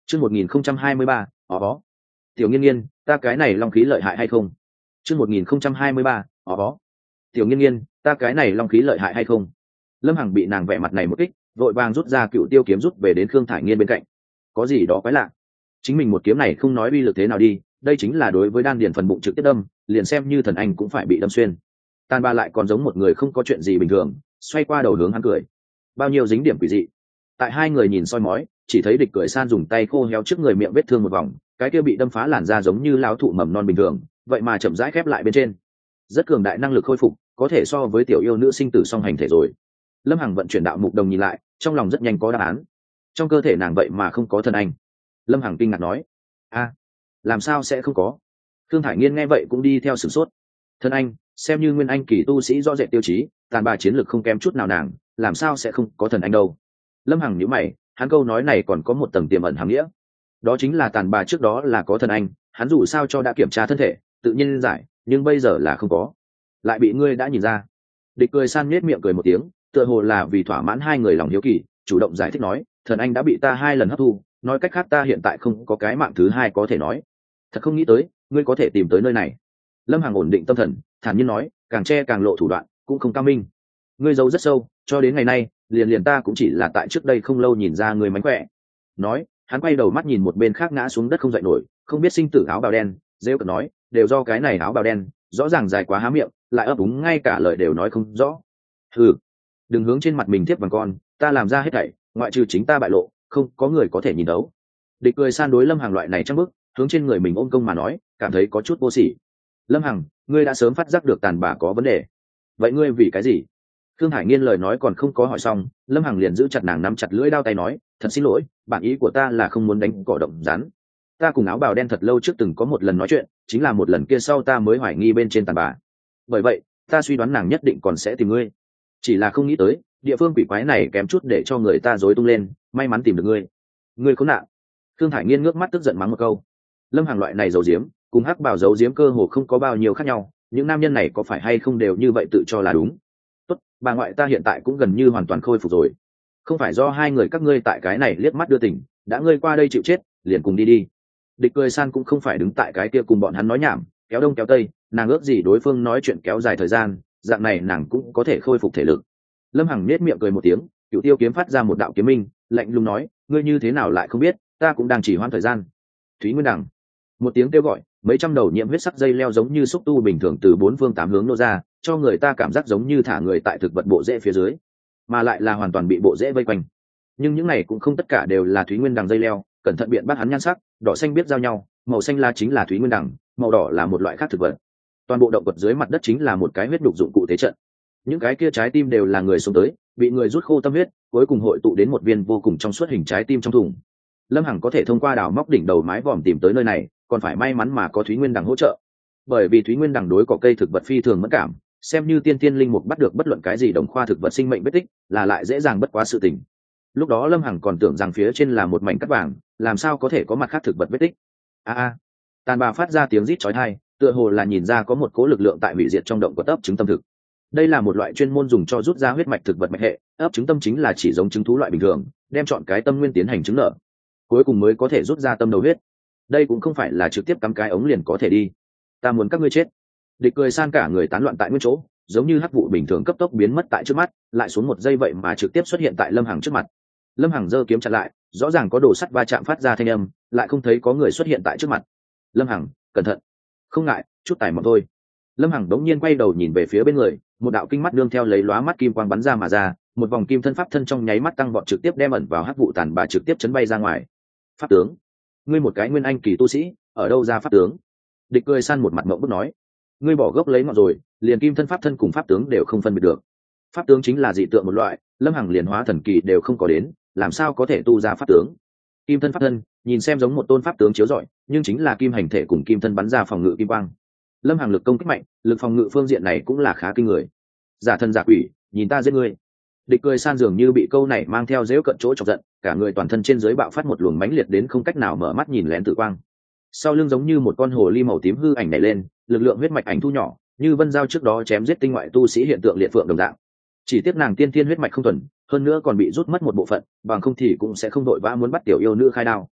Chương 1023, ó. Tiểu Nghiên Nghiên, ta cái này long khí lợi hại hay không? Chương 1023, ó. Tiểu Nghiên Nghiên, ta cái này long khí lợi hại hay không? Lâm Hằng bị nàng vẻ mặt này một kích, vội vàng rút ra Cựu Tiêu kiếm rút về đến Khương Thải Nghiên bên cạnh. Có gì đó quái lạ. Chính mình một kiếm này không nói uy lực thế nào đi, đây chính là đối với đan điền phần bụng trực tiếp đâm, liền xem như thần anh cũng phải bị đâm xuyên. Tàn Ba lại còn giống một người không có chuyện gì bình thường, xoay qua đầu hướng hắn cười. Bao nhiêu dính điểm quỷ dị. Tại hai người nhìn soi mói, chỉ thấy Địch Cười San dùng tay khô héo trước người miệng vết thương một vòng, cái kia bị đâm phá làn da giống như lão thụ mầm non bình thường, vậy mà chậm rãi khép lại bên trên. Rất cường đại năng lực khôi phục, có thể so với tiểu yêu nữ sinh tử song hành thể rồi. Lâm Hằng vận chuyển đạo mục đồng nhìn lại, trong lòng rất nhanh có đáp án. Trong cơ thể nàng vậy mà không có thần anh. Lâm Hằng kinh ngạc nói: a, làm sao sẽ không có? Thương Thải Nghiên nghe vậy cũng đi theo sửng sốt. Thần anh, xem như nguyên anh kỳ tu sĩ rõ rệt tiêu chí, Tàn Bà chiến lược không kém chút nào nàng, làm sao sẽ không có thần anh đâu? Lâm Hằng nhíu mày, hắn câu nói này còn có một tầng tiềm ẩn hàm nghĩa. Đó chính là Tàn Bà trước đó là có thần anh, hắn dù sao cho đã kiểm tra thân thể, tự nhiên giải, nhưng bây giờ là không có. Lại bị ngươi đã nhìn ra. Địch Cười San nhếch miệng cười một tiếng, tựa hồ là vì thỏa mãn hai người lòng hiếu kỳ, chủ động giải thích nói: thần anh đã bị ta 2 lần hấp thu, nói cách khác ta hiện tại không có cái mạng thứ hai có thể nói. Thật không nghĩ tới ngươi có thể tìm tới nơi này. Lâm Hằng ổn định tâm thần, thản nhiên nói, càng che càng lộ thủ đoạn, cũng không cao minh. Ngươi giấu rất sâu, cho đến ngày nay liền ta cũng chỉ là tại trước đây không lâu nhìn ra ngươi mánh khỏe. Nói, hắn quay đầu mắt nhìn một bên khác ngã xuống đất không dậy nổi, không biết sinh tử áo bào đen, rêu cợt nói, đều do cái này áo bào đen rõ ràng dài quá há miệng, lại ấp úng ngay cả lời đều nói không rõ. Hừ, đừng hướng trên mặt mình thiếp bằng con, ta làm ra hết thảy, ngoại trừ chính ta bại lộ, không có người có thể nhìn đấu. Địch Cười San đối Lâm Hằng loại này trăng bức, hướng trên người mình ôm công mà nói, cảm thấy có chút vô sỉ. Lâm Hằng, ngươi đã sớm phát giác được Tàn Bà có vấn đề, vậy ngươi vì cái gì? Thương Hải Nghiên lời nói còn không có hỏi xong, Lâm Hằng liền giữ chặt nàng, nắm chặt lưỡi đao tay nói, thật xin lỗi, bản ý của ta là không muốn đánh cỏ động rắn. Ta cùng áo bào đen thật lâu trước từng có một lần nói chuyện, chính là một lần kia sau ta mới hoài nghi bên trên Tàn Bà. Bởi vậy ta suy đoán nàng nhất định còn sẽ tìm ngươi, chỉ là không nghĩ tới địa phương quỷ quái này kém chút để cho người ta rối tung lên, may mắn tìm được ngươi. Ngươi khốn nạn. Thương Thải Nghiên ngước mắt tức giận mắng một câu. Lâm Hằng loại này giấu giếm cùng hắc bảo giấu giếm cơ hồ không có bao nhiêu khác nhau, những nam nhân này có phải hay không đều như vậy tự cho là đúng. Tốt, bà ngoại ta hiện tại cũng gần như hoàn toàn khôi phục rồi, không phải do hai người các ngươi tại cái này liếc mắt đưa tình, đã ngươi qua đây chịu chết liền cùng đi đi. Địch Cười San cũng không phải đứng tại cái kia cùng bọn hắn nói nhảm, kéo đông kéo tây, nàng ước gì đối phương nói chuyện kéo dài thời gian, dạng này nàng cũng có thể khôi phục thể lực. Lâm Hằng nết miệng cười một tiếng, Cựu Tiêu kiếm phát ra một đạo kiếm minh, lạnh lùng nói, ngươi như thế nào lại không biết, ta cũng đang chỉ hoãn thời gian. Thúy Nguyên Đằng. Một tiếng kêu gọi, mấy trăm đầu nhiễm huyết sắc dây leo giống như xúc tu bình thường từ 4 phương 8 hướng nô ra, cho người ta cảm giác giống như thả người tại thực vật bộ rễ phía dưới, mà lại là hoàn toàn bị bộ rễ vây quanh. Nhưng những này cũng không tất cả đều là Thúy Nguyên Đằng dây leo, cẩn thận biện bắt hắn nhan sắc, đỏ xanh biết giao nhau, màu xanh la chính là Thúy Nguyên Đằng, màu đỏ là một loại khác thực vật. Toàn bộ động vật dưới mặt đất chính là một cái huyết đục dụng cụ thế trận. Những cái kia trái tim đều là người sống tới, bị người rút khô tâm huyết, cuối cùng hội tụ đến một viên vô cùng trong suốt hình trái tim trong thùng. Lâm Hằng có thể thông qua đào móc đỉnh đầu mái vòm tìm tới nơi này, còn phải may mắn mà có Thúy Nguyên Đằng hỗ trợ. Bởi vì Thúy Nguyên Đằng đối cỏ cây thực vật phi thường mẫn cảm, xem như tiên tiên linh mục bắt được bất luận cái gì đồng khoa thực vật sinh mệnh vết tích, là lại dễ dàng bất quá sự tình. Lúc đó Lâm Hằng còn tưởng rằng phía trên là một mảnh cát vàng, làm sao có thể có mặt khác thực vật vết tích. Tàn Bà phát ra tiếng rít chói tai, tựa hồ là nhìn ra có một cố lực lượng tại hủy diệt trong động của ấp trứng tâm thực. Đây là một loại chuyên môn dùng cho rút ra huyết mạch thực vật mạch hệ, ấp trứng tâm chính là chỉ giống trứng thú loại bình thường, đem chọn cái tâm nguyên tiến hành trứng nở, cuối cùng mới có thể rút ra tâm đầu huyết. Đây cũng không phải là trực tiếp cắm cái ống liền có thể đi. Ta muốn các ngươi chết. Địch Cười San cả người tán loạn tại nguyên chỗ, giống như hắc vụ bình thường cấp tốc biến mất tại trước mắt, lại xuống một giây vậy mà trực tiếp xuất hiện tại Lâm Hằng trước mặt. Lâm Hằng giơ kiếm chặn lại, rõ ràng có đồ sắt va chạm phát ra thanh âm, lại không thấy có người xuất hiện tại trước mặt. Lâm Hằng, cẩn thận. Không ngại, chút tài mọn thôi. Lâm Hằng đống nhiên quay đầu nhìn về phía bên người, một đạo kinh mắt đương theo lấy lóa mắt kim quang bắn ra mà ra, một vòng kim thân pháp thân trong nháy mắt tăng vọt trực tiếp đem ẩn vào hắc vụ Tàn Bà trực tiếp chấn bay ra ngoài. Pháp tướng, ngươi một cái nguyên anh kỳ tu sĩ, ở đâu ra pháp tướng? Địch Cười San một mặt ngậm bức nói, ngươi bỏ gốc lấy ngọn rồi, liền kim thân pháp thân cùng pháp tướng đều không phân biệt được. Pháp tướng chính là dị tượng một loại, Lâm Hằng liền hóa thần kỳ đều không có đến, làm sao có thể tu ra pháp tướng? Kim thân pháp thân, nhìn xem giống một tôn pháp tướng chiếu rọi, nhưng chính là kim hành thể cùng kim thân bắn ra phòng ngự kim quang. Lâm Hằng lực công kích mạnh, lực phòng ngự phương diện này cũng là khá kinh người. Giả thân giả quỷ, nhìn ta giết ngươi. Địch Cười San dường như bị câu này mang theo dễu cận chỗ chọc giận, cả người toàn thân trên dưới bạo phát một luồng mãnh liệt đến không cách nào mở mắt nhìn lén tự quang. Sau lưng giống như một con hồ ly màu tím hư ảnh nảy lên, lực lượng huyết mạch ảnh thu nhỏ, như Vân Giao trước đó chém giết tinh ngoại tu sĩ hiện tượng liệt phượng đồng dạng. Chỉ tiếc nàng tiên thiên huyết mạch không thuần, hơn nữa còn bị rút mất một bộ phận, bằng không thì cũng sẽ không đội vã muốn bắt tiểu yêu nữ khai đao.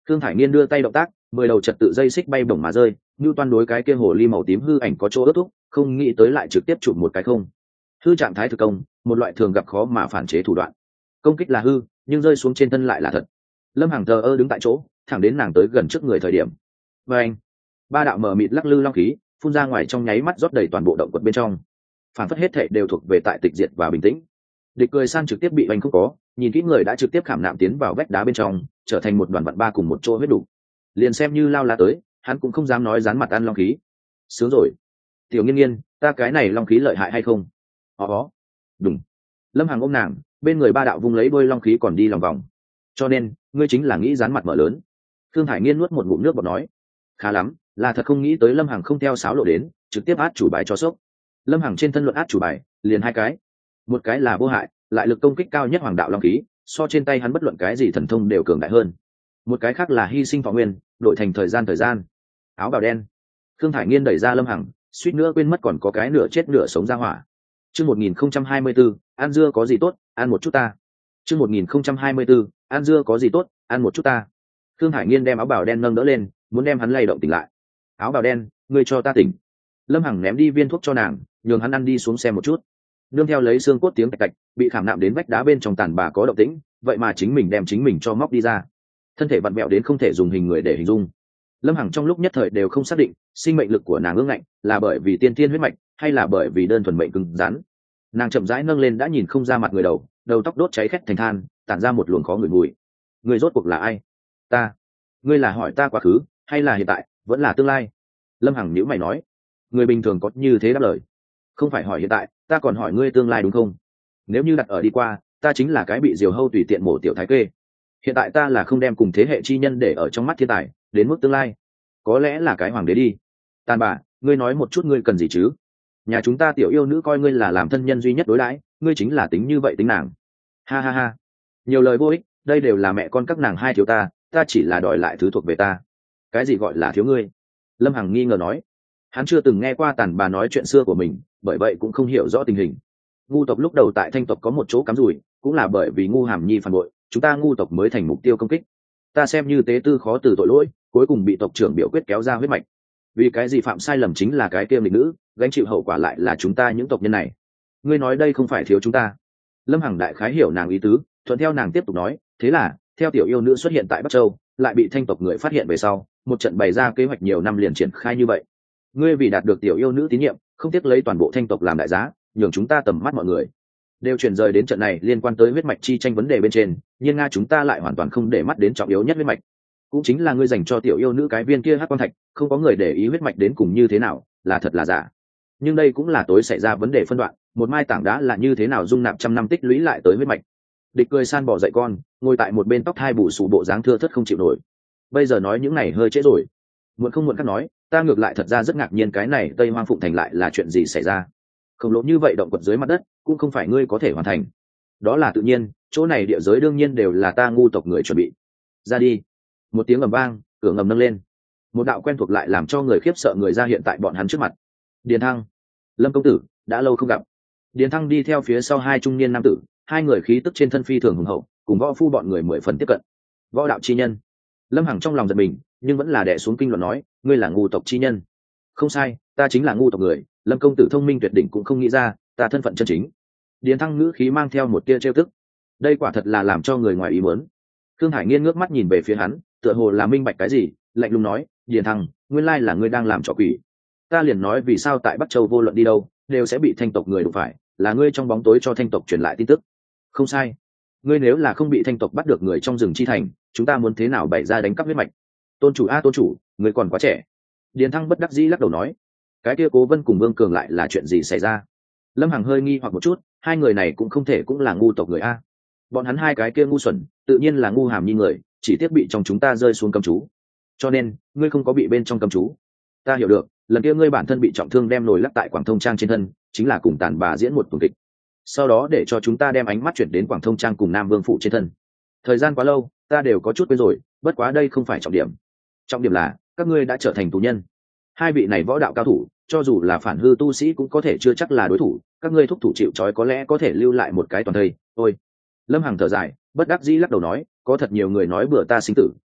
Thương Thải Nghiên đưa tay động tác, 10 đầu trật tự dây xích bay bổng mà rơi, như toan đối cái kia hồ ly màu tím hư ảnh có chỗ ướt thúc, không nghĩ tới lại trực tiếp chụp một cái không. Hư trạng thái thực công, một loại thường gặp khó mà phản chế thủ đoạn. Công kích là hư, nhưng rơi xuống trên thân lại là thật. Lâm Hằng thờ ơ đứng tại chỗ, thẳng đến nàng tới gần trước người thời điểm. Và anh, ba đạo mờ mịt lắc lư long khí, phun ra ngoài trong nháy mắt rót đầy toàn bộ động quật bên trong. Phản phất hết thảy đều thuộc về tại tịch diệt và bình tĩnh. Địch cười san trực tiếp bị oanh không có, nhìn kỹ người đã trực tiếp khảm nạm tiến vào vách đá bên trong, trở thành một đoàn vặn ba cùng một chỗ huyết đủ. Liền xem như lao lá tới, hắn cũng không dám nói dán mặt ăn long khí. Sướng rồi, Tiểu Nghiên Nghiên, ta cái này long khí lợi hại hay không? Ó, đúng. Lâm Hằng ôm nàng, bên người ba đạo vung lấy bôi long khí còn đi lòng vòng. Cho nên, ngươi chính là nghĩ dán mặt mở lớn. Thương Thải Nghiên nuốt một ngụm nước bọt nói, khá lắm, là thật không nghĩ tới Lâm Hằng không theo sáo lộ đến, trực tiếp át chủ bài cho sốc. Lâm Hằng trên thân luận át chủ bài, liền hai cái. Một cái là vô hại, lại lực công kích cao nhất hoàng đạo long khí, so trên tay hắn bất luận cái gì thần thông đều cường đại hơn. Một cái khác là hy sinh thọ nguyên, đổi thành thời gian. Áo bào đen. Thương Thải Nghiên đẩy ra Lâm Hằng, suýt nữa quên mất còn có cái nửa chết nửa sống ra hỏa. Chương 1024, ăn dưa có gì tốt, ăn một chút ta. Chương 1024, ăn dưa có gì tốt, ăn một chút ta. Thương Thải Nghiên đem áo bào đen nâng đỡ lên, muốn đem hắn lay động tỉnh lại. Áo bào đen, ngươi cho ta tỉnh. Lâm Hằng ném đi viên thuốc cho nàng, nhường hắn ăn đi xuống xem một chút. Nương theo lấy xương cốt tiếng tạch tạch, bị khảm nạm đến vách đá bên trong tàn bà có động tĩnh, vậy mà chính mình đem chính mình cho móc đi ra. Thân thể vặn vẹo đến không thể dùng hình người để hình dung. Lâm Hằng trong lúc nhất thời đều không xác định, sinh mệnh lực của nàng ương ngạnh là bởi vì tiên thiên huyết mạch, hay là bởi vì đơn thuần mệnh cứng rắn. Nàng chậm rãi nâng lên đã nhìn không ra mặt người đầu tóc đốt cháy khét thành than, tản ra một luồng khó ngửi mùi. Người rốt cuộc là ai? Ta. Ngươi là hỏi ta quá khứ, hay là hiện tại, vẫn là tương lai? Lâm Hằng nhíu mày nói. Người bình thường có như thế đáp lời. Không phải hỏi hiện tại, ta còn hỏi ngươi tương lai đúng không? Nếu như đặt ở đi qua, ta chính là cái bị diều hâu tùy tiện mổ tiểu thái kê. Hiện tại ta là không đem cùng thế hệ chi nhân để ở trong mắt thiên tài, đến mức tương lai có lẽ là cái hoàng đế đi. Tàn bà, ngươi nói một chút ngươi cần gì chứ? Nhà chúng ta tiểu yêu nữ coi ngươi là làm thân nhân duy nhất đối đãi, ngươi chính là tính như vậy tính nàng. Ha ha ha, nhiều lời vô ích, đây đều là mẹ con các nàng hai thiếu ta chỉ là đòi lại thứ thuộc về ta. Cái gì gọi là thiếu ngươi? Lâm Hằng nghi ngờ nói. Hắn chưa từng nghe qua Tàn bà nói chuyện xưa của mình, bởi vậy cũng không hiểu rõ tình hình. Ngu tộc lúc đầu tại Thanh tộc có một chỗ cắm rủi, cũng là bởi vì Ngu Hàm Nhi phản bội, chúng ta Ngu tộc mới thành mục tiêu công kích. Ta xem như tế tư khó từ tội lỗi, cuối cùng bị tộc trưởng biểu quyết kéo ra huyết mạch. Vì cái gì phạm sai lầm chính là cái kiêm lịch nữ, gánh chịu hậu quả lại là chúng ta những tộc nhân này. Ngươi nói đây không phải thiếu chúng ta? Lâm Hằng đại khái hiểu nàng ý tứ, thuận theo nàng tiếp tục nói, thế là theo tiểu yêu nữ xuất hiện tại Bắc Châu, lại bị Thanh tộc người phát hiện về sau, một trận bày ra kế hoạch nhiều năm liền triển khai như vậy. Ngươi vì đạt được tiểu yêu nữ tín nhiệm, không tiếc lấy toàn bộ Thanh tộc làm đại giá, nhường chúng ta tầm mắt mọi người đều chuyển rời đến trận này liên quan tới huyết mạch chi tranh vấn đề bên trên, nhưng nga chúng ta lại hoàn toàn không để mắt đến trọng yếu nhất huyết mạch, cũng chính là ngươi dành cho tiểu yêu nữ cái viên kia hắc quan thạch. Không có người để ý huyết mạch đến cùng như thế nào, là thật là giả. Nhưng đây cũng là tối xảy ra vấn đề phân đoạn, một mai tảng đá là như thế nào dung nạp trăm năm tích lũy lại tới huyết mạch. Địch cười san bỏ dậy con, ngồi tại một bên tóc hai bù xù bộ dáng thưa thớt không chịu nổi. Bây giờ nói những này hơi trễ rồi. Muộn không muộn khác nói, ta ngược lại thật ra rất ngạc nhiên cái này Tây Hoang Phụng Thành lại là chuyện gì xảy ra. Khổng lồ như vậy động quật dưới mặt đất, cũng không phải ngươi có thể hoàn thành. Đó là tự nhiên, chỗ này địa giới đương nhiên đều là ta Ngu tộc người chuẩn bị. Ra đi. Một tiếng ầm vang, cửa ngầm nâng lên. Một đạo quen thuộc lại làm cho người khiếp sợ người ra hiện tại bọn hắn trước mặt. Điền Thăng, Lâm công tử, đã lâu không gặp. Điền Thăng đi theo phía sau hai trung niên nam tử, hai người khí tức trên thân phi thường hùng hậu, cùng võ phu bọn người 10 phần tiếp cận. Võ đạo chi nhân. Lâm Hằng trong lòng giật mình, nhưng vẫn là đè xuống kinh luận nói, ngươi là Ngu tộc chi nhân. Không sai, ta chính là Ngu tộc người. Lâm công tử thông minh tuyệt đỉnh cũng không nghĩ ra, ta thân phận chân chính. Điền Thăng ngữ khí mang theo một tia trêu tức. Đây quả thật là làm cho người ngoài ý muốn. Thương Hải Nghiên ngước mắt nhìn về phía hắn, tựa hồ là minh bạch cái gì, lạnh lùng nói, Điền Thăng, nguyên lai là ngươi đang làm trò quỷ. Ta liền nói vì sao tại Bắc Châu vô luận đi đâu đều sẽ bị Thanh tộc người đụng phải, là ngươi trong bóng tối cho Thanh tộc truyền lại tin tức. Không sai, ngươi nếu là không bị Thanh tộc bắt được người trong rừng chi thành, chúng ta muốn thế nào bày ra đánh cắp huyết mạch? Tôn chủ tôn chủ, ngươi còn quá trẻ. Điền Thăng bất đắc dĩ lắc đầu nói, cái kia Cố Vân cùng Vương Cường lại là chuyện gì xảy ra? Lâm Hằng hơi nghi hoặc một chút, hai người này cũng không thể cũng là Ngu tộc người a. Bọn hắn hai cái kia ngu xuẩn, tự nhiên là Ngu Hàm Nhi người, chỉ tiếc bị trong chúng ta rơi xuống cấm chú. Cho nên, ngươi không có bị bên trong cấm chú. Ta hiểu được, lần kia ngươi bản thân bị trọng thương đem nồi lắc tại Quảng Thông Trang trên thân, chính là cùng Tàn bà diễn một tuần kịch. Sau đó để cho chúng ta đem ánh mắt chuyển đến Quảng Thông Trang cùng Nam Vương phụ trên thân. Thời gian quá lâu, ta đều có chút quên rồi, bất quá đây không phải trọng điểm. Trọng điểm là, các ngươi đã trở thành tù nhân. Hai vị này võ đạo cao thủ, cho dù là phản hư tu sĩ cũng có thể chưa chắc là đối thủ, các ngươi thúc thủ chịu trói có lẽ có thể lưu lại một cái toàn thây. Ôi. Lâm Hằng thở dài, bất đắc dĩ lắc đầu nói, có thật nhiều người nói bừa ta sinh tử,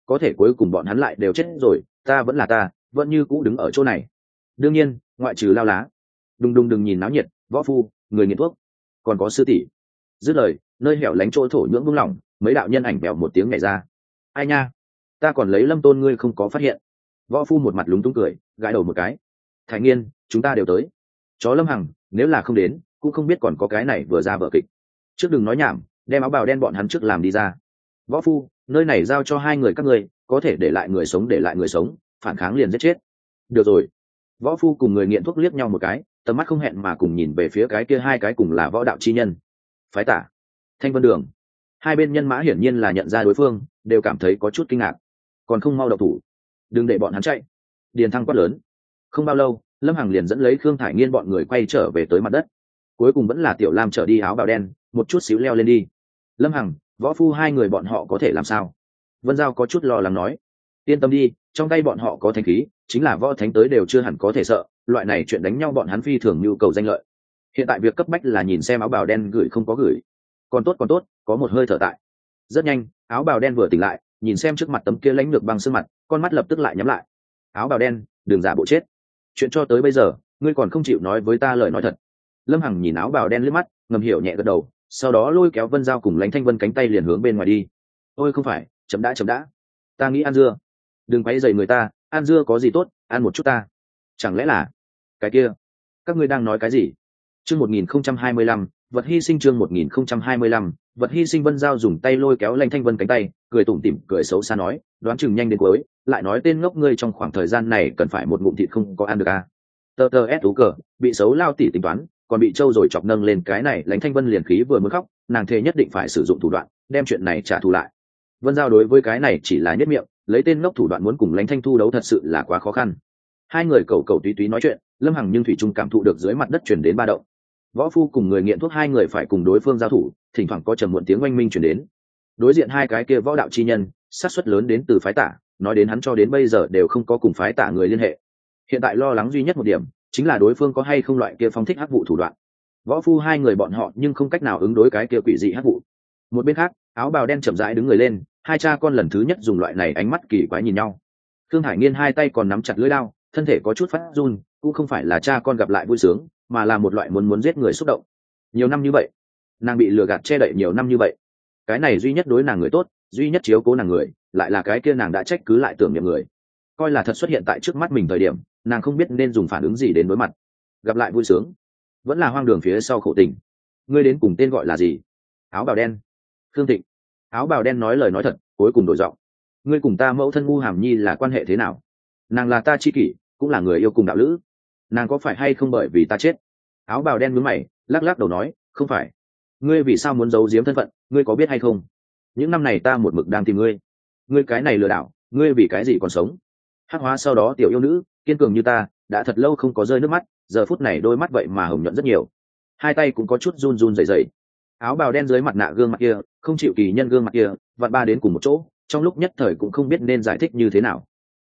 có thể cuối cùng bọn hắn lại đều chết rồi, ta vẫn như cũ đứng ở chỗ này. Đương nhiên ngoại trừ Lao Lá. Đừng nhìn náo nhiệt, võ phu, người nghiện thuốc, còn có sư tỷ. Dứt lời, nơi hẻo lánh chỗ thổ nhưỡng buông lỏng, mấy đạo nhân ảnh bèo một tiếng nhảy ra. Ai nha, ta còn lấy Lâm Tôn ngươi không có phát hiện. Võ phu một mặt lúng túng cười, gãi đầu một cái. Thái Nghiên, chúng ta đều tới. Chó Lâm Hằng, nếu là không đến cũng không biết còn có cái này vừa ra vở kịch. Trước đừng nói nhảm, đem áo bào đen bọn hắn trước làm đi ra. Võ phu, nơi này giao cho hai người các ngươi, có thể để lại người sống, phản kháng liền giết chết. Được rồi. Võ phu cùng người nghiện thuốc liếc nhau một cái, tầm mắt không hẹn mà cùng nhìn về phía cái kia hai cái cùng là võ đạo chi nhân. Phái Tả, Thanh Vân Đường. Hai bên nhân mã hiển nhiên là nhận ra đối phương, đều cảm thấy có chút kinh ngạc. Còn không mau động thủ, đừng để bọn hắn chạy. Điền Thăng quát lớn. Không bao lâu, Lâm Hằng liền dẫn lấy Khương Thải Nghiên bọn người quay trở về tới mặt đất. Cuối cùng vẫn là Tiểu Lam trở đi áo bào đen, một chút xíu leo lên đi. Lâm Hằng, võ phu hai người bọn họ có thể làm sao? Vân Giao có chút lo lắng nói. Yên tâm đi, trong tay bọn họ có thanh khí, chính là võ thánh tới đều chưa hẳn có thể sợ, loại này chuyện đánh nhau bọn hắn phi thường nhu cầu danh lợi. Hiện tại việc cấp bách là nhìn xem áo bào đen gửi không có gửi. Còn tốt, có một hơi thở tại. Rất nhanh, áo bào đen vừa tỉnh lại, nhìn xem trước mặt tấm kia lãnh lược băng sương mặt, con mắt lập tức lại nhắm lại. Áo bào đen, đừng giả bộ chết. Chuyện cho tới bây giờ, ngươi còn không chịu nói với ta lời nói thật. Lâm Hằng nhìn áo bào đen liếc mắt, ngầm hiểu nhẹ gật đầu, sau đó lôi kéo Vân Giao cùng Lãnh Thanh Vân cánh tay liền hướng bên ngoài đi. Ôi không phải, chấm đã, ta nghĩ ăn dưa. Đừng quấy rầy người ta, ăn dưa có gì tốt, ăn một chút ta. Chẳng lẽ là cái kia? Các ngươi đang nói cái gì? Chương 1025, vật hy sinh. Chương 1025, vật hy sinh. Vân Giao dùng tay lôi kéo Lãnh Thanh Vân cánh tay, cười tủm tỉm cười xấu xa nói, đoán chừng nhanh đến cuối, lại nói tên ngốc ngươi trong khoảng thời gian này cần phải một ngụm thịt không có ăn được à? Tơ ép tú cờ, bị xấu lao tỉ tính toán, còn bị trâu rồi chọc nâng lên cái này. Lãnh Thanh Vân liền khí vừa muốn khóc, nàng thề nhất định phải sử dụng thủ đoạn đem chuyện này trả thù lại. Vân Giao đối với cái này chỉ là nhất miệng, lấy tên ngốc thủ đoạn muốn cùng Lãnh Thanh Thu đấu thật sự là quá khó khăn. Hai người cầu túy túy nói chuyện, Lâm Hằng nhưng thủy chung cảm thụ được dưới mặt đất chuyển đến ba động. Võ phu cùng người nghiện thuốc hai người phải cùng đối phương giao thủ, thỉnh thoảng có trầm muộn tiếng oanh minh chuyển đến. Đối diện hai cái kia võ đạo chi nhân, xác suất lớn đến từ phái Tả, nói đến hắn cho đến bây giờ đều không có cùng phái Tả người liên hệ. Hiện tại lo lắng duy nhất một điểm chính là đối phương có hay không loại kia phong thích hắc vụ thủ đoạn. Võ phu hai người bọn họ nhưng không cách nào ứng đối cái kia quỷ dị hắc vụ. Một bên khác, áo bào đen chậm rãi đứng người lên, hai cha con lần thứ nhất dùng loại này ánh mắt kỳ quái nhìn nhau. Thương Hải Nghiên hai tay còn nắm chặt lưỡi đao, thân thể có chút phát run, cũng không phải là cha con gặp lại vui sướng, mà là một loại muốn giết người xúc động. Nhiều năm như vậy, nàng bị lừa gạt che đậy nhiều năm như vậy, cái này duy nhất đối nàng người tốt, duy nhất chiếu cố nàng người, lại là cái kia nàng đã trách cứ lại tưởng niệm người. Coi là thật xuất hiện tại trước mắt mình thời điểm, nàng không biết nên dùng phản ứng gì đến đối mặt. Gặp lại vui sướng, vẫn là hoang đường phía sau khổ tình. Ngươi đến cùng tên gọi là gì? Áo bào đen. Khương Thịnh. Áo bào đen nói lời nói thật, cuối cùng đổi giọng. Ngươi cùng ta mẫu thân Ngu Hàm Nhi là quan hệ thế nào? Nàng là ta tri kỷ, cũng là người yêu cùng đạo lữ. Nàng có phải hay không bởi vì ta chết? Áo bào đen nhướng mày, lắc lắc đầu nói, không phải. Ngươi vì sao muốn giấu giếm thân phận, ngươi có biết hay không? Những năm này ta một mực đang tìm ngươi. Ngươi cái này lừa đảo, ngươi vì cái gì còn sống? Hắc hóa sau đó tiểu yêu nữ, kiên cường như ta, đã thật lâu không có rơi nước mắt, giờ phút này đôi mắt vậy mà hồng nhuận rất nhiều. Hai tay cũng có chút run run rẩy rẩy. Áo bào đen dưới mặt nạ gương mặt kia, không chịu kỳ nhân gương mặt kia, vặn ba đến cùng một chỗ, trong lúc nhất thời cũng không biết nên giải thích như thế nào.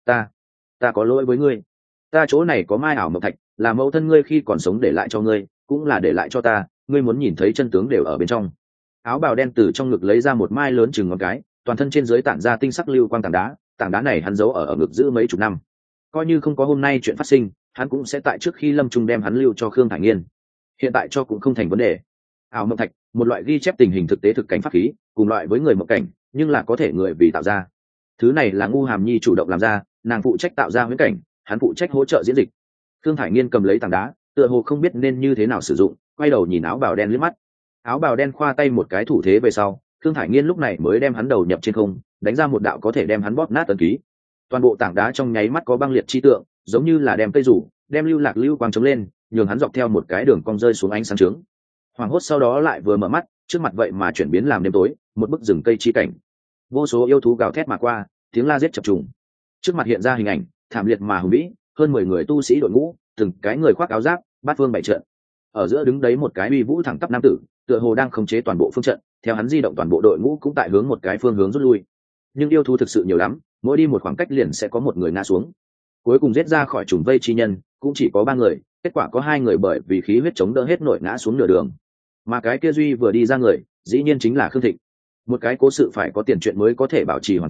Ta có lỗi với ngươi. Ta chỗ này có mai ảo mộc thạch, là mẫu thân ngươi khi còn sống để lại cho ngươi, cũng là để lại cho ta, ngươi muốn nhìn thấy chân tướng đều ở bên trong. Áo bào đen từ trong ngực lấy ra một mai lớn chừng ngón cái, toàn thân trên dưới tản ra tinh sắc lưu quang tảng đá này hắn giấu ở ngực giữ mấy chục năm. Coi như không có hôm nay chuyện phát sinh, hắn cũng sẽ tại trước khi lâm trung đem hắn lưu cho Khương Thải Nghiên. Hiện tại cho cũng không thành vấn đề. Ảo mộng thạch, một loại ghi chép tình hình thực tế thực cảnh pháp khí, cùng loại với người mộng cảnh, nhưng là có thể người vì tạo ra. Thứ này là Ngu Hàm Nhi chủ động làm ra, nàng phụ trách tạo ra huyễn cảnh, hắn phụ trách hỗ trợ diễn dịch. Khương Thải Nghiên cầm lấy tảng đá, tựa hồ không biết nên như thế nào sử dụng, quay đầu nhìn áo bào đen liếc mắt. Áo bào đen khoa tay một cái thủ thế về sau, Khương Thải Nghiên lúc này mới đem hắn đầu nhập trên không, đánh ra một đạo có thể đem hắn bóp nát ấn ký. Toàn bộ tảng đá trong nháy mắt có băng liệt chi tượng, giống như là đem cây rủ, đem lưu lạc lưu quang chống lên, nhường hắn dọc theo một cái đường cong rơi xuống ánh sáng trướng. Hoàng hốt sau đó lại vừa mở mắt, trước mặt vậy mà chuyển biến làm đêm tối, một bức rừng cây chi cảnh. Vô số yêu thú gào thét mà qua, tiếng la giết chập trùng. Trước mặt hiện ra hình ảnh thảm liệt mà hùng vĩ, hơn 10 người tu sĩ đội ngũ, từng cái người khoác áo giáp, bát phương bảy trận. Ở giữa đứng đấy một cái uy vũ thẳng tắp nam tử, tựa hồ đang khống chế toàn bộ phương trận, theo hắn di động toàn bộ đội ngũ cũng tại hướng một cái phương hướng rút lui. Nhưng yêu thú thực sự nhiều lắm, mỗi đi một khoảng cách liền sẽ có một người ngã xuống. Cuối cùng giết ra khỏi trùng vây chi nhân cũng chỉ có 3 người, kết quả có 2 người bởi vì khí huyết chống đỡ hết nổi ngã xuống nửa đường. Mà cái kia duy vừa đi ra người, dĩ nhiên chính là Khương Thịnh. Một cái cố sự phải có tiền truyện mới có thể bảo trì hoàn chỉnh,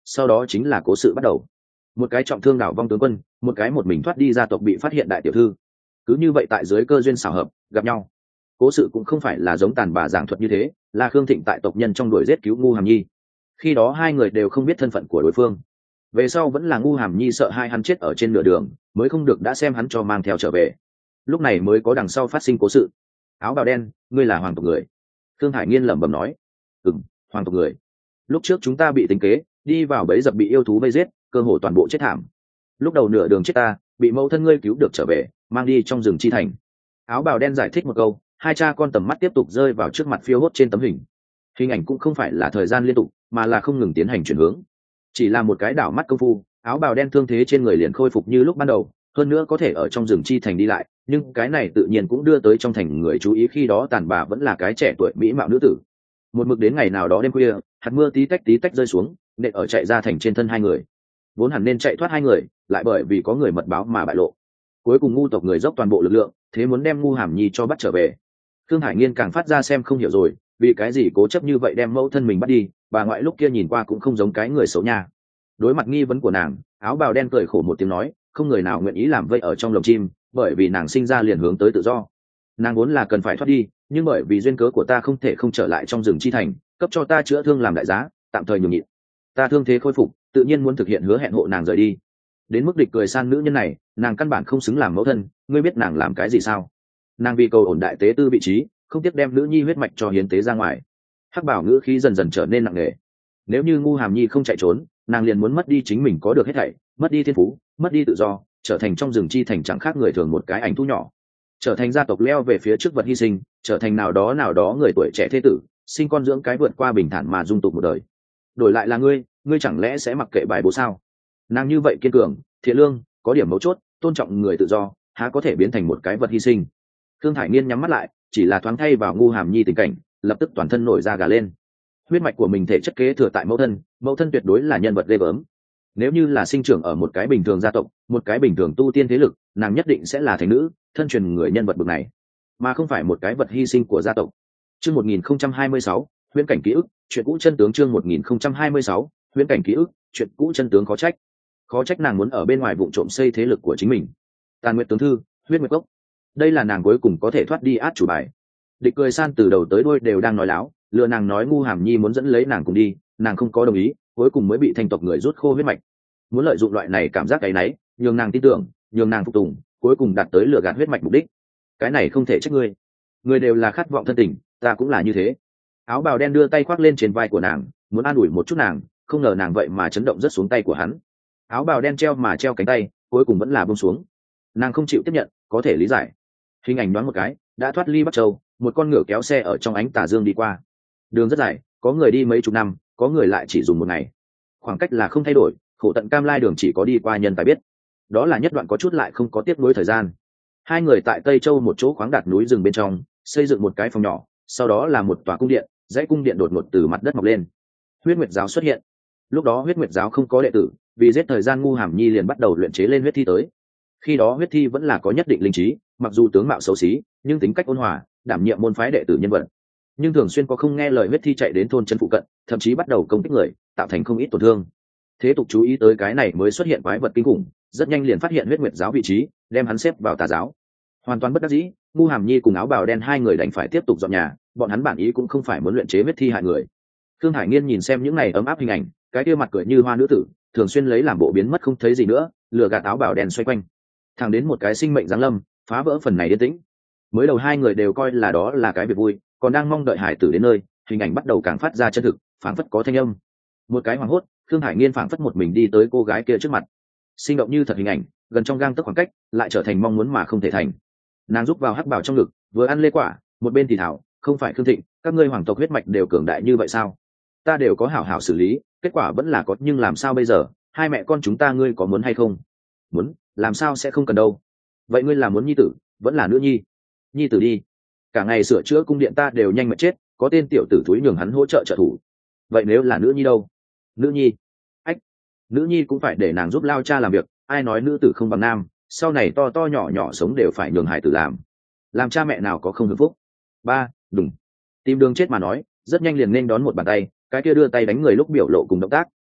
sau đó chính là cố sự bắt đầu. Một cái trọng thương đảo vong tướng quân, một cái một mình thoát đi gia tộc bị phát hiện đại tiểu thư, cứ như vậy tại dưới cơ duyên xảo hợp gặp nhau. Cố sự cũng không phải là giống tàn bà giảng thuật như thế, là Khương Thịnh tại tộc nhân trong đuổi giết cứu Ngu Hàm Nhi. Khi đó hai người đều không biết thân phận của đối phương, về sau vẫn là Ngu Hàm Nhi sợ hai hắn chết ở trên nửa đường, mới không được đã xem hắn cho mang theo trở về, lúc này mới có đằng sau phát sinh cố sự. Áo bào đen, ngươi là hoàng tộc người. Thương Hải Nghiên lẩm bẩm nói. Hoàng tộc người. Lúc trước chúng ta bị tính kế, đi vào bẫy dập bị yêu thú vây giết, cơ hồ toàn bộ chết thảm. Lúc đầu nửa đường chết ta, bị mẫu thân ngươi cứu được trở về, mang đi trong rừng chi thành. Áo bào đen giải thích một câu, hai cha con tầm mắt tiếp tục rơi vào trước mặt phiêu hốt trên tấm hình. Hình ảnh cũng không phải là thời gian liên tục, mà là không ngừng tiến hành chuyển hướng. Chỉ là một cái đảo mắt công phu, áo bào đen thương thế trên người liền khôi phục như lúc ban đầu, hơn nữa có thể ở trong rừng chi thành đi lại, nhưng cái này tự nhiên cũng đưa tới trong thành người chú ý, khi đó tàn bà vẫn là cái trẻ tuổi mỹ mạo nữ tử. Một mực đến ngày nào đó đêm khuya, hạt mưa tí tách rơi xuống, nện ở chạy ra thành trên thân hai người. Vốn hẳn nên chạy thoát hai người, lại bởi vì có người mật báo mà bại lộ. Cuối cùng Ngu tộc người dốc toàn bộ lực lượng, thế muốn đem Ngu Hàm Nhi cho bắt trở về. Thương Hải Nghiên càng phát ra xem không hiểu rồi, vì cái gì cố chấp như vậy đem mẫu thân mình bắt đi, bà ngoại lúc kia nhìn qua cũng không giống cái người xấu nha. Đối mặt nghi vấn của nàng, áo bào đen cười khổ một tiếng nói, không người nào nguyện ý làm vây ở trong lồng chim, bởi vì nàng sinh ra liền hướng tới tự do. Nàng vốn là cần phải thoát đi, nhưng bởi vì duyên cớ của ta không thể không trở lại trong rừng chi thành, cấp cho ta chữa thương làm đại giá, tạm thời nhường nhịn. Ta thương thế khôi phục, tự nhiên muốn thực hiện hứa hẹn hộ nàng rời đi. Đến mức địch cười san nữ nhân này, nàng căn bản không xứng làm mẫu thân, ngươi biết nàng làm cái gì sao? Nàng vì cầu ổn đại tế tư vị trí, không tiếc đem nữ nhi huyết mạch cho hiến tế ra ngoài. Hắc bảo ngữ khí dần dần trở nên nặng nề. Nếu như Ngu Hàm Nhi không chạy trốn, nàng liền muốn mất đi chính mình có được hết thảy, mất đi thiên phú, mất đi tự do, trở thành trong rừng chi thành chẳng khác người thường một cái ảnh thu nhỏ, trở thành gia tộc leo về phía trước vật hy sinh, trở thành nào đó người tuổi trẻ thế tử, sinh con dưỡng cái vượt qua bình thản mà dung tục một đời. Đổi lại là ngươi chẳng lẽ sẽ mặc kệ bài bố sao? Nàng như vậy kiên cường, thiện lương, có điểm mấu chốt, tôn trọng người tự do, há có thể biến thành một cái vật hy sinh? Thương Thải Niên nhắm mắt lại, chỉ là thoáng thay vào Ngu Hàm Nhi tình cảnh, lập tức toàn thân nổi da gà lên. Huyết mạch của mình thể chất kế thừa tại mẫu thân tuyệt đối là nhân vật ghê gớm. Nếu như là sinh trưởng ở một cái bình thường gia tộc, một cái bình thường tu tiên thế lực, nàng nhất định sẽ là thành nữ, thân truyền người nhân vật bậc này, mà không phải một cái vật hy sinh của gia tộc. Chương 1026, huyễn cảnh ký ức, chuyện cũ chân tướng. Chương 1026, huyễn cảnh ký ức, chuyện cũ chân tướng. Khó trách nàng muốn ở bên ngoài vụng trộm xây thế lực của chính mình. Tàn Nguyệt tướng thư, huyết nguyệt cốc, đây là nàng cuối cùng có thể thoát đi át chủ bài. Địch cười san từ đầu tới đuôi đều đang nói láo, lừa nàng nói Ngu Hàm Nhi muốn dẫn lấy nàng cùng đi, nàng không có đồng ý, cuối cùng mới bị thanh tộc người rút khô huyết mạch. Muốn lợi dụng loại này cảm giác cái náy, nhường nàng tin tưởng, nhường nàng phục tùng, cuối cùng đạt tới lừa gạt huyết mạch mục đích. Cái này không thể trách ngươi, người đều là khát vọng thân tình, ta cũng là như thế. Áo bào đen đưa tay khoác lên trên vai của nàng, muốn an ủi một chút nàng, không ngờ nàng vậy mà chấn động rất xuống tay của hắn. Áo bào đen treo cánh tay, cuối cùng vẫn là buông xuống. Nàng không chịu tiếp nhận, có thể lý giải. Hình ảnh đoán một cái, đã thoát ly Bắc Châu, một con ngựa kéo xe ở trong ánh tà dương đi qua. Đường rất dài, có người đi mấy chục năm, có người lại chỉ dùng một ngày. Khoảng cách là không thay đổi, khổ tận cam lai đường chỉ có đi qua nhân tài biết. Đó là nhất đoạn có chút lại không có tiếp nối thời gian. Hai người tại Tây Châu một chỗ khoáng đạt núi rừng bên trong, xây dựng một cái phòng nhỏ, sau đó là một tòa cung điện, dãy cung điện đột ngột từ mặt đất mọc lên. Huyết Nguyệt giáo xuất hiện. Lúc đó Huyết Nguyệt giáo không có đệ tử, vì giết thời gian Ngu Hàm Nhi liền bắt đầu luyện chế lên huyết thi tới. Khi đó huyết thi vẫn là có nhất định linh trí, mặc dù tướng mạo xấu xí, nhưng tính cách ôn hòa, đảm nhiệm môn phái đệ tử nhân vật. Nhưng thường xuyên có không nghe lời huyết thi chạy đến thôn chân phụ cận, thậm chí bắt đầu công kích người, tạo thành không ít tổn thương. Thế tục chú ý tới cái này mới xuất hiện quái vật kinh khủng, rất nhanh liền phát hiện Huyết Nguyệt giáo vị trí, đem hắn xếp vào tà giáo. Hoàn toàn bất đắc dĩ, Ngu Hàm Nhi cùng áo bào đen hai người đành phải tiếp tục dọn nhà, bọn hắn bản ý cũng không phải muốn luyện chế huyết thi hại người. Thương Hải Nghiên nhìn xem những này ấm áp hình ảnh, cái kia mặt cười như hoa nữ tử, thường xuyên lấy làm bộ biến mất không thấy gì nữa, lừa gạt áo bào đen xoay quanh. Thẳng đến một cái sinh mệnh giáng lâm, phá vỡ phần này yên tĩnh. Mới đầu hai người đều coi là đó là cái việc vui, còn đang mong đợi hải tử đến nơi, hình ảnh bắt đầu càng phát ra chân thực, phảng phất có thanh âm. Một cái hoảng hốt, Thương Hải Nghiên phảng phất một mình đi tới cô gái kia trước mặt. Sinh động như thật hình ảnh, gần trong gang tấc khoảng cách, lại trở thành mong muốn mà không thể thành. Nàng rúc vào hắc bảo trong ngực, vừa ăn lê quả, một bên thì thảo, không phải Khương Thịnh, các ngươi hoàng tộc huyết mạch đều cường đại như vậy sao? Ta đều có hảo hảo xử lý, kết quả vẫn là có, nhưng làm sao bây giờ? Hai mẹ con chúng ta ngươi có muốn hay không? Muốn, làm sao sẽ không cần đâu. Vậy ngươi là muốn nhi tử, vẫn là nữ nhi? Nhi tử đi. Cả ngày sửa chữa cung điện ta đều nhanh mệt chết, có tên tiểu tử thúi nhường hắn hỗ trợ trợ thủ. Vậy nếu là nữ nhi đâu? Nữ nhi? Ách, nữ nhi cũng phải để nàng giúp lao cha làm việc, ai nói nữ tử không bằng nam, sau này to to nhỏ nhỏ sống đều phải nhường hải tử làm cha mẹ nào có không hưởng phúc. Ba, đùng. Tìm đường chết mà nói, rất nhanh liền nên đón một bàn tay, cái kia đưa tay đánh người lúc biểu lộ cùng động tác,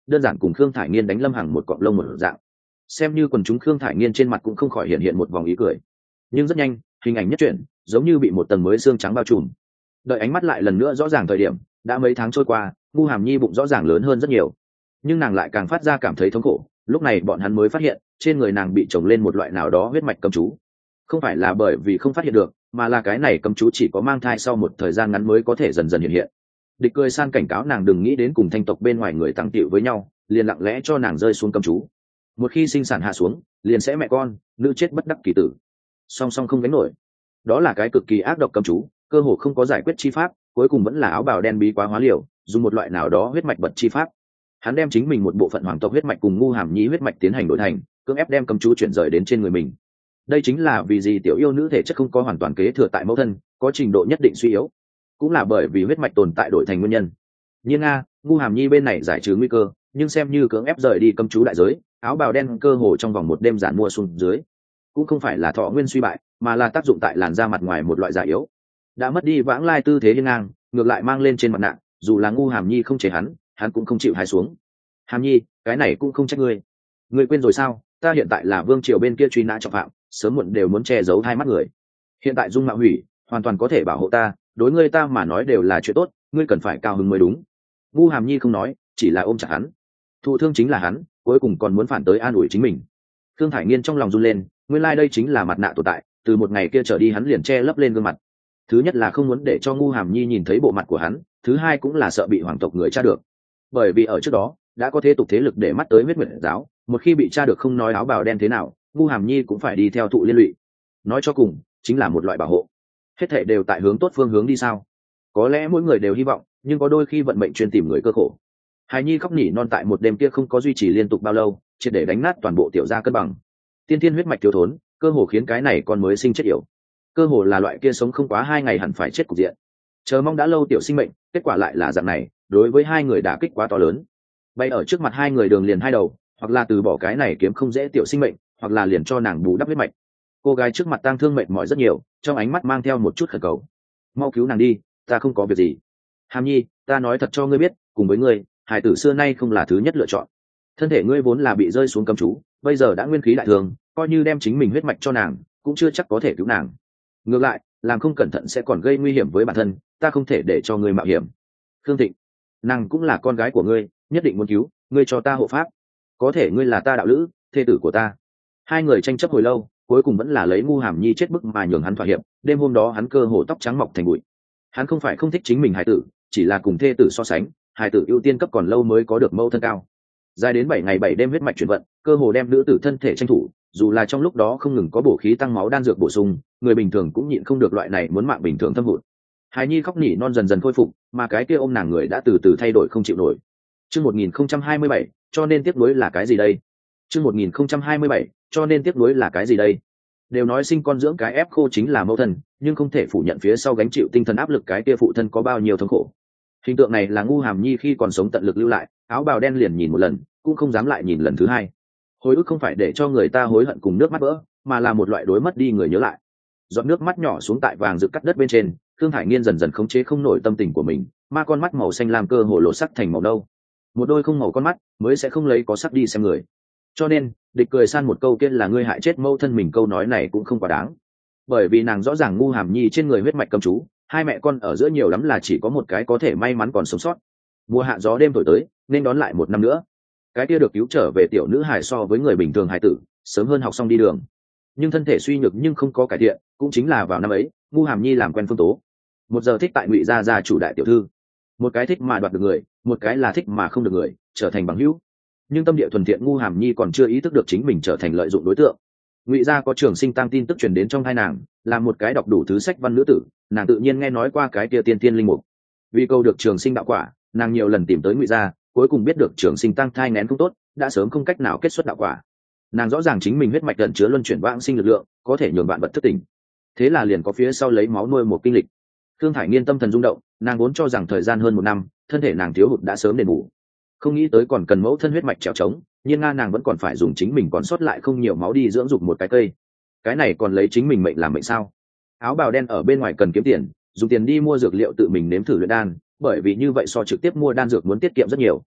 đơn giản cùng Khương Thải Nghiên đánh Lâm Hằng một cọng lông một dạng. Xem như quần chúng, Khương Thải Nghiên trên mặt cũng không khỏi hiện một vòng ý cười, nhưng rất nhanh hình ảnh nhất chuyển, giống như bị một tầng mới xương trắng bao trùm. Đợi ánh mắt lại lần nữa rõ ràng thời điểm, đã mấy tháng trôi qua, Ngu Hàm Nhi bụng rõ ràng lớn hơn rất nhiều, nhưng nàng lại càng phát ra cảm thấy thống khổ. Lúc này bọn hắn mới phát hiện trên người nàng bị trồng lên một loại nào đó huyết mạch cấm chú. Không phải là bởi vì không phát hiện được, mà là cái này cấm chú chỉ có mang thai sau một thời gian ngắn mới có thể dần dần hiện hiện. Địch Cười San cảnh cáo nàng đừng nghĩ đến cùng Thanh tộc bên ngoài người tăng tiệu với nhau, liền lặng lẽ cho nàng rơi xuống cấm chú. Một khi sinh sản hạ xuống, liền sẽ mẹ con nữ chết bất đắc kỳ tử, song song không gánh nổi. Đó là cái cực kỳ ác độc cấm chú, cơ hồ không có giải quyết chi pháp, cuối cùng vẫn là áo bào đen bí quá hóa liều, dùng một loại nào đó huyết mạch bật chi pháp. Hắn đem chính mình một bộ phận hoàng tộc huyết mạch cùng Ngu Hàm Nhi huyết mạch tiến hành đổi thành, cưỡng ép đem cấm chú chuyển rời đến trên người mình. Đây chính là vì gì tiểu yêu nữ thể chất không có hoàn toàn kế thừa tại mẫu thân, có trình độ nhất định suy yếu, cũng là bởi vì huyết mạch tồn tại đổi thành nguyên nhân. Nhưng Ngu Hàm Nhi bên này giải trừ nguy cơ, nhưng xem như cưỡng ép rời đi cấm chú đại giới, áo bào đen cơ hồ trong vòng một đêm giản mua xuống dưới. Cũng không phải là thọ nguyên suy bại, mà là tác dụng tại làn da mặt ngoài một loại già yếu, đã mất đi vãng lai tư thế hiên ngang, ngược lại mang lên trên mặt nạ. Dù là Ngu Hàm Nhi không chế hắn cũng không chịu hái xuống. Hàm Nhi, cái này cũng không trách ngươi quên rồi sao? Ta hiện tại là vương triều bên kia truy nã trọng phạm, sớm muộn đều muốn che giấu hai mắt người. Hiện tại dung mạo hủy, hoàn toàn có thể bảo hộ ta, đối ngươi ta mà nói đều là chuyện tốt, ngươi cần phải cao hứng mới đúng. Ngu Hàm Nhi không nói, chỉ là ôm chặt hắn. Thụ thương chính là hắn, cuối cùng còn muốn phản tới an ủi chính mình. Thương Thải Nghiên trong lòng run lên, nguyên lai đây chính là mặt nạ tồn tại. Từ một ngày kia trở đi, hắn liền che lấp lên gương mặt. Thứ nhất là không muốn để cho Ngu Hàm Nhi nhìn thấy bộ mặt của hắn, thứ hai cũng là sợ bị hoàng tộc người tra được. Bởi vì ở trước đó đã có thế tục thế lực để mắt tới Huyết Nguyệt giáo, một khi bị tra được không nói áo bào đen thế nào, Ngu Hàm Nhi cũng phải đi theo thụ liên lụy. Nói cho cùng chính là một loại bảo hộ. Hết thảy đều tại hướng tốt phương hướng đi sao? Có lẽ mỗi người đều hy vọng, nhưng có đôi khi vận mệnh chuyên tìm người cơ khổ. Hài Nhi khóc nỉ non tại một đêm kia không có duy trì liên tục bao lâu, triệt để đánh nát toàn bộ tiểu gia cân bằng. Tiên thiên huyết mạch thiếu thốn, cơ hồ khiến cái này con mới sinh chết yểu. Cơ hồ là loại kia sống không quá 2 ngày hẳn phải chết cục diện. Chờ mong đã lâu tiểu sinh mệnh, kết quả lại là dạng này, đối với hai người đả kích quá to lớn. Bay ở trước mặt hai người đường liền hai đầu, hoặc là từ bỏ cái này kiếm không dễ tiểu sinh mệnh, hoặc là liền cho nàng bù đắp huyết mạch. Cô gái trước mặt tang thương mệt mỏi rất nhiều, trong ánh mắt mang theo một chút khẩn cầu. Mau cứu nàng đi, ta không có việc gì. Hàm Nhi, ta nói thật cho ngươi biết, cùng với ngươi, hải tử xưa nay không là thứ nhất lựa chọn. Thân thể ngươi vốn là bị rơi xuống cấm chú, bây giờ đã nguyên khí đại thường, coi như đem chính mình huyết mạch cho nàng, cũng chưa chắc có thể cứu nàng. Ngược lại, làm không cẩn thận sẽ còn gây nguy hiểm với bản thân, ta không thể để cho ngươi mạo hiểm. Khương Thịnh, nàng cũng là con gái của ngươi, nhất định muốn cứu, ngươi cho ta hộ pháp. Có thể ngươi là ta đạo lữ, thê tử của ta. Hai người tranh chấp hồi lâu, cuối cùng vẫn là lấy Ngu Hàm Nhi chết bức mà nhường hắn thỏa hiệp. Đêm hôm đó hắn cơ hồ tóc trắng mọc thành bụi. Hắn không phải không thích chính mình hài tử, chỉ là cùng thê tử so sánh, hài tử ưu tiên cấp còn lâu mới có được mẫu thân cao. Dài đến 7 ngày 7 đêm huyết mạch chuyển vận, cơ hồ đem nữ tử thân thể tranh thủ, dù là trong lúc đó không ngừng có bổ khí tăng máu đan dược bổ sung, người bình thường cũng nhịn không được loại này muốn mạng bình thường thâm hụt. Hài Nhi khóc nỉ non dần dần khôi phục, mà cái kia ôm nàng người đã từ từ thay đổi không chịu nổi. Chương 1027, cho nên tiếc nuối là cái gì đây? Chương 1027, cho nên tiếc nuối là cái gì đây? Đều nói sinh con dưỡng cái ép khô chính là mẫu thân, nhưng không thể phủ nhận phía sau gánh chịu tinh thần áp lực cái kia phụ thân có bao nhiêu thống khổ. Hình tượng này là Ngu Hàm Nhi khi còn sống tận lực lưu lại, áo bào đen liền nhìn một lần, cũng không dám lại nhìn lần thứ hai. Hồi ức không phải để cho người ta hối hận cùng nước mắt vỡ, mà là một loại đối mất đi người nhớ lại. Giọt nước mắt nhỏ xuống tại vàng rực cắt đất bên trên, Thương Thải Nghiên dần dần khống chế không nổi tâm tình của mình, ma con mắt màu xanh lam cơ hồ lộ sắc thành màu nâu. Một đôi không màu con mắt mới sẽ không lấy có sắc đi xem người. Cho nên Địch cười san một câu kia là ngươi hại chết mẫu thân mình, câu nói này cũng không quá đáng, bởi vì nàng rõ ràng Ngu Hàm Nhi trên người huyết mạch cấm chú, hai mẹ con ở giữa nhiều lắm là chỉ có một cái có thể may mắn còn sống sót. Mùa hạ gió đêm thổi tới, nên đón lại một năm nữa. Cái kia được cứu trở về tiểu nữ hài so với người bình thường hài tử sớm hơn học xong đi đường, nhưng thân thể suy nhược nhưng không có cải thiện. Cũng chính là vào năm ấy, Ngu Hàm Nhi làm quen Phương Tố, một giờ thích tại Ngụy gia gia chủ đại tiểu thư, một cái thích mà đoạt được người, một cái là thích mà không được người, trở thành bằng hữu. Nhưng tâm địa thuần thiện Ngu Hàm Nhi còn chưa ý thức được chính mình trở thành lợi dụng đối tượng. Ngụy gia có Trường Sinh tăng tin tức truyền đến trong tai nàng, là một cái đọc đủ thứ sách văn nữ tử, nàng tự nhiên nghe nói qua cái kia tiên tiên linh mục. Vì câu được Trường Sinh đạo quả, nàng nhiều lần tìm tới Ngụy gia, cuối cùng biết được Trường Sinh tăng thai nghén không tốt, đã sớm không cách nào kết xuất đạo quả. Nàng rõ ràng chính mình huyết mạch gần chứa luân chuyển vãng sinh lực lượng, có thể nhường vạn vật thức tỉnh. Thế là liền có phía sau lấy máu nuôi một kinh lịch. Thương Thải Nghiên tâm thần rung động, nàng vốn cho rằng thời gian hơn 1 năm, thân thể nàng thiếu hụt đã sớm đền bù, không nghĩ tới còn cần mẫu thân huyết mạch trèo trống, nhưng nàng vẫn còn phải dùng chính mình còn sót lại không nhiều máu đi dưỡng dục một cái cây. Cái này còn lấy chính mình mệnh làm mệnh sao? Áo bào đen ở bên ngoài cần kiếm tiền, dùng tiền đi mua dược liệu tự mình nếm thử luyện đan, bởi vì như vậy so trực tiếp mua đan dược muốn tiết kiệm rất nhiều.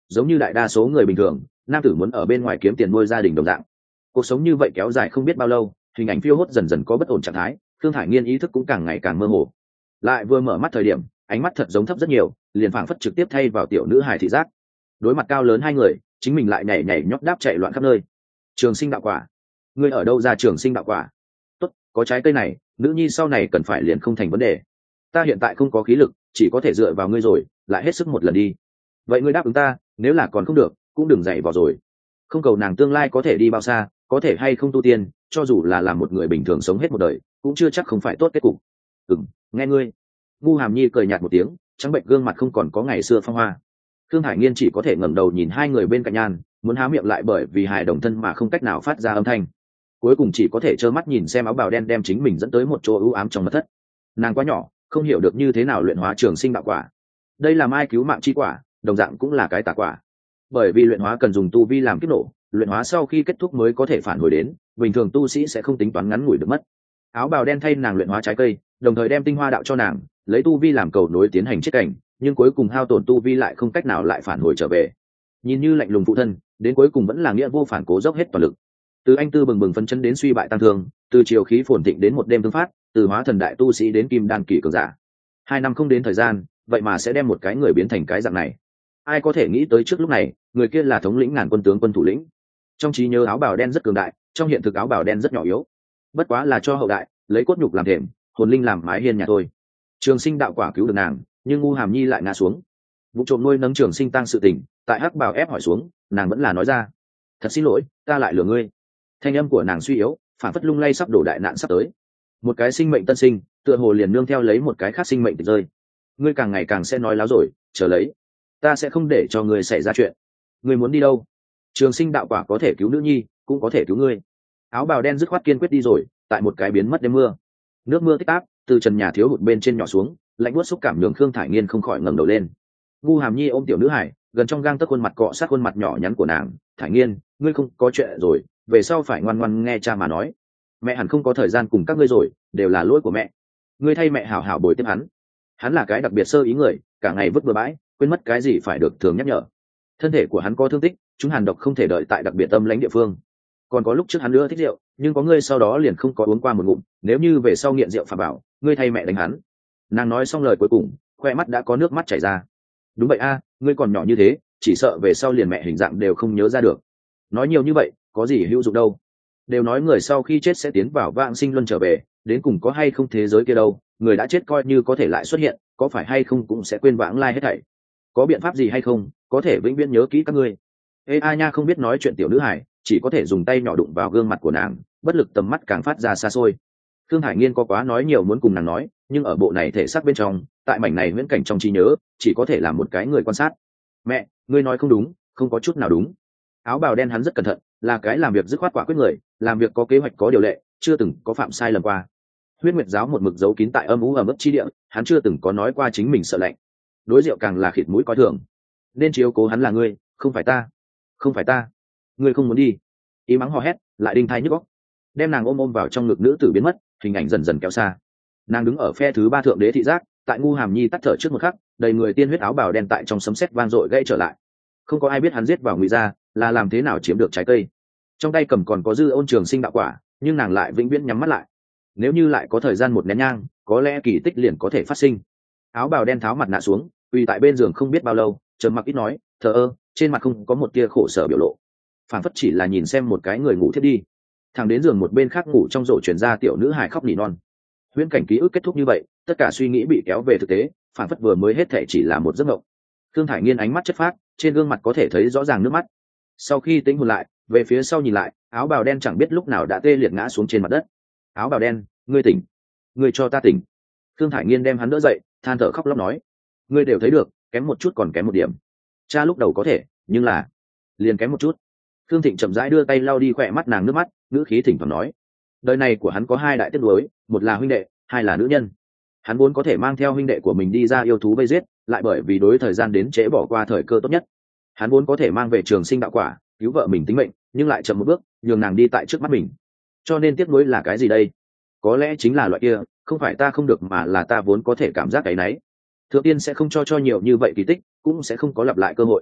giống như đại đa số người bình thường, nam tử muốn ở bên ngoài kiếm tiền nuôi gia đình đồng dạng. Cuộc sống như vậy kéo dài không biết bao lâu, hình ảnh phiêu hốt dần dần có bất ổn trạng thái, Thương Thải Nghiên ý thức cũng càng ngày càng mơ hồ. Lại vừa mở mắt thời điểm, ánh mắt thật giống thấp rất nhiều, liền phảng phất trực tiếp thay vào tiểu nữ hài thị giác. Đối mặt cao lớn hai người, chính mình lại nhảy nhảy nhót đáp chạy loạn khắp nơi. Trường sinh đạo quả, ngươi ở đâu ra trường sinh đạo quả? Tốt, có trái cây này, nữ nhi sau này cần phải liền không thành vấn đề. Ta hiện tại không có khí lực, chỉ có thể dựa vào ngươi rồi, lại hết sức một lần đi. Vậy ngươi đáp ứng ta, nếu là còn không được, cũng đừng dạy vào rồi. Không cầu nàng tương lai có thể đi bao xa, có thể hay không tu tiên, cho dù là làm một người bình thường sống hết một đời, cũng chưa chắc không phải tốt kết cục. Nghe ngươi. Ngu Hàm Nhi cười nhạt một tiếng, trắng bệnh gương mặt không còn có ngày xưa phong hoa. Thương Hải Nghiên chỉ có thể ngẩng đầu nhìn hai người bên cạnh nhan, muốn há miệng lại bởi vì hài đồng thân mà không cách nào phát ra âm thanh. Cuối cùng chỉ có thể trơ mắt nhìn xem áo bào đen đem chính mình dẫn tới một chỗ ưu ám trong mật thất. Nàng quá nhỏ, không hiểu được như thế nào luyện hóa trường sinh đạo quả. Đây là mai cứu mạng chi quả, đồng dạng cũng là cái tà quả. Bởi vì luyện hóa cần dùng tu vi làm kiếp nổ, luyện hóa sau khi kết thúc mới có thể phản hồi đến, bình thường tu sĩ sẽ không tính toán ngắn ngủi được mất. Áo bào đen thay nàng luyện hóa trái cây, đồng thời đem tinh hoa đạo cho nàng, lấy tu vi làm cầu nối tiến hành chết cảnh, nhưng cuối cùng hao tổn tu vi lại không cách nào lại phản hồi trở về. Nhìn như lạnh lùng phụ thân, đến cuối cùng vẫn là nghĩa vô phản cố dốc hết toàn lực. Từ anh tư bừng bừng phấn chấn đến suy bại tăng thương, từ chiều khí phồn thịnh đến một đêm thương phát, từ hóa thần đại tu sĩ đến kim đan kỳ cường giả. 2 năm không đến thời gian, vậy mà sẽ đem một cái người biến thành cái dạng này. Ai có thể nghĩ tới trước lúc này, người kia là thống lĩnh ngàn quân tướng quân thủ lĩnh. Trong trí nhớ áo bào đen rất cường đại, trong hiện thực áo bào đen rất nhỏ yếu. Bất quá là cho hậu đại, lấy cốt nhục làm thềm, hồn linh làm mái hiên nhà thôi. Trường sinh đạo quả cứu được nàng, nhưng Ngu Hàm Nhi lại ngã xuống. Vụ trộm nuôi nấng trường sinh tăng sự tình, tại hắc bào ép hỏi xuống, nàng vẫn là nói ra: thật xin lỗi, ta lại lừa ngươi. Thanh âm của nàng suy yếu, phản phất lung lay sắp đổ đại nạn sắp tới. Một cái sinh mệnh tân sinh, tựa hồ liền nương theo lấy một cái khác sinh mệnh tịch rơi. Ngươi càng ngày càng sẽ nói láo rồi, chờ lấy, ta sẽ không để cho ngươi xảy ra chuyện. Ngươi muốn đi đâu? Trường sinh đạo quả có thể cứu nữ nhi, cũng có thể cứu ngươi. Áo bào đen dứt khoát kiên quyết đi rồi, tại một cái biến mất đêm mưa. Nước mưa tích tắc từ trần nhà thiếu hụt bên trên nhỏ xuống, lạnh buốt xúc cảm nhường Khương Thải Nghiên không khỏi ngẩng đầu lên. Ngu Hàm Nhi ôm tiểu nữ hải, gần trong gang tấc khuôn mặt cọ sát khuôn mặt nhỏ nhắn của nàng. Thải Nghiên, ngươi không có chuyện rồi, về sau phải ngoan ngoãn nghe cha mà nói. Mẹ hẳn không có thời gian cùng các ngươi rồi, đều là lỗi của mẹ. Ngươi thay mẹ hảo hảo bồi tiếp hắn. Hắn là cái đặc biệt sơ ý người, cả ngày vứt bừa bãi, quên mất cái gì phải được thường nhắc nhở. Thân thể của hắn có thương tích, chúng hàn độc không thể đợi tại đặc biệt tâm lãnh địa phương. Còn có lúc trước hắn nữa thích rượu, nhưng có ngươi sau đó liền không có uống qua một ngụm, nếu như về sau nghiện rượu phà bảo, ngươi thay mẹ đánh hắn. Nàng nói xong lời cuối cùng, khoe mắt đã có nước mắt chảy ra. Đúng vậy a, ngươi còn nhỏ như thế, chỉ sợ về sau liền mẹ hình dạng đều không nhớ ra được. Nói nhiều như vậy, có gì hữu dụng đâu. Đều nói người sau khi chết sẽ tiến vào vãng sinh luân trở về, đến cùng có hay không thế giới kia đâu, người đã chết coi như có thể lại xuất hiện, có phải hay không cũng sẽ quên vãng lai hết thảy. Có biện pháp gì hay không, có thể vĩnh viễn nhớ kỹ các ngươi. Ê a nha, không biết nói chuyện tiểu nữ hải, chỉ có thể dùng tay nhỏ đụng vào gương mặt của nàng, bất lực, tầm mắt càng phát ra xa xôi. Thương Hải Nghiên có quá nói nhiều muốn cùng nàng nói, nhưng ở bộ này thể xác bên trong, tại mảnh này viễn cảnh trong trí nhớ, chỉ có thể là một cái người quan sát. Mẹ, ngươi nói không đúng, không có chút nào đúng. Áo bào đen hắn rất cẩn thận, là cái làm việc dứt khoát quả quyết người, làm việc có kế hoạch có điều lệ, chưa từng có phạm sai lầm qua. Huyết Nguyệt giáo một mực giấu kín tại âm u ẩm ướt chi địa, hắn chưa từng có nói qua chính mình sợ lạnh. Đối rượu càng là khịt mũi coi thường. Nên chiếu cố hắn là ngươi, không phải ta. Không phải ta. Ngươi không muốn đi. Ý mắng hò hét, lại đinh thai nhức óc. Đem nàng ôm vào trong ngực nữ tử biến mất, hình ảnh dần dần kéo xa. Nàng đứng ở phe thứ 3 thượng đế thị giác, tại Ngu Hàm Nhi tắt thở trước một khắc, đầy người tiên huyết áo bào đen tại trong sấm sét vang dội gãy trở lại. Không có ai biết hắn giết vào Ngụy gia, là làm thế nào chiếm được trái cây. Trong tay cầm còn có dư ôn trường sinh đạo quả, nhưng nàng lại vĩnh viễn nhắm mắt lại. Nếu như lại có thời gian một nén nhang, có lẽ kỳ tích liền có thể phát sinh. Áo bào đen tháo mặt nạ xuống, quỳ tại bên giường không biết bao lâu, trầm mặc ít nói, thờ ơ, trên mặt không có một tia khổ sở biểu lộ, phản phất chỉ là nhìn xem một cái người ngủ thiết đi. Thằng đến giường một bên khác ngủ trong rổ chuyển ra tiểu nữ hài khóc nỉ non. Huyễn cảnh ký ức kết thúc như vậy, tất cả suy nghĩ bị kéo về thực tế, phản phất vừa mới hết thể chỉ là một giấc mộng. Thương Thải Nghiên ánh mắt chất phác, trên gương mặt có thể thấy rõ ràng nước mắt. Sau khi tĩnh hồn lại, về phía sau nhìn lại, áo bào đen chẳng biết lúc nào đã tê liệt ngã xuống trên mặt đất. Áo bào đen, ngươi tỉnh, ngươi cho ta tỉnh. Thương Thải Nghiên đem hắn đỡ dậy, than thở khóc lóc nói: ngươi đều thấy được, kém một chút còn kém một điểm. Cha lúc đầu có thể, nhưng là liền kém một chút. Thương Thịnh chậm rãi đưa tay lau đi khỏe mắt nàng nước mắt, ngữ khí thỉnh thoảng nói: đời này của hắn có 2 đại tiếc nuối, một là huynh đệ, 2 là nữ nhân. Hắn vốn có thể mang theo huynh đệ của mình đi ra yêu thú vây giết, lại bởi vì đối thời gian đến trễ bỏ qua thời cơ tốt nhất. Hắn vốn có thể mang về trường sinh đạo quả, cứu vợ mình tính mệnh, nhưng lại chậm một bước, nhường nàng đi tại trước mắt mình. Cho nên tiếc nuối là cái gì đây? Có lẽ chính là loại kia, không phải ta không được mà là ta vốn có thể cảm giác cái nấy. Thượng tiên sẽ không cho nhiều như vậy kỳ tích, cũng sẽ không có lặp lại cơ hội.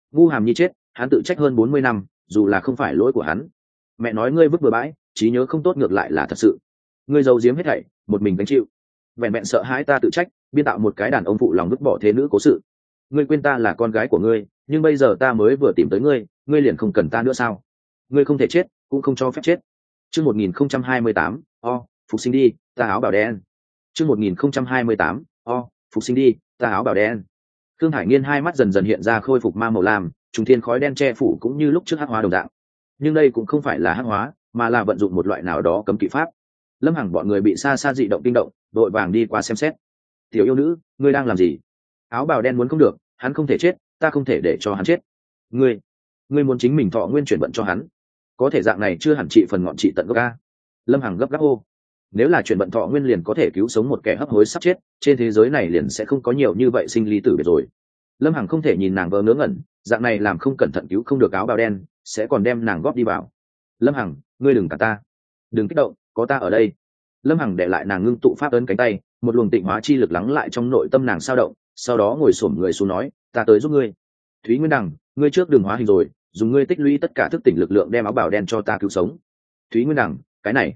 Ngu Hàm Nhi chết, hắn tự trách hơn 40 năm, dù là không phải lỗi của hắn. Mẹ nói ngươi vứt bừa bãi, trí nhớ không tốt ngược lại là thật sự. Ngươi giấu giếm hết thảy, một mình gánh chịu. Vẹn vẹn sợ hãi ta tự trách, biên tạo một cái đàn ông phụ lòng vứt bỏ thế nữ cố sự. Ngươi quên ta là con gái của ngươi, nhưng bây giờ ta mới vừa tìm tới ngươi, ngươi liền không cần ta nữa sao? Ngươi không thể chết, cũng không cho phép chết. Chương 1028, phục sinh đi, ta áo bào đen. Chương 1028, phục sinh đi, ta áo bào đen. Thương Hải Nghiên hai mắt dần dần hiện ra khôi phục ma màu lam, trùng thiên khói đen che phủ cũng như lúc trước hắc hóa đồng dạng. Nhưng đây cũng không phải là hắc hóa, mà là vận dụng một loại nào đó cấm kỵ pháp. Lâm Hằng bọn người bị xa xa dị động kinh động, đội vàng đi qua xem xét. Tiểu yêu nữ, ngươi đang làm gì? Áo bào đen muốn không được, hắn không thể chết, ta không thể để cho hắn chết. Ngươi muốn chính mình thọ nguyên chuyển vận cho hắn, có thể dạng này chưa hẳn trị phần ngọn trị tận gốc a. Lâm Hằng gấp gáp hô. Nếu là chuyển vận thọ nguyên liền có thể cứu sống một kẻ hấp hối sắp chết, trên thế giới này liền sẽ không có nhiều như vậy sinh ly tử biệt rồi. Lâm Hằng không thể nhìn nàng vờ ngớ ngẩn, dạng này làm không cẩn thận cứu không được áo bào đen, sẽ còn đem nàng góp đi vào. Lâm Hằng, ngươi đừng cả ta, đừng kích động, có ta ở đây. Lâm Hằng để lại nàng ngưng tụ pháp ấn cánh tay, một luồng tịnh hóa chi lực lắng lại trong nội tâm nàng sao động, sau đó ngồi xổm người xuống nói, ta tới giúp ngươi. Thúy Nguyên Đằng, ngươi trước đừng hóa hình rồi, dùng ngươi tích lũy tất cả thức tỉnh lực lượng đem áo bào đen cho ta cứu sống. Thúy Nguyên Đằng,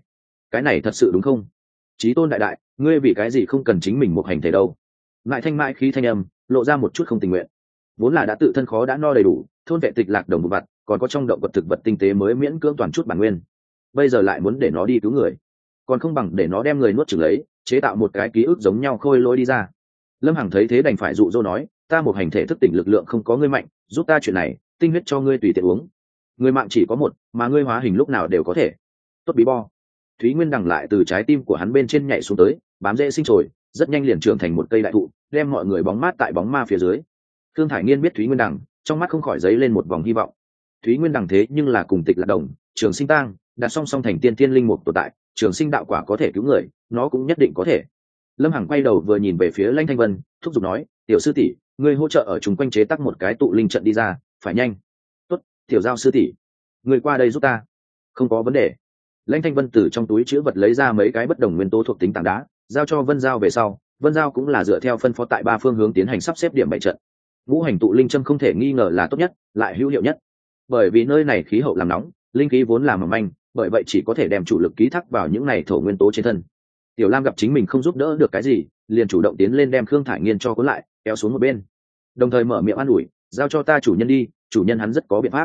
cái này thật sự đúng không? Chí tôn đại đại, ngươi vì cái gì không cần chính mình một hành thể đâu? Ngại thanh mãi khí thanh âm lộ ra một chút không tình nguyện. Vốn là đã tự thân khó đã no đầy đủ, thôn vệ tịch lạc đồng một vật, còn có trong động vật thực vật tinh tế mới miễn cưỡng toàn chút bản nguyên. Bây giờ lại muốn để nó đi cứu người, còn không bằng để nó đem người nuốt chửng lấy, chế tạo một cái ký ức giống nhau khôi lỗi đi ra. Lâm Hằng thấy thế đành phải dụ dỗ nói, ta một hành thể thức tỉnh lực lượng không có ngươi mạnh, giúp ta chuyện này, tinh huyết cho ngươi tùy tiện uống. Người mạng chỉ có một, mà ngươi hóa hình lúc nào đều có thể. Tốt bí bo. Thúy Nguyên Đằng lại từ trái tim của hắn bên trên nhảy xuống tới, bám rễ sinh trồi, rất nhanh liền trưởng thành một cây đại thụ, đem mọi người bóng mát tại bóng ma phía dưới. Thương Thải Nghiên biết Thúy Nguyên Đằng, trong mắt không khỏi dấy lên một vòng hy vọng. Thúy Nguyên Đằng thế nhưng là cùng Tịch Lạc Đồng, Trường Sinh Tang, đặt song song thành tiên tiên linh mục tồn tại, Trường Sinh đạo quả có thể cứu người, nó cũng nhất định có thể. Lâm Hằng quay đầu vừa nhìn về phía Lãnh Thanh Vân, thúc giục nói, tiểu sư tỷ, ngươi hỗ trợ ở chung quanh chế tác một cái tụ linh trận đi ra, phải nhanh. Tốt, tiểu giao sư tỷ, ngươi qua đây giúp ta. Không có vấn đề. Lãnh Thanh Vân từ trong túi chữ vật lấy ra mấy cái bất đồng nguyên tố thuộc tính tảng đá, giao cho Vân Giao về sau, Vân Giao cũng là dựa theo phân phó tại ba phương hướng tiến hành sắp xếp điểm bày trận. Ngũ hành tụ linh châm không thể nghi ngờ là tốt nhất, lại hữu hiệu nhất. Bởi vì nơi này khí hậu làm nóng, linh khí vốn là mỏng manh, bởi vậy chỉ có thể đem chủ lực ký thác vào những này thổ nguyên tố trên thân. Tiểu Lam gặp chính mình không giúp đỡ được cái gì, liền chủ động tiến lên đem Khương Thải Nghiên cho cuốn lại, kéo xuống một bên. Đồng thời mở miệng an ủi, giao cho ta chủ nhân đi, chủ nhân hắn rất có biện pháp.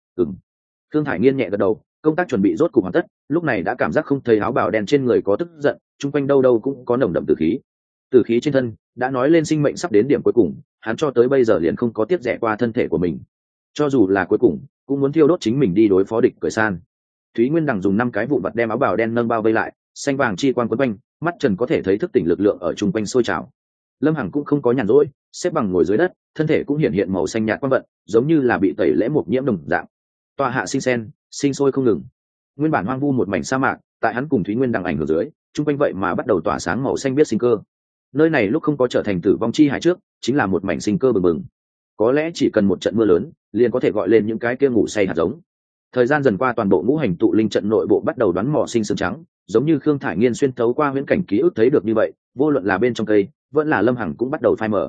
Khương Thải Nghiên nhẹ gật đầu, công tác chuẩn bị rốt cục hoàn tất, lúc này đã cảm giác không thấy áo bào đen trên người có tức giận, chung quanh đâu đâu cũng có nồng đậm tử khí. Tử khí trên thân đã nói lên sinh mệnh sắp đến điểm cuối cùng, hắn cho tới bây giờ liền không có tiếc rẻ qua thân thể của mình. Cho dù là cuối cùng, cũng muốn thiêu đốt chính mình đi đối phó địch cởi san. Thúy Nguyên Đằng dùng 5 cái vụn vặt đem áo bào đen nâng bao vây lại, xanh vàng chi quang quấn quanh, mắt trần có thể thấy thức tỉnh lực lượng ở chung quanh sôi trào. Lâm Hằng cũng không có nhàn rỗi, xếp bằng ngồi dưới đất, thân thể cũng hiện hiện màu xanh nhạt quang vận, giống như là bị tẩy lễ một nhiễm đồng dạng. Tọa hạ sinh sen, sinh sôi không ngừng. Nguyên bản hoang vu một mảnh sa mạc, tại hắn cùng Thúy Nguyên Đằng ảnh hưởng dưới, chung quanh vậy mà bắt đầu tỏa sáng màu xanh biết sinh cơ. Nơi này lúc không có trở thành tử vong chi hải trước, chính là một mảnh sinh cơ bừng bừng. Có lẽ chỉ cần một trận mưa lớn, liền có thể gọi lên những cái kia ngủ say hạt giống. Thời gian dần qua, toàn bộ ngũ hành tụ linh trận nội bộ bắt đầu đoán mò sinh sương trắng, giống như Khương Thải Nghiên xuyên thấu qua huyễn cảnh ký ức thấy được như vậy, vô luận là bên trong cây, vẫn là Lâm Hằng cũng bắt đầu phai mờ.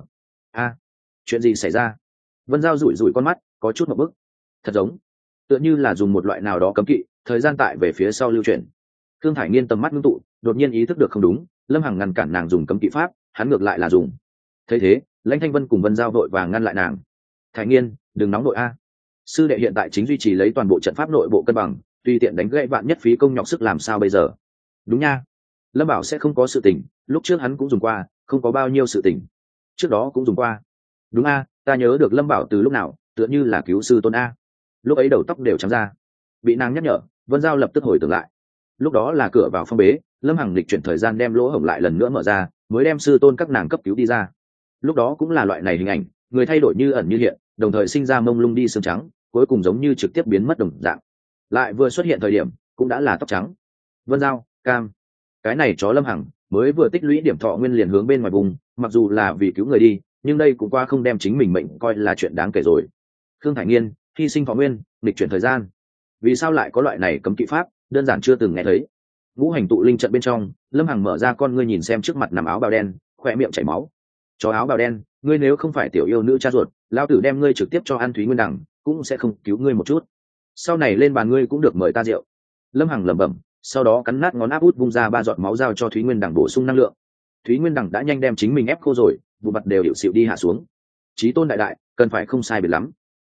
Chuyện gì xảy ra? Vân Giao rủi rủi con mắt, có chút một bức. Thật giống, tựa như là dùng một loại nào đó cấm kỵ, thời gian tại về phía sau lưu chuyển. Khương Thải Nghiên tầm mắt ngưng tụ, đột nhiên ý thức được không đúng, Lâm Hằng ngăn cản nàng dùng cấm kỵ pháp, hắn ngược lại là dùng. Thấy thế, Lãnh Thanh Vân cùng Vân Giao vội vàng ngăn lại nàng. Thải Nghiên, đừng nóng nội a. Sư đệ hiện tại chính duy trì lấy toàn bộ trận pháp nội bộ cân bằng, tùy tiện đánh gãy vạn nhất phí công nhọc sức làm sao bây giờ? Đúng nha. Lâm Bảo sẽ không có sự tình, lúc trước hắn cũng dùng qua, không có bao nhiêu sự tình. Trước đó cũng dùng qua. Đúng a, ta nhớ được Lâm Bảo từ lúc nào, tựa như là cứu sư tôn a. Lúc ấy đầu tóc đều trắng ra. Bị nàng nhắc nhở, Vân Giao lập tức hồi tưởng lại. Lúc đó là cửa vào phong bế, Lâm Hằng lịch chuyển thời gian đem lỗ hổng lại lần nữa mở ra, mới đem sư tôn các nàng cấp cứu đi ra. Lúc đó cũng là loại này hình ảnh, người thay đổi như ẩn như hiện, đồng thời sinh ra mông lung đi xương trắng, cuối cùng giống như trực tiếp biến mất đồng dạng. Lại vừa xuất hiện thời điểm, cũng đã là tóc trắng. Vân Giao, cam. Cái này chó Lâm Hằng mới vừa tích lũy điểm thọ nguyên liền hướng bên ngoài vùng, mặc dù là vì cứu người đi, nhưng đây cũng qua không đem chính mình mệnh coi là chuyện đáng kể rồi. Khương Thải Nghiên, hy sinh thọ nguyên, lịch chuyển thời gian. Vì sao lại có loại này cấm kỵ pháp, đơn giản chưa từng nghe thấy. Ngũ hành tụ linh trận bên trong, Lâm Hằng mở ra con ngươi nhìn xem trước mặt nằm áo bào đen, khỏe miệng chảy máu. Chó áo bào đen, ngươi nếu không phải tiểu yêu nữ cha ruột, lao tử đem ngươi trực tiếp cho ăn Thúy Nguyên Đằng cũng sẽ không cứu ngươi một chút. Sau này lên bàn ngươi cũng được mời ta rượu. Lâm Hằng lẩm bẩm, sau đó cắn nát ngón áp út vung ra 3 giọt máu giao cho Thúy Nguyên Đằng bổ sung năng lượng. Thúy Nguyên Đằng đã nhanh đem chính mình ép khô rồi, vụ mặt đều hiệu xịu đi hạ xuống. Chí tôn đại đại, cần phải không sai biệt lắm.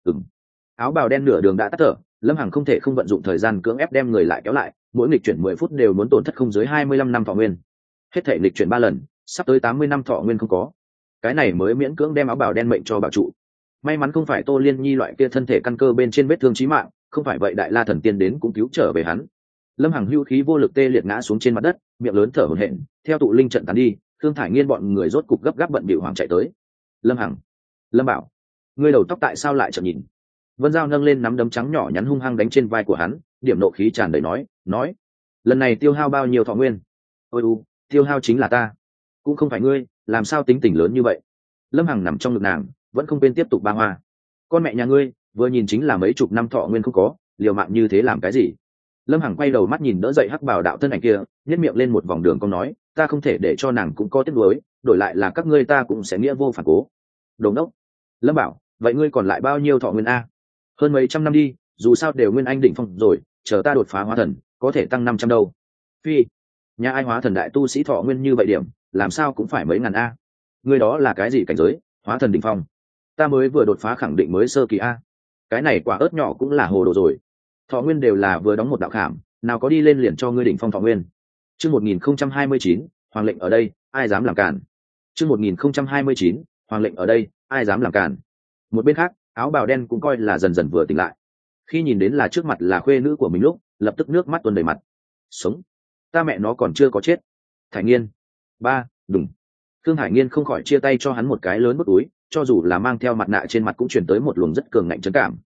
Áo bào đen nửa đường đã tắt thở, Lâm Hằng không thể không vận dụng thời gian cưỡng ép đem người lại kéo lại, mỗi nghịch chuyển 10 phút đều muốn tổn thất không dưới 25 năm thọ nguyên. Hết thể nghịch chuyển 3 lần, sắp tới 80 năm thọ nguyên không có. Cái này mới miễn cưỡng đem áo bào đen mệnh cho bảo trụ. May mắn không phải Tô Liên Nhi loại kia thân thể căn cơ bên trên vết thương chí mạng, không phải vậy Đại La thần tiên đến cũng cứu trở về hắn. Lâm Hằng hưu khí vô lực tê liệt ngã xuống trên mặt đất, miệng lớn thở hổn hển, theo tụ linh trận tán đi, Thương Thải Nghiên bọn người rốt cục gấp gáp bận bịu hoảng chạy tới. Lâm Hằng, Lâm Bảo, ngươi đầu tóc tại sao lại chợt nhìn? Vân Giao nâng lên nắm đấm trắng nhỏ nhắn hung hăng đánh trên vai của hắn, điểm nộ khí tràn đầy nói, lần này tiêu hao bao nhiêu thọ nguyên? Ôi tiêu hao chính là ta, cũng không phải ngươi, làm sao tính tình lớn như vậy? Lâm Hằng nằm trong ngực nàng, vẫn không bên tiếp tục ba hoa. Con mẹ nhà ngươi, vừa nhìn chính là mấy chục năm thọ nguyên không có, liều mạng như thế làm cái gì? Lâm Hằng quay đầu mắt nhìn đỡ dậy hắc bào đạo thân ảnh kia, nhếch miệng lên một vòng đường cong nói, ta không thể để cho nàng cũng có tiếc nuối, đổi lại là các ngươi ta cũng sẽ nghĩa vô phản cố. Đồng đốc. Lâm Bảo, vậy ngươi còn lại bao nhiêu thọ nguyên a? Hơn mấy trăm năm đi, dù sao đều nguyên anh đỉnh phong rồi, chờ ta đột phá hóa thần, có thể tăng 500 đâu. Phi, nhà ai hóa thần đại tu sĩ thọ nguyên như vậy điểm, làm sao cũng phải mấy ngàn a. Ngươi đó là cái gì cảnh giới? Hóa thần đỉnh phong. Ta mới vừa đột phá khẳng định mới sơ kỳ a. Cái này quả ớt nhỏ cũng là hồ đồ rồi. Thọ nguyên đều là vừa đóng một đạo khảm, nào có đi lên liền cho ngươi đỉnh phong thọ nguyên. Chương 1029, hoàng lệnh ở đây, ai dám làm cản. Chương 1029, hoàng lệnh ở đây, ai dám làm cản. Một bên khác, áo bào đen cũng coi là dần dần vừa tỉnh lại. Khi nhìn đến là trước mặt là khuê nữ của mình lúc, lập tức nước mắt tuôn đầy mặt. Sống, ta mẹ nó còn chưa có chết. Thải Nghiên, ba, đùng. Thương Thải Nghiên không khỏi chia tay cho hắn một cái lớn bút túi, cho dù là mang theo mặt nạ trên mặt cũng truyền tới một luồng rất cường ngạnh trấn cảm.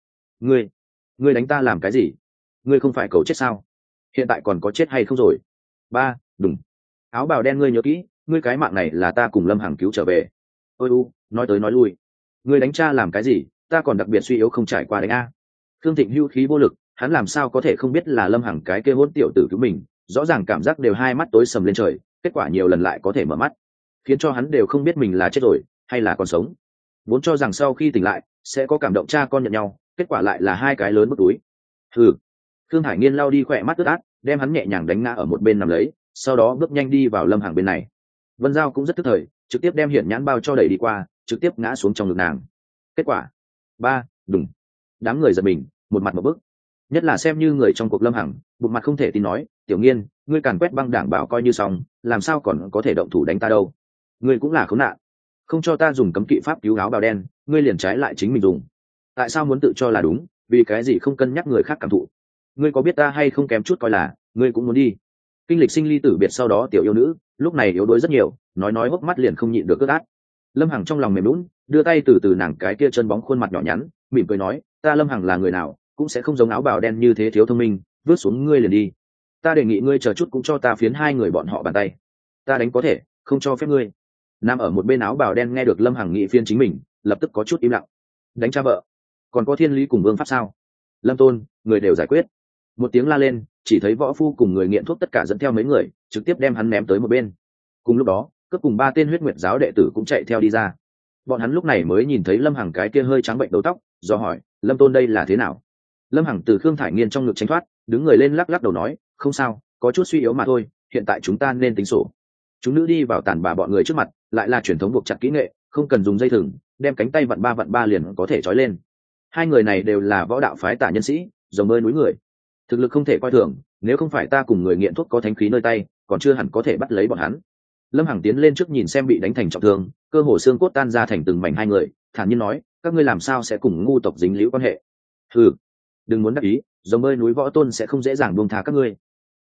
Ngươi đánh ta làm cái gì? Ngươi không phải cầu chết sao? Hiện tại còn có chết hay không rồi? Ba, đùng. Áo bào đen, ngươi nhớ kỹ, ngươi cái mạng này là ta cùng Lâm Hằng cứu trở về. Ôi nói tới nói lui, ngươi đánh cha làm cái gì? Ta còn đặc biệt suy yếu không trải qua đánh a. Thương Thịnh hưu khí vô lực, hắn làm sao có thể không biết là Lâm Hằng cái kia hỗn tiểu tử cứu mình, rõ ràng cảm giác đều hai mắt tối sầm lên trời, kết quả nhiều lần lại có thể mở mắt, khiến cho hắn đều không biết mình là chết rồi hay là còn sống. Vốn cho rằng sau khi tỉnh lại sẽ có cảm động cha con nhận nhau, kết quả lại là hai cái lớn bức túi. Thương Hải Nghiên lau đi khỏe mắt ướt át, đem hắn nhẹ nhàng đánh ngã ở một bên nằm lấy, sau đó bước nhanh đi vào Lâm Hằng bên này. Vân Giao cũng rất tức thời, trực tiếp đem hiển nhãn bao cho đẩy đi qua, trực tiếp ngã xuống trong ngực nàng. Kết quả, ba, đùng. Đám người giật mình, một mặt một bức. Nhất là xem như người trong cuộc Lâm Hằng, bụng mặt không thể tin nói, Tiểu Nghiên, ngươi càn quét băng đảng bảo coi như xong, làm sao còn có thể động thủ đánh ta đâu? Ngươi cũng là khốn nạn, không cho ta dùng cấm kỵ pháp cứu áo bào đen, ngươi liền trái lại chính mình dùng. Tại sao muốn tự cho là đúng, vì cái gì không cân nhắc người khác cảm thụ? Ngươi có biết ta hay không kém chút coi là ngươi cũng muốn đi? Kinh lịch sinh ly tử biệt sau đó tiểu yêu nữ lúc này yếu đuối rất nhiều, nói hốc mắt liền không nhịn được ướt át. Lâm Hằng trong lòng mềm lún, đưa tay từ từ nàng cái kia chân bóng khuôn mặt nhỏ nhắn, mỉm cười nói, ta Lâm Hằng là người nào cũng sẽ không giống áo bào đen như thế thiếu thông minh, vứt xuống ngươi liền đi. Ta đề nghị ngươi chờ chút cũng cho ta phiến hai người bọn họ bàn tay. Ta đánh có thể, không cho phép ngươi. Nằm ở một bên áo bào đen nghe được Lâm Hằng nghị phiên chính mình, lập tức có chút im lặng. Đánh cha vợ, còn có thiên lý cùng vương pháp sao? Lâm Tôn, người đều giải quyết. Một tiếng la lên, chỉ thấy võ phu cùng người nghiện thuốc tất cả dẫn theo mấy người, trực tiếp đem hắn ném tới một bên. Cùng lúc đó, cướp cùng 3 tên huyết nguyệt giáo đệ tử cũng chạy theo đi ra. Bọn hắn lúc này mới nhìn thấy Lâm Hằng cái kia hơi trắng bệnh đầu tóc, do hỏi, Lâm Tôn đây là thế nào? Lâm Hằng từ Khương Thải Nghiên trong ngực tránh thoát, đứng người lên lắc lắc đầu nói, không sao, có chút suy yếu mà thôi, hiện tại chúng ta nên tính sổ. Chúng nữ đi vào tàn bà bọn người trước mặt, lại là truyền thống buộc chặt kỹ nghệ, không cần dùng dây thừng, đem cánh tay vặn ba liền có thể trói lên. Hai người này đều là võ đạo phái tả nhân sĩ, rồng bơi núi người, thực lực không thể coi thường, nếu không phải ta cùng người nghiện thuốc có thánh khí nơi tay, còn chưa hẳn có thể bắt lấy bọn hắn. Lâm Hằng tiến lên trước nhìn xem bị đánh thành trọng thương, cơ hồ xương cốt tan ra thành từng mảnh hai người, thản nhiên nói, các ngươi làm sao sẽ cùng ngu tộc dính líu quan hệ? Đừng muốn đắc ý, rồng bơi núi võ tôn sẽ không dễ dàng buông tha các ngươi.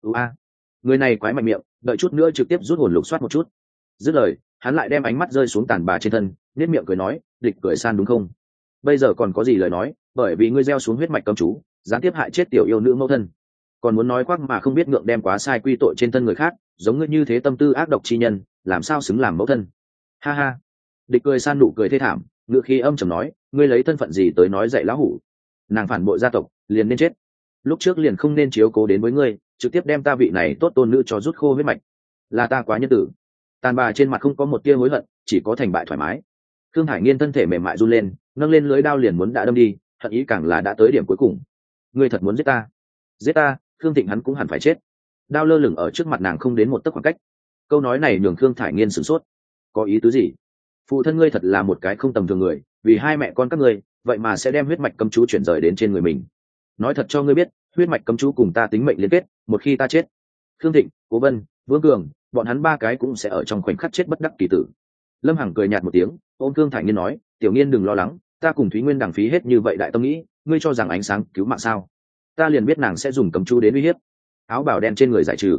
Người này quái mạnh miệng, đợi chút nữa trực tiếp rút hồn lục soát một chút. Dứt lời, hắn lại đem ánh mắt rơi xuống tàn bà trên thân, nét miệng cười nói, địch cười san đúng không? Bây giờ còn có gì lời nói, bởi vì ngươi gieo xuống huyết mạch cấm chú, gián tiếp hại chết tiểu yêu nữ mẫu thân, còn muốn nói khoác mà không biết ngượng đem quá sai quy tội trên thân người khác, giống ngươi như thế tâm tư ác độc chi nhân, làm sao xứng làm mẫu thân? Ha ha. Địch cười san nụ cười thê thảm, ngựa khi âm trầm nói, ngươi lấy thân phận gì tới nói dạy lão hủ? Nàng phản bội gia tộc, liền nên chết. Lúc trước liền không nên chiếu cố đến với ngươi, trực tiếp đem ta vị này tốt tôn nữ cho rút khô huyết mạch, là ta quá nhân tử. Tàn bà trên mặt không có một tia hối hận, chỉ có thành bại thoải mái. Thương Hải Nghiên thân thể mềm mại run lên, nâng lên lưới đao liền muốn đã đâm đi, hận ý càng là đã tới điểm cuối cùng. Ngươi thật muốn giết ta? Giết ta, Khương Thịnh hắn cũng hẳn phải chết. Đao lơ lửng ở trước mặt nàng không đến một tấc khoảng cách. Câu nói này nhường Thương Thải Nghiên sửng sốt. Có ý tứ gì? Phụ thân ngươi thật là một cái không tầm thường người, vì hai mẹ con các ngươi, vậy mà sẽ đem huyết mạch cấm chú chuyển rời đến trên người mình. Nói thật cho ngươi biết, huyết mạch cấm chú cùng ta tính mệnh liên kết, một khi ta chết, Khương Thịnh, Cố Vân, Vương Cường, bọn hắn ba cái cũng sẽ ở trong khoảnh khắc chết bất đắc kỳ tử. Lâm Hằng cười nhạt một tiếng, ôm Thương Thải Nghiên nói, tiểu Nghiên đừng lo lắng, ta cùng Thúy Nguyên đằng phí hết như vậy đại tâm nghĩ, ngươi cho rằng ánh sáng cứu mạng sao? Ta liền biết nàng sẽ dùng cấm chú đến uy hiếp. Áo bào đen trên người giải trừ.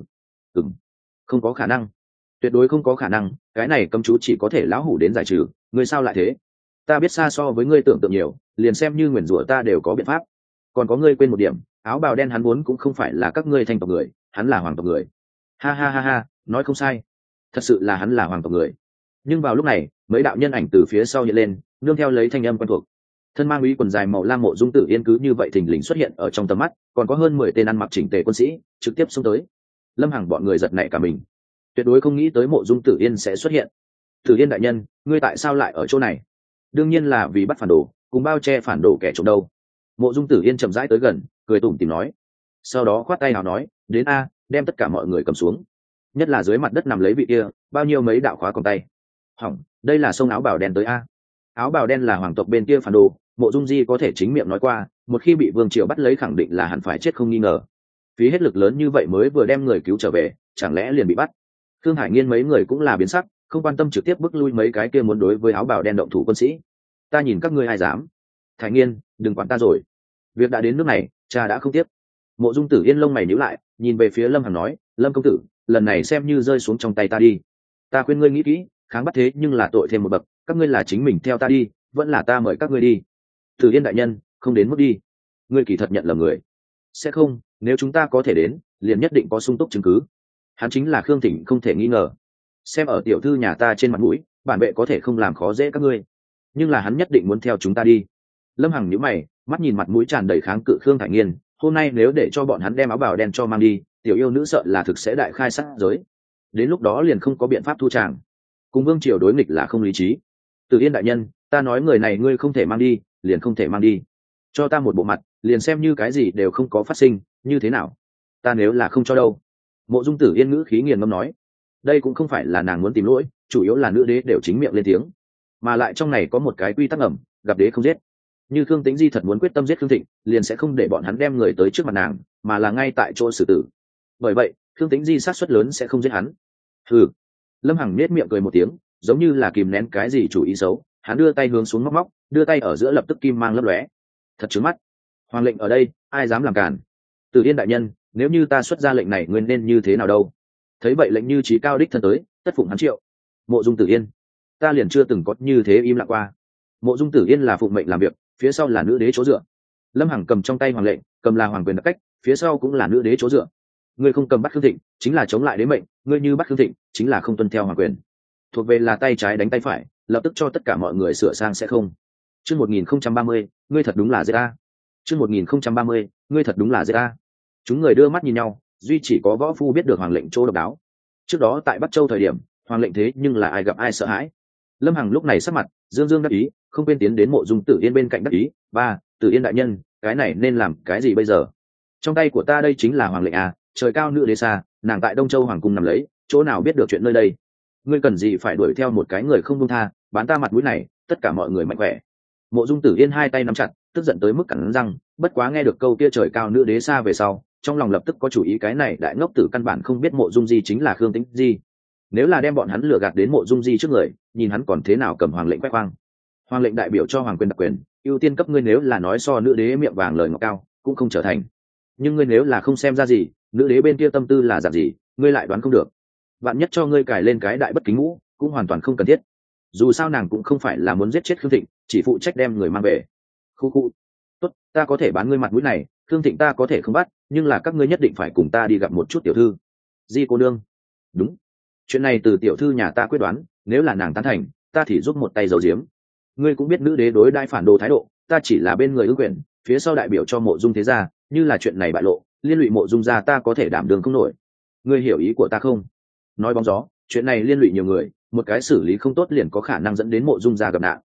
Không có khả năng, tuyệt đối không có khả năng, cái này cấm chú chỉ có thể lão hủ đến giải trừ, ngươi sao lại thế? Ta biết xa so với ngươi tưởng tượng nhiều, liền xem như nguyền rủa ta đều có biện pháp. Còn có ngươi quên một điểm, áo bào đen hắn vốn cũng không phải là các ngươi thanh tộc người, hắn là hoàng tộc người. Ha ha ha ha, nói không sai, thật sự là hắn là hoàng tộc người. Nhưng vào lúc này, mấy đạo nhân ảnh từ phía sau hiện lên, nương theo lấy thanh âm quen thuộc. Thân mang úy quần dài màu lam Mộ Dung Tử Yên cứ như vậy thình lình xuất hiện ở trong tầm mắt, còn có hơn 10 tên ăn mặc chỉnh tề quân sĩ trực tiếp xông tới. Lâm Hằng bọn người giật nảy cả mình, tuyệt đối không nghĩ tới Mộ Dung Tử Yên sẽ xuất hiện. Tử Yên đại nhân, ngươi tại sao lại ở chỗ này? Đương nhiên là vì bắt phản đồ, cùng bao che phản đồ kẻ trộm đâu. Mộ Dung Tử Yên chậm rãi tới gần, cười tủm tỉm nói. Sau đó khoát tay nào nói, đến a, đem tất cả mọi người cầm xuống. Nhất là dưới mặt đất nằm lấy vị kia, bao nhiêu mấy đạo khóa còng tay. Hỏng, đây là xông áo bào đen tới a. Áo bào đen là hoàng tộc bên kia phản đồ, Mộ Dung Di có thể chính miệng nói qua, một khi bị Vương Triều bắt lấy khẳng định là hẳn phải chết không nghi ngờ. Phí hết lực lớn như vậy mới vừa đem người cứu trở về, chẳng lẽ liền bị bắt? Thương Hải Nghiên mấy người cũng là biến sắc, không quan tâm trực tiếp bước lui mấy cái kia muốn đối với áo bào đen động thủ quân sĩ. Ta nhìn các ngươi ai dám? Thải Nghiên, đừng quản ta rồi. Việc đã đến nước này, cha đã không tiếp. Mộ Dung Tử Yên lông mày nhíu lại, nhìn về phía Lâm Hằng nói, Lâm công tử, lần này xem như rơi xuống trong tay ta đi. Ta khuyên ngươi nghĩ kỹ, kháng bắt thế nhưng là tội thêm một bậc, các ngươi là chính mình theo ta đi, vẫn là ta mời các ngươi đi. Tử Yên đại nhân, không đến mức đi. Ngươi kỳ thật nhận là người. Sẽ không, nếu chúng ta có thể đến, liền nhất định có sung túc chứng cứ. Hắn chính là Khương Thịnh không thể nghi ngờ. Xem ở tiểu thư nhà ta trên mặt mũi, bản vệ có thể không làm khó dễ các ngươi, nhưng là hắn nhất định muốn theo chúng ta đi. Lâm Hằng nhíu mày, mắt nhìn mặt mũi tràn đầy kháng cự Khương Thải Nghiên, hôm nay nếu để cho bọn hắn đem áo bào đen cho mang đi, tiểu yêu nữ sợ là thực sẽ đại khai sát giới. Đến lúc đó liền không có biện pháp thu tràng. Cùng Vương Triều đối nghịch là không lý trí. Tử Yên đại nhân, ta nói người này ngươi không thể mang đi, liền không thể mang đi. Cho ta một bộ mặt, liền xem như cái gì đều không có phát sinh, như thế nào? Ta nếu là không cho đâu. Mộ Dung Tử Yên ngữ khí nghiền ngâm nói. Đây cũng không phải là nàng muốn tìm lỗi, chủ yếu là nữ đế đều chính miệng lên tiếng. Mà lại trong này có một cái quy tắc ẩm, gặp đế không giết. Như Khương Tĩnh Di thật muốn quyết tâm giết Khương Thịnh, liền sẽ không để bọn hắn đem người tới trước mặt nàng, mà là ngay tại chỗ xử tử. Bởi vậy, Khương Tĩnh Di sát suất lớn sẽ không giết hắn. Hừ. Lâm Hằng nết miệng cười một tiếng, giống như là kìm nén cái gì chủ ý xấu, hắn đưa tay hướng xuống móc móc, đưa tay ở giữa lập tức kim mang lấp lóe. Thật trướng mắt. Hoàng lệnh ở đây, ai dám làm cản? Tử Yên đại nhân, nếu như ta xuất ra lệnh này nguyên nên như thế nào đâu? Thấy vậy lệnh như trí cao đích thân tới, tất phụng hắn triệu. Mộ Dung Tử Yên, ta liền chưa từng có như thế im lặng qua. Mộ Dung Tử Yên là phụng mệnh làm việc, phía sau là nữ đế chỗ dựa. Lâm Hằng cầm trong tay hoàng lệnh, cầm là hoàng quyền đặc cách, phía sau cũng là nữ đế chỗ dựa. Ngươi không cầm bắt Khương Thịnh, chính là chống lại đế mệnh, ngươi như bắt Khương Thịnh, chính là không tuân theo hoàng quyền. Thuộc về là tay trái đánh tay phải, lập tức cho tất cả mọi người sửa sang sẽ không. Chương 1030, ngươi thật đúng là ZA. Chương 1030, ngươi thật đúng là ZA. Chúng người đưa mắt nhìn nhau, duy chỉ có võ phu biết được hoàng lệnh chỗ độc đáo. Trước đó tại Bắc Châu thời điểm, hoàng lệnh thế nhưng là ai gặp ai sợ hãi. Lâm Hằng lúc này sắc mặt dương dương đắc ý, không quên tiến đến Mộ Dung Tử Yên bên cạnh đắc ý, ba, Tử Yên đại nhân, cái này nên làm cái gì bây giờ? Trong tay của ta đây chính là hoàng lệnh à, trời cao nữ đế xa, nàng tại Đông Châu hoàng cung nằm lấy, chỗ nào biết được chuyện nơi đây? Ngươi cần gì phải đuổi theo một cái người không buông tha, bán ta mặt mũi này, tất cả mọi người mạnh khỏe. Mộ Dung Tử Yên hai tay nắm chặt, tức giận tới mức cắn răng, bất quá nghe được câu kia trời cao nữ đế xa về sau, trong lòng lập tức có chủ ý, cái này đại ngốc tử căn bản không biết Mộ Dung Di chính là Khương Tĩnh Di. Nếu là đem bọn hắn lừa gạt đến Mộ Dung Di trước người, nhìn hắn còn thế nào cầm hoàng lệnh quét khoang. Hoàng lệnh đại biểu cho hoàng quyền đặc quyền, ưu tiên cấp ngươi, nếu là nói so nữ đế miệng vàng lời ngọc cao, cũng không trở thành. Nhưng ngươi nếu là không xem ra gì, nữ đế bên kia tâm tư là dạng gì, ngươi lại đoán không được. Vạn nhất cho ngươi cài lên cái đại bất kính ngũ, cũng hoàn toàn không cần thiết. Dù sao nàng cũng không phải là muốn giết chết Khương Thịnh, chỉ phụ trách đem người mang về. Khu khu. Tốt, ta có thể bán ngươi mặt mũi này, Khương Thịnh ta có thể không bắt, nhưng là các ngươi nhất định phải cùng ta đi gặp một chút tiểu thư. Di cô nương. Đúng. Chuyện này từ tiểu thư nhà ta quyết đoán, nếu là nàng tán thành, ta thì giúp một tay giấu giếm. Ngươi cũng biết nữ đế đối đãi phản đồ thái độ, ta chỉ là bên người ưu quyền, phía sau đại biểu cho Mộ Dung thế gia, như là chuyện này bại lộ, liên lụy Mộ Dung gia ta có thể đảm đường không nổi. Ngươi hiểu ý của ta không? Nói bóng gió, chuyện này liên lụy nhiều người, một cái xử lý không tốt liền có khả năng dẫn đến Mộ Dung gia gặp nạn.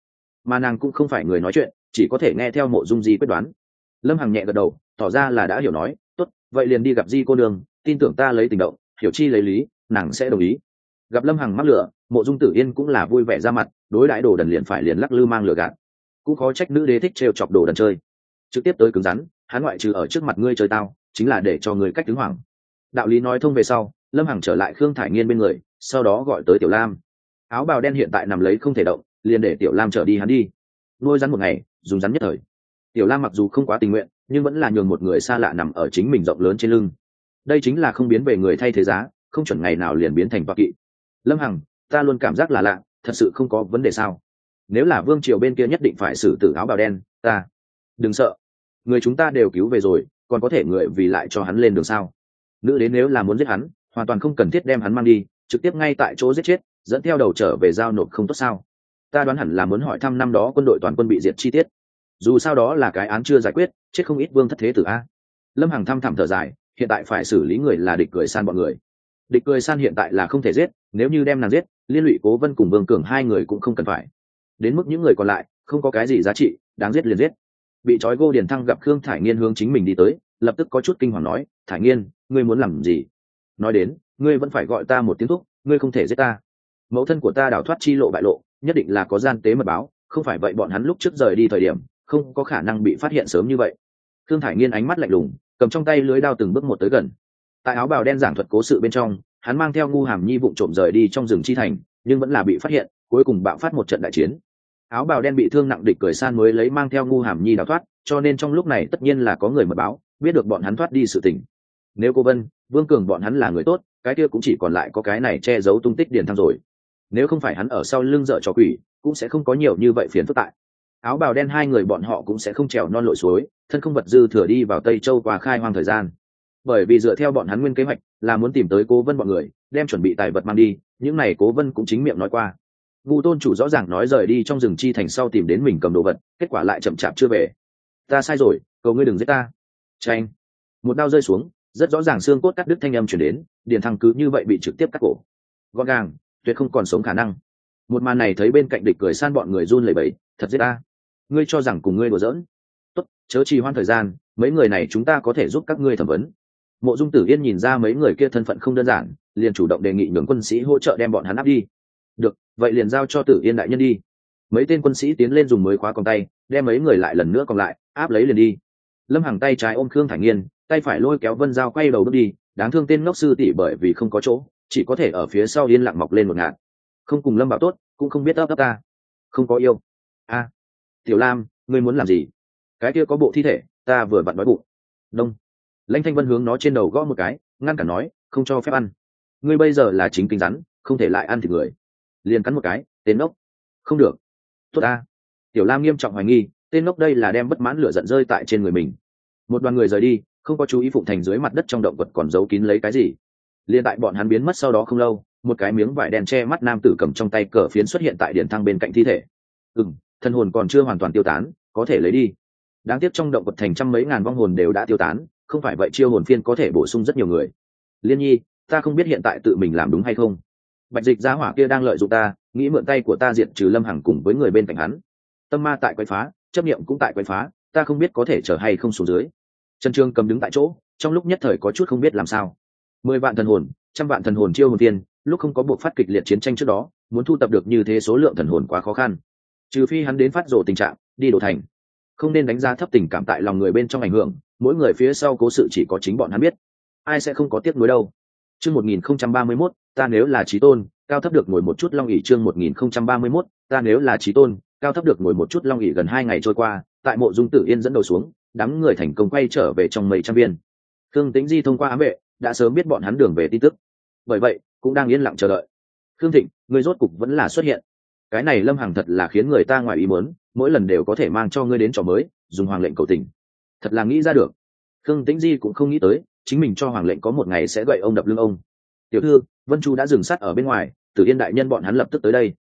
mà nàng cũng không phải người nói chuyện, chỉ có thể nghe theo Mộ Dung Di quyết đoán. Lâm Hằng nhẹ gật đầu, tỏ ra là đã hiểu, nói tốt, vậy liền đi gặp Di cô nương, tin tưởng ta lấy tình động, hiểu chi lấy lý, nàng sẽ đồng ý. Gặp Lâm Hằng mắc lửa, Mộ Dung Tử Yên cũng là vui vẻ ra mặt, đối đãi đồ đần liền phải liền lắc lư mang lửa gạt. Cũng khó trách nữ đế thích trêu chọc đồ đần chơi, trực tiếp tới cứng rắn, hắn ngoại trừ ở trước mặt ngươi chơi tao, chính là để cho người cách đứng hoảng. Đạo lý nói thông về sau, Lâm Hằng trở lại Khương Thải Nghiên bên người, sau đó gọi tới Tiểu Lam. Áo bào đen hiện tại nằm lấy không thể động, liền để Tiểu Lam trở đi hắn đi. Nuôi rắn một ngày, dùng rắn nhất thời. Tiểu Lam mặc dù không quá tình nguyện, nhưng vẫn là nhường một người xa lạ nằm ở chính mình rộng lớn trên lưng. Đây chính là không biến về người thay thế giá, không chuẩn ngày nào liền biến thành toạc kỵ. Lâm Hằng, ta luôn cảm giác là lạ, thật sự không có vấn đề sao? Nếu là vương triều bên kia nhất định phải xử tử áo bào đen, ta đừng sợ, người chúng ta đều cứu về rồi, còn có thể người vì lại cho hắn lên đường sao? Nữ đến nếu là muốn giết hắn, hoàn toàn không cần thiết đem hắn mang đi, trực tiếp ngay tại chỗ giết chết, dẫn theo đầu trở về giao nộp không tốt sao? Ta đoán hẳn là muốn hỏi thăm năm đó quân đội toàn quân bị diệt chi tiết. Dù sao đó là cái án chưa giải quyết, chết không ít vương thất thế tử a. Lâm Hằng thăm thẳm thở dài, hiện tại phải xử lý người là Địch Cười San bọn người. Địch Cười San hiện tại là không thể giết, nếu như đem nàng giết, liên lụy Cố Vân cùng Vương Cường hai người cũng không cần phải. Đến mức những người còn lại, không có cái gì giá trị, đáng giết liền giết. Bị trói Gô Điền Thăng gặp Khương Thải Nghiên hướng chính mình đi tới, lập tức có chút kinh hoàng nói, Thải Nghiên, ngươi muốn làm gì? Nói đến, ngươi vẫn phải gọi ta một tiếng thúc, ngươi không thể giết ta. Mẫu thân của ta đào thoát chi lộ bại lộ, nhất định là có gian tế mật báo, không phải vậy bọn hắn lúc trước rời đi thời điểm, không có khả năng bị phát hiện sớm như vậy. Khương Thải Nghiên ánh mắt lạnh lùng, cầm trong tay lưới đao từng bước một tới gần. Tại áo bào đen giảng thuật cố sự bên trong, hắn mang theo Ngu Hàm Nhi vụng trộm rời đi trong rừng chi thành, nhưng vẫn là bị phát hiện, cuối cùng bạo phát một trận đại chiến. Áo bào đen bị thương nặng Địch Cười San mới lấy mang theo Ngu Hàm Nhi đào thoát, cho nên trong lúc này tất nhiên là có người mật báo, biết được bọn hắn thoát đi sự tình. Nếu Cô Vân, Vương Cường bọn hắn là người tốt, cái kia cũng chỉ còn lại có cái này che giấu tung tích Điền Thăng rồi. Nếu không phải hắn ở sau lưng dợ trò quỷ, cũng sẽ không có nhiều như vậy phiền phức tại. Áo bào đen hai người bọn họ cũng sẽ không trèo non lội suối, thân không vật dư thừa đi vào Tây Châu qua khai hoang thời gian. Bởi vì dựa theo bọn hắn nguyên kế hoạch là muốn tìm tới Cố Vân bọn người, đem chuẩn bị tài vật mang đi, những này Cố Vân cũng chính miệng nói qua. Ngũ tôn chủ rõ ràng nói rời đi trong rừng chi thành sau tìm đến mình cầm đồ vật, kết quả lại chậm chạp chưa về. Ta sai rồi, cầu ngươi đừng giết ta. Chanh. Một đao rơi xuống, rất rõ ràng xương cốt cắt đứt thanh âm truyền đến, Điền Thăng cứ như vậy bị trực tiếp cắt cổ. Gọn gàng, tuyệt không còn sống khả năng. Một màn này thấy bên cạnh Địch Cười San bọn người run lẩy bẩy, thật giết ta. Ngươi cho rằng cùng ngươi đùa giỡn? Tốt, chớ trì hoãn thời gian, mấy người này chúng ta có thể giúp các ngươi thẩm vấn. Mộ Dung Tử Yên nhìn ra mấy người kia thân phận không đơn giản, liền chủ động đề nghị nhường quân sĩ hỗ trợ đem bọn hắn áp đi. Được, vậy liền giao cho Tử Yên đại nhân đi. Mấy tên quân sĩ tiến lên dùng mới khóa còng tay, đem mấy người lại lần nữa còng lại, áp lấy liền đi. Lâm Hằng tay trái ôm Khương Thải Nghiên, tay phải lôi kéo Vân Giao quay đầu bước đi, đáng thương tên ngốc sư tỷ bởi vì không có chỗ, chỉ có thể ở phía sau yên lặng mọc lên một ngạt. Không cùng Lâm Bảo tốt, cũng không biết ấp ta. Không có yêu. A, Tiểu Lam, ngươi muốn làm gì? Cái kia có bộ thi thể, ta vừa vặn đói bụng. Đông. Lãnh Thanh Vân hướng nó trên đầu gõ một cái, ngăn cản nói, không cho phép ăn. Ngươi bây giờ là chính kinh rắn, không thể lại ăn thịt người. Liền cắn một cái, tên ngốc. Không được. Tốt ta. Tiểu Lam nghiêm trọng hoài nghi, tên ngốc đây là đem bất mãn lửa giận rơi tại trên người mình. Một đoàn người rời đi, không có chú ý Phụng Thành dưới mặt đất trong động vật còn giấu kín lấy cái gì. Liên tại bọn hắn biến mất sau đó không lâu, một cái miếng vải đen che mắt nam tử cầm trong tay cờ phiến xuất hiện tại Điền Thăng bên cạnh thi thể. Thân hồn còn chưa hoàn toàn tiêu tán, có thể lấy đi. Đáng tiếc trong động vật thành trăm mấy ngàn vong hồn đều đã tiêu tán, không phải vậy chiêu hồn phiên có thể bổ sung rất nhiều người. Liên Nhi, ta không biết hiện tại tự mình làm đúng hay không. Bạch Dịch gia hỏa kia đang lợi dụng ta, nghĩ mượn tay của ta diệt trừ Lâm Hằng cùng với người bên cạnh hắn. Tâm ma tại quấy phá, chấp niệm cũng tại quấy phá, ta không biết có thể trở hay không xuống dưới. Trần Trương cầm đứng tại chỗ, trong lúc nhất thời có chút không biết làm sao. 10 vạn thần hồn, 100 vạn thần hồn chiêu hồn tiên, lúc không có buộc phát kịch liệt chiến tranh trước đó, muốn thu tập được như thế số lượng thần hồn quá khó khăn. Trừ phi hắn đến phát rồ tình trạng, đi đổ thành. Không nên đánh giá thấp tình cảm tại lòng người bên trong ảnh hưởng, mỗi người phía sau cố sự chỉ có chính bọn hắn biết. Ai sẽ không có tiếc nuối đâu. Chương 1031, ta nếu là chí tôn, cao thấp được ngồi một chút long ỷ. Chương 1031, ta nếu là chí tôn, cao thấp được ngồi một chút long ỷ. Gần 2 ngày trôi qua, tại Mộ Dung Tử Yên dẫn đầu xuống, đám người thành công quay trở về trong mấy trăm viên. Khương Tĩnh Di thông qua ám vệ, đã sớm biết bọn hắn đường về tin tức, bởi vậy cũng đang yên lặng chờ đợi. Khương Thịnh, ngươi rốt cục vẫn là xuất hiện. Cái này Lâm Hằng thật là khiến người ta ngoài ý muốn, mỗi lần đều có thể mang cho ngươi đến trò mới, dùng hoàng lệnh cầu tình, thật là nghĩ ra được. Khương Tĩnh Di cũng không nghĩ tới, chính mình cho hoàng lệnh có một ngày sẽ gậy ông đập lưng ông. Tiểu thư, Vân Chu đã dừng sát ở bên ngoài, Tử Yên đại nhân bọn hắn lập tức tới đây.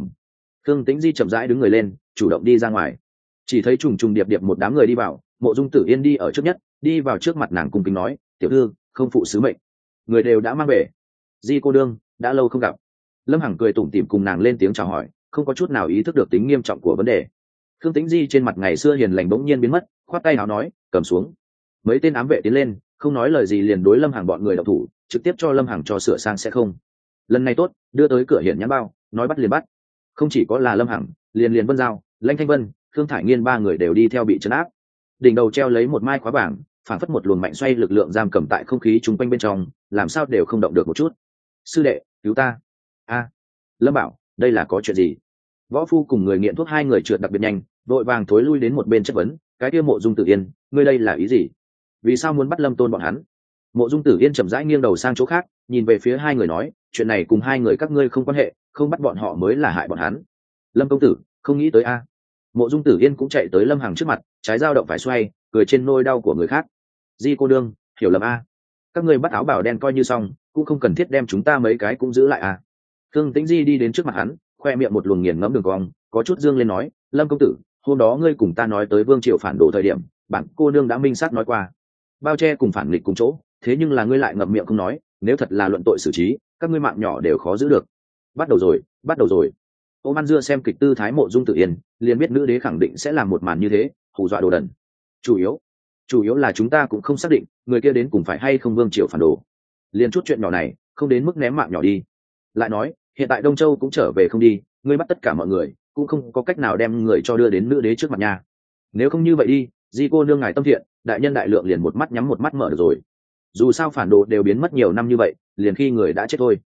Khương Tĩnh Di chậm rãi đứng người lên, chủ động đi ra ngoài. Chỉ thấy trùng trùng điệp điệp một đám người đi vào, Mộ Dung Tử Yên đi ở trước nhất, đi vào trước mặt nàng cung kính nói, tiểu thư, không phụ sứ mệnh, người đều đã mang về. Di cô đương, đã lâu không gặp. Lâm Hằng cười tủm tỉm cùng nàng lên tiếng chào hỏi, không có chút nào ý thức được tính nghiêm trọng của vấn đề. Khương Tĩnh Di trên mặt ngày xưa hiền lành bỗng nhiên biến mất, khoát tay áo nói, cầm xuống. Mấy tên ám vệ tiến lên, không nói lời gì liền đối Lâm Hằng bọn người động thủ, trực tiếp cho Lâm Hằng cho sửa sang sẽ không. Lần này tốt, đưa tới cửa hiện nhãn bao, nói bắt liền bắt. Không chỉ có là Lâm Hằng, liền Vân Giao, Lãnh Thanh Vân, Khương Thải Nghiên ba người đều đi theo bị trấn áp. Đỉnh đầu treo lấy một mai khóa vàng, phản phất một luồng mạnh xoay lực lượng giam cầm tại không khí chung quanh bên trong, làm sao đều không động được một chút. Sư đệ, cứu ta! A, Lâm Bảo, đây là có chuyện gì? Võ Phu cùng người nghiện thuốc hai người trượt đặc biệt nhanh, đội vàng thối lui đến một bên chất vấn, cái kia Mộ Dung Tử Yên, ngươi đây là ý gì? Vì sao muốn bắt Lâm Tôn bọn hắn? Mộ Dung Tử Yên chậm rãi nghiêng đầu sang chỗ khác, nhìn về phía hai người nói, chuyện này cùng hai người các ngươi không quan hệ, không bắt bọn họ mới là hại bọn hắn. Lâm công tử, không nghĩ tới a. Mộ Dung Tử Yên cũng chạy tới Lâm Hằng trước mặt, trái dao động phải xoay, cười trên nôi đau của người khác. Di cô đương, hiểu lầm a. Các ngươi bắt áo bảo đen coi như xong, cũng không cần thiết đem chúng ta mấy cái cũng giữ lại a. Khương Tĩnh Di đi đến trước mặt hắn, khoe miệng một luồng nghiền ngẫm đường cong, có chút dương lên nói, Lâm công tử, hôm đó ngươi cùng ta nói tới Vương Triều phản đồ thời điểm, bản cô nương đã minh xác nói qua, bao che cùng phản nghịch cùng chỗ, thế nhưng là ngươi lại ngậm miệng không nói, nếu thật là luận tội xử trí, các ngươi mạng nhỏ đều khó giữ được. Bắt đầu rồi, bắt đầu rồi. Ôm ăn dưa xem kịch tư thái Mộ Dung Tử Yên, liền biết nữ đế khẳng định sẽ làm một màn như thế, hù dọa đồ đần. Chủ yếu là chúng ta cũng không xác định người kia đến cùng phải hay không Vương Triều phản đồ. Liền chút chuyện nhỏ này, không đến mức ném mạng nhỏ đi. Lại nói, hiện tại Đông Châu cũng trở về không đi, ngươi bắt tất cả mọi người, cũng không có cách nào đem người cho đưa đến nữ đế trước mặt nhà. Nếu không như vậy đi, Di cô nương ngài tâm thiện, đại nhân đại lượng liền một mắt nhắm một mắt mở được rồi. Dù sao phản đồ đều biến mất nhiều năm như vậy, liền khi người đã chết thôi.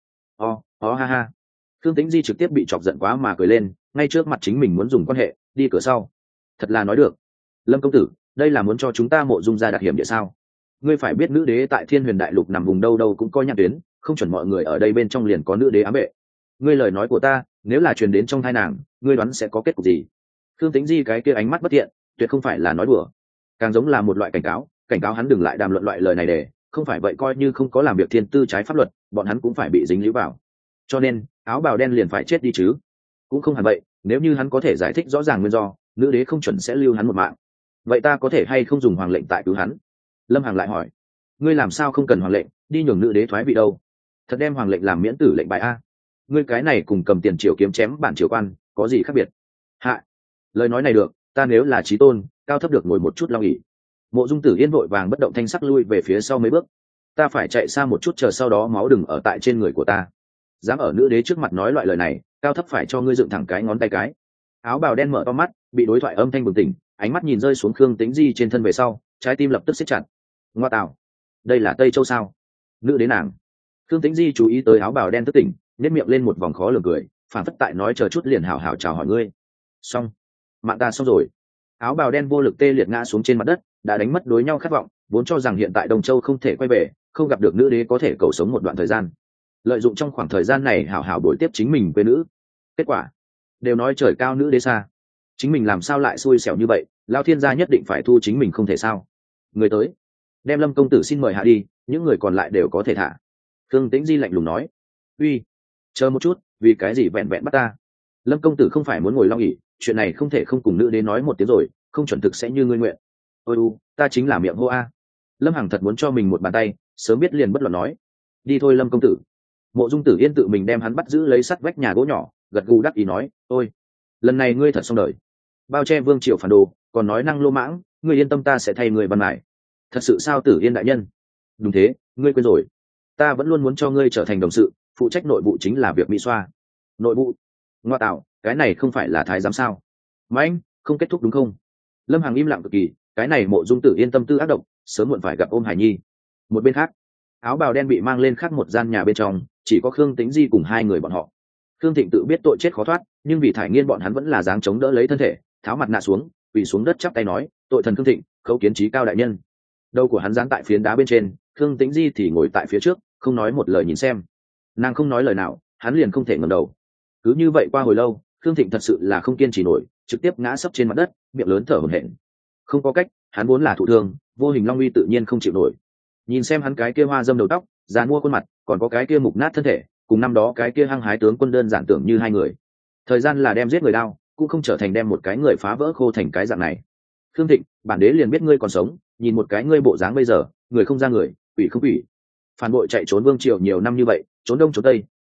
Ha ha. Khương Tĩnh Di trực tiếp bị chọc giận quá mà cười lên, ngay trước mặt chính mình muốn dùng quan hệ, đi cửa sau. Thật là nói được. Lâm công tử, đây là muốn cho chúng ta Mộ Dung gia đặt hiểm địa sao? Ngươi phải biết nữ đế tại Thiên Huyền Đại Lục nằm vùng đâu đâu cũng có nhãn tuyến, không chuẩn mọi người ở đây bên trong liền có nữ đế ám vệ. Ngươi lời nói của ta, nếu là truyền đến trong thai nàng, ngươi đoán sẽ có kết cục gì? Khương Tĩnh Di cái kia ánh mắt bất thiện, tuyệt không phải là nói đùa, càng giống là một loại cảnh cáo hắn đừng lại đàm luận loại lời này để, không phải vậy coi như không có làm việc thiên tư trái pháp luật, bọn hắn cũng phải bị dính líu vào. Cho nên, áo bào đen liền phải chết đi chứ? Cũng không hẳn vậy, nếu như hắn có thể giải thích rõ ràng nguyên do, nữ đế không chuẩn sẽ lưu hắn một mạng. Vậy ta có thể hay không dùng hoàng lệnh tại cứu hắn? Lâm Hằng lại hỏi. Ngươi làm sao không cần hoàng lệnh, đi nhường nữ đế thoái vị đâu? Thật đem hoàng lệnh làm miễn tử lệnh bài a? Ngươi cái này cùng cầm tiền triều kiếm chém bản triều quan có gì khác biệt? Hạ, lời nói này được, ta nếu là chí tôn, cao thấp được ngồi một chút long ỉ. Mộ Dung Tử Yên vội vàng bất động thanh sắc lui về phía sau mấy bước. Ta phải chạy xa một chút chờ sau đó máu đừng ở tại trên người của ta. Dám ở nữ đế trước mặt nói loại lời này, cao thấp phải cho ngươi dựng thẳng cái ngón tay cái. Áo bào đen mở to mắt, bị đối thoại âm thanh bừng tỉnh, ánh mắt nhìn rơi xuống Khương Tĩnh Di trên thân về sau, trái tim lập tức siết chặt. Ngoa tạo, đây là Tây Châu sao? Nữ đế nàng. Khương Tĩnh Di chú ý tới áo bào đen thức tỉnh, nhếch miệng lên một vòng khó lường cười, phản phất tại nói chờ chút liền hảo hảo chào hỏi ngươi. Xong, mạng ta xong rồi. Áo bào đen vô lực tê liệt ngã xuống trên mặt đất, đã đánh mất đối nhau khát vọng, vốn cho rằng hiện tại Đông Châu không thể quay về, không gặp được nữ đế có thể cầu sống một đoạn thời gian. Lợi dụng trong khoảng thời gian này hảo hảo bồi tiếp chính mình quê nữ. Kết quả, đều nói trời cao nữ đế xa. Chính mình làm sao lại xui xẻo như vậy, Lão Thiên gia nhất định phải thu chính mình không thể sao? Người tới, đem Lâm công tử xin mời hạ đi, những người còn lại đều có thể thả. Khương Tĩnh Di lạnh lùng nói. Uy, chờ một chút, vì cái gì vẹn vẹn bắt ta? Lâm công tử không phải muốn ngồi long ỷ, chuyện này không thể không cùng nữ đế nói một tiếng rồi, không chuẩn thực sẽ như ngươi nguyện. Ôi ta chính là miệng hô a. Lâm Hằng thật muốn cho mình một bàn tay, sớm biết liền bất luận nói. Đi thôi Lâm công tử. Mộ Dung Tử Yên tự mình đem hắn bắt giữ lấy sắt vách nhà gỗ nhỏ, gật gù đắc ý nói, ôi, lần này ngươi thật xong đời. Bao che Vương Triều phản đồ, còn nói năng lô mãng, ngươi yên tâm ta sẽ thay người ban lại. Thật sự sao Tử Yên đại nhân? Đúng thế, ngươi quên rồi. Ta vẫn luôn muốn cho ngươi trở thành đồng sự, phụ trách nội vụ chính là việc mỹ xoa. Nội vụ? Ngoa tạo, cái này không phải là thái giám sao? Mãnh, không kết thúc đúng không? Lâm Hằng im lặng cực kỳ, cái này Mộ Dung Tử Yên tâm tư ác độc, sớm muộn phải gặp ôm Hải Nhi. Một bên khác, áo bào đen bị mang lên khác một gian nhà bên trong, chỉ có Khương Tĩnh Di cùng hai người bọn họ. Khương Thịnh tự biết tội chết khó thoát, nhưng vì Thải Nghiên bọn hắn vẫn là dáng chống đỡ lấy thân thể, tháo mặt nạ xuống, quỳ xuống đất chắp tay nói, tội thần Khương Thịnh, khấu kiến trí cao đại nhân. Đầu của hắn dán tại phiến đá bên trên, Khương Tĩnh Di thì ngồi tại phía trước, không nói một lời nhìn xem. Nàng không nói lời nào, hắn liền không thể ngẩng đầu. Cứ như vậy qua hồi lâu, Khương Thịnh thật sự là không kiên trì nổi, trực tiếp ngã sấp trên mặt đất, miệng lớn thở hổn hển. Không có cách, hắn vốn là thụ thương, vô hình long uy tự nhiên không chịu nổi. Nhìn xem hắn cái kia hoa dâm đầu tóc, dàn mua khuôn mặt, còn có cái kia mục nát thân thể, cùng năm đó cái kia hăng hái tướng quân đơn giản tưởng như hai người. Thời gian là đem giết người đao, cũng không trở thành đem một cái người phá vỡ khô thành cái dạng này. Khương Thịnh, bản đế liền biết ngươi còn sống, nhìn một cái ngươi bộ dáng bây giờ, người không ra người, quỷ không quỷ. Phản bội chạy trốn Vương Triều nhiều năm như vậy, trốn đông trốn tây,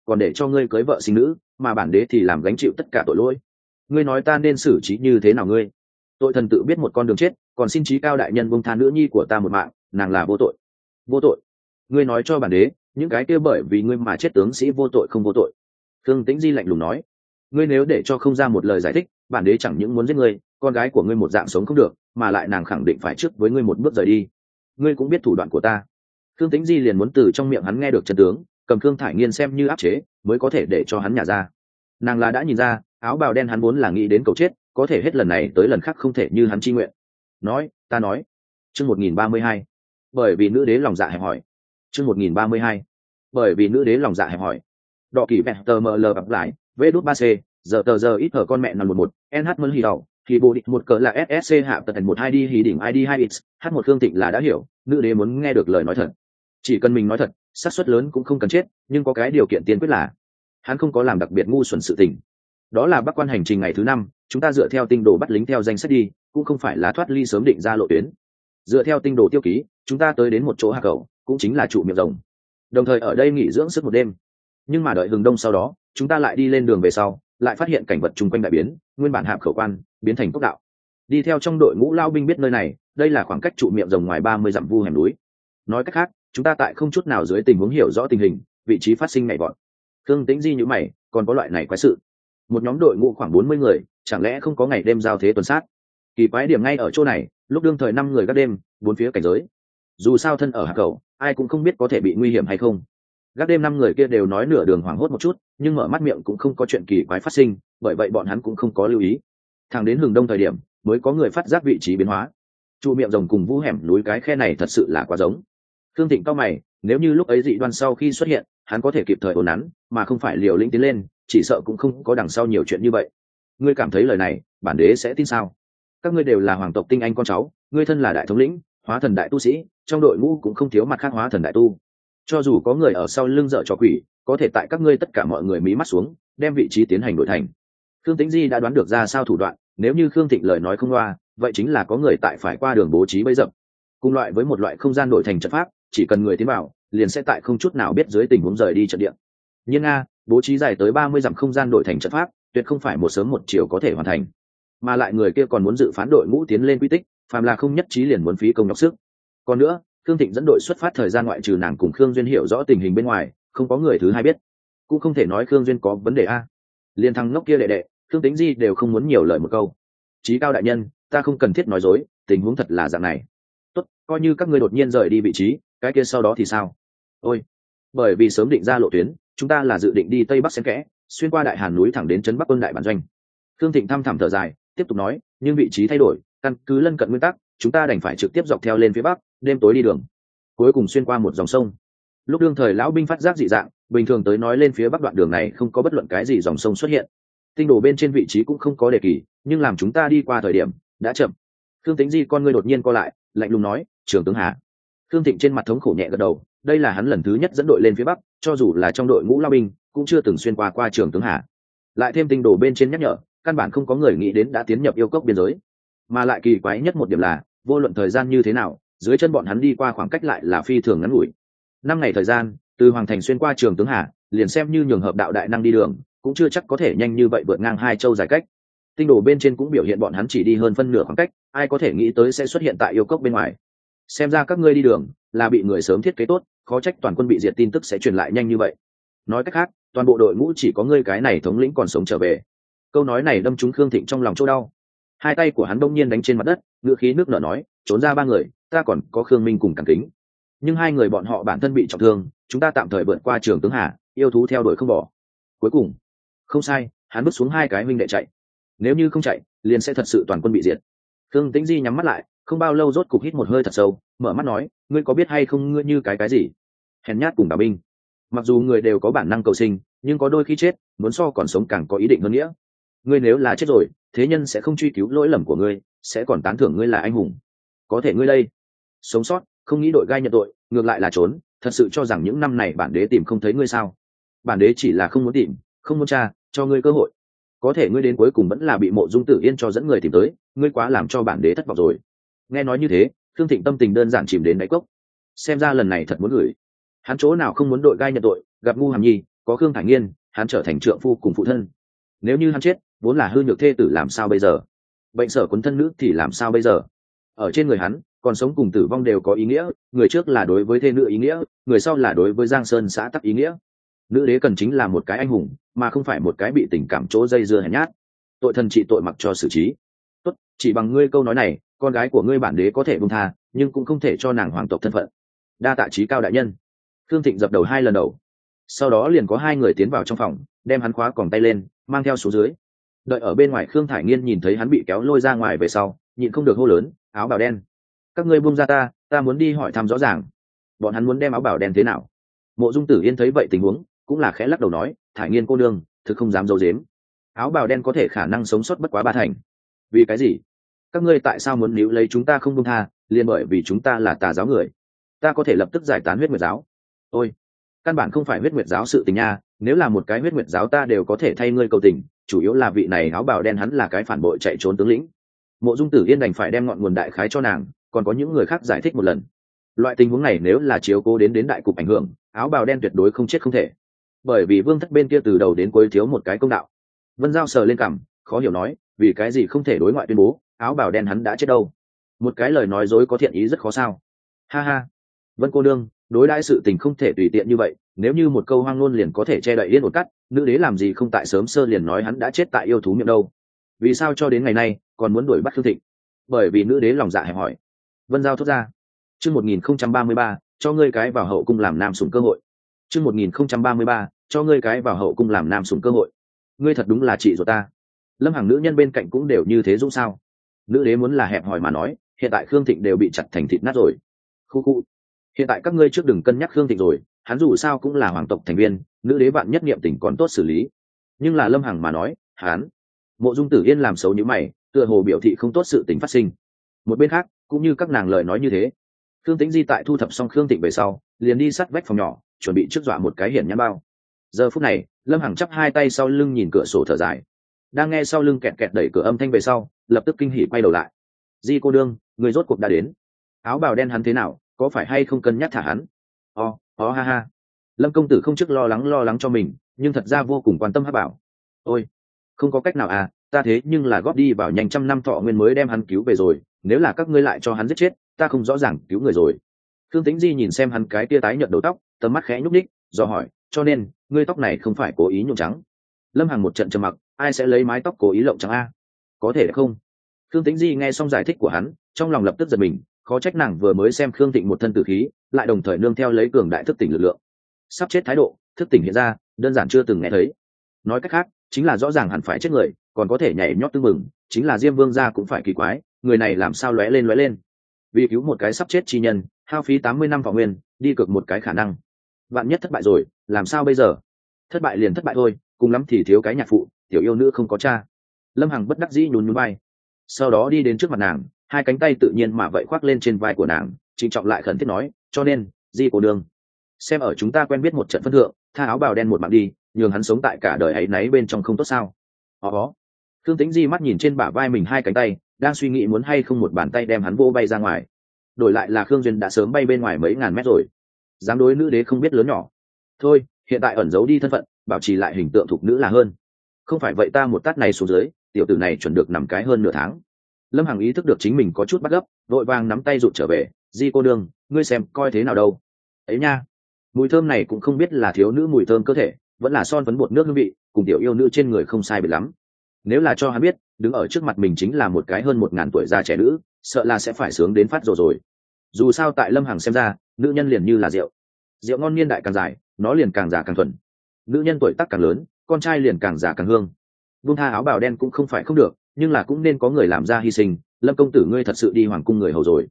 còn để cho ngươi cưới vợ sinh nữ, mà bản đế thì làm gánh chịu tất cả tội lỗi. Ngươi nói ta nên xử trí như thế nào ngươi? Tội thần tự biết một con đường chết, còn xin trí cao đại nhân buông tha nữ nhi của ta một mạng, nàng là vô tội. Vô tội? Ngươi nói cho bản đế, những cái kia bởi vì ngươi mà chết tướng sĩ vô tội không vô tội? Khương Tĩnh Di lạnh lùng nói. Ngươi nếu để cho không ra một lời giải thích, bản đế chẳng những muốn giết ngươi, con gái của ngươi một dạng sống không được, mà lại nàng khẳng định phải trước với ngươi một bước rời đi. Ngươi cũng biết thủ đoạn của ta. Khương Tĩnh Di liền muốn từ trong miệng hắn nghe được chân tướng, cầm Khương Thải Nghiên xem như áp chế, mới có thể để cho hắn nhả ra. Nàng là đã nhìn ra, áo bào đen hắn vốn là nghĩ đến cầu chết, có thể hết lần này tới lần khác không thể như hắn chi nguyện. Nói, ta nói. Chương 1032. Bởi vì nữ đế lòng dạ hẹp hỏi. Chương 1032. Bởi vì nữ đế lòng dạ hẹp hỏi. Đọ kỳ vẹn tờ ml gặp lại, V-3C, giờ ít ở con mẹ nằm 11, NH mơn hì đầu, thì bộ định một cỡ là SSC hạ tận thành 1 ID hì đỉnh ID 2X, H1 Khương Tịnh là đã hiểu, nữ đế muốn nghe được lời nói thật. Chỉ cần mình nói thật, xác suất lớn cũng không cần chết, nhưng có cái điều kiện tiên quyết là hắn không có làm đặc biệt ngu xuẩn sự tình. Đó là Bắc Quan hành trình ngày thứ 5, chúng ta dựa theo tinh đồ bắt lính theo danh sách đi, cũng không phải là thoát ly sớm định ra lộ tuyến. Dựa theo tinh đồ tiêu ký, chúng ta tới đến một chỗ hạ cầu, cũng chính là trụ miệng rồng. Đồng thời ở đây nghỉ dưỡng sức một đêm. Nhưng mà đợi hừng đông sau đó, chúng ta lại đi lên đường về sau, lại phát hiện cảnh vật chung quanh đại biến, nguyên bản hạp khẩu quan biến thành cốc đạo. Đi theo trong đội ngũ lao binh biết nơi này, đây là khoảng cách trụ miệng rồng ngoài 30 dặm vu hẻm núi. Nói cách khác, chúng ta tại không chút nào dưới tình huống hiểu rõ tình hình, vị trí phát sinh nhảy vọt. Khương Tĩnh Di như mày, còn có loại này quái sự. Một nhóm đội ngũ khoảng 40 người, chẳng lẽ không có ngày đêm giao thế tuần sát? Kỳ quái điểm ngay ở chỗ này, lúc đương thời 5 người gác đêm, bốn phía cảnh giới. Dù sao thân ở hạ cầu, ai cũng không biết có thể bị nguy hiểm hay không. Gác đêm 5 người kia đều nói nửa đường hoảng hốt một chút, nhưng mở mắt miệng cũng không có chuyện kỳ quái phát sinh, bởi vậy bọn hắn cũng không có lưu ý. Thẳng đến hừng đông thời điểm, mới có người phát giác vị trí biến hóa. Trụ miệng rồng cùng vũ hẻm núi cái khe này thật sự là quá giống. Khương Thịnh cao mày, nếu như lúc ấy dị đoan sau khi xuất hiện, hắn có thể kịp thời ổn nắn, mà không phải liều lĩnh tiến lên, chỉ sợ cũng không có đằng sau nhiều chuyện như vậy. Ngươi cảm thấy lời này, bản đế sẽ tin sao? Các ngươi đều là hoàng tộc tinh anh con cháu, ngươi thân là đại thống lĩnh, hóa thần đại tu sĩ, trong đội ngũ cũng không thiếu mặt khác hóa thần đại tu. Cho dù có người ở sau lưng dở trò quỷ, có thể tại các ngươi tất cả mọi người mí mắt xuống, đem vị trí tiến hành đổi thành. Khương Tĩnh Di đã đoán được ra sao thủ đoạn, nếu như Khương Thịnh lời nói không loa, vậy chính là có người tại phải qua đường bố trí bẫy dập. Cùng loại với một loại không gian đổi thành trận pháp, chỉ cần người tiến vào, liền sẽ tại không chút nào biết dưới tình huống rời đi trận địa. Nhưng bố trí dài tới 30 dặm không gian đổi thành trận pháp, tuyệt không phải một sớm một chiều có thể hoàn thành. Mà lại người kia còn muốn dự phán đội ngũ tiến lên quy tích, phàm là không nhất trí liền muốn phí công nhọc sức. Còn nữa, Khương Thịnh dẫn đội xuất phát thời gian ngoại trừ nàng cùng Khương Duyên hiểu rõ tình hình bên ngoài, không có người thứ hai biết. Cũng không thể nói Khương Duyên có vấn đề a. Liên thằng ngốc kia đệ đệ, Khương Tĩnh Di đều không muốn nhiều lời một câu. Chí cao đại nhân, ta không cần thiết nói dối, tình huống thật là dạng này. Tốt, coi như các ngươi đột nhiên rời đi vị trí, cái kia sau đó thì sao? Ôi, bởi vì sớm định ra lộ tuyến, chúng ta là dự định đi tây bắc xen kẽ, xuyên qua đại hàn núi thẳng đến trấn Bắc Quân đại bản doanh. Khương Thịnh thăm thẳm thở dài, tiếp tục nói, nhưng vị trí thay đổi, căn cứ lân cận nguyên tắc, chúng ta đành phải trực tiếp dọc theo lên phía bắc, đêm tối đi đường, cuối cùng xuyên qua một dòng sông. Lúc đương thời lão binh phát giác dị dạng, bình thường tới nói lên phía bắc đoạn đường này không có bất luận cái gì dòng sông xuất hiện, tinh đồ bên trên vị trí cũng không có đề kỳ, nhưng làm chúng ta đi qua thời điểm đã chậm. Khương Tĩnh Di con ngươi đột nhiên co lại, lạnh lùng nói, trưởng tướng Hà. Khương Thịnh trên mặt thống khổ nhẹ gật đầu, đây là hắn lần thứ nhất dẫn đội lên phía bắc, cho dù là trong đội ngũ lao binh cũng chưa từng xuyên qua trưởng tướng Hà. Lại thêm tinh đồ bên trên nhắc nhở, căn bản không có người nghĩ đến đã tiến nhập yêu cốc biên giới. Mà lại kỳ quái nhất một điểm là, vô luận thời gian như thế nào, dưới chân bọn hắn đi qua khoảng cách lại là phi thường ngắn ngủi. 5 ngày thời gian, từ hoàng thành xuyên qua trường tướng Hà, liền xem như nhường hợp đạo đại năng đi đường, cũng chưa chắc có thể nhanh như vậy vượt ngang 2 châu dài cách. Tinh đồ bên trên cũng biểu hiện bọn hắn chỉ đi hơn phân nửa khoảng cách, ai có thể nghĩ tới sẽ xuất hiện tại yêu cốc bên ngoài. Xem ra các ngươi đi đường là bị người sớm thiết kế tốt, khó trách toàn quân bị diệt tin tức sẽ truyền lại nhanh như vậy. Nói cách khác, toàn bộ đội ngũ chỉ có ngươi cái này thống lĩnh còn sống trở về. Câu nói này đâm trúng Khương Thịnh trong lòng chỗ đau. Hai tay của hắn bỗng nhiên đánh trên mặt đất, ngữ khí nước nở nói, trốn ra 3 người, ta còn có Khương Minh cùng Càn Kính. Nhưng 2 người bọn họ bản thân bị trọng thương, chúng ta tạm thời vượt qua trường tướng Hà, yêu thú theo đuổi không bỏ. Cuối cùng, không sai, hắn bước xuống 2 cái huynh đệ chạy. Nếu như không chạy, liền sẽ thật sự toàn quân bị diệt. Khương Tĩnh Di nhắm mắt lại, không bao lâu rốt cục hít một hơi thật sâu, mở mắt nói, ngươi có biết hay không ngươi như cái gì? Hèn nhát cùng đào binh. Mặc dù người đều có bản năng cầu sinh, nhưng có đôi khi chết, muốn so còn sống càng có ý định hơn nghĩa. Ngươi nếu là chết rồi, thế nhân sẽ không truy cứu lỗi lầm của ngươi, sẽ còn tán thưởng ngươi là anh hùng. Có thể ngươi đây, sống sót, không nghĩ đội gai nhận tội, ngược lại là trốn, thật sự cho rằng những năm này bản đế tìm không thấy ngươi sao? Bản đế chỉ là không muốn tìm, không muốn tra, cho ngươi cơ hội. Có thể ngươi đến cuối cùng vẫn là bị Mộ Dung Tử Yên cho dẫn người tìm tới, ngươi quá làm cho bản đế thất vọng rồi. Nghe nói như thế, Khương Thịnh tâm tình đơn giản chìm đến đáy cốc. Xem ra lần này thật muốn gửi. Hắn chỗ nào không muốn đội gai nhận tội, gặp ngu hàm nhi, có Khương Thải Nghiên, hắn trở thành trượng phu cùng phụ thân. Nếu như hắn chết, vốn là hư nhược thê tử làm sao bây giờ? Bệnh sở quấn thân nữ thì làm sao bây giờ? Ở trên người hắn, còn sống cùng tử vong đều có ý nghĩa, người trước là đối với thê nữ ý nghĩa, người sau là đối với Giang Sơn xã tắc ý nghĩa. Nữ đế cần chính là một cái anh hùng, mà không phải một cái bị tình cảm chỗ dây dưa hèn nhát. Tội thần trị tội mặc cho xử trí. Tốt, chỉ bằng ngươi câu nói này, con gái của ngươi bản đế có thể buông tha, nhưng cũng không thể cho nàng hoàng tộc thân phận. Đa tạ chí cao đại nhân. Khương Thịnh dập đầu 2 lần đầu. Sau đó liền có 2 người tiến vào trong phòng, đem hắn khóa còng tay lên, mang theo xuống dưới. Đợi ở bên ngoài, Khương Thải Nghiên nhìn thấy hắn bị kéo lôi ra ngoài về sau, nhịn không được hô lớn, áo bào đen, các ngươi buông ra ta muốn đi hỏi thăm rõ ràng. Bọn hắn muốn đem áo bào đen thế nào? Mộ Dung Tử Yên thấy vậy tình huống, cũng là khẽ lắc đầu nói, Thải Nghiên cô nương, thực không dám giấu giếm. Áo bào đen có thể khả năng sống sót bất quá 3 thành. Vì cái gì? Các ngươi tại sao muốn níu lấy chúng ta không buông tha? Liền bởi vì chúng ta là tà giáo người. Ta có thể lập tức giải tán huyết nguyệt giáo. Ôi, căn bản không phải huyết nguyệt giáo sự tình nha, nếu là một cái huyết nguyệt giáo ta đều có thể thay ngươi cầu tình, chủ yếu là vị này áo bào đen hắn là cái phản bội chạy trốn tướng lĩnh. Mộ Dung Tử Yên đành phải đem ngọn nguồn đại khái cho nàng, còn có những người khác giải thích một lần. Loại tình huống này nếu là chiếu cố đến đại cục ảnh hưởng, áo bào đen tuyệt đối không chết không thể, bởi vì vương thất bên kia từ đầu đến cuối thiếu một cái công đạo. Vân Giao sờ lên cằm, khó hiểu nói, vì cái gì không thể đối ngoại tuyên bố áo bào đen hắn đã chết đâu? Một cái lời nói dối có thiện ý rất khó sao? Ha ha, Vân cô nương, đối đãi sự tình không thể tùy tiện như vậy, nếu như một câu hoang ngôn liền có thể che đậy yên ổn cắt, nữ đế làm gì không tại sớm sơ liền nói hắn đã chết tại yêu thú miệng đâu? Vì sao cho đến ngày nay còn muốn đuổi bắt Khương Thịnh? Bởi vì nữ đế lòng dạ hẹp hỏi. Vân Giao thốt ra. Chương 1033, cho ngươi cái vào hậu cung làm nam sủng cơ hội. Chương 1033, cho ngươi cái vào hậu cung làm nam sủng cơ hội. Ngươi thật đúng là chị ruột ta. Lâm Hằng nữ nhân bên cạnh cũng đều như thế dũng sao? Nữ đế muốn là hẹp hỏi mà nói, hiện tại Khương Thịnh đều bị chặt thành thịt nát rồi. Khu khu. Hiện tại các ngươi trước đừng cân nhắc Khương Thịnh rồi, hắn dù sao cũng là hoàng tộc thành viên, nữ đế bạn nhất niệm tình còn tốt xử lý. Nhưng là Lâm Hằng mà nói, hắn. Mộ Dung Tử Yên làm xấu như mày, tựa hồ biểu thị không tốt sự tình phát sinh. Một bên khác, cũng như các nàng lời nói như thế, Khương Tĩnh Di tại thu thập xong Khương Thịnh về sau, liền đi sát vách phòng nhỏ, chuẩn bị trước dọa một cái hiển nhãn bao. Giờ phút này, Lâm Hằng chắp 2 tay sau lưng nhìn cửa sổ thở dài. Đang nghe sau lưng kẹt kẹt đẩy cửa âm thanh về sau, lập tức kinh hỉ quay đầu lại. Di cô đương, người rốt cuộc đã đến. Áo bào đen hắn thế nào, có phải hay không cân nhắc thả hắn? Ha ha. Lâm công tử không trước lo lắng cho mình, nhưng thật ra vô cùng quan tâm Hắc Bảo. Ôi, không có cách nào à, ta thế nhưng là góp đi vào nhanh trăm năm thọ nguyên mới đem hắn cứu về rồi, nếu là các ngươi lại cho hắn giết chết, ta không rõ ràng cứu người rồi. Khương Tĩnh Di nhìn xem hắn cái tia tái nhợt đầu tóc, tầm mắt khẽ nhúc nhích, do hỏi, cho nên ngươi tóc này không phải cố ý nhuộm trắng? Lâm Hằng một trận trầm mặc, ai sẽ lấy mái tóc cố ý lộng trắng a? Có thể không? Khương Tĩnh Di nghe xong giải thích của hắn, trong lòng lập tức giật mình, khó trách nàng vừa mới xem Khương Thịnh một thân tử khí, lại đồng thời nương theo lấy cường đại thức tỉnh lực lượng. Sắp chết thái độ, thức tỉnh hiện ra, đơn giản chưa từng nghe thấy. Nói cách khác, chính là rõ ràng hẳn phải chết người, còn có thể nhảy nhót tưng mừng, chính là Diêm Vương gia cũng phải kỳ quái, người này làm sao lóe lên. Vì cứu một cái sắp chết chi nhân, hao phí 80 năm thọ nguyên, đi cược một cái khả năng. Vạn nhất thất bại rồi, làm sao bây giờ? Thất bại liền thất bại thôi, cùng lắm thì thiếu cái nhạc phụ, tiểu yêu nữ không có cha. Lâm Hằng bất đắc dĩ nhún nhún vai, sau đó đi đến trước mặt nàng, 2 cánh tay tự nhiên mà vậy khoác lên trên vai của nàng, trịnh trọng lại khẩn thiết nói, cho nên, Di cô đường, xem ở chúng ta quen biết một trận phân thượng, tha áo bào đen một mạng đi, nhường hắn sống tại cả đời ấy náy bên trong không tốt sao? Khương Tĩnh Di mắt nhìn trên bả vai mình 2 cánh tay, đang suy nghĩ muốn hay không một bàn tay đem hắn vô bay ra ngoài. Đổi lại là Khương Duyên đã sớm bay bên ngoài mấy ngàn mét rồi. Dám đối nữ đế không biết lớn nhỏ. Thôi, hiện tại ẩn giấu đi thân phận, bảo trì lại hình tượng thục nữ là hơn. Không phải vậy ta một tát này xuống dưới, tiểu tử này chuẩn được nằm cái hơn nửa tháng. Lâm Hằng ý thức được chính mình có chút bắt gấp, vội vàng nắm tay rụt trở về, Di cô đương, ngươi xem coi thế nào đâu. Ấy nha, mùi thơm này cũng không biết là thiếu nữ mùi thơm cơ thể, vẫn là son phấn bột nước hương vị, cùng tiểu yêu nữ trên người không sai biệt lắm. Nếu là cho hắn biết, đứng ở trước mặt mình chính là một cái hơn 1000 tuổi già trẻ nữ, sợ là sẽ phải sướng đến phát rồi. Dù sao tại Lâm Hằng xem ra, nữ nhân liền như là rượu, rượu ngon niên đại càng dài, nó liền càng già càng thuần. Nữ nhân tuổi tác càng lớn, con trai liền càng già càng hương. Buông tha áo bào đen cũng không phải không được, nhưng là cũng nên có người làm ra hy sinh. Lâm công tử ngươi thật sự đi hoàng cung người hầu rồi?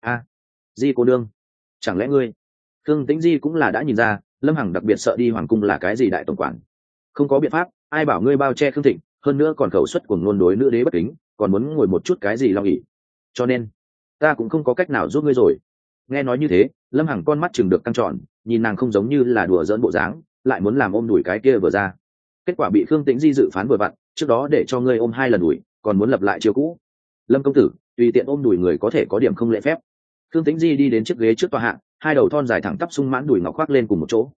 Di cô đương, chẳng lẽ ngươi? Khương Tĩnh Di cũng là đã nhìn ra, Lâm Hằng đặc biệt sợ đi hoàng cung là cái gì đại tổng quản. Không có biện pháp, ai bảo ngươi bao che Khương Thịnh, hơn nữa còn khẩu suất cuồng ngôn đối nữ đế bất kính, còn muốn ngồi một chút cái gì long ỉ. Cho nên, ta cũng không có cách nào giúp ngươi rồi. Nghe nói như thế, Lâm Hằng con mắt chừng được căng tròn, nhìn nàng không giống như là đùa giỡn bộ dáng, lại muốn làm ôm đùi cái kia vừa ra. Kết quả bị Khương Tĩnh Di dự phán vừa vặn, trước đó để cho ngươi ôm 2 lần đùi, còn muốn lập lại chiêu cũ. Lâm công tử, tùy tiện ôm đùi người có thể có điểm không lễ phép. Khương Tĩnh Di đi đến chiếc ghế trước tòa hạ, 2 đầu thon dài thẳng tắp sung mãn đùi ngọc khoác lên cùng một chỗ.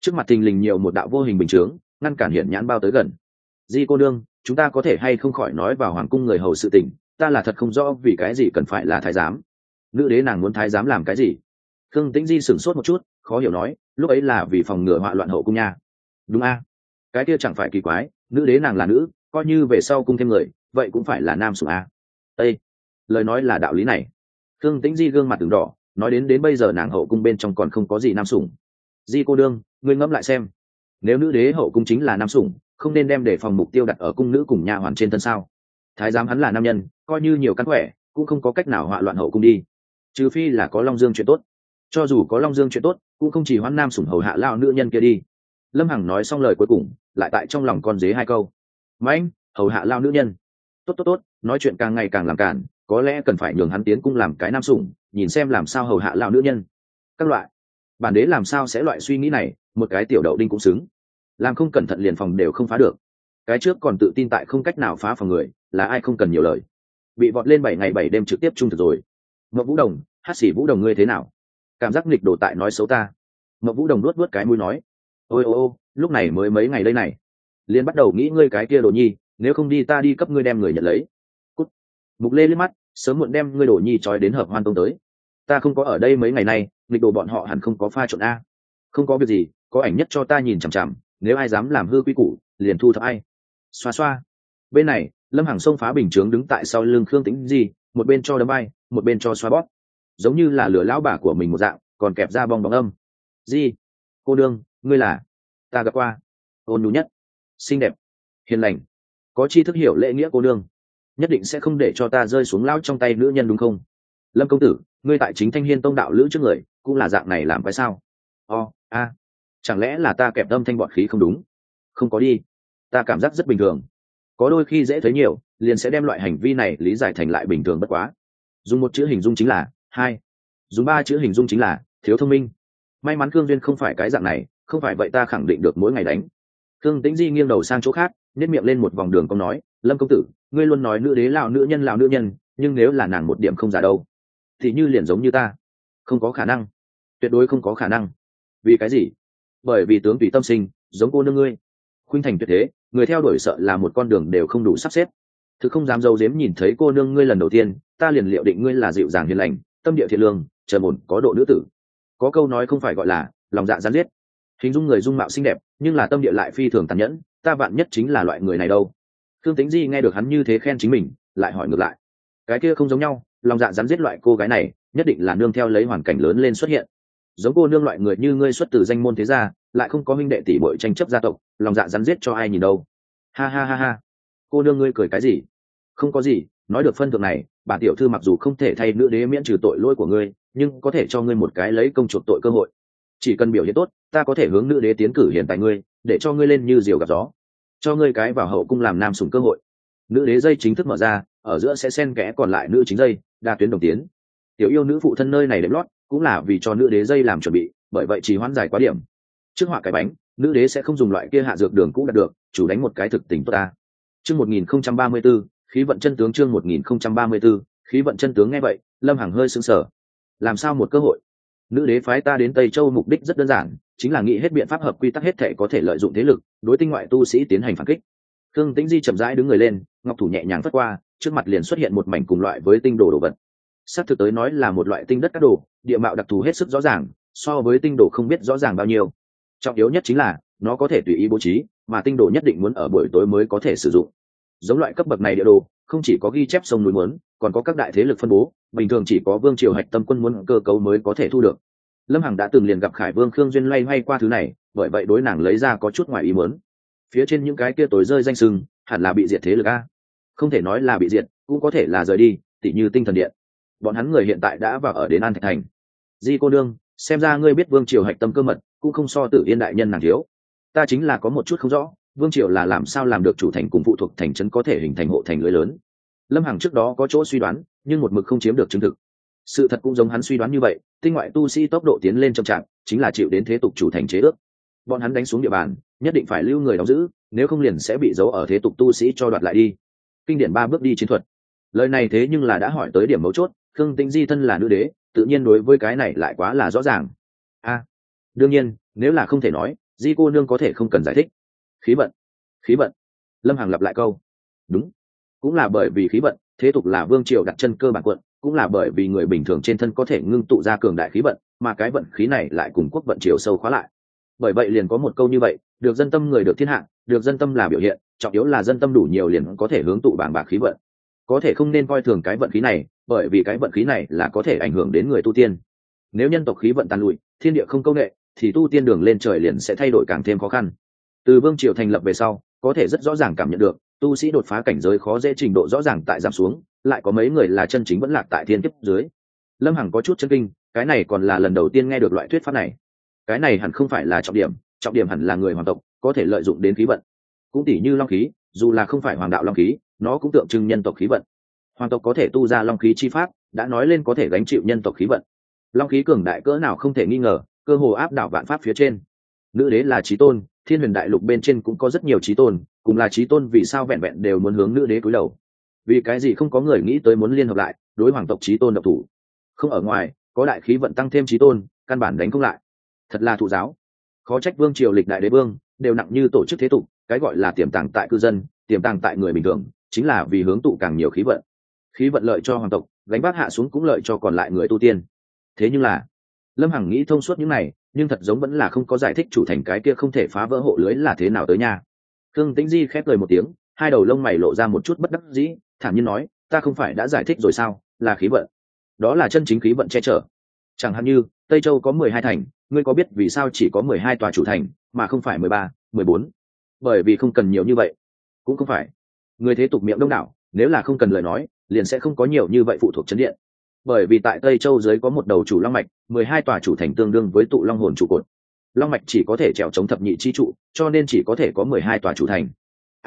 trước mặt thình lình nhiều một đạo vô hình bình chướng ngăn cản hiển nhãn bao tới gần. Di cô nương, chúng ta có thể hay không khỏi nói vào hoàng cung người hầu sự tình, ta là thật không rõ vì cái gì cần phải là thái giám. Nữ đế nàng muốn thái giám làm cái gì? Khương Tĩnh Di sửng sốt một chút, khó hiểu nói, lúc ấy là vì phòng ngừa họa loạn hậu cung nha. Đúng a, cái kia chẳng phải kỳ quái, nữ đế nàng là nữ, coi như về sau cung thêm người, vậy cũng phải là nam sủng a. Ê, lời nói là đạo lý này. Khương Tĩnh Di gương mặt từng đỏ, nói đến bây giờ nàng hậu cung bên trong còn không có gì nam sủng. Di cô đương, ngươi ngẫm lại xem, nếu nữ đế hậu cung chính là nam sủng, không nên đem để phòng mục tiêu đặt ở cung nữ cùng nha hoàn trên thân sao? Thái giám hắn là nam nhân, coi như nhiều căn khỏe, cũng không có cách nào họa loạn hậu cung đi. Trừ phi là có Long Dương chuyện tốt. Cho dù có Long Dương chuyện tốt, cũng không chỉ hoãn nam sủng hầu hạ lao nữ nhân kia đi. Lâm Hằng nói xong lời cuối cùng, lại tại trong lòng con dế hai câu. Mãnh, hầu hạ lao nữ nhân. Tốt, nói chuyện càng ngày càng làm cản, có lẽ cần phải nhường hắn tiến cung làm cái nam sủng, nhìn xem làm sao hầu hạ lao nữ nhân. Các loại. Bản đế làm sao sẽ loại suy nghĩ này, một cái tiểu đậu đinh cũng xứng. Làm không cẩn thận liền phòng đều không phá được. Cái trước còn tự tin tại không cách nào phá phòng người, là ai không cần nhiều lời. Bị vọt lên 7 ngày 7 đêm trực tiếp trung thực rồi. Ngọc Vũ Đồng, Hát Xỉ Vũ Đồng ngươi thế nào? Cảm giác nghịch đồ tại nói xấu ta. Ngọc Vũ Đồng luốt cái mũi nói, ôi, lúc này mới mấy ngày đây này, liền bắt đầu nghĩ ngươi cái kia đồ nhi, nếu không đi ta đi cấp ngươi đem người nhận lấy. Cút. Mục Lê liếc mắt, sớm muộn đem ngươi đồ nhi trói đến Hợp Hoan Tông tới. Ta không có ở đây mấy ngày nay, nghịch đồ bọn họ hẳn không có pha trộn a. Không có việc gì, có ảnh nhất cho ta nhìn chằm chằm, nếu ai dám làm hư quy củ, liền thu thập ai. Xoa. Bên này, Lâm Hằng xông phá bình chướng đứng tại sau lưng Khương Tĩnh Di, một bên cho đấm bay, một bên cho xoa bóp, giống như là lửa lão bà của mình một dạng, còn kẹp ra bong bóng âm. Di, cô đương, ngươi là? Ta gặp qua, ôn nhu nhất, xinh đẹp, hiền lành, có tri thức hiểu lễ nghĩa cô đương, nhất định sẽ không để cho ta rơi xuống lao trong tay nữ nhân đúng không? Lâm công tử, ngươi tại Chính Thanh Hiên Tông đạo lữ trước người, cũng là dạng này làm cái sao? Chẳng lẽ là ta kẹp âm thanh bọn khí không đúng? Không có đi, ta cảm giác rất bình thường. Có đôi khi dễ thấy nhiều, liền sẽ đem loại hành vi này lý giải thành lại bình thường bất quá. Dùng một chữ hình dung chính là hai, dùng 3 chữ hình dung chính là thiếu thông minh. May mắn Cương Duyên không phải cái dạng này, không phải vậy ta khẳng định được mỗi ngày đánh. Khương Tĩnh Di nghiêng đầu sang chỗ khác, nét miệng lên một vòng đường cong nói, Lâm công tử, ngươi luôn nói nữ đế lão nữ nhân, nhưng nếu là nàng một điểm không giả đâu, thì như liền giống như ta. Không có khả năng, tuyệt đối không có khả năng. Vì cái gì? Bởi vì tướng tùy tâm sinh, giống cô nương ngươi. Khuynh thành tuyệt thế, người theo đuổi sợ là một con đường đều không đủ sắp xếp. Thực không dám giấu giếm, nhìn thấy cô nương ngươi lần đầu tiên, ta liền liệu định ngươi là dịu dàng hiền lành, tâm địa thiện lương, trầm ổn có độ nữ tử. Có câu nói không phải gọi là lòng dạ rắn giết, hình dung người dung mạo xinh đẹp nhưng là tâm địa lại phi thường tàn nhẫn, ta vạn nhất chính là loại người này đâu. Thương Tĩnh Di nghe được hắn như thế khen chính mình, lại hỏi ngược lại, cái kia không giống nhau, lòng dạ rắn giết loại cô gái này nhất định là nương theo lấy hoàn cảnh lớn lên xuất hiện. Giống cô nương loại người như ngươi xuất từ danh môn thế gia, lại không có huynh đệ tỷ muội tranh chấp gia tộc, lòng dạ rắn giết cho ai nhìn đâu. Ha. Cô nương ngươi cười cái gì? Không có gì, nói được phân thượng này, bà tiểu thư mặc dù không thể thay nữ đế miễn trừ tội lỗi của ngươi, nhưng có thể cho ngươi một cái lấy công chuộc tội cơ hội. Chỉ cần biểu hiện tốt, ta có thể hướng nữ đế tiến cử hiện tại ngươi, để cho ngươi lên như diều gặp gió, cho ngươi cái vào hậu cung làm nam sủng cơ hội. Nữ đế dây chính thức mở ra, ở giữa sẽ xen kẽ còn lại nữ chính dây, đa tuyến đồng tiến. Tiểu yêu nữ phụ thân nơi này đếm lót, cũng là vì cho nữ đế dây làm chuẩn bị, bởi vậy chỉ hoãn dài quá điểm. Trước họa cái bánh, nữ đế sẽ không dùng loại kia hạ dược đường cũ đạt được, chủ đánh một cái thực tình tốt ta. Chương 1034, khí vận chân tướng. Chương 1034, khí vận chân tướng. Nghe vậy, Lâm Hằng hơi sững sờ. Làm sao một cơ hội? Nữ đế phái ta đến Tây Châu mục đích rất đơn giản, chính là nghĩ hết biện pháp hợp quy tắc hết thể có thể lợi dụng thế lực, đối tinh ngoại tu sĩ tiến hành phản kích. Khương Tĩnh Di chậm rãi đứng người lên, ngọc thủ nhẹ nhàng phất qua, trước mặt liền xuất hiện một mảnh cùng loại với tinh đồ đồ vật. Sắp thực tới nói là một loại tinh đất các đồ, địa mạo đặc thù hết sức rõ ràng, so với tinh đồ không biết rõ ràng bao nhiêu. Trọng yếu nhất chính là nó có thể tùy ý bố trí, mà tinh đồ nhất định muốn ở buổi tối mới có thể sử dụng. Giống loại cấp bậc này địa đồ, không chỉ có ghi chép sông núi muốn, còn có các đại thế lực phân bố, bình thường chỉ có vương triều hạch tâm quân muốn cơ cấu mới có thể thu được. Lâm Hằng đã từng liền gặp Khải Vương Khương Duyên loay hoay qua thứ này, bởi vậy đối nàng lấy ra có chút ngoài ý muốn. Phía trên những cái kia tối rơi danh sừng, hẳn là bị diệt thế lực a. Không thể nói là bị diệt, cũng có thể là rời đi, tỉ như Tinh Thần Điện. Bọn hắn người hiện tại đã vào ở đến An Thạch Thành. Di cô nương, xem ra ngươi biết vương triều hạch tâm cơ mật, cũng không so Tử Yên đại nhân nàng thiếu. Ta chính là có một chút không rõ, vương triều là làm sao làm được chủ thành cùng phụ thuộc thành trấn có thể hình thành hộ thành lưới lớn. Lâm Hằng trước đó có chỗ suy đoán, nhưng một mực không chiếm được chứng thực. Sự thật cũng giống hắn suy đoán như vậy, tinh ngoại tu sĩ tốc độ tiến lên trong trạng, chính là chịu đến thế tục chủ thành chế ước. Bọn hắn đánh xuống địa bàn, nhất định phải lưu người đóng giữ, nếu không liền sẽ bị giấu ở thế tục tu sĩ cho đoạt lại đi. Kinh điển 3 bước đi chiến thuật. Lời này thế nhưng là đã hỏi tới điểm mấu chốt, Khương Tĩnh Di thân là nữ đế, tự nhiên đối với cái này lại quá là rõ ràng. Đương nhiên, nếu là không thể nói, Di cô nương có thể không cần giải thích. Khí vận, khí vận. Lâm Hằng lặp lại câu. Đúng, cũng là bởi vì khí vận, thế tục là vương triều đặt chân cơ bản quận, cũng là bởi vì người bình thường trên thân có thể ngưng tụ ra cường đại khí vận, mà cái vận khí này lại cùng quốc vận triều sâu khóa lại. Bởi vậy liền có một câu như vậy, được dân tâm người được thiên hạ, được dân tâm là biểu hiện, trọng yếu là dân tâm đủ nhiều liền có thể hướng tụ bảng bạc khí vận. Có thể không nên coi thường cái vận khí này, bởi vì cái vận khí này là có thể ảnh hưởng đến người tu tiên. Nếu nhân tộc khí vận tàn lụi, thiên địa không công nghệ, thì tu tiên đường lên trời liền sẽ thay đổi càng thêm khó khăn. Từ vương triều thành lập về sau, có thể rất rõ ràng cảm nhận được, tu sĩ đột phá cảnh giới khó dễ trình độ rõ ràng tại giảm xuống, lại có mấy người là chân chính vẫn lạc tại thiên kiếp dưới. Lâm Hằng có chút chấn kinh, cái này còn là lần đầu tiên nghe được loại thuyết pháp này. Cái này hẳn không phải là trọng điểm hẳn là người hoàng tộc có thể lợi dụng đến khí vận. Cũng tỷ như long khí, dù là không phải hoàng đạo long khí, nó cũng tượng trưng nhân tộc khí vận. Hoàng tộc có thể tu ra long khí chi pháp, đã nói lên có thể gánh chịu nhân tộc khí vận. Long khí cường đại cỡ nào không thể nghi ngờ, cơ hồ áp đảo vạn pháp phía trên. Nữ đế là chí tôn, thiên huyền đại lục bên trên cũng có rất nhiều chí tôn, cùng là chí tôn vì sao vẹn vẹn đều muốn hướng nữ đế cúi đầu? Vì cái gì không có người nghĩ tới muốn liên hợp lại đối hoàng tộc chí tôn độc thủ? Không ở ngoài, có đại khí vận tăng thêm chí tôn, căn bản đánh không lại. Thật là thụ giáo. Khó trách vương triều lịch đại đế vương đều nặng như tổ chức thế tục, cái gọi là tiềm tàng tại cư dân, tiềm tàng tại người bình thường, chính là vì hướng tụ càng nhiều khí vận. Khí vận lợi cho hoàng tộc, gánh vác hạ xuống cũng lợi cho còn lại người tu tiên. Thế nhưng là, Lâm Hằng nghĩ thông suốt những này, nhưng thật giống vẫn là không có giải thích chủ thành cái kia không thể phá vỡ hộ lưới là thế nào tới nha. Khương Tĩnh Di khép cười một tiếng, hai đầu lông mày lộ ra một chút bất đắc dĩ, thản nhiên nói, ta không phải đã giải thích rồi sao, là khí vận. Đó là chân chính khí vận che chở. Chẳng hạn như Tây Châu có 12 thành, ngươi có biết vì sao chỉ có 12 tòa chủ thành mà không phải 13, 14? Bởi vì không cần nhiều như vậy. Cũng không phải. Người thế tục miệng đông đảo, nếu là không cần lời nói, liền sẽ không có nhiều như vậy phụ thuộc chấn điện. Bởi vì tại Tây Châu dưới có một đầu chủ long mạch, 12 tòa chủ thành tương đương với tụ long hồn trụ cột. Long mạch chỉ có thể trèo chống thập nhị chi trụ, cho nên chỉ có thể có 12 tòa chủ thành.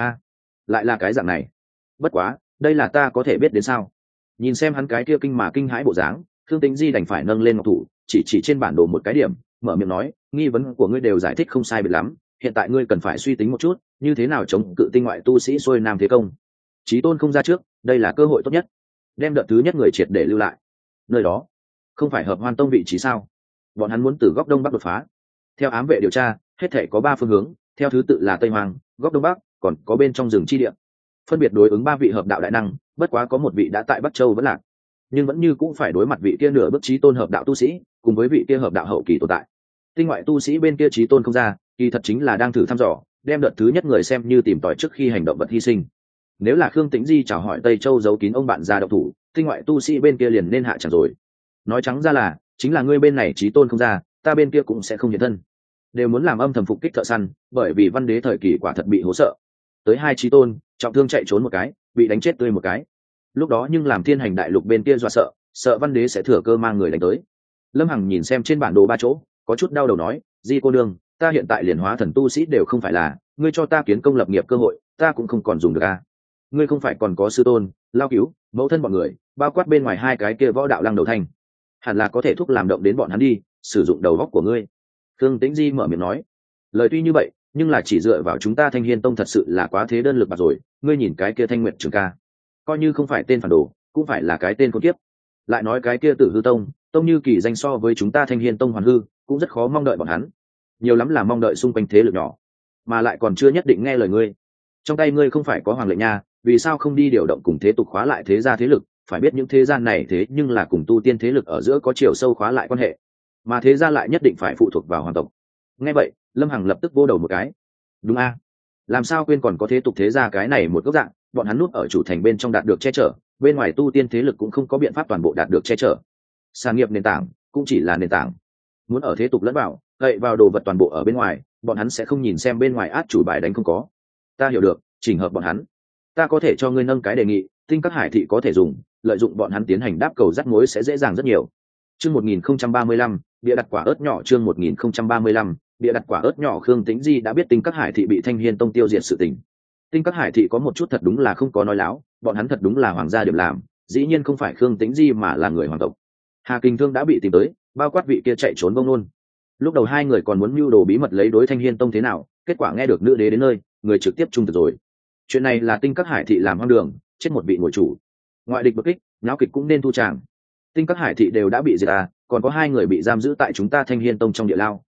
Lại là cái dạng này. Bất quá, đây là ta có thể biết đến sao? Nhìn xem hắn cái kia kinh hãi bộ dáng, Khương Tĩnh Di đành phải nâng lên ngọc thủ, chỉ trên bản đồ một cái điểm, mở miệng nói, nghi vấn của ngươi đều giải thích không sai biệt lắm, hiện tại ngươi cần phải suy tính một chút, như thế nào chống cự tinh ngoại tu sĩ xuôi nam thế công. Chí tôn không ra trước, đây là cơ hội tốt nhất, đem đợt thứ nhất người triệt để lưu lại. Nơi đó không phải Hợp Hoan Tông vị trí sao? Bọn hắn muốn từ góc đông bắc đột phá. Theo ám vệ điều tra, hết thể có 3 phương hướng, theo thứ tự là Tây Hoàng, góc đông bắc, còn có bên trong rừng chi địa. Phân biệt đối ứng 3 vị hợp đạo đại năng, bất quá có một vị đã tại Bắc Châu vẫn lạc, nhưng vẫn như cũng phải đối mặt vị kia nửa bước chí tôn hợp đạo tu sĩ, cùng với vị kia hợp đạo hậu kỳ tồn tại. Tinh ngoại tu sĩ bên kia chí tôn không ra, kỳ thật chính là đang thử thăm dò, đem đợt thứ nhất người xem như tìm tòi trước khi hành động vật hy sinh. Nếu là Khương Tĩnh Di chào hỏi Tây Châu giấu kín ông bạn ra độc thủ, tinh ngoại tu sĩ bên kia liền nên hạ chẳng rồi. Nói trắng ra là, chính là ngươi bên này chí tôn không ra, ta bên kia cũng sẽ không hiện thân. Đều muốn làm âm thầm phục kích thợ săn, bởi vì văn đế thời kỳ quả thật bị hố sợ. Tới 2 chí tôn, trọng thương chạy trốn một cái, bị đánh chết tươi một cái. Lúc đó nhưng làm thiên hành đại lục bên kia dọa sợ văn đế sẽ thừa cơ mang người đánh tới. Lâm Hằng nhìn xem trên bản đồ 3 chỗ, có chút đau đầu nói, Di cô nương, ta hiện tại liền hóa thần tu sĩ đều không phải là, ngươi cho ta kiến công lập nghiệp cơ hội, ta cũng không còn dùng được a. Ngươi không phải còn có sư tôn, lao cứu, mẫu thân bọn người, bao quát bên ngoài 2 cái kia võ đạo lăng đầu thanh, hẳn là có thể thúc làm động đến bọn hắn đi, sử dụng đầu óc của ngươi. Khương Tĩnh Di mở miệng nói, lời tuy như vậy, nhưng là chỉ dựa vào chúng ta Thanh Hiên Tông thật sự là quá thế đơn lực bạc rồi. Ngươi nhìn cái kia Thanh Nguyệt Trường ca, coi như không phải tên phản đồ, cũng phải là cái tên con kiếp. Lại nói cái kia Tử Hư Tông, tông như kỳ danh so với chúng ta Thanh Hiên Tông hoàn hư, cũng rất khó mong đợi bọn hắn. Nhiều lắm là mong đợi xung quanh thế lực nhỏ, mà lại còn chưa nhất định nghe lời ngươi. Trong tay ngươi không phải có hoàng lệnh nha, vì sao không đi điều động cùng thế tục khóa lại thế gia thế lực? Phải biết những thế gian này thế nhưng là cùng tu tiên thế lực ở giữa có chiều sâu khóa lại quan hệ, mà thế gia lại nhất định phải phụ thuộc vào hoàng tộc. Nghe vậy, Lâm Hằng lập tức vô đầu một cái. Đúng a, làm sao quên còn có thế tục thế gia cái này một góc dạng, bọn hắn núp ở chủ thành bên trong đạt được che chở, bên ngoài tu tiên thế lực cũng không có biện pháp toàn bộ đạt được che chở. Sản nghiệp nền tảng cũng chỉ là nền tảng, muốn ở thế tục lẫn vào, cậy vào đồ vật toàn bộ ở bên ngoài, bọn hắn sẽ không nhìn xem bên ngoài át chủ bài đánh không có. Ta hiểu được, chỉnh hợp bọn hắn. Ta có thể cho ngươi nâng cái đề nghị, Tinh Các Hải thị có thể dùng, lợi dụng bọn hắn tiến hành đáp cầu dắt mối sẽ dễ dàng rất nhiều. Chương 1035, bịa đặt quả ớt nhỏ. Chương 1035, bịa đặt quả ớt nhỏ. Khương Tĩnh Di đã biết Tinh Các Hải thị bị Thanh Hiên Tông tiêu diệt sự tình. Tinh Các Hải thị có một chút thật đúng là không có nói láo, bọn hắn thật đúng là hoàng gia điểm làm, dĩ nhiên không phải Khương Tĩnh Di mà là người hoàng tộc. Hà Kinh Thương đã bị tìm tới, bao quát vị kia chạy trốn bông nôn. Lúc đầu 2 người còn muốn mưu đồ bí mật lấy đối Thanh Hiên Tông thế nào, kết quả nghe được nữ đế đến nơi, người trực tiếp trung thực rồi. Chuyện này là Tinh Các Hải thị làm hoang đường, chết một vị ngồi chủ. Ngoại địch bất kích, náo kịch cũng nên thu tràng. Tinh Các Hải thị đều đã bị diệt còn có 2 người bị giam giữ tại chúng ta Thanh Hiên Tông trong địa lao,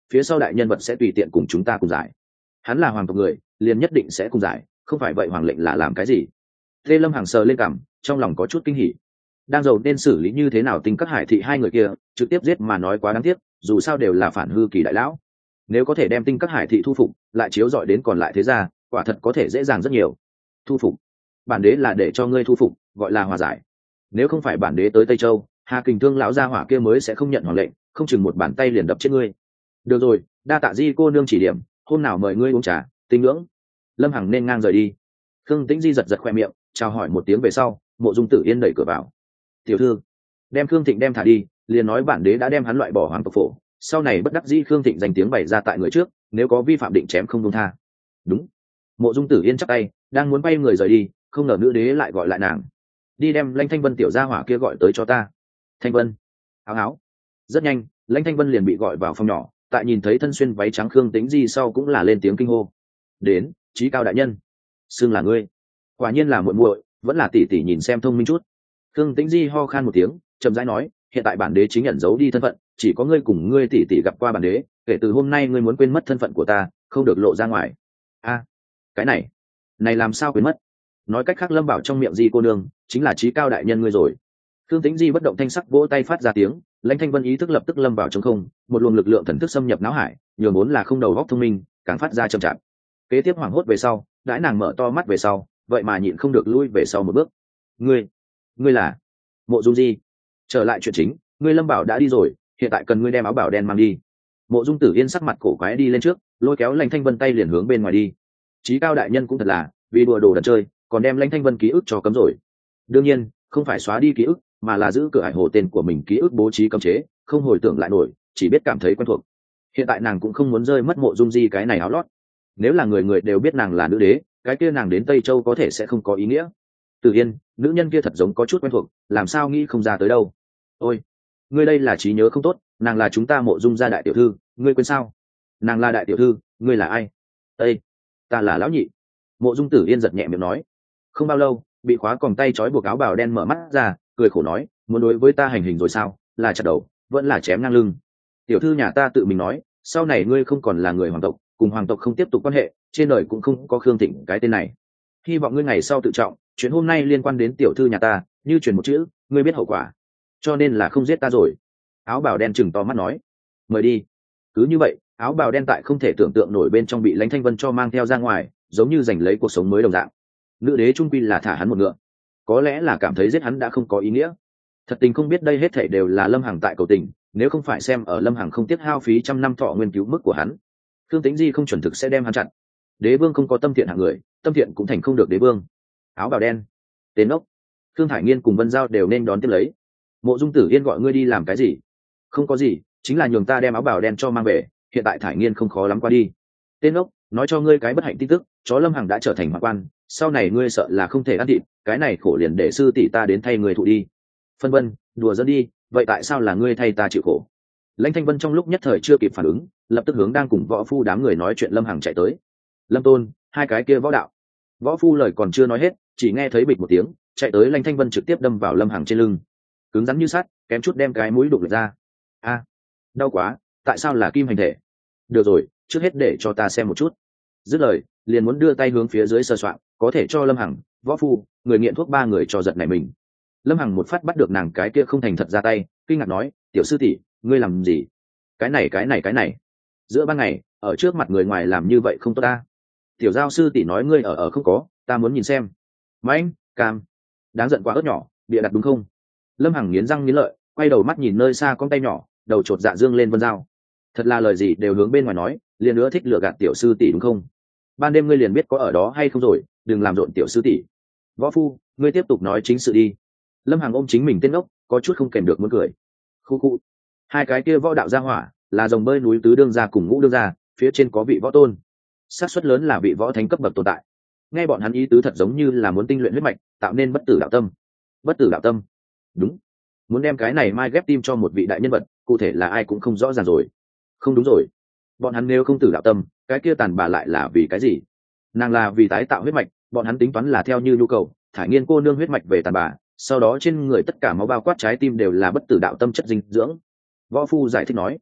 phía sau đại nhân vật sẽ tùy tiện cùng chúng ta cùng giải. Hắn là hoàng tộc người, liền nhất định sẽ cùng giải, không phải vậy hoàng lệnh là làm cái gì? Lê Lâm Hằng sờ lên cằm, trong lòng có chút kinh hỉ. Đang giàu nên xử lý như thế nào Tinh Các Hải Thị hai người kia, trực tiếp giết mà nói quá đáng tiếc, dù sao đều là phản hư kỳ đại lão. Nếu có thể đem Tinh Các Hải Thị thu phục, lại chiếu dọi đến còn lại thế gia, quả thật có thể dễ dàng rất nhiều. Thu phục? Bản đế là để cho ngươi thu phục, gọi là hòa giải. Nếu không phải bản đế tới Tây Châu, Hà Kình Thương lão gia hỏa kia mới sẽ không nhận hoàng lệnh, không chừng một bàn tay liền đập chết ngươi. Được rồi, đa tạ Di cô nương chỉ điểm, hôm nào mời ngươi uống trà, tinh ngưỡng. Lâm Hằng nên ngang rời đi. Khương Tĩnh Di giật giật khoe miệng, chào hỏi một tiếng về sau, Mộ Dung Tử Yên đẩy cửa vào. Tiểu thư, đem Khương Thịnh đem thả đi, liền nói bản đế đã đem hắn loại bỏ hoàng tộc phổ, sau này bất đắc dĩ Khương Thịnh danh tiếng bày ra tại người trước, nếu có vi phạm định chém không dung tha. Đúng. Mộ Dung Tử Yên chắp tay, đang muốn bay người rời đi, không ngờ nữ đế lại gọi lại nàng. Đi đem Lãnh Thanh Vân tiểu gia hỏa kia gọi tới cho ta. Thanh Vân. Áo áo. Rất nhanh, Lãnh Thanh Vân liền bị gọi vào phòng nhỏ, tại nhìn thấy thân xuyên váy trắng Khương Tĩnh Di sau cũng là lên tiếng kinh hô. Đến, Chí Cao đại nhân. Xưng là ngươi. Quả nhiên là muội muội, vẫn là tỷ tỷ nhìn xem thông minh chút. Khương Tĩnh Di ho khan một tiếng, chậm rãi nói, hiện tại bản đế chính nhận giấu đi thân phận, chỉ có ngươi cùng ngươi tỷ tỷ gặp qua bản đế, kể từ hôm nay ngươi muốn quên mất thân phận của ta, không được lộ ra ngoài. Cái này làm sao quên mất? Nói cách khác Lâm Bảo trong miệng Di cô nương chính là Chí Cao đại nhân ngươi rồi. Khương Tĩnh Di bất động thanh sắc vỗ tay phát ra tiếng, Lãnh Thanh Vân ý thức lập tức lâm vào trong không, một luồng lực lượng thần thức xâm nhập não hải, nhường vốn là không đầu óc thông minh, càng phát ra chậm chạp. Kế tiếp hoảng hốt về sau, đãi nàng mở to mắt về sau, vậy mà nhịn không được lui về sau một bước. Ngươi là Mộ Dung Di. Trở lại chuyện chính, ngươi Lâm Bảo đã đi rồi, hiện tại cần ngươi đem áo bảo đen mang đi. Mộ Dung Tử Yên sắc mặt cổ quái đi lên trước, lôi kéo Lãnh Thanh Vân tay liền hướng bên ngoài đi. Chí Cao đại nhân cũng thật là, vì đùa đồ đần chơi, còn đem Lãnh Thanh Vân ký ức cho cấm rồi. Đương nhiên, không phải xóa đi ký ức, mà là giữ cửa hải hồ tên của mình ký ức bố trí cấm chế, không hồi tưởng lại nổi, chỉ biết cảm thấy quen thuộc. Hiện tại nàng cũng không muốn rơi mất Mộ Dung Di cái này áo lót. Nếu là người người đều biết nàng là nữ đế, cái kia nàng đến Tây Châu có thể sẽ không có ý nghĩa. Tử Yên, nữ nhân kia thật giống có chút quen thuộc, làm sao nghĩ không ra tới đâu. Ôi, ngươi đây là trí nhớ không tốt, nàng là chúng ta Mộ Dung gia đại tiểu thư, ngươi quên sao? Nàng là đại tiểu thư, ngươi là ai? Ê, ta là lão nhị. Mộ Dung Tử Yên giật nhẹ miệng nói. Không bao lâu, bị khóa còng tay trói buộc áo bào đen mở mắt ra, cười khổ nói, muốn đối với ta hành hình rồi sao? Là chặt đầu, vẫn là chém ngang lưng. Tiểu thư nhà ta tự mình nói, sau này ngươi không còn là người hoàng tộc, cùng hoàng tộc không tiếp tục quan hệ, trên đời cũng không có Khương Thịnh cái tên này. Hy vọng ngươi ngày sau tự trọng, chuyện hôm nay liên quan đến tiểu thư nhà ta, như truyền một chữ, ngươi biết hậu quả, cho nên là không giết ta rồi. Áo bào đen chừng to mắt nói, mời đi. Cứ như vậy, áo bào đen tại không thể tưởng tượng nổi bên trong bị Lãnh Thanh Vân cho mang theo ra ngoài, giống như giành lấy cuộc sống mới đồng dạng. Nữ đế trung quy là thả hắn một ngựa, có lẽ là cảm thấy giết hắn đã không có ý nghĩa. Thật tình không biết đây hết thảy đều là Lâm Hằng tại cầu tình, nếu không phải xem ở Lâm Hằng không tiếc hao phí trăm năm thọ nguyên cứu mức của hắn, Khương Tĩnh Di không chuẩn thực sẽ đem hắn chặn. Đế vương không có tâm thiện hạng người, tâm thiện cũng thành không được đế vương. Áo bào đen, tên ốc. Khương Thải Nghiên cùng Vân Giao đều nên đón tiếp lấy. Mộ Dung Tử Yên gọi ngươi đi làm cái gì? Không có gì, chính là nhường ta đem áo bào đen cho mang về, hiện tại Thải Nghiên không khó lắm qua đi. Tên ốc, nói cho ngươi cái bất hạnh tin tức, chó Lâm Hằng đã trở thành hoàng quan, sau này ngươi sợ là không thể ăn thịt, cái này khổ liền để sư tỷ ta đến thay người thụ đi. Phân Vân, đùa dẫn đi, vậy tại sao là ngươi thay ta chịu khổ? Lãnh Thanh Vân trong lúc nhất thời chưa kịp phản ứng, lập tức hướng đang cùng võ phu đám người nói chuyện Lâm Hằng chạy tới. Lâm Tôn, hai cái kia võ đạo. Võ phu lời còn chưa nói hết, chỉ nghe thấy bịch một tiếng, chạy tới Lãnh Thanh Vân trực tiếp đâm vào Lâm Hằng trên lưng, cứng rắn như sắt, kém chút đem cái mũi đục lệch ra. Đau quá, tại sao là kim hành thể? Được rồi, trước hết để cho ta xem một chút. Dứt lời, liền muốn đưa tay hướng phía dưới sờ soạn, có thể cho Lâm Hằng, võ phu, người nghiện thuốc ba người cho giật này mình. Lâm Hằng một phát bắt được nàng cái kia không thành thật ra tay, kinh ngạc nói, tiểu sư tỷ, ngươi làm gì? Cái này. Giữa ban ngày, ở trước mặt người ngoài làm như vậy không tốt ta. Tiểu giao sư tỷ nói ngươi ở không có, ta muốn nhìn xem. Mãnh, cam, đáng giận quá ớt nhỏ, bịa đặt đúng không? Lâm Hằng nghiến răng nghiến lợi, quay đầu mắt nhìn nơi xa con tay nhỏ, đầu chột dạ dương lên Vân Giao. Thật là lời gì đều hướng bên ngoài nói, liền nữa thích lừa gạt tiểu sư tỷ đúng không? Ban đêm ngươi liền biết có ở đó hay không rồi, đừng làm rộn tiểu sư tỷ. Võ phu, ngươi tiếp tục nói chính sự đi. Lâm Hằng ôm chính mình tên ốc, có chút không kèm được muốn cười. Khu khu. Hai cái kia võ đạo gia hỏa, là dòng bơi núi tứ đương gia cùng ngũ đương gia, phía trên có vị võ tôn, xác suất lớn là vị võ thánh cấp bậc tồn tại. Nghe bọn hắn ý tứ thật giống như là muốn tinh luyện huyết mạch, tạo nên bất tử đạo tâm. Bất tử đạo tâm? Đúng. Muốn đem cái này mai ghép tim cho một vị đại nhân vật, cụ thể là ai cũng không rõ ràng rồi. Không đúng rồi, bọn hắn nếu không tử đạo tâm, cái kia tàn bà lại là vì cái gì? Nàng là vì tái tạo huyết mạch, bọn hắn tính toán là theo như nhu cầu, Thải Nghiên cô nương huyết mạch về tàn bà, sau đó trên người tất cả máu bao quát trái tim đều là bất tử đạo tâm chất dinh dưỡng. Võ phu giải thích nói.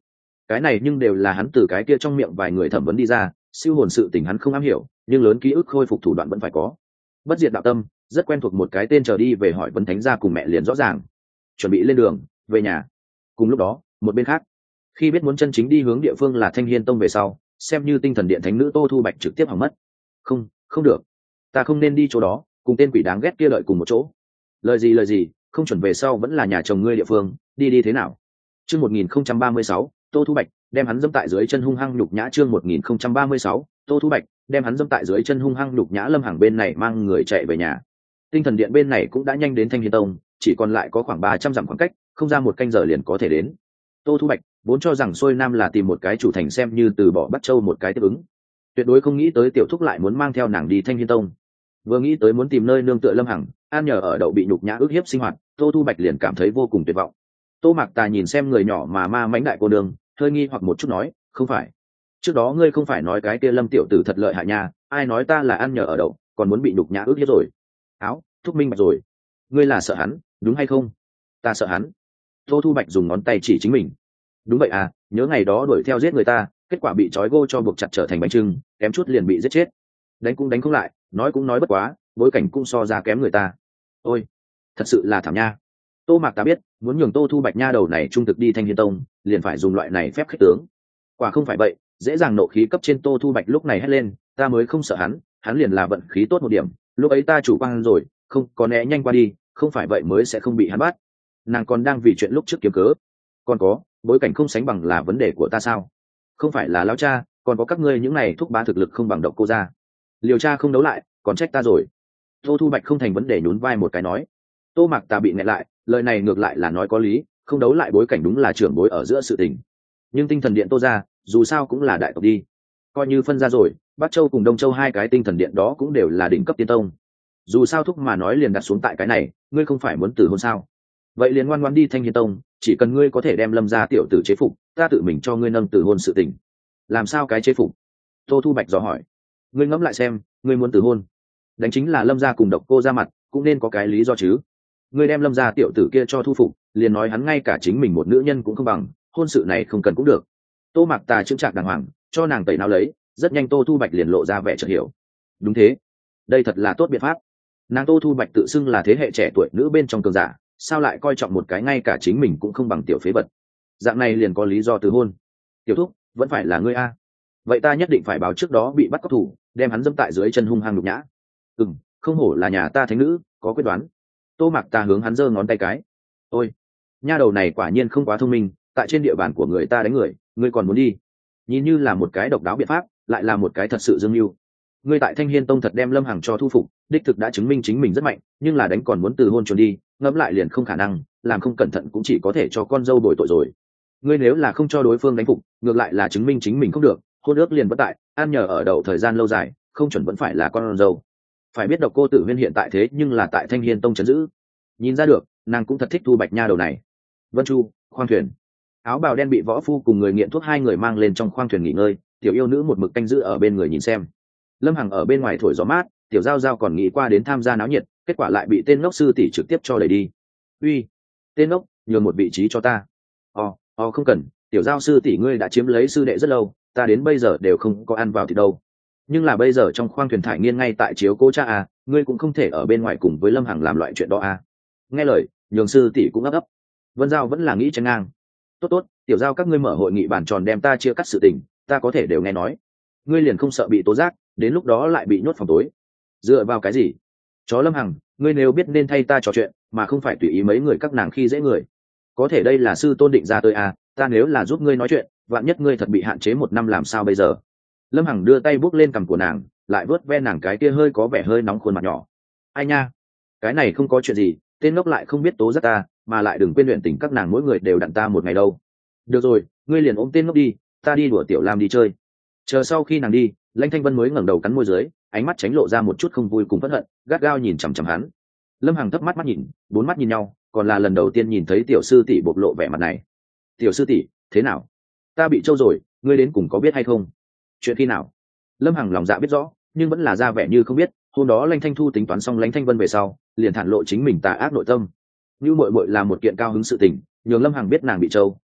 cái này nhưng đều là hắn từ cái kia trong miệng vài người thẩm vấn đi ra, siêu hồn sự tình hắn không am hiểu, nhưng lớn ký ức khôi phục thủ đoạn vẫn phải có. Bất diệt đạo tâm rất quen thuộc một cái tên, chờ đi về hỏi vấn thánh gia cùng mẹ liền rõ ràng, chuẩn bị lên đường về nhà. Cùng lúc đó một bên khác, khi biết muốn chân chính đi hướng địa phương là Thanh Hiên Tông về sau, xem như tinh thần điện thánh nữ Tô Thu Bạch trực tiếp hỏng mất. Không, không được, ta không nên đi chỗ đó, cùng tên quỷ đáng ghét kia đợi cùng một chỗ. Lời gì, không chuẩn về sau vẫn là nhà chồng ngươi địa phương, đi thế nào? Chương 1036, Tô Thu Bạch đem hắn dẫm tại dưới chân hung hăng nhục nhã. Chương 1036, Tô Thu Bạch đem hắn dẫm tại dưới chân hung hăng nhục nhã. Lâm Hằng bên này mang người chạy về nhà, tinh thần điện bên này cũng đã nhanh đến Thanh Hiên Tông, chỉ còn lại có khoảng 300 dặm khoảng cách, không ra một canh giờ liền có thể đến. Tô Thu Bạch vốn cho rằng xuôi nam là tìm một cái chủ thành xem như từ bỏ Bắc Châu một cái tiếp ứng, tuyệt đối không nghĩ tới tiểu thúc lại muốn mang theo nàng đi Thanh Hiên Tông. Vừa nghĩ tới muốn tìm nơi nương tựa Lâm Hằng an nhờ ở đậu bị nhục nhã ức hiếp sinh hoạt, Tô Thu Bạch liền cảm thấy vô cùng tuyệt vọng. Tô Mạc Tà nhìn xem người nhỏ mà ma mãnh đại cô đường, hơi nghi hoặc một chút nói, không phải, trước đó ngươi không phải nói cái kia Lâm tiểu tử thật lợi hại nha, ai nói ta là ăn nhờ ở đậu còn muốn bị nhục nhã ức hiếp rồi? Áo thúc minh bạch rồi, ngươi là sợ hắn đúng hay không? Ta sợ hắn. Tô Thu Bạch dùng ngón tay chỉ chính mình. Đúng vậy à, nhớ ngày đó đuổi theo giết người ta, kết quả bị trói gô cho buộc chặt trở thành bánh trưng, kém chút liền bị giết chết. Đánh cũng đánh không lại, nói cũng nói bất quá, bối cảnh cũng so ra kém người ta. Ôi thật sự là thảm nha. Tô Mạc ta biết muốn nhường Tô Thu Bạch nha đầu này trung thực đi Thanh Hiên Tông liền phải dùng loại này phép khích tướng. Quả không phải vậy, dễ dàng nộ khí cấp trên. Tô Thu Bạch lúc này hét lên, ta mới không sợ hắn, hắn liền là vận khí tốt một điểm, lúc ấy ta chủ quan rồi, không có né nhanh qua đi, không phải vậy mới sẽ không bị hắn bắt. Nàng còn đang vì chuyện lúc trước kiếm cớ. Còn có bối cảnh không sánh bằng là vấn đề của ta sao? Không phải là lão cha, còn có các ngươi những này thúc bá thực lực không bằng Độc Cô gia, liều cha không đấu lại còn trách ta rồi. Tô Thu Bạch không thành vấn đề nhún vai một cái nói. Tô Mạc ta bị nghẹn lại, lời này ngược lại là nói có lý, không đấu lại bối cảnh đúng là trưởng bối ở giữa sự tình, nhưng tinh thần điện Tô gia dù sao cũng là đại tộc đi, coi như phân ra rồi, Bắc Châu cùng Đông Châu hai cái tinh thần điện đó cũng đều là đỉnh cấp tiên tông. Dù sao thúc mà nói liền đặt xuống tại cái này, ngươi không phải muốn từ hôn sao? Vậy liền ngoan ngoãn đi Thanh Hiên Tông, chỉ cần ngươi có thể đem Lâm gia tiểu tử chế phục, ta tự mình cho ngươi nâng từ hôn sự tình. Làm sao cái chế phục? Tô Thu Bạch dò hỏi. Ngươi ngẫm lại xem, ngươi muốn từ hôn, đánh chính là Lâm gia cùng Độc Cô ra mặt, cũng nên có cái lý do chứ. Ngươi đem Lâm gia tiểu tử kia cho thu phục, liền nói hắn ngay cả chính mình một nữ nhân cũng không bằng, hôn sự này không cần cũng được. Tô Mạc Tà chững chạc đàng hoàng, cho nàng tẩy não lấy, rất nhanh Tô Thu Bạch liền lộ ra vẻ chợt hiểu. Đúng thế, đây thật là tốt biện pháp. Nàng Tô Thu Bạch tự xưng là thế hệ trẻ tuổi nữ bên trong cường giả, sao lại coi trọng một cái ngay cả chính mình cũng không bằng tiểu phế vật? Dạng này liền có lý do từ hôn. Tiểu thúc vẫn phải là ngươi a? Vậy ta nhất định phải báo trước đó bị bắt cóc thủ, đem hắn dẫm tại dưới chân hung hăng nhục nhã. Không hổ là nhà ta thánh nữ, có quyết đoán. Tô Mạc Ta hướng hắn giơ ngón tay cái. Ôi nha đầu này quả nhiên không quá thông minh, tại trên địa bàn của người ta đánh người, ngươi còn muốn đi? Nhìn như là một cái độc đáo biện pháp, lại là một cái thật sự dương mưu. Ngươi tại Thanh Hiên Tông thật đem Lâm Hằng cho thu phục, đích thực đã chứng minh chính mình rất mạnh, nhưng là đánh còn muốn từ hôn trốn đi, ngẫm lại liền không khả năng, làm không cẩn thận cũng chỉ có thể cho con dâu bồi tội rồi. Ngươi nếu là không cho đối phương đánh phục, ngược lại là chứng minh chính mình không được, hôn ước liền bất tại, ăn nhờ ở đậu thời gian lâu dài, không chuẩn vẫn phải là con dâu. Phải biết Độc Cô Tử Huyên hiện tại thế nhưng là tại Thanh Hiên Tông trấn giữ, nhìn ra được nàng cũng thật thích Thu Bạch nha đầu này. Vân Chu, khoang thuyền. Áo bào đen bị võ phu cùng người nghiện thuốc hai người mang lên trong khoang thuyền nghỉ ngơi, tiểu yêu nữ một mực canh giữ ở bên người nhìn xem. Lâm Hằng ở bên ngoài thổi gió mát, tiểu giao giao còn nghĩ qua đến tham gia náo nhiệt, kết quả lại bị tên ngốc sư tỷ trực tiếp cho đẩy đi. Uy, tên ngốc, nhường một vị trí cho ta. Không cần, tiểu giao sư tỷ ngươi đã chiếm lấy sư đệ rất lâu, ta đến bây giờ đều không có ăn vào thì đâu. Nhưng là bây giờ trong khoang thuyền thải nghiên ngay tại chiếu cố cha à, ngươi cũng không thể ở bên ngoài cùng với Lâm Hằng làm loại chuyện đó à. Nghe lời, nhường sư tỷ cũng ấp. Vân Giao vẫn là nghĩ tranh ngang. Tốt, tiểu giao các ngươi mở hội nghị bàn tròn đem ta chia cắt sự tình, ta có thể đều nghe nói. Ngươi liền không sợ bị tố giác, đến lúc đó lại bị nhốt phòng tối? Dựa vào cái gì? Chó Lâm Hằng, ngươi nếu biết nên thay ta trò chuyện, mà không phải tùy ý mấy người các nàng khi dễ người. Có thể đây là sư tôn định ra tôi à, ta nếu là giúp ngươi nói chuyện, vạn nhất ngươi thật bị hạn chế 1 năm làm sao bây giờ? Lâm Hằng đưa tay buốc lên cằm của nàng, lại vớt ve nàng cái kia hơi có vẻ hơi nóng khuôn mặt nhỏ. Ai nha, cái này không có chuyện gì, tên ngốc lại không biết tố giác ta, mà lại đừng quên luyện tình các nàng mỗi người đều đặn ta một ngày đâu. Được rồi, ngươi liền ôm tên ngốc đi, ta đi đùa Tiểu Lam đi chơi. Chờ sau khi nàng đi, Lãnh Thanh Vân mới ngẩng đầu cắn môi dưới, ánh mắt tránh lộ ra một chút không vui cùng phẫn hận, gắt gao nhìn chằm chằm hắn. Lâm Hằng thấp mắt nhìn, 4 mắt nhìn nhau, còn là lần đầu tiên nhìn thấy tiểu sư tỷ bộc lộ vẻ mặt này. Tiểu sư tỷ, thế nào? Ta bị trâu rồi, ngươi đến cùng có biết hay không? Chuyện khi nào? Lâm Hằng lòng dạ biết rõ, nhưng vẫn là ra vẻ như không biết. Hôm đó Lãnh Thanh Thu tính toán xong Lãnh Thanh Vân về sau, liền thản lộ chính mình tà ác nội tâm. Như muội muội là một kiện cao hứng sự tình, nhường Lâm Hằng biết nàng bị trâu,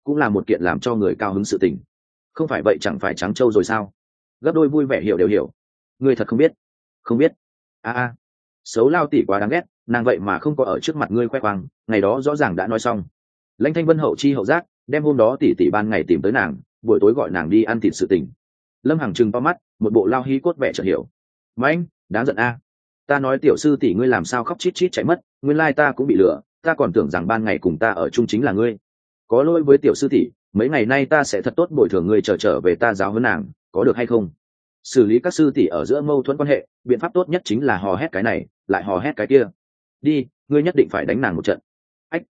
cũng là một kiện làm cho người cao hứng sự tình. Không phải vậy chẳng phải trắng trâu rồi sao? Gấp đôi vui vẻ hiểu đều hiểu. Ngươi thật không biết. Không biết. A, xấu lao tỷ quá đáng ghét, nàng vậy mà không có ở trước mặt ngươi khoe khoang, ngày đó rõ ràng đã nói xong. Lãnh Thanh Vân hậu chi hậu giác, đem hôm đó tỷ tỷ ban ngày tìm tới nàng, buổi tối gọi nàng đi ăn thịt sự tình. Lâm Hằng trừng to mắt, một bộ lao hí cốt vẻ chợt hiểu. Mãnh, đáng giận a. Ta nói tiểu sư tỷ ngươi làm sao khóc chít chít chạy mất, nguyên lai ta cũng bị lừa, ta còn tưởng rằng ban ngày cùng ta ở chung chính là ngươi. Có lỗi với tiểu sư tỷ, mấy ngày nay ta sẽ thật tốt bồi thường ngươi trở về ta giáo huấn nàng, có được hay không? Xử lý các sư tỷ ở giữa mâu thuẫn quan hệ, biện pháp tốt nhất chính là hò hét cái này, lại hò hét cái kia. Đi, ngươi nhất định phải đánh nàng một trận. Ách,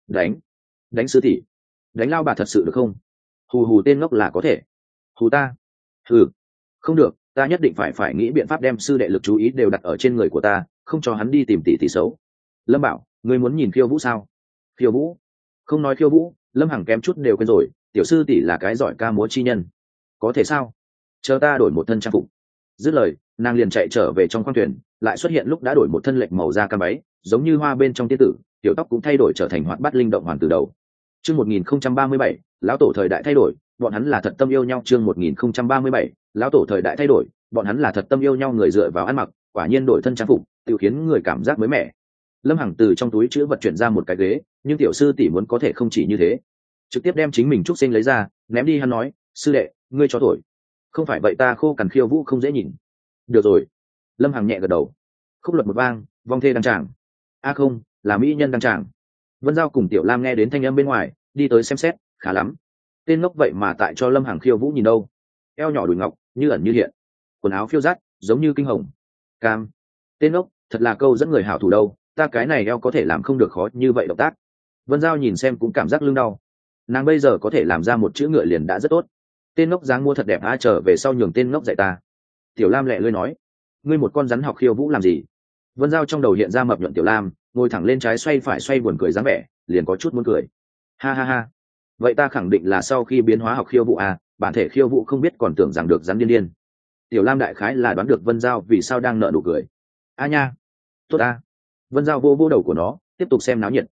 đánh sư tỷ, đánh lao bà thật sự được không? Hù hù tên ngốc là có thể. Hù ta? Ừ, không được, ta nhất định phải nghĩ biện pháp đem sư đệ lực chú ý đều đặt ở trên người của ta, không cho hắn đi tìm tỷ xấu. Lâm Bảo, ngươi muốn nhìn khiêu vũ sao? Khiêu vũ? Không nói khiêu vũ, Lâm Hằng kém chút đều quên rồi, tiểu sư tỷ là cái giỏi ca múa chi nhân. Có thể sao? Chờ ta đổi một thân trang phục. Dứt lời, nàng liền chạy trở về trong khoang thuyền, lại xuất hiện lúc đã đổi một thân lệch màu da cam váy, giống như hoa bên trong tiên tử, tiểu tóc cũng thay đổi trở thành hoạt bát linh động hoàn từ đầu. Chương 1037, lão tổ thời đại thay đổi, bọn hắn là thật tâm yêu nhau. Chương 1037, lão tổ thời đại thay đổi, bọn hắn là thật tâm yêu nhau. Người dựa vào ăn mặc, quả nhiên đổi thân trang phục, tự khiến người cảm giác mới mẻ. Lâm Hằng từ trong túi chữ vật chuyển ra một cái ghế, nhưng tiểu sư tỷ muốn có thể không chỉ như thế, trực tiếp đem chính mình trúc sinh lấy ra, ném đi. Hắn nói, sư đệ, ngươi cho thổi. Không phải vậy ta khô cằn khiêu vũ không dễ nhìn. Được rồi. Lâm Hằng nhẹ gật đầu. Khúc luật một vang, vong thê đăng tràng. Không, là mỹ nhân đăng tràng. Vân Giao cùng Tiểu Lam nghe đến thanh âm bên ngoài, đi tới xem xét, khá lắm. Tên ngốc vậy mà tại cho Lâm Hằng khiêu vũ nhìn đâu. Eo nhỏ đùi ngọc, như ẩn như hiện. Quần áo phiêu dắt, giống như kinh hồng. Cam. Tên ngốc, thật là câu dẫn người hảo thủ đâu, ta cái này eo có thể làm không được khó như vậy động tác. Vân Giao nhìn xem cũng cảm giác lưng đau. Nàng bây giờ có thể làm ra một chữ ngựa liền đã rất tốt. Tên ngốc dáng mua thật đẹp, trở về sau nhường tên ngốc dạy ta. Tiểu Lam lẹ lưỡi nói, ngươi một con rắn học khiêu vũ làm gì? Vân Giao trong đầu hiện ra mập nhuận Tiểu Lam, ngồi thẳng lên trái xoay phải xoay buồn cười dáng vẻ, liền có chút muốn cười. Ha ha ha, vậy ta khẳng định là sau khi biến hóa học khiêu vũ bản thể khiêu vũ không biết còn tưởng rằng được rắn điên điên. Tiểu Lam đại khái là đoán được Vân Giao vì sao đang nở nụ cười. Nha, tốt Vân Giao vô đầu của nó, tiếp tục xem náo nhiệt.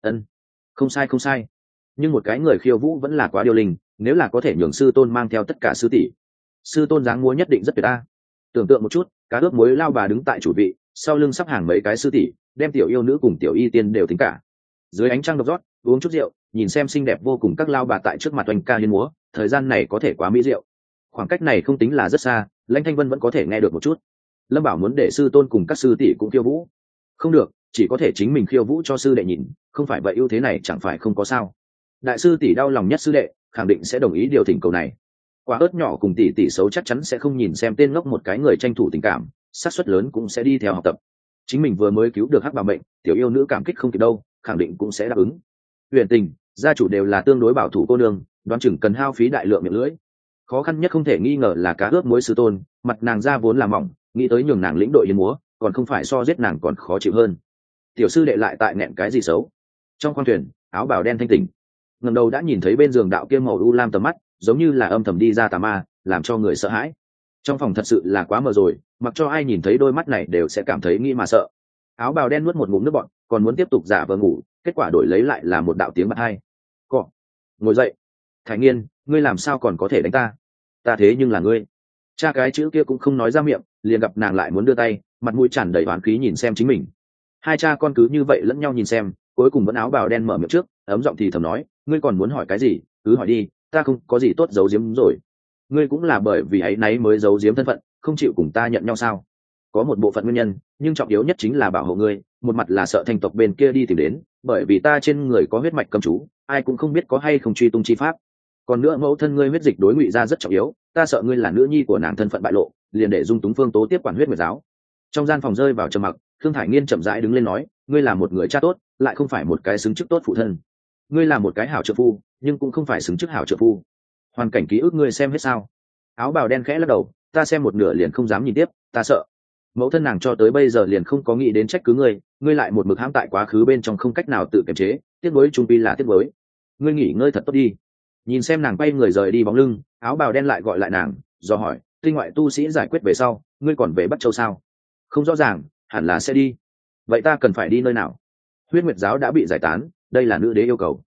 Không sai, nhưng một cái người khiêu vũ vẫn là quá điêu linh, nếu là có thể nhường sư tôn mang theo tất cả sư tỷ, sư tôn dáng múa nhất định rất tuyệt ta. Tưởng tượng một chút, cá ướp muối lao bà đứng tại chủ vị, sau lưng sắp hàng mấy cái sư tỷ, đem tiểu yêu nữ cùng tiểu y tiên đều tính cả. Dưới ánh trăng độc rót, uống chút rượu, nhìn xem xinh đẹp vô cùng các lao bà tại trước mặt oanh ca liên múa, thời gian này có thể quá mỹ diệu. Khoảng cách này không tính là rất xa, Lãnh Thanh Vân vẫn có thể nghe được một chút. Lâm Bảo muốn để sư tôn cùng các sư tỷ cũng khiêu vũ, không được, chỉ có thể chính mình khiêu vũ cho sư đệ nhìn, không phải vậy ưu thế này chẳng phải không có sao. Đại sư tỷ đau lòng nhất sư đệ, khẳng định sẽ đồng ý điều thỉnh cầu này. Quả ớt nhỏ cùng tỷ tỷ xấu chắc chắn sẽ không nhìn xem tên ngốc một cái người tranh thủ tình cảm, xác suất lớn cũng sẽ đi theo học tập. Chính mình vừa mới cứu được hắc bảo mệnh, tiểu yêu nữ cảm kích không kịp đâu, khẳng định cũng sẽ đáp ứng. Huyền Tình, gia chủ đều là tương đối bảo thủ cô nương, đoán chừng cần hao phí đại lượng miệng lưỡi. Khó khăn nhất không thể nghi ngờ là cá ướp muối sư tôn, mặt nàng ra vốn là mỏng, nghĩ tới nhường nàng lĩnh đội hiến múa, còn không phải so giết nàng còn khó chịu hơn. Tiểu sư đệ lại tại nghẹn cái gì xấu? Trong khoang thuyền, áo bào đen thanh tỉnh, ngẩng đầu đã nhìn thấy bên giường đạo kia màu u lam tầm mắt, giống như là âm thầm đi ra tà ma, làm cho người sợ hãi. Trong phòng thật sự là quá mờ rồi, mặc cho ai nhìn thấy đôi mắt này đều sẽ cảm thấy nghĩ mà sợ. Áo bào đen nuốt một ngụm nước bọt, còn muốn tiếp tục giả vờ ngủ, kết quả đổi lấy lại là một đạo tiếng bật hai. Cọ, ngồi dậy. Thái Nghiên, ngươi làm sao còn có thể đánh ta? Ta thế nhưng là ngươi. Cha cái chữ kia cũng không nói ra miệng, liền gặp nàng lại muốn đưa tay, mặt mũi tràn đầy oán khí nhìn xem chính mình. Hai cha con cứ như vậy lẫn nhau nhìn xem, cuối cùng vẫn áo bào đen mở miệng trước, ấm giọng thì thầm nói, ngươi còn muốn hỏi cái gì, cứ hỏi đi, ta không có gì tốt giấu giếm rồi. Ngươi cũng là bởi vì ấy nấy mới giấu giếm thân phận, không chịu cùng ta nhận nhau sao? Có một bộ phận nguyên nhân, nhưng trọng yếu nhất chính là bảo hộ ngươi, một mặt là sợ thanh tộc bên kia đi tìm đến, bởi vì ta trên người có huyết mạch cầm chú, ai cũng không biết có hay không truy tung chi pháp. Còn nữa mẫu thân ngươi huyết dịch đối ngụy ra rất trọng yếu, ta sợ ngươi là nữ nhi của nàng thân phận bại lộ, liền để Dung Túng Phương Tố tiếp quản huyết nguyệt giáo. Trong gian phòng rơi vào trầm mặc, Thương Thải Nghiên chậm rãi đứng lên nói, ngươi là một người cha tốt, lại không phải một cái xứng chức tốt phụ thân. Ngươi là một cái hảo trợ phu, nhưng cũng không phải xứng chức hảo trợ phu. Hoàn cảnh ký ức ngươi xem hết sao? Áo bào đen khẽ lắc đầu, ta xem một nửa liền không dám nhìn tiếp, ta sợ. Mẫu thân nàng cho tới bây giờ liền không có nghĩ đến trách cứ ngươi, ngươi lại một mực hãm tại quá khứ bên trong không cách nào tự kiềm chế, tiếc nuối trung quy là tiếc nuối. Ngươi nghỉ ngơi thật tốt đi. Nhìn xem nàng quay người rời đi bóng lưng, áo bào đen lại gọi lại nàng, do hỏi, tinh ngoại tu sĩ giải quyết về sau, ngươi còn về Bắc Châu sao? Không rõ ràng, hẳn là sẽ đi. Vậy ta cần phải đi nơi nào? Huyết Nguyệt giáo đã bị giải tán, đây là nữ đế yêu cầu.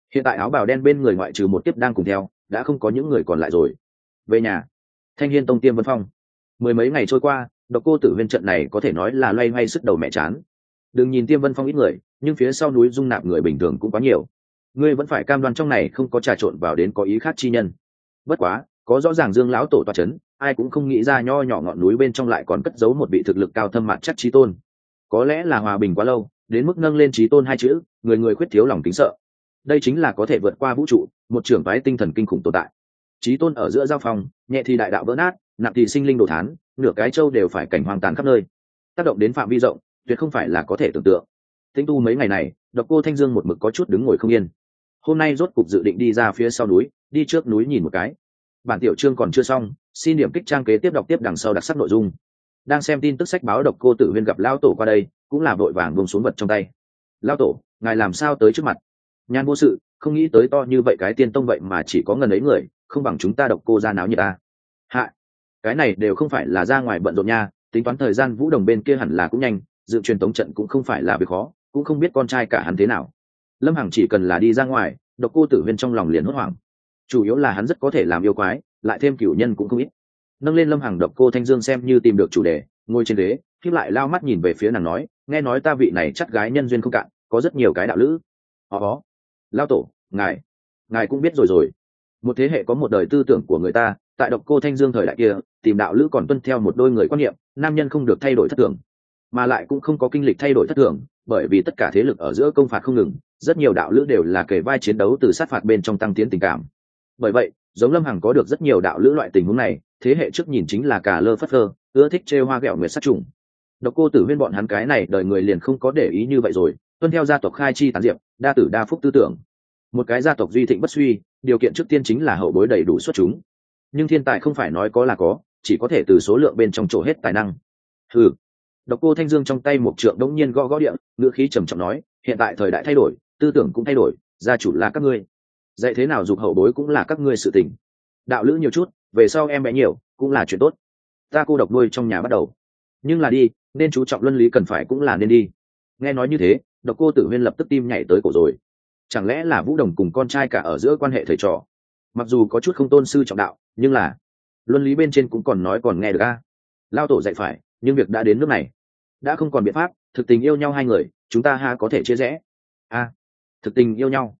Hiện tại áo bào đen bên người ngoại trừ một tiếp đang cùng theo, đã không có những người còn lại rồi. Về nhà, Thanh Hiên Tông Tiêm Vân Phong. Mười mấy ngày trôi qua, Độc Cô Tử Huyên trận này có thể nói là loay hoay sức đầu mẹ chán. Đừng nhìn Tiêm Vân Phong ít người, nhưng phía sau núi dung nạp người bình thường cũng quá nhiều. Ngươi vẫn phải cam đoan trong này không có trà trộn vào đến có ý khác chi nhân. Bất quá, có rõ ràng Dương lão tổ tọa chấn, ai cũng không nghĩ ra nho nhỏ ngọn núi bên trong lại còn cất giấu một vị thực lực cao thâm mạn chắc chí tôn. Có lẽ là hòa bình quá lâu, đến mức nâng lên chí tôn hai chữ, người người khuyết thiếu lòng kính sợ. Đây chính là có thể vượt qua vũ trụ, một trưởng phái tinh thần kinh khủng tồn tại. Chí tôn ở giữa giao phòng, nhẹ thì đại đạo vỡ nát, nặng thì sinh linh đồ thán, nửa cái châu đều phải cảnh hoang tàn khắp nơi. Tác động đến phạm vi rộng, tuyệt không phải là có thể tưởng tượng. Tinh tu mấy ngày này, Độc Cô Thanh Dương một mực có chút đứng ngồi không yên. Hôm nay rốt cục dự định đi ra phía sau núi, đi trước núi nhìn một cái. Bản tiểu chương còn chưa xong, xin điểm kích trang kế tiếp đọc tiếp đằng sau đặc sắc nội dung. Đang xem tin tức sách báo Độc Cô Tử Huyên gặp lão tổ qua đây, cũng là vội vàng buông xuống vật trong tay. Lão tổ, ngài làm sao tới trước mặt? Nhan vô sự, không nghĩ tới to như vậy cái tiên tông vậy mà chỉ có ngần ấy người, không bằng chúng ta Độc Cô ra náo nhiệt ta. Hạ, cái này đều không phải là ra ngoài bận rộn nha, tính toán thời gian Vũ Đồng bên kia hẳn là cũng nhanh, dự truyền tống trận cũng không phải là việc khó, cũng không biết con trai cả hắn thế nào. Lâm Hằng chỉ cần là đi ra ngoài, Độc Cô Tử Huyên trong lòng liền hốt hoảng. Chủ yếu là hắn rất có thể làm yêu quái, lại thêm cửu nhân cũng không ít. Nâng lên Lâm Hằng, Độc Cô Thanh Dương xem như tìm được chủ đề, ngồi trên ghế, khép lại lao mắt nhìn về phía nàng nói, nghe nói ta vị này chắc gái nhân duyên không cạn, có rất nhiều cái đạo lữ. Đó, lao tổ, ngài cũng biết rồi. Một thế hệ có một đời tư tưởng của người ta, tại Độc Cô Thanh Dương thời đại kia, tìm đạo lữ còn tuân theo một đôi người quan niệm, nam nhân không được thay đổi thất thường, mà lại cũng không có kinh lịch thay đổi thất thường, bởi vì tất cả thế lực ở giữa công phạt không ngừng, rất nhiều đạo lữ đều là kề vai chiến đấu từ sát phạt bên trong tăng tiến tình cảm. Bởi vậy, giống Lâm Hằng có được rất nhiều đạo lữ loại tình huống này, thế hệ trước nhìn chính là cả lơ phất lơ, ưa thích trêu hoa ghẹo nguyệt sát trùng. Độc Cô Tử Huyên bọn hắn cái này đời người liền không có để ý như vậy rồi, tuân theo gia tộc khai chi tán diệp, đa tử đa phúc tư tưởng. Một cái gia tộc duy thịnh bất suy, điều kiện trước tiên chính là hậu bối đầy đủ xuất chúng. Nhưng thiên tài không phải nói có là có, chỉ có thể từ số lượng bên trong chỗ hết tài năng. Hừ. Độc Cô Thanh Dương trong tay một trượng đống nhiên gõ địa, ngữ khí trầm trọng nói, hiện tại thời đại thay đổi, tư tưởng cũng thay đổi, gia chủ là các ngươi, dạy thế nào dục hậu bối cũng là các ngươi sự tình. Đạo lữ nhiều chút, về sau em bé nhiều, cũng là chuyện tốt. Ta cô độc nuôi trong nhà bắt đầu, nhưng là đi, nên chú trọng luân lý cần phải cũng là nên đi. Nghe nói như thế, Độc Cô Tử Huyên lập tức tim nhảy tới cổ rồi. Chẳng lẽ là Vũ Đồng cùng con trai cả ở giữa quan hệ thầy trò? Mặc dù có chút không tôn sư trọng đạo, nhưng là luân lý bên trên cũng còn nói còn nghe được a. Lao tổ dạy phải, nhưng việc đã đến nước này, đã không còn biện pháp, thực tình yêu nhau hai người, chúng ta ha có thể chia rẽ. A, thực tình yêu nhau,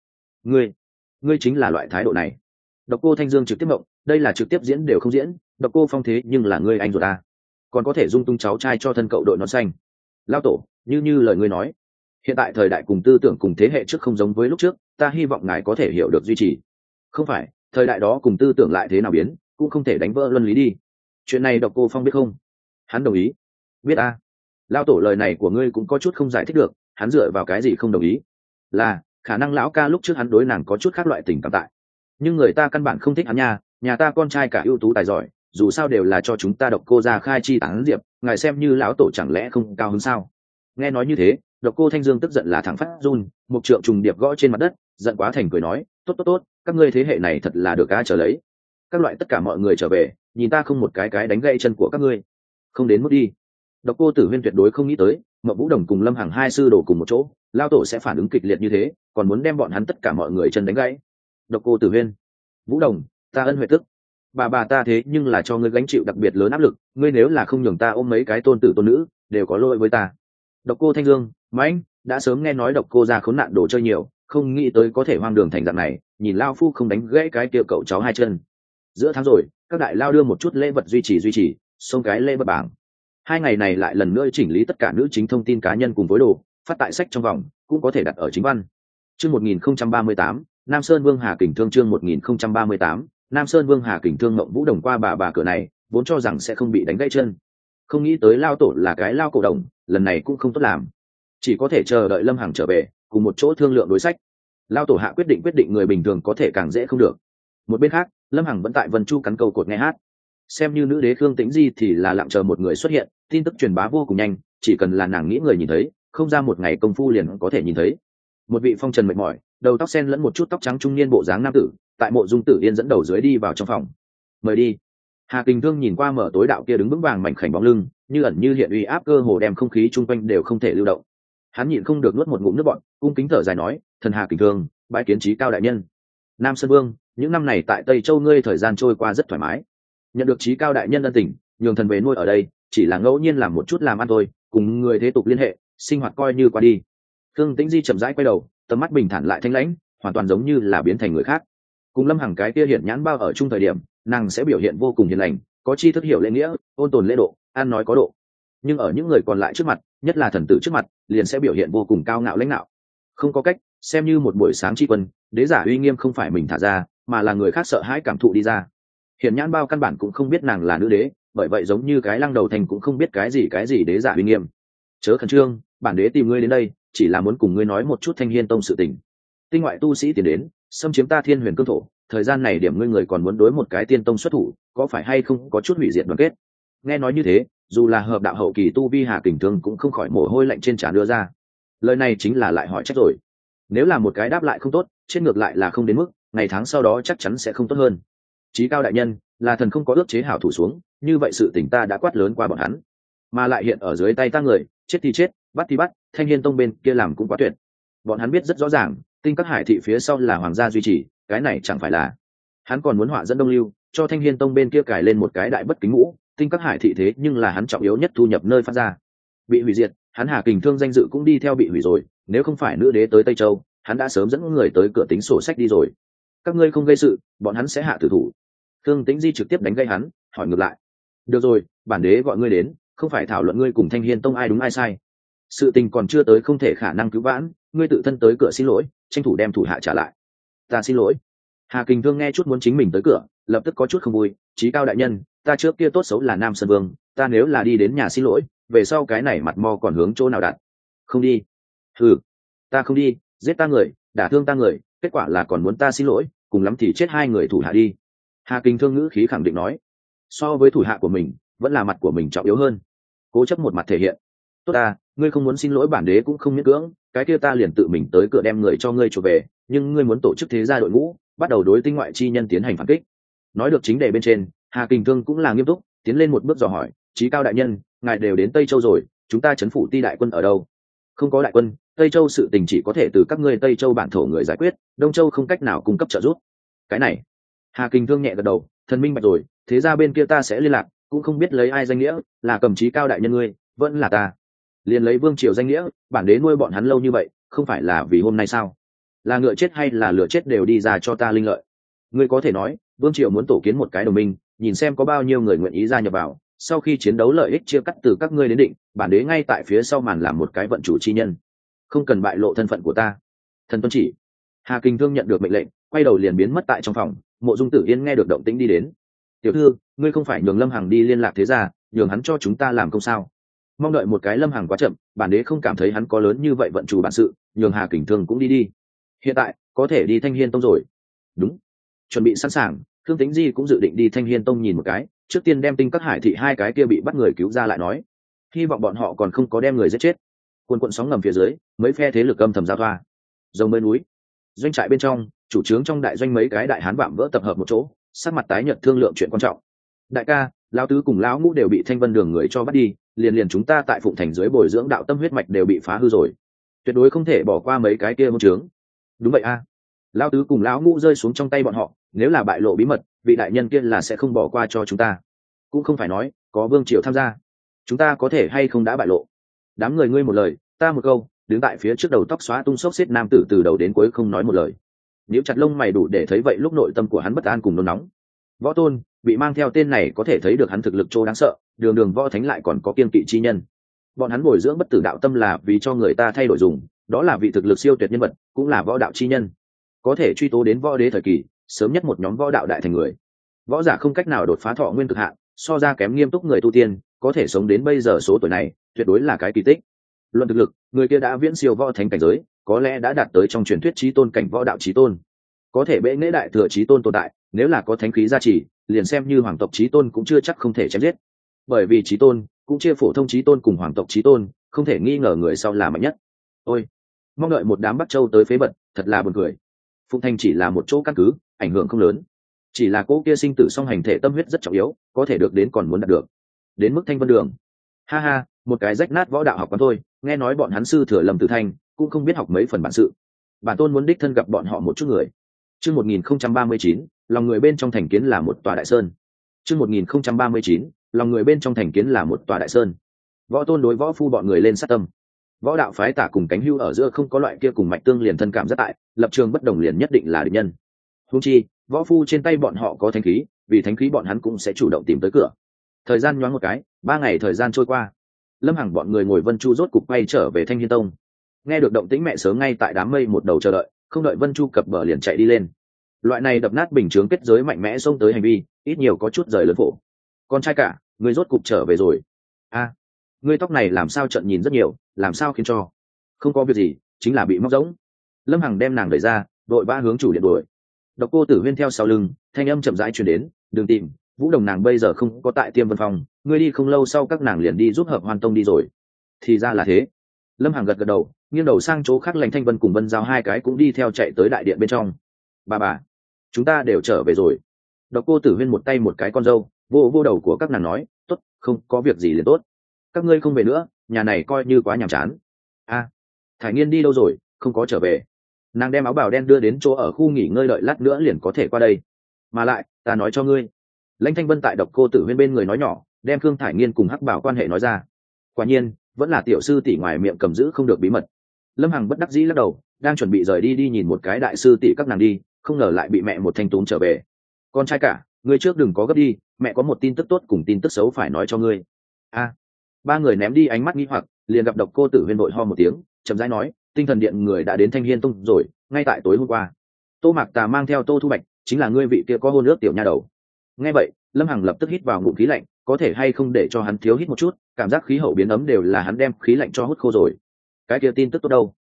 ngươi chính là loại thái độ này. Độc Cô Thanh Dương trực tiếp mộng, đây là trực tiếp diễn đều không diễn, Độc Cô Phong thế nhưng là ngươi anh ruột ta, còn có thể dung tung cháu trai cho thân cậu đội nón xanh. Lao tổ, như lời ngươi nói, hiện tại thời đại cùng tư tưởng cùng thế hệ trước không giống với lúc trước, ta hy vọng ngài có thể hiểu được duy trì. Không phải, thời đại đó cùng tư tưởng lại thế nào biến, cũng không thể đánh vỡ luân lý đi. Chuyện này Độc Cô Phong biết không? Hắn đồng ý. Biết a. Lao tổ lời này của ngươi cũng có chút không giải thích được, hắn dựa vào cái gì không đồng ý? Là khả năng lão ca lúc trước hắn đối nàng có chút khác loại tình cảm tại, nhưng người ta căn bản không thích hắn nha. Nhà ta con trai cả ưu tú tài giỏi, dù sao đều là cho chúng ta Độc Cô ra khai chi tán diệp, ngài xem như lão tổ chẳng lẽ không cao hứng sao? Nghe nói như thế, Độc Cô Thanh Dương tức giận là thẳng phát run, một trượng trùng điệp gõ trên mặt đất, giận quá thành cười nói, tốt, các ngươi thế hệ này thật là được a, trở lấy. Các loại tất cả mọi người trở về, nhìn ta không một cái đánh gãy chân của các ngươi. Không đến mức đi. Độc Cô Tử Huyên tuyệt đối không nghĩ tới, Mộng Vũ Đồng cùng Lâm Hằng hai sư đổ cùng một chỗ, lao tổ sẽ phản ứng kịch liệt như thế, còn muốn đem bọn hắn tất cả mọi người chân đánh gãy. Độc Cô Tử Huyên, Vũ Đồng, ta ân huệ tức, bà ta thế nhưng là cho ngươi gánh chịu đặc biệt lớn áp lực, ngươi nếu là không nhường ta ôm mấy cái tôn tử tôn nữ, đều có lỗi với ta. Độc Cô Thanh Dương, Mãnh, đã sớm nghe nói Độc Cô ra khốn nạn đồ chơi nhiều, không nghĩ tới có thể hoang đường thành dạng này, nhìn lao phu không đánh gãy cái kia cậu cháu hai chân. Giữa tháng rồi, các đại lao đưa một chút lễ vật duy trì, xông cái lễ vật bảng. Hai ngày này lại lần nữa chỉnh lý tất cả nữ chính thông tin cá nhân cùng với đồ phát tại sách trong vòng, cũng có thể đặt ở chính văn. Chương 1038, Nam Sơn Vương Hà Kình Thương. Chương 1038, Nam Sơn Vương Hà Kình Thương. Mộng Vũ Đồng qua bà cửa này, vốn cho rằng sẽ không bị đánh gãy chân, không nghĩ tới lao tổ là cái lao cổ đồng, lần này cũng không tốt làm, chỉ có thể chờ đợi Lâm Hằng trở về, cùng một chỗ thương lượng đối sách. Lao tổ hạ quyết định người bình thường có thể càng dễ không được. Một bên khác, Lâm Hằng vẫn tại Vân Chu cắn câu cột nghe hát, xem như nữ đế Khương Tĩnh Di thì là lặng chờ một người xuất hiện, tin tức truyền bá vô cùng nhanh, chỉ cần là nàng nghĩ người nhìn thấy, không ra một ngày công phu liền có thể nhìn thấy. Một vị phong trần mệt mỏi, đầu tóc xen lẫn một chút tóc trắng trung niên bộ dáng nam tử, tại Mộ Dung Tử Yên dẫn đầu dưới đi vào trong phòng. Mời đi. Hà Kình Thương nhìn qua mở tối đạo kia đứng vững vàng mảnh khảnh bóng lưng, như ẩn như hiện uy áp cơ hồ đem không khí chung quanh đều không thể lưu động. Hắn nhịn không được nuốt một ngụm nước bọt, cung kính thở dài nói, thần Hà Kình Thương, bái kiến trí cao đại nhân. Nam Sơn Vương, những năm này tại Tây Châu ngươi thời gian trôi qua rất thoải mái, nhận được trí cao đại nhân ân tình, nhường thần về nuôi ở đây, chỉ là ngẫu nhiên làm một chút làm ăn thôi, cùng người thế tục liên hệ, sinh hoạt coi như qua đi. Khương Tĩnh Di chậm rãi quay đầu, tầm mắt bình thản lại thanh lãnh, hoàn toàn giống như là biến thành người khác. Cùng Lâm Hằng cái kia hiện nhãn bao ở chung thời điểm, nàng sẽ biểu hiện vô cùng hiền lành, có tri thức hiểu lễ nghĩa, ôn tồn lễ độ, ăn nói có độ. Nhưng ở những người còn lại trước mặt, nhất là thần tử trước mặt, liền sẽ biểu hiện vô cùng cao ngạo lãnh đạo. Không có cách, xem như một buổi sáng tri quân, đế giả uy nghiêm không phải mình thả ra, mà là người khác sợ hãi cảm thụ đi ra. Hiển nhãn bao căn bản cũng không biết nàng là nữ đế, bởi vậy giống như cái lăng đầu thành cũng không biết cái gì đế giả uy nghiêm. Chớ khẩn trương, bản đế tìm ngươi đến đây, chỉ là muốn cùng ngươi nói một chút Thanh Hiên Tông sự tình. Tinh ngoại tu sĩ tiến đến, xâm chiếm ta Thiên Huyền Cương thổ, thời gian này điểm ngươi người còn muốn đối một cái tiên tông xuất thủ, có phải hay không có chút hủy diệt đoàn kết? Nghe nói như thế, dù là hợp đạo hậu kỳ tu vi Hà Kình Thương cũng không khỏi mồ hôi lạnh trên trán đưa ra. Lời này chính là lại hỏi trách rồi. Nếu là một cái đáp lại không tốt, trên ngược lại là không đến mức, ngày tháng sau đó chắc chắn sẽ không tốt hơn. Chí cao đại nhân, là thần không có ước chế hảo thủ xuống, như vậy sự tình ta đã quát lớn qua bọn hắn, mà lại hiện ở dưới tay ta người, chết thì chết, bắt thì bắt, Thanh Hiên Tông bên kia làm cũng quá tuyệt. Bọn hắn biết rất rõ ràng, Tinh Các Hải thị phía sau là hoàng gia duy trì, cái này chẳng phải là hắn còn muốn họa dẫn Đông Lưu, cho Thanh Hiên Tông bên kia cài lên một cái đại bất kính mũ. Tinh Các Hải thị thế nhưng là hắn trọng yếu nhất thu nhập nơi phát ra, bị hủy diệt, hắn Hà Kình Thương danh dự cũng đi theo bị hủy rồi. Nếu không phải nữ đế tới Tây Châu, hắn đã sớm dẫn người tới cửa tính sổ sách đi rồi. Các ngươi không gây sự, bọn hắn sẽ hạ tử thủ. Thương Tĩnh Di trực tiếp đánh gây hắn, hỏi ngược lại. Được rồi, bản đế gọi ngươi đến, không phải thảo luận ngươi cùng Thanh Hiên Tông ai đúng ai sai. Sự tình còn chưa tới không thể khả năng cứu vãn, ngươi tự thân tới cửa xin lỗi, tranh thủ đem thủ hạ trả lại. Ta xin lỗi. Hà Kình Thương nghe chút muốn chính mình tới cửa, lập tức có chút không vui. Chí cao đại nhân, ta trước kia tốt xấu là Nam Sơn Vương, ta nếu là đi đến nhà xin lỗi, về sau cái này mặt mo còn hướng chỗ nào đặt? Không đi. Ta không đi, giết ta người, đả thương ta người, kết quả là còn muốn ta xin lỗi, cùng lắm thì chết hai người thủ hạ đi. Hà Kình Thương ngữ khí khẳng định nói, so với thủ hạ của mình, vẫn là mặt của mình trọng yếu hơn. Cố chấp một mặt thể hiện. Tốt ta, ngươi không muốn xin lỗi bản đế cũng không miễn cưỡng, cái kia ta liền tự mình tới cửa đem người cho ngươi trở về, nhưng ngươi muốn tổ chức thế gia đội ngũ, bắt đầu đối tinh ngoại chi nhân tiến hành phản kích. Nói được chính đề bên trên, Hà Kình Thương cũng là nghiêm túc, tiến lên một bước dò hỏi, chí cao đại nhân, ngài đều đến Tây Châu rồi, chúng ta trấn phủ ti đại quân ở đâu? Không có đại quân, Tây Châu sự tình chỉ có thể từ các ngươi Tây Châu bản thổ người giải quyết, Đông Châu không cách nào cung cấp trợ giúp. Cái này, Hà Kình Thương nhẹ gật đầu, thần minh bạch rồi, thế ra bên kia ta sẽ liên lạc, cũng không biết lấy ai danh nghĩa, là cầm chí cao đại nhân ngươi, vẫn là ta. Liền lấy Vương Triều danh nghĩa, bản đế nuôi bọn hắn lâu như vậy, không phải là vì hôm nay sao? Là ngựa chết hay là lửa chết đều đi ra cho ta linh lợi. Ngươi có thể nói, Vương Triều muốn tổ kiến một cái đồng minh, nhìn xem có bao nhiêu người nguyện ý gia nhập vào, sau khi chiến đấu lợi ích chia cắt từ các ngươi đến định, bản đế ngay tại phía sau màn làm một cái vận chủ chi nhân, không cần bại lộ thân phận của ta. Thần tuân chỉ. Hà Kình Thương nhận được mệnh lệnh, quay đầu liền biến mất tại trong phòng. Mộ Dung Tử Yên nghe được động tĩnh đi đến. Tiểu thư, ngươi không phải nhường Lâm Hằng đi liên lạc thế gia, nhường hắn cho chúng ta làm công sao? Mong đợi một cái Lâm Hằng quá chậm, bản đế không cảm thấy hắn có lớn như vậy vận chủ bản sự, nhường Hà Kình Thương cũng đi đi. Hiện tại có thể đi Thanh Hiên Tông rồi. Đúng, chuẩn bị sẵn sàng. Thương Tĩnh Di cũng dự định đi Thanh Hiên Tông nhìn một cái, trước tiên đem Tinh Các Hải thị hai cái kia bị bắt người cứu ra lại nói. Hy vọng bọn họ còn không có đem người giết chết. Cuồn cuộn sóng ngầm phía dưới, mấy phe thế lực âm thầm giao thoa. Rồng bên núi, doanh trại bên trong, chủ trướng trong đại doanh mấy cái đại hán vạm vỡ tập hợp một chỗ, sắc mặt tái nhợt thương lượng chuyện quan trọng. Đại ca, lão tứ cùng lão ngũ đều bị Thanh Vân Đường người cho bắt đi, liền chúng ta tại Phụng Thành dưới bồi dưỡng đạo tâm huyết mạch đều bị phá hư rồi, tuyệt đối không thể bỏ qua mấy cái kia môn trướng. Đúng vậy a. Lão tứ cùng lão ngũ rơi xuống trong tay bọn họ, nếu là bại lộ bí mật, vị đại nhân kia là sẽ không bỏ qua cho chúng ta. Cũng không phải nói có Vương Triều tham gia, chúng ta có thể hay không đã bại lộ. Đám người ngươi một lời, ta một câu, đứng tại phía trước đầu tóc xóa tung xốc xếp nam tử từ đầu đến cuối không nói một lời. Nếu chặt lông mày đủ để thấy vậy lúc nội tâm của hắn bất an cùng nôn nóng. Võ Tôn bị mang theo tên này có thể thấy được hắn thực lực trô đáng sợ, đường đường võ thánh lại còn có kiên kỵ chi nhân. Bọn hắn bồi dưỡng bất tử đạo tâm là vì cho người ta thay đổi dùng, đó là vị thực lực siêu tuyệt nhân vật, cũng là võ đạo chi nhân, có thể truy tố đến võ đế thời kỳ, sớm nhất một nhóm võ đạo đại thành người. Võ giả không cách nào đột phá thọ nguyên cực hạn, so ra kém nghiêm túc người tu tiên, có thể sống đến bây giờ số tuổi này, tuyệt đối là cái kỳ tích. Luận thực lực, người kia đã viễn siêu võ thánh cảnh giới, có lẽ đã đạt tới trong truyền thuyết chí tôn cảnh võ đạo chí tôn. Có thể bệ nghệ đại thừa chí tôn tồn tại, nếu là có thánh khí gia trì, liền xem như hoàng tộc chí tôn cũng chưa chắc không thể chém giết. Bởi vì chí tôn cũng chia phổ thông chí tôn cùng hoàng tộc chí tôn, không thể nghi ngờ người sau là mạnh nhất. Ôi, mong đợi một đám Bắc Châu tới phế bật, thật là buồn cười. Phụng Thành chỉ là một chỗ căn cứ, ảnh hưởng không lớn. Chỉ là cô kia sinh tử song hành thể tâm huyết rất trọng yếu, có thể được đến còn muốn đạt được. Đến mức Thanh Vân Đường, ha ha, một cái rách nát võ đạo học quán thôi, nghe nói bọn hắn sư thừa Lâm Tử Thanh cũng không biết học mấy phần bản sự. bản tôn muốn đích thân gặp bọn họ một chút người. Chương 1039, lòng người bên trong thành kiến là một tòa đại sơn. Chương 1039, lòng người bên trong thành kiến là một tòa đại sơn. Võ tôn đối võ phu bọn người lên sát tâm. Võ đạo phái tả cùng cánh hưu ở giữa không có loại kia cùng mạch tương liền thân cảm rất tại, lập trường bất đồng liền nhất định là địch nhân. Huống chi, võ phu trên tay bọn họ có thánh khí, vì thánh khí bọn hắn cũng sẽ chủ động tìm tới cửa. Thời gian nhoáng một cái, 3 ngày thời gian trôi qua. Lâm Hằng bọn người ngồi Vân Chu rốt cục quay trở về Thanh Hiên Tông. Nghe được động tĩnh mẹ sớm ngay tại đám mây một đầu chờ đợi, không đợi Vân Chu cập bờ liền chạy đi lên. Loại này đập nát bình chướng kết giới mạnh mẽ xông tới hành vi, ít nhiều có chút rời lớn phổ. Con trai cả, ngươi rốt cục trở về rồi. A, ngươi tóc này làm sao trận nhìn rất nhiều, làm sao khiến cho? Không có việc gì, chính là bị móc rỗng. Lâm Hằng đem nàng đẩy ra, đội ba hướng chủ điện đuổi. Độc Cô Tử Huyên theo sau lưng, thanh âm chậm rãi truyền đến, "Đừng tìm, Vũ Đồng nàng bây giờ không có tại Tiêm Vân Phòng, ngươi đi không lâu sau các nàng liền đi giúp Hợp Hoan Tông đi rồi." Thì ra là thế. Lâm Hằng gật gật đầu, nghiêng đầu sang chỗ khác, Lãnh Thanh Vân cùng Vân Giao hai cái cũng đi theo chạy tới đại điện bên trong. Bà, chúng ta đều trở về rồi." Độc Cô Tử Huyên một tay một cái con dâu, vô vô đầu của các nàng nói, "Tốt, không có việc gì liền tốt. Các ngươi không về nữa, nhà này coi như quá nhàm chán." A, Thải Nghiên đi đâu rồi? Không có trở về. Nàng đem áo bào đen đưa đến chỗ ở khu nghỉ ngơi, đợi lát nữa liền có thể qua đây. Mà lại, ta nói cho ngươi. Lãnh Thanh Vân tại Độc Cô Tử Huyên bên người nói nhỏ, đem Khương Thải Nghiên cùng Hắc Bảo quan hệ nói ra. Quả nhiên, vẫn là tiểu sư tỷ ngoài miệng cầm giữ không được bí mật. Lâm Hằng bất đắc dĩ lắc đầu, đang chuẩn bị rời đi nhìn một cái đại sư tỷ các nàng đi, không ngờ lại bị mẹ một thanh túm trở về. "Con trai cả, ngươi trước đừng có gấp đi, mẹ có một tin tức tốt cùng tin tức xấu phải nói cho ngươi." A, ba người ném đi ánh mắt nghi hoặc, liền gặp Độc Cô Tử Huyên vội ho một tiếng, chậm rãi nói, "Tinh thần điện người đã đến Thanh Hiên Tông rồi, ngay tại tối hôm qua. Tô Mạc Tà mang theo Tô Thu Bạch, chính là ngươi vị kia có hôn ước tiểu nha đầu." Nghe vậy, Lâm Hằng lập tức hít vào ngụm khí lạnh, có thể hay không để cho hắn thiếu hít một chút, cảm giác khí hậu biến ấm đều là hắn đem khí lạnh cho hút khô rồi. Cái kia tin tức tốt đâu?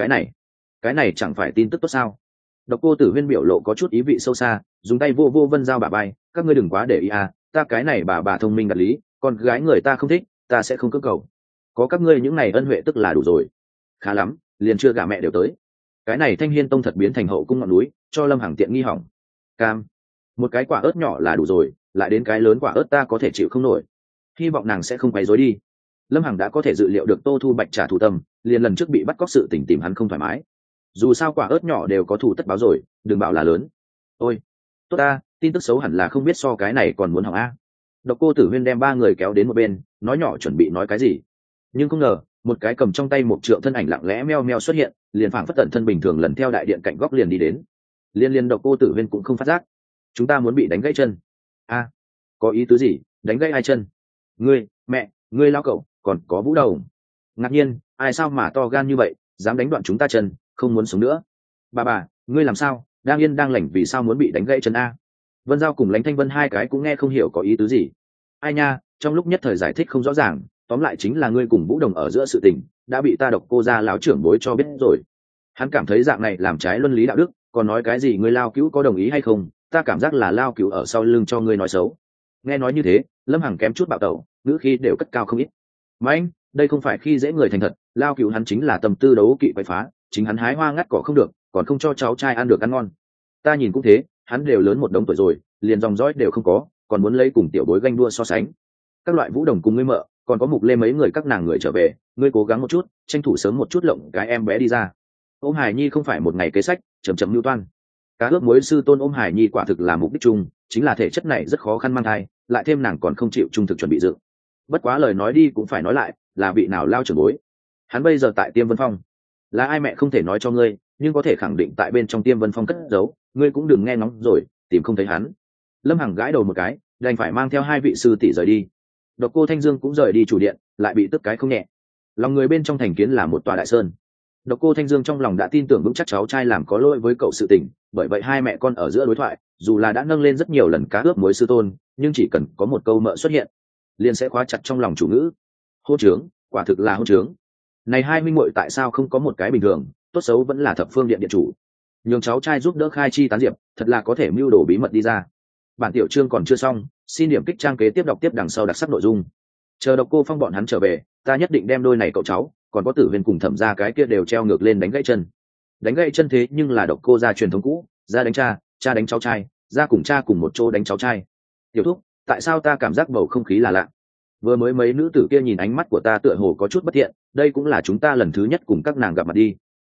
Cái này chẳng phải tin tức tốt sao? Độc Cô Tử Huyên biểu lộ có chút ý vị sâu xa, dùng tay vô vô Vân Giao bà bay, "Các ngươi đừng quá để ý à, ta cái này bà thông minh đạt lý, con gái người ta không thích, ta sẽ không cưỡng cầu. Có các ngươi những này ân huệ tức là đủ rồi." Khá lắm, liền chưa gả mẹ đều tới. Cái này Thanh Hiên Tông thật biến thành hậu cung ngọn núi, cho Lâm Hằng tiện nghi hỏng. Cam, một cái quả ớt nhỏ là đủ rồi, lại đến cái lớn quả ớt ta có thể chịu không nổi. Hy vọng nàng sẽ không quấy rối đi. Lâm Hằng đã có thể dự liệu được Tô Thu Bạch trả thù tâm, liền lần trước bị bắt cóc sự tình tìm hắn không thoải mái. Dù sao quả ớt nhỏ đều có thù tất báo rồi, đừng bảo là lớn. Ôi, tốt ta, tin tức xấu hẳn là không biết so cái này còn muốn hỏng a. Độc Cô Tử Huyên đem ba người kéo đến một bên, nói nhỏ chuẩn bị nói cái gì. Nhưng không ngờ, một cái cầm trong tay một trượng thân ảnh lặng lẽ meo meo xuất hiện, liền phảng phất tận thân bình thường lần theo đại điện cạnh góc liền đi đến. Liên Độc Cô Tử Huyên cũng không phát giác. "Chúng ta muốn bị đánh gãy chân." A, có ý tứ gì? Đánh gãy ai chân? Ngươi, mẹ, ngươi lao cậu, còn có Vũ Đầu. Ngạc nhiên, ai sao mà to gan như vậy, dám đánh đoạn chúng ta chân, không muốn sống nữa. Bà, ngươi làm sao? Đang yên đang lành vì sao muốn bị đánh gãy chân a? Vân Giao cùng Lãnh Thanh Vân hai cái cũng nghe không hiểu có ý tứ gì. Ai nha, trong lúc nhất thời giải thích không rõ ràng, tóm lại chính là ngươi cùng Vũ Đồng ở giữa sự tình đã bị ta Độc Cô gia láo trưởng bối cho biết rồi. Hắn cảm thấy dạng này làm trái luân lý đạo đức, còn nói cái gì ngươi lao cứu có đồng ý hay không, ta cảm giác là lao cứu ở sau lưng cho ngươi nói xấu. Nghe nói như thế, Lâm Hằng kém chút bạo tẩu, ngữ khí đều cất cao không ít. Mà anh, đây không phải khi dễ người thành thật, lao cứu hắn chính là tâm tư đấu kỵ quậy phá, chính hắn hái hoa ngắt cỏ không được, còn không cho cháu trai ăn được ăn ngon. Ta nhìn cũng thế, hắn đều lớn một đống tuổi rồi, liền dòng dõi đều không có, còn muốn lấy cùng tiểu bối ganh đua so sánh. Các loại Vũ Đồng cùng ngươi mợ, còn có Mục Lê mấy người các nàng người trở về, ngươi cố gắng một chút, tranh thủ sớm một chút lộng cái em bé đi ra. Ôm Hải Nhi không phải một ngày kế sách, chậm lưu toan. Cá ước muối sư tôn ôm Hải Nhi quả thực là mục đích chung, chính là thể chất này rất khó khăn mang thai, lại thêm nàng còn không chịu trung thực chuẩn bị dự. Bất quá lời nói đi cũng phải nói lại, là vị nào lao trưởng bối. Hắn bây giờ tại Tiêm Vân Phong, là ai mẹ không thể nói cho ngươi, nhưng có thể khẳng định tại bên trong Tiêm Vân Phong cất giấu, ngươi cũng đừng nghe ngóng rồi, tìm không thấy hắn. Lâm Hằng gãi đầu một cái, đành phải mang theo hai vị sư tỷ rời đi. Độc Cô Thanh Dương cũng rời đi chủ điện, lại bị tức cái không nhẹ. Lòng người bên trong thành kiến là một tòa đại sơn. Độc Cô Thanh Dương trong lòng đã tin tưởng vững chắc cháu trai làm có lỗi với cậu sự tình, bởi vậy hai mẹ con ở giữa đối thoại, dù là đã nâng lên rất nhiều lần cá ướp muối sư tôn, nhưng chỉ cần có một câu mợ xuất hiện, liền sẽ khóa chặt trong lòng chủ ngữ. Hôn trướng, quả thực là hôn trướng. Này hai minh muội tại sao không có một cái bình thường, tốt xấu vẫn là Thập Phương Điện điện chủ. Nhường cháu trai giúp đỡ khai chi tán diệp, thật là có thể mưu đồ bí mật đi ra. Bản tiểu chương còn chưa xong, xin điểm kích trang kế tiếp đọc tiếp đằng sau đặc sắc nội dung. Chờ Độc Cô Phong bọn hắn trở về, ta nhất định đem đôi này cậu cháu, còn có Tử Huyền cùng Thẩm gia cái kia đều treo ngược lên đánh gãy chân. Đánh gãy chân thế nhưng là Độc Cô gia truyền thống cũ, gia đánh cha, cha đánh cháu trai, gia cùng cha cùng một chỗ đánh cháu trai. Tiểu thúc, tại sao ta cảm giác bầu không khí là lạ? Vừa mới mấy nữ tử kia nhìn ánh mắt của ta tựa hồ có chút bất thiện, đây cũng là chúng ta lần thứ nhất cùng các nàng gặp mặt đi.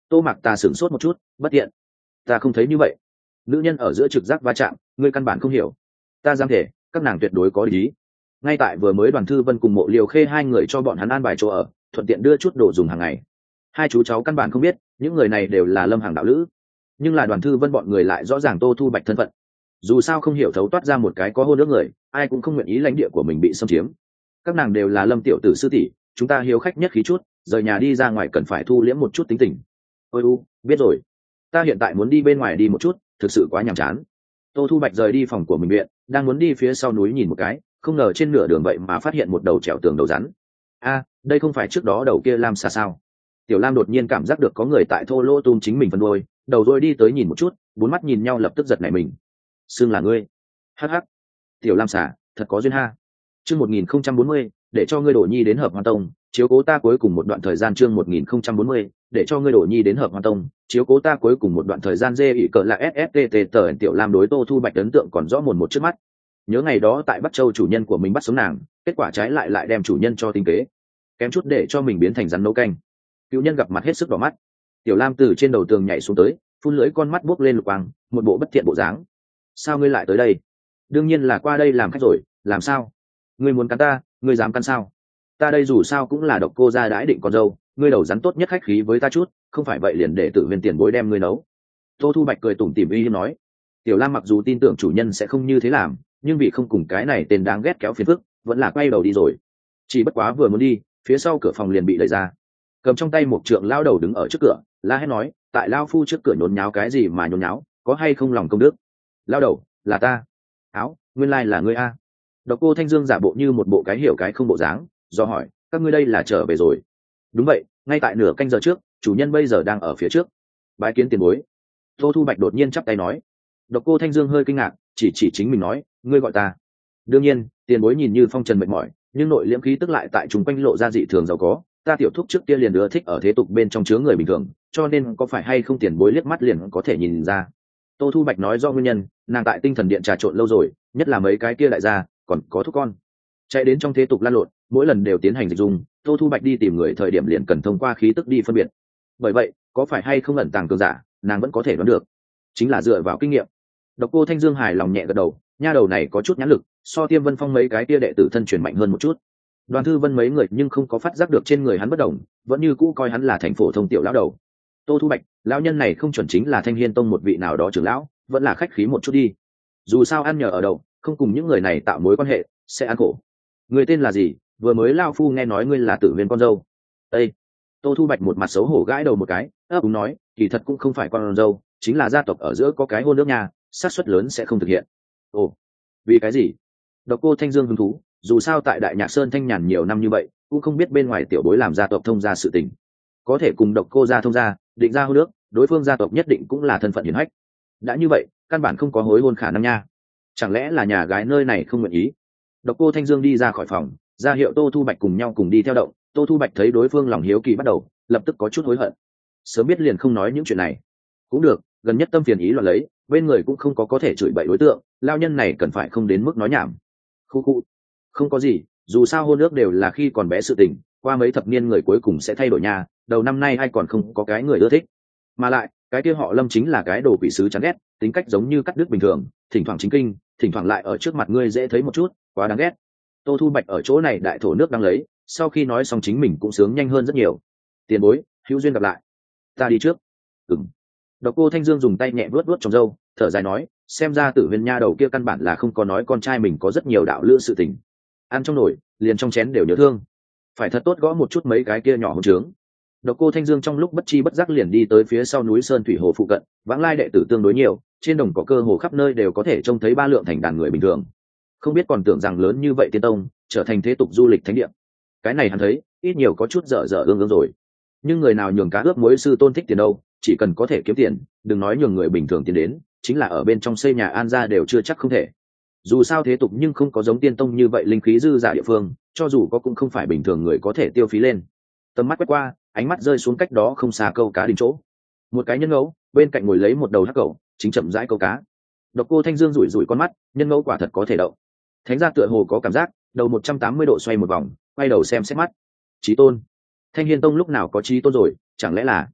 Tô Mạc Ta sửng sốt một chút, bất tiện. Ta không thấy như vậy. Nữ nhân ở giữa trực giác va chạm, ngươi căn bản không hiểu. Ta dám thể, các nàng tuyệt đối có lý. Ngay tại vừa mới Đoàn Thư Vân cùng Mộ Liều Khê hai người cho bọn hắn an bài chỗ ở, thuận tiện đưa chút đồ dùng hàng ngày. Hai chú cháu căn bản không biết, những người này đều là Lâm Hàng đạo lữ, nhưng là Đoàn Thư Vân bọn người lại rõ ràng Tô Thu Bạch thân phận. Dù sao không hiểu thấu toát ra một cái có hôn nước người, ai cũng không nguyện ý lãnh địa của mình bị xâm chiếm. Các nàng đều là Lâm tiểu tử sư tỷ, chúng ta hiếu khách nhất khí chút, rời nhà đi ra ngoài cần phải thu liễm một chút tính tình. Ôi biết rồi. Ta hiện tại muốn đi bên ngoài đi một chút, thực sự quá nhàm chán. Tô Thu Bạch rời đi phòng của mình viện, đang muốn đi phía sau núi nhìn một cái, không ngờ trên nửa đường vậy mà phát hiện một đầu trèo tường đầu rắn. Đây không phải trước đó đầu kia Lam Xà sao? Tiểu Lam đột nhiên cảm giác được có người tại thô lỗ tung chính mình phân đôi, đầu rồi đi tới nhìn một chút, bốn mắt nhìn nhau lập tức giật nảy mình. Xương là ngươi? Hắc hắc. Tiểu Lam Xà, thật có duyên ha. Chương 1040, để cho ngươi đổ nhi đến Hợp Hoan Tông, chiếu cố ta cuối cùng một đoạn thời gian. Chương 1040, để cho ngươi đổ nhi đến Hợp Hoan Tông, chiếu cố ta cuối cùng một đoạn thời gian. Dê ỉ cỡ là SSTT tờ. Tiểu Lam đối Tô Thu Bạch ấn tượng còn rõ mồn một trước mắt. Nhớ ngày đó tại Bắc Châu chủ nhân của mình bắt sống nàng, kết quả trái lại đem chủ nhân cho tinh kế, kém chút để cho mình biến thành rắn nấu canh. Cựu nhân gặp mặt hết sức đỏ mắt. Tiểu Lam từ trên đầu tường nhảy xuống tới, phun lưỡi con mắt buốc lên lục quang, một bộ bất thiện bộ dáng. Sao ngươi lại tới đây? Đương nhiên là qua đây làm khách rồi, làm sao? Ngươi muốn cắn ta, ngươi dám cắn sao? Ta đây dù sao cũng là Độc Cô gia đãi định con dâu, ngươi đầu rắn tốt nhất khách khí với ta chút, không phải vậy liền để Tử Huyền tiền bối đem ngươi nấu. Tô Thu Bạch cười tủm tỉm uy hiếp nói. Tiểu Lam mặc dù tin tưởng chủ nhân sẽ không như thế làm, nhưng vì không cùng cái này tên đáng ghét kéo phiền phức, vẫn là quay đầu đi rồi. Chỉ bất quá vừa muốn đi, phía sau cửa phòng liền bị đẩy ra. Cầm trong tay một trượng lao đầu đứng ở trước cửa, la hét nói, tại lao phu trước cửa nhốn nháo cái gì mà nhốn nháo, có hay không lòng công đức? Lao đầu, là ta. Áo, nguyên lai là ngươi a. Độc Cô Thanh Dương giả bộ như một bộ cái hiểu cái không bộ dáng, do hỏi, các ngươi đây là trở về rồi? Đúng vậy, ngay tại nửa canh giờ trước, chủ nhân bây giờ đang ở phía trước. Bái kiến tiền bối. Tô Thu Bạch đột nhiên chắp tay nói. Độc Cô Thanh Dương hơi kinh ngạc, chỉ chính mình nói, ngươi gọi ta. Đương nhiên, tiền bối nhìn như phong trần mệt mỏi, nhưng nội liễm khí tức lại tại chúng quanh lộ ra dị thường giàu có. Ta tiểu thúc trước kia liền ưa thích ở thế tục bên trong chứa người bình thường, cho nên có phải hay không tiền bối liếc mắt liền có thể nhìn ra. Tô Thu Bạch nói do nguyên nhân, nàng tại Tinh Thần Điện trà trộn lâu rồi, nhất là mấy cái kia đại gia, còn có thúc con chạy đến trong thế tục lan lộn, mỗi lần đều tiến hành dịch dung. Tô Thu Bạch đi tìm người thời điểm liền cần thông qua khí tức đi phân biệt. Bởi vậy, có phải hay không ẩn tàng cường giả, nàng vẫn có thể đoán được, chính là dựa vào kinh nghiệm. Độc Cô Thanh Dương hài lòng nhẹ gật đầu, nha đầu này có chút nhãn lực, so Tiêm Vân Phong mấy cái kia đệ tử thân truyền mạnh hơn một chút. Đoàn Thư Vân mấy người nhưng không có phát giác được trên người hắn bất đồng, vẫn như cũ coi hắn là thành phổ thông tiểu lão đầu. Tô Thu Bạch, lão nhân này không chuẩn chính là Thanh Hiên Tông một vị nào đó trưởng lão, vẫn là khách khí một chút đi. Dù sao ăn nhờ ở đậu, không cùng những người này tạo mối quan hệ, sẽ ăn khổ. Người tên là gì? Vừa mới lao phu nghe nói ngươi là Tử Viên con dâu. Ê! Tô Thu Bạch một mặt xấu hổ gãi đầu một cái, ấp úng nói, kỳ thật cũng không phải con dâu, chính là gia tộc ở giữa có cái hôn nước nhà, xác suất lớn sẽ không thực hiện. Ồ, vì cái gì? Độc Cô Thanh Dương hứng thú, dù sao tại Đại Nhạc Sơn thanh nhàn nhiều năm như vậy, cũng không biết bên ngoài tiểu bối làm gia tộc thông gia sự tình, có thể cùng Độc Cô gia thông gia, định ra hôn nước, đối phương gia tộc nhất định cũng là thân phận hiển hách. Đã như vậy, căn bản không có hối hôn khả năng nha. Chẳng lẽ là nhà gái nơi này không nguyện ý? Độc Cô Thanh Dương đi ra khỏi phòng, ra hiệu Tô Thu Bạch cùng nhau cùng đi theo động. Tô Thu Bạch thấy đối phương lòng hiếu kỳ bắt đầu, lập tức có chút hối hận. Sớm biết liền không nói những chuyện này. Cũng được, gần nhất tâm phiền ý loạn lấy, bên người cũng không có thể chửi bậy đối tượng, lao nhân này cần phải không đến mức nói nhảm. Khu, không có gì, dù sao hôn ước đều là khi còn bé sự tình, qua mấy thập niên người cuối cùng sẽ thay đổi nhà, đầu năm nay ai còn không có cái người ưa thích. Mà lại, cái kia họ Lâm chính là cái đồ quỷ sứ chán ghét, tính cách giống như cắt đứt bình thường, thỉnh thoảng chính kinh, thỉnh thoảng lại ở trước mặt ngươi dễ thấy một chút, quá đáng ghét. Tô Thu Bạch ở chỗ này đại thổ nước đang lấy, sau khi nói xong chính mình cũng sướng nhanh hơn rất nhiều. Tiền bối, hữu duyên gặp lại. Ta đi trước. Ừm. Độc Cô Thanh Dương dùng tay nhẹ vuốt vuốt trong râu, thở dài nói, xem ra Tử Huyền nha đầu kia căn bản là không có nói con trai mình có rất nhiều đạo lữ sự tình. Ăn trong nồi, liền trong chén đều nhớ thương. Phải thật tốt gõ một chút mấy cái kia nhỏ hỗn trướng. Độc Cô Thanh Dương trong lúc bất chi bất giác liền đi tới phía sau núi Sơn Thủy Hồ phụ cận, vãng lai đệ tử tương đối nhiều, trên đồng cỏ cơ hồ khắp nơi đều có thể trông thấy ba lượng thành đàn người bình thường. Không biết còn tưởng rằng lớn như vậy Tiên Tông trở thành thế tục du lịch thánh địa. Cái này hắn thấy, ít nhiều có chút dở dở ương ương rồi. Nhưng người nào nhường cá ướp muối sư tôn thích tiền đâu, chỉ cần có thể kiếm tiền, đừng nói nhường người bình thường tiền đến, chính là ở bên trong xây nhà an gia đều chưa chắc không thể. Dù sao thế tục nhưng không có giống Tiên Tông như vậy linh khí dư dả địa phương, cho dù có cũng không phải bình thường người có thể tiêu phí lên. Tầm mắt quét qua, ánh mắt rơi xuống cách đó không xa câu cá đình chỗ. Một cái nhân ngẫu bên cạnh ngồi lấy một đầu hắc cẩu, chính chậm rãi câu cá. Độc Cô Thanh Dương rủi rủi con mắt, nhân ngẫu quả thật có thể đậu. Thánh gia tựa hồ có cảm giác, đầu 180 độ xoay một vòng, quay đầu xem xét mắt. Chí tôn. Thanh Hiên Tông lúc nào có chí tôn rồi, chẳng lẽ là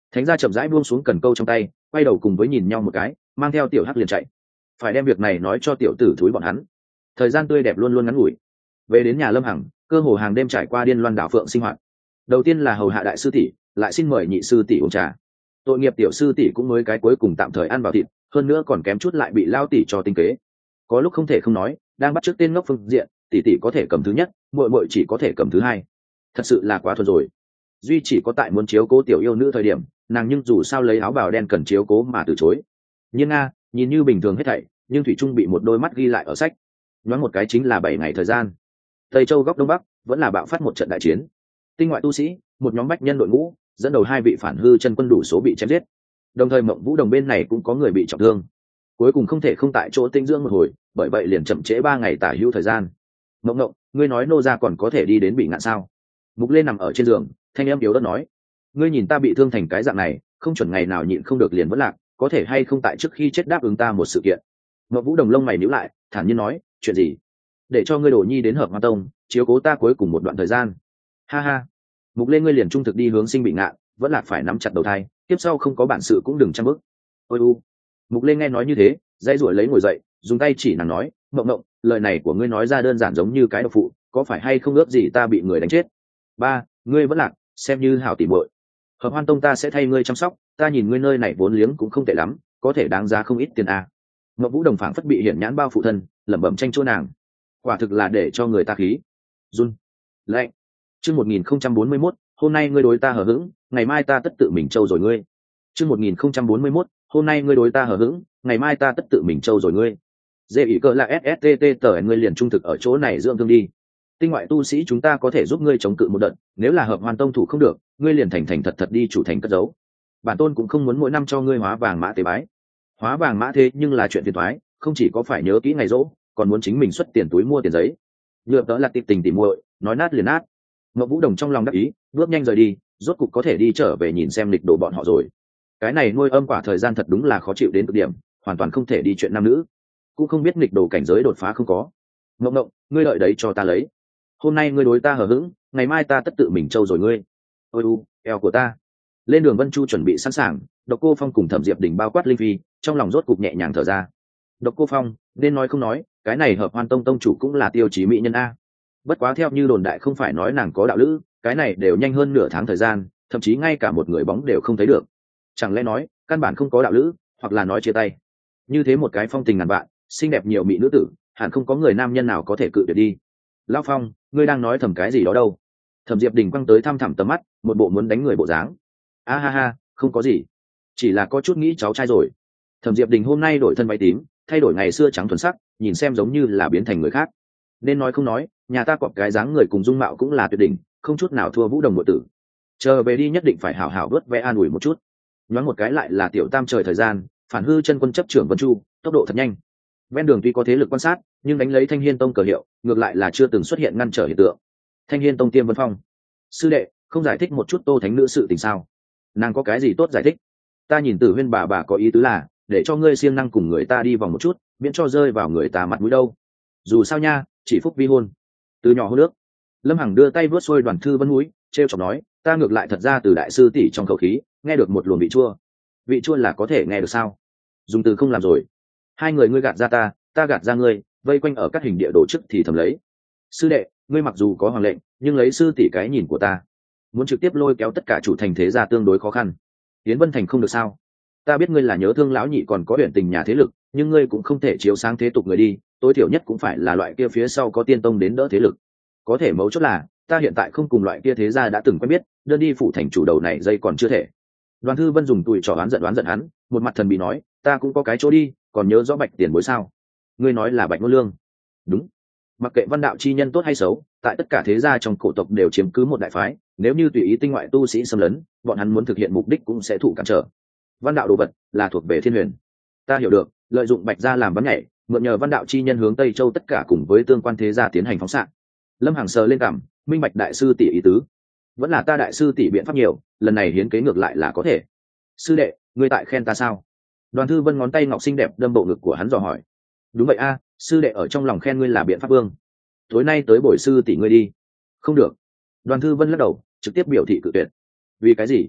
Thánh gia chậm rãi buông xuống cần câu trong tay, quay đầu cùng với nhìn nhau một cái, mang theo tiểu hắc liền chạy. Phải đem việc này nói cho tiểu tử thúi bọn hắn. Thời gian tươi đẹp luôn luôn ngắn ngủi. Về đến nhà Lâm Hằng, cơ hồ hàng đêm trải qua điên loan đảo phượng sinh hoạt. Đầu tiên là hầu hạ đại sư tỷ, lại xin mời nhị sư tỷ uống trà. Tội nghiệp tiểu sư tỷ cũng mới cái cuối cùng tạm thời ăn vào thịt, hơn nữa còn kém chút lại bị lao tỷ cho tinh kế. Có lúc không thể không nói, đang bắt chước tên ngốc phương diện, tỷ tỷ có thể cầm thứ nhất, muội muội chỉ có thể cầm thứ hai. Thật sự là quá thuần rồi. Duy chỉ có tại muốn chiếu cố tiểu yêu nữ thời điểm, nàng nhưng dù sao lấy áo bào đen cần chiếu cố mà từ chối. Nhưng nga, nhìn như bình thường hết thảy, nhưng thủy trung bị một đôi mắt ghi lại ở sách. Nói một cái chính là 7 ngày thời gian. Tây Châu góc đông bắc vẫn là bạo phát một trận đại chiến. Tinh ngoại tu sĩ, một nhóm bách nhân đội ngũ, dẫn đầu 2 vị phản hư chân quân đủ số bị chém giết. Đồng thời Mộng Vũ Đồng bên này cũng có người bị trọng thương. Cuối cùng không thể không tại chỗ tinh dưỡng một hồi, bởi vậy liền chậm trễ 3 ngày tả hữu thời gian. Mộng Ngộng, ngươi nói nô gia còn có thể đi đến bị ngạn sao? Mục Lên nằm ở trên giường, thanh em yếu ớt nói, ngươi nhìn ta bị thương thành cái dạng này, không chuẩn ngày nào nhịn không được liền vẫn lạc, có thể hay không tại trước khi chết đáp ứng ta một sự kiện. Mộng Vũ Đồng lông mày nhíu lại, thản nhiên nói, chuyện gì? Để cho ngươi đổ nhi đến Hợp Hoa Tông, chiếu cố ta cuối cùng một đoạn thời gian. Ha ha. Mục Lên ngươi liền trung thực đi hướng sinh bị ngạn, vẫn lạc phải nắm chặt đầu thai, tiếp sau không có bản sự cũng đừng trăm bước. Ôi u. Mục Lên nghe nói như thế, dây ruổi lấy ngồi dậy, dùng tay chỉ nàng nói, Mộng Mộng, lời này của ngươi nói ra đơn giản giống như cái độc phụ, có phải hay không ước gì ta bị người đánh chết? Ba, ngươi vẫn lạc, xem như hảo tỉ muội. Hợp Hoan Tông ta sẽ thay ngươi chăm sóc, ta nhìn ngươi nơi này vốn liếng cũng không tệ lắm, có thể đáng giá không ít tiền a. Mộng Vũ Đồng phảng phất bị hiển nhãn bao phụ thân, lẩm bẩm tranh chua nàng. Quả thực là để cho người ta khí. Run. Lạnh. Chương 1041, hôm nay ngươi đối ta hờ hững, ngày mai ta tất tự mình trâu rồi ngươi. Chương 1041, hôm nay ngươi đối ta hờ hững, ngày mai ta tất tự mình trâu rồi ngươi. Dễ ý cỡ là SSTT tờ ngươi liền trung thực ở chỗ này dưỡng thương đi. Tinh ngoại tu sĩ chúng ta có thể giúp ngươi chống cự một đợt, nếu là Hợp Hoan Tông thủ không được, ngươi liền thành thành thật thật đi chủ thành cất giấu. Bản tôn cũng không muốn mỗi năm cho ngươi hóa vàng mã tế bái. Hóa vàng mã thế nhưng là chuyện phiền toái, không chỉ có phải nhớ kỹ ngày rỗ, còn muốn chính mình xuất tiền túi mua tiền giấy. Nhựa tớ là tịp tình tỉ muội, nói nát liền nát. Mộng Vũ Đồng trong lòng đắc ý, bước nhanh rời đi, rốt cục có thể đi trở về nhìn xem lịch đồ bọn họ rồi. Cái này nuôi âm quả thời gian thật đúng là khó chịu đến cực điểm, hoàn toàn không thể đi chuyện nam nữ. Cũng không biết lịch đồ cảnh giới đột phá không có. Ngộng Ngộng, ngươi đợi đấy cho ta lấy. Hôm nay ngươi đối ta hờ hững, ngày mai ta tất tự mình trâu rồi ngươi. Ôi u, eo của ta. Lên đường Vân Chu chuẩn bị sẵn sàng, Độc Cô Phong cùng Thẩm Diệp Đình bao quát linh phi, trong lòng rốt cục nhẹ nhàng thở ra. Độc Cô Phong, nên nói không nói, cái này Hợp Hoan Tông tông chủ cũng là tiêu chí mỹ nhân a. Bất quá theo như đồn đại không phải nói nàng có đạo lữ, cái này đều nhanh hơn nửa tháng thời gian, thậm chí ngay cả một người bóng đều không thấy được. Chẳng lẽ nói, căn bản không có đạo lữ, hoặc là nói chia tay. Như thế một cái phong tình ngàn vạn, xinh đẹp nhiều mỹ nữ tử, hẳn không có người nam nhân nào có thể cự tuyệt đi. Lão Phong, ngươi đang nói thầm cái gì đó đâu? Thẩm Diệp Đình quăng tới thăm thẳm tầm mắt, một bộ muốn đánh người bộ dáng. A ha ha, không có gì, chỉ là có chút nghĩ cháu trai rồi. Thẩm Diệp Đình hôm nay đổi thân váy tím, thay đổi ngày xưa trắng thuần sắc, nhìn xem giống như là biến thành người khác. Nên nói không nói, nhà ta cọp cái dáng người cùng dung mạo cũng là tuyệt đỉnh, không chút nào thua Vũ Đồng muội tử. Chờ về đi nhất định phải hảo hảo vớt vẽ an ủi một chút. Nhoáng một cái lại là tiểu tam trời thời gian, phản hư chân quân chấp trưởng Vân Chu, tốc độ thật nhanh. Ven đường tuy có thế lực quan sát, nhưng đánh lấy Thanh Hiên Tông cờ hiệu, ngược lại là chưa từng xuất hiện ngăn trở hiện tượng. Thanh Hiên Tông Tiêm Vân Phong, sư đệ, không giải thích một chút Tô Thánh nữ sự tình sao? Nàng có cái gì tốt giải thích? Ta nhìn Tử Huyên bà có ý tứ là để cho ngươi siêng năng cùng người ta đi vòng một chút, miễn cho rơi vào người ta mặt mũi đâu. Dù sao nha, chỉ phúc vi hôn. Từ nhỏ hôn nước. Lâm Hằng đưa tay vớt xuôi Đoàn Thư Vân mũi, trêu chọc nói, ta ngược lại thật ra từ đại sư tỷ trong khẩu khí, nghe được một luồng vị chua. Vị chua là có thể nghe được sao? Dùng từ không làm rồi. Hai người ngươi gạt ra ta gạt ra ngươi, vây quanh ở các hình địa đồ chức thì thầm lấy. Sư đệ, ngươi mặc dù có hoàng lệnh, nhưng lấy sư tỷ cái nhìn của ta, muốn trực tiếp lôi kéo tất cả chủ thành thế gia tương đối khó khăn. Yến Vân Thành không được sao? Ta biết ngươi là nhớ thương lão nhị còn có huyện tình nhà thế lực, nhưng ngươi cũng không thể chiếu sáng thế tục người đi, tối thiểu nhất cũng phải là loại kia phía sau có tiên tông đến đỡ thế lực. Có thể mấu chốt là, ta hiện tại không cùng loại kia thế gia đã từng quen biết, đơn đi phủ thành chủ đầu này dây còn chưa thể. Đoàn Thư Vân dùng tùi trò đoán giận hắn, một mặt thần bị nói, ta cũng có cái chỗ đi, còn nhớ rõ Bạch Tiền Bối sao? Ngươi nói là Bạch Ngô Lương? Đúng. Mặc kệ văn đạo chi nhân tốt hay xấu, tại tất cả thế gia trong cổ tộc đều chiếm cứ một đại phái, nếu như tùy ý tinh ngoại tu sĩ xâm lấn, bọn hắn muốn thực hiện mục đích cũng sẽ thụ cản trở. Văn đạo đồ vật là thuộc về thiên huyền. Ta hiểu được, lợi dụng Bạch gia làm bắn nhảy, mượn nhờ văn đạo chi nhân hướng Tây Châu tất cả cùng với tương quan thế gia tiến hành phóng xạ. Lâm Hằng sờ lên cằm, minh bạch đại sư tỷ ý tứ. Vẫn là ta đại sư tỷ biện pháp nhiều, lần này hiến kế ngược lại là có thể. Sư đệ, ngươi tại khen ta sao? Đoàn Thư Vân ngón tay ngọc xinh đẹp đâm bộ ngực của hắn dò hỏi. Đúng vậy a, sư đệ ở trong lòng khen ngươi là biện pháp vương. Tối nay tới bồi sư tỷ ngươi đi. Không được. Đoàn Thư Vân lắc đầu, trực tiếp biểu thị cự tuyệt. Vì cái gì?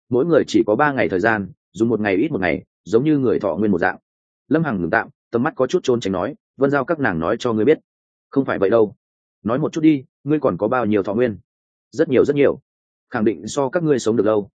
mỗi người chỉ có 3 ngày thời gian, dùng một ngày ít một ngày, giống như người thọ nguyên một dạng. Lâm Hằng ngừng tạm, tầm mắt có chút trốn tránh nói, Vân Giao các nàng nói cho ngươi biết. Không phải vậy đâu, nói một chút đi, ngươi còn có bao nhiêu thọ nguyên? Rất nhiều rất nhiều, khẳng định so các ngươi sống được lâu.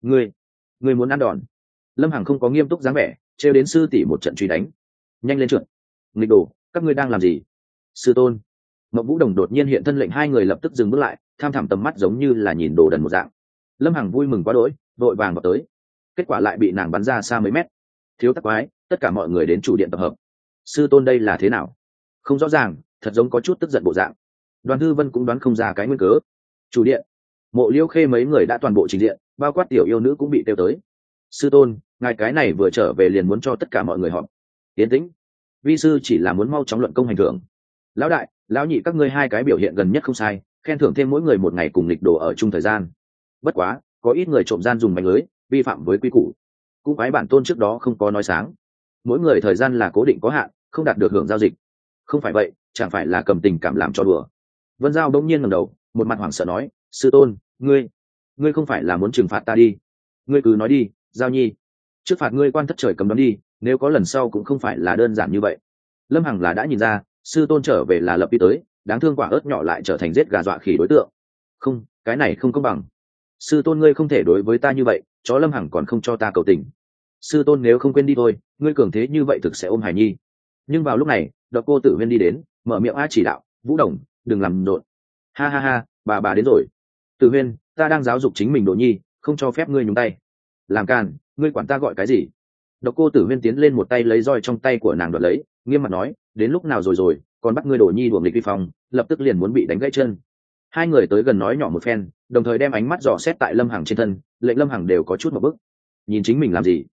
Ngươi muốn ăn đòn? Lâm Hằng không có nghiêm túc dáng vẻ, trêu đến sư tỷ một trận truy đánh. Nhanh lên trượt. Nghịch đồ, các ngươi đang làm gì? Sư tôn. Mộng Vũ Đồng đột nhiên hiện thân, lệnh hai người lập tức dừng bước lại, tham thẳm tầm mắt giống như là nhìn đồ đần một dạng. Lâm Hằng vui mừng quá đỗi, vội vàng vào tới, kết quả lại bị nàng bắn ra xa mấy mét. Thiếu tắc quái, tất cả mọi người đến chủ điện tập hợp. Sư tôn đây là thế nào? Không rõ ràng, thật giống có chút tức giận bộ dạng. Đoàn Thư Vân cũng đoán không ra cái nguyên cớ. Chủ điện, Mộ Liêu Khê mấy người đã toàn bộ trình diện, bao quát tiểu yêu nữ cũng bị tiêu tới. Sư tôn, ngài cái này vừa trở về liền muốn cho tất cả mọi người họp. Tiến tĩnh, vi sư chỉ là muốn mau chóng luận công hành thưởng. Lão đại, lão nhị, các ngươi hai cái biểu hiện gần nhất không sai, khen thưởng thêm mỗi người một ngày cùng lịch đồ ở chung thời gian. Bất quá, có ít người trộm gian dùng mánh lưới, vi phạm với quy củ. Cũng phái bản tôn trước đó không có nói sáng, mỗi người thời gian là cố định có hạn, không đạt được hưởng giao dịch. Không phải vậy, chẳng phải là cầm tình cảm làm cho đùa. Vân Giao đông nhiên ngẩng đầu, một mặt hoảng sợ nói, sư tôn, ngươi không phải là muốn trừng phạt ta đi? Ngươi cứ nói đi, Giao nhi, trước phạt ngươi quan thất trời cầm đón đi, nếu có lần sau cũng không phải là đơn giản như vậy. Lâm Hằng là đã nhìn ra, sư tôn trở về là lập đi tới, đáng thương quả ớt nhỏ lại trở thành giết gà dọa khỉ đối tượng. Không, cái này không công bằng. Sư tôn ngươi không thể đối với ta như vậy, chó Lâm Hằng còn không cho ta cầu tình. Sư tôn nếu không quên đi thôi, ngươi cường thế như vậy thực sẽ ôm Hải Nhi. Nhưng vào lúc này, Độc Cô Tử Huyên đi đến, mở miệng chỉ đạo, Vũ Đồng, đừng làm rộn. Ha ha ha, bà đến rồi. Tử Huyên, ta đang giáo dục chính mình Đồ Nhi, không cho phép ngươi nhúng tay. Làm càn, ngươi quản ta gọi cái gì? Độc Cô Tử Huyên tiến lên một tay lấy roi trong tay của nàng đoạt lấy, nghiêm mặt nói, đến lúc nào rồi, còn bắt ngươi Đồ Nhi đùa nghịch vi phong, lập tức liền muốn bị đánh gãy chân. Hai người tới gần nói nhỏ một phen, đồng thời đem ánh mắt dò xét tại Lâm Hằng trên thân, lệnh Lâm Hằng đều có chút một bức. Nhìn chính mình làm gì?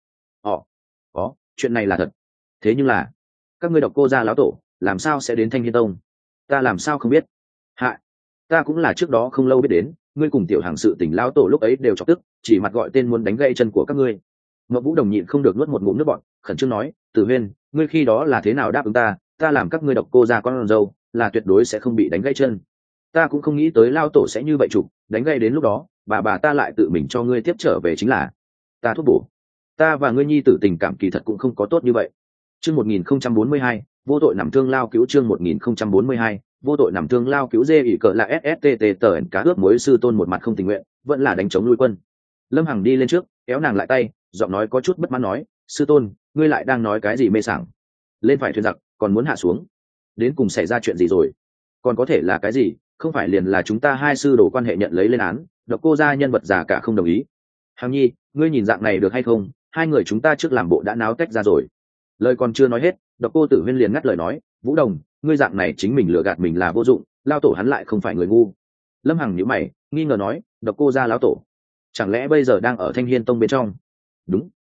Có, chuyện này là thật. Thế nhưng là, các ngươi Độc Cô gia lão tổ, làm sao sẽ đến Thanh Hiên Tông? Ta làm sao không biết? Hạ, ta cũng là trước đó không lâu biết đến, ngươi cùng tiểu hàng sự tình lão tổ lúc ấy đều chọc tức, chỉ mặt gọi tên muốn đánh gãy chân của các ngươi. Ngọc Vũ Đồng nhịn không được nuốt một ngụm nước bọt, khẩn trương nói, Tử Huyên, ngươi khi đó là thế nào đáp ứng ta làm các ngươi Độc Cô gia con dâu, là tuyệt đối sẽ không bị đánh gãy chân. Ta cũng không nghĩ tới lão tổ sẽ như vậy chụp, đánh gãy đến lúc đó, bà ta lại tự mình cho ngươi tiếp trở về chính là. Ta thuốc bổ. Ta và ngươi nhi tử tình cảm kỳ thật cũng không có tốt như vậy. Chương 1042, vô tội nằm thương lao cứu. Chương 1042, vô tội nằm thương lao cứu. Dê ỉ cỡ là SSTT tờ cá ướp muối. Sư tôn một mặt không tình nguyện, vẫn là đánh chống nuôi quân. Lâm Hằng đi lên trước, kéo nàng lại tay, giọng nói có chút bất mãn nói, sư tôn, ngươi lại đang nói cái gì mê sảng? Lên phải thuyền giặc, còn muốn hạ xuống. Đến cùng xảy ra chuyện gì rồi? Còn có thể là cái gì? Không phải liền là chúng ta hai sư đồ quan hệ nhận lấy lên án, Độc Cô gia nhân vật già cả không đồng ý. Hằng nhi, ngươi nhìn dạng này được hay không? Hai người chúng ta trước làm bộ đã náo tách ra rồi. Lời còn chưa nói hết, Độc Cô Tử Huyên liền ngắt lời nói, Vũ Đồng, ngươi dạng này chính mình lừa gạt mình là vô dụng, lao tổ hắn lại không phải người ngu. Lâm Hằng nhíu mày, nghi ngờ nói, Độc Cô gia lão tổ, chẳng lẽ bây giờ đang ở Thanh Hiên Tông bên trong? Đúng.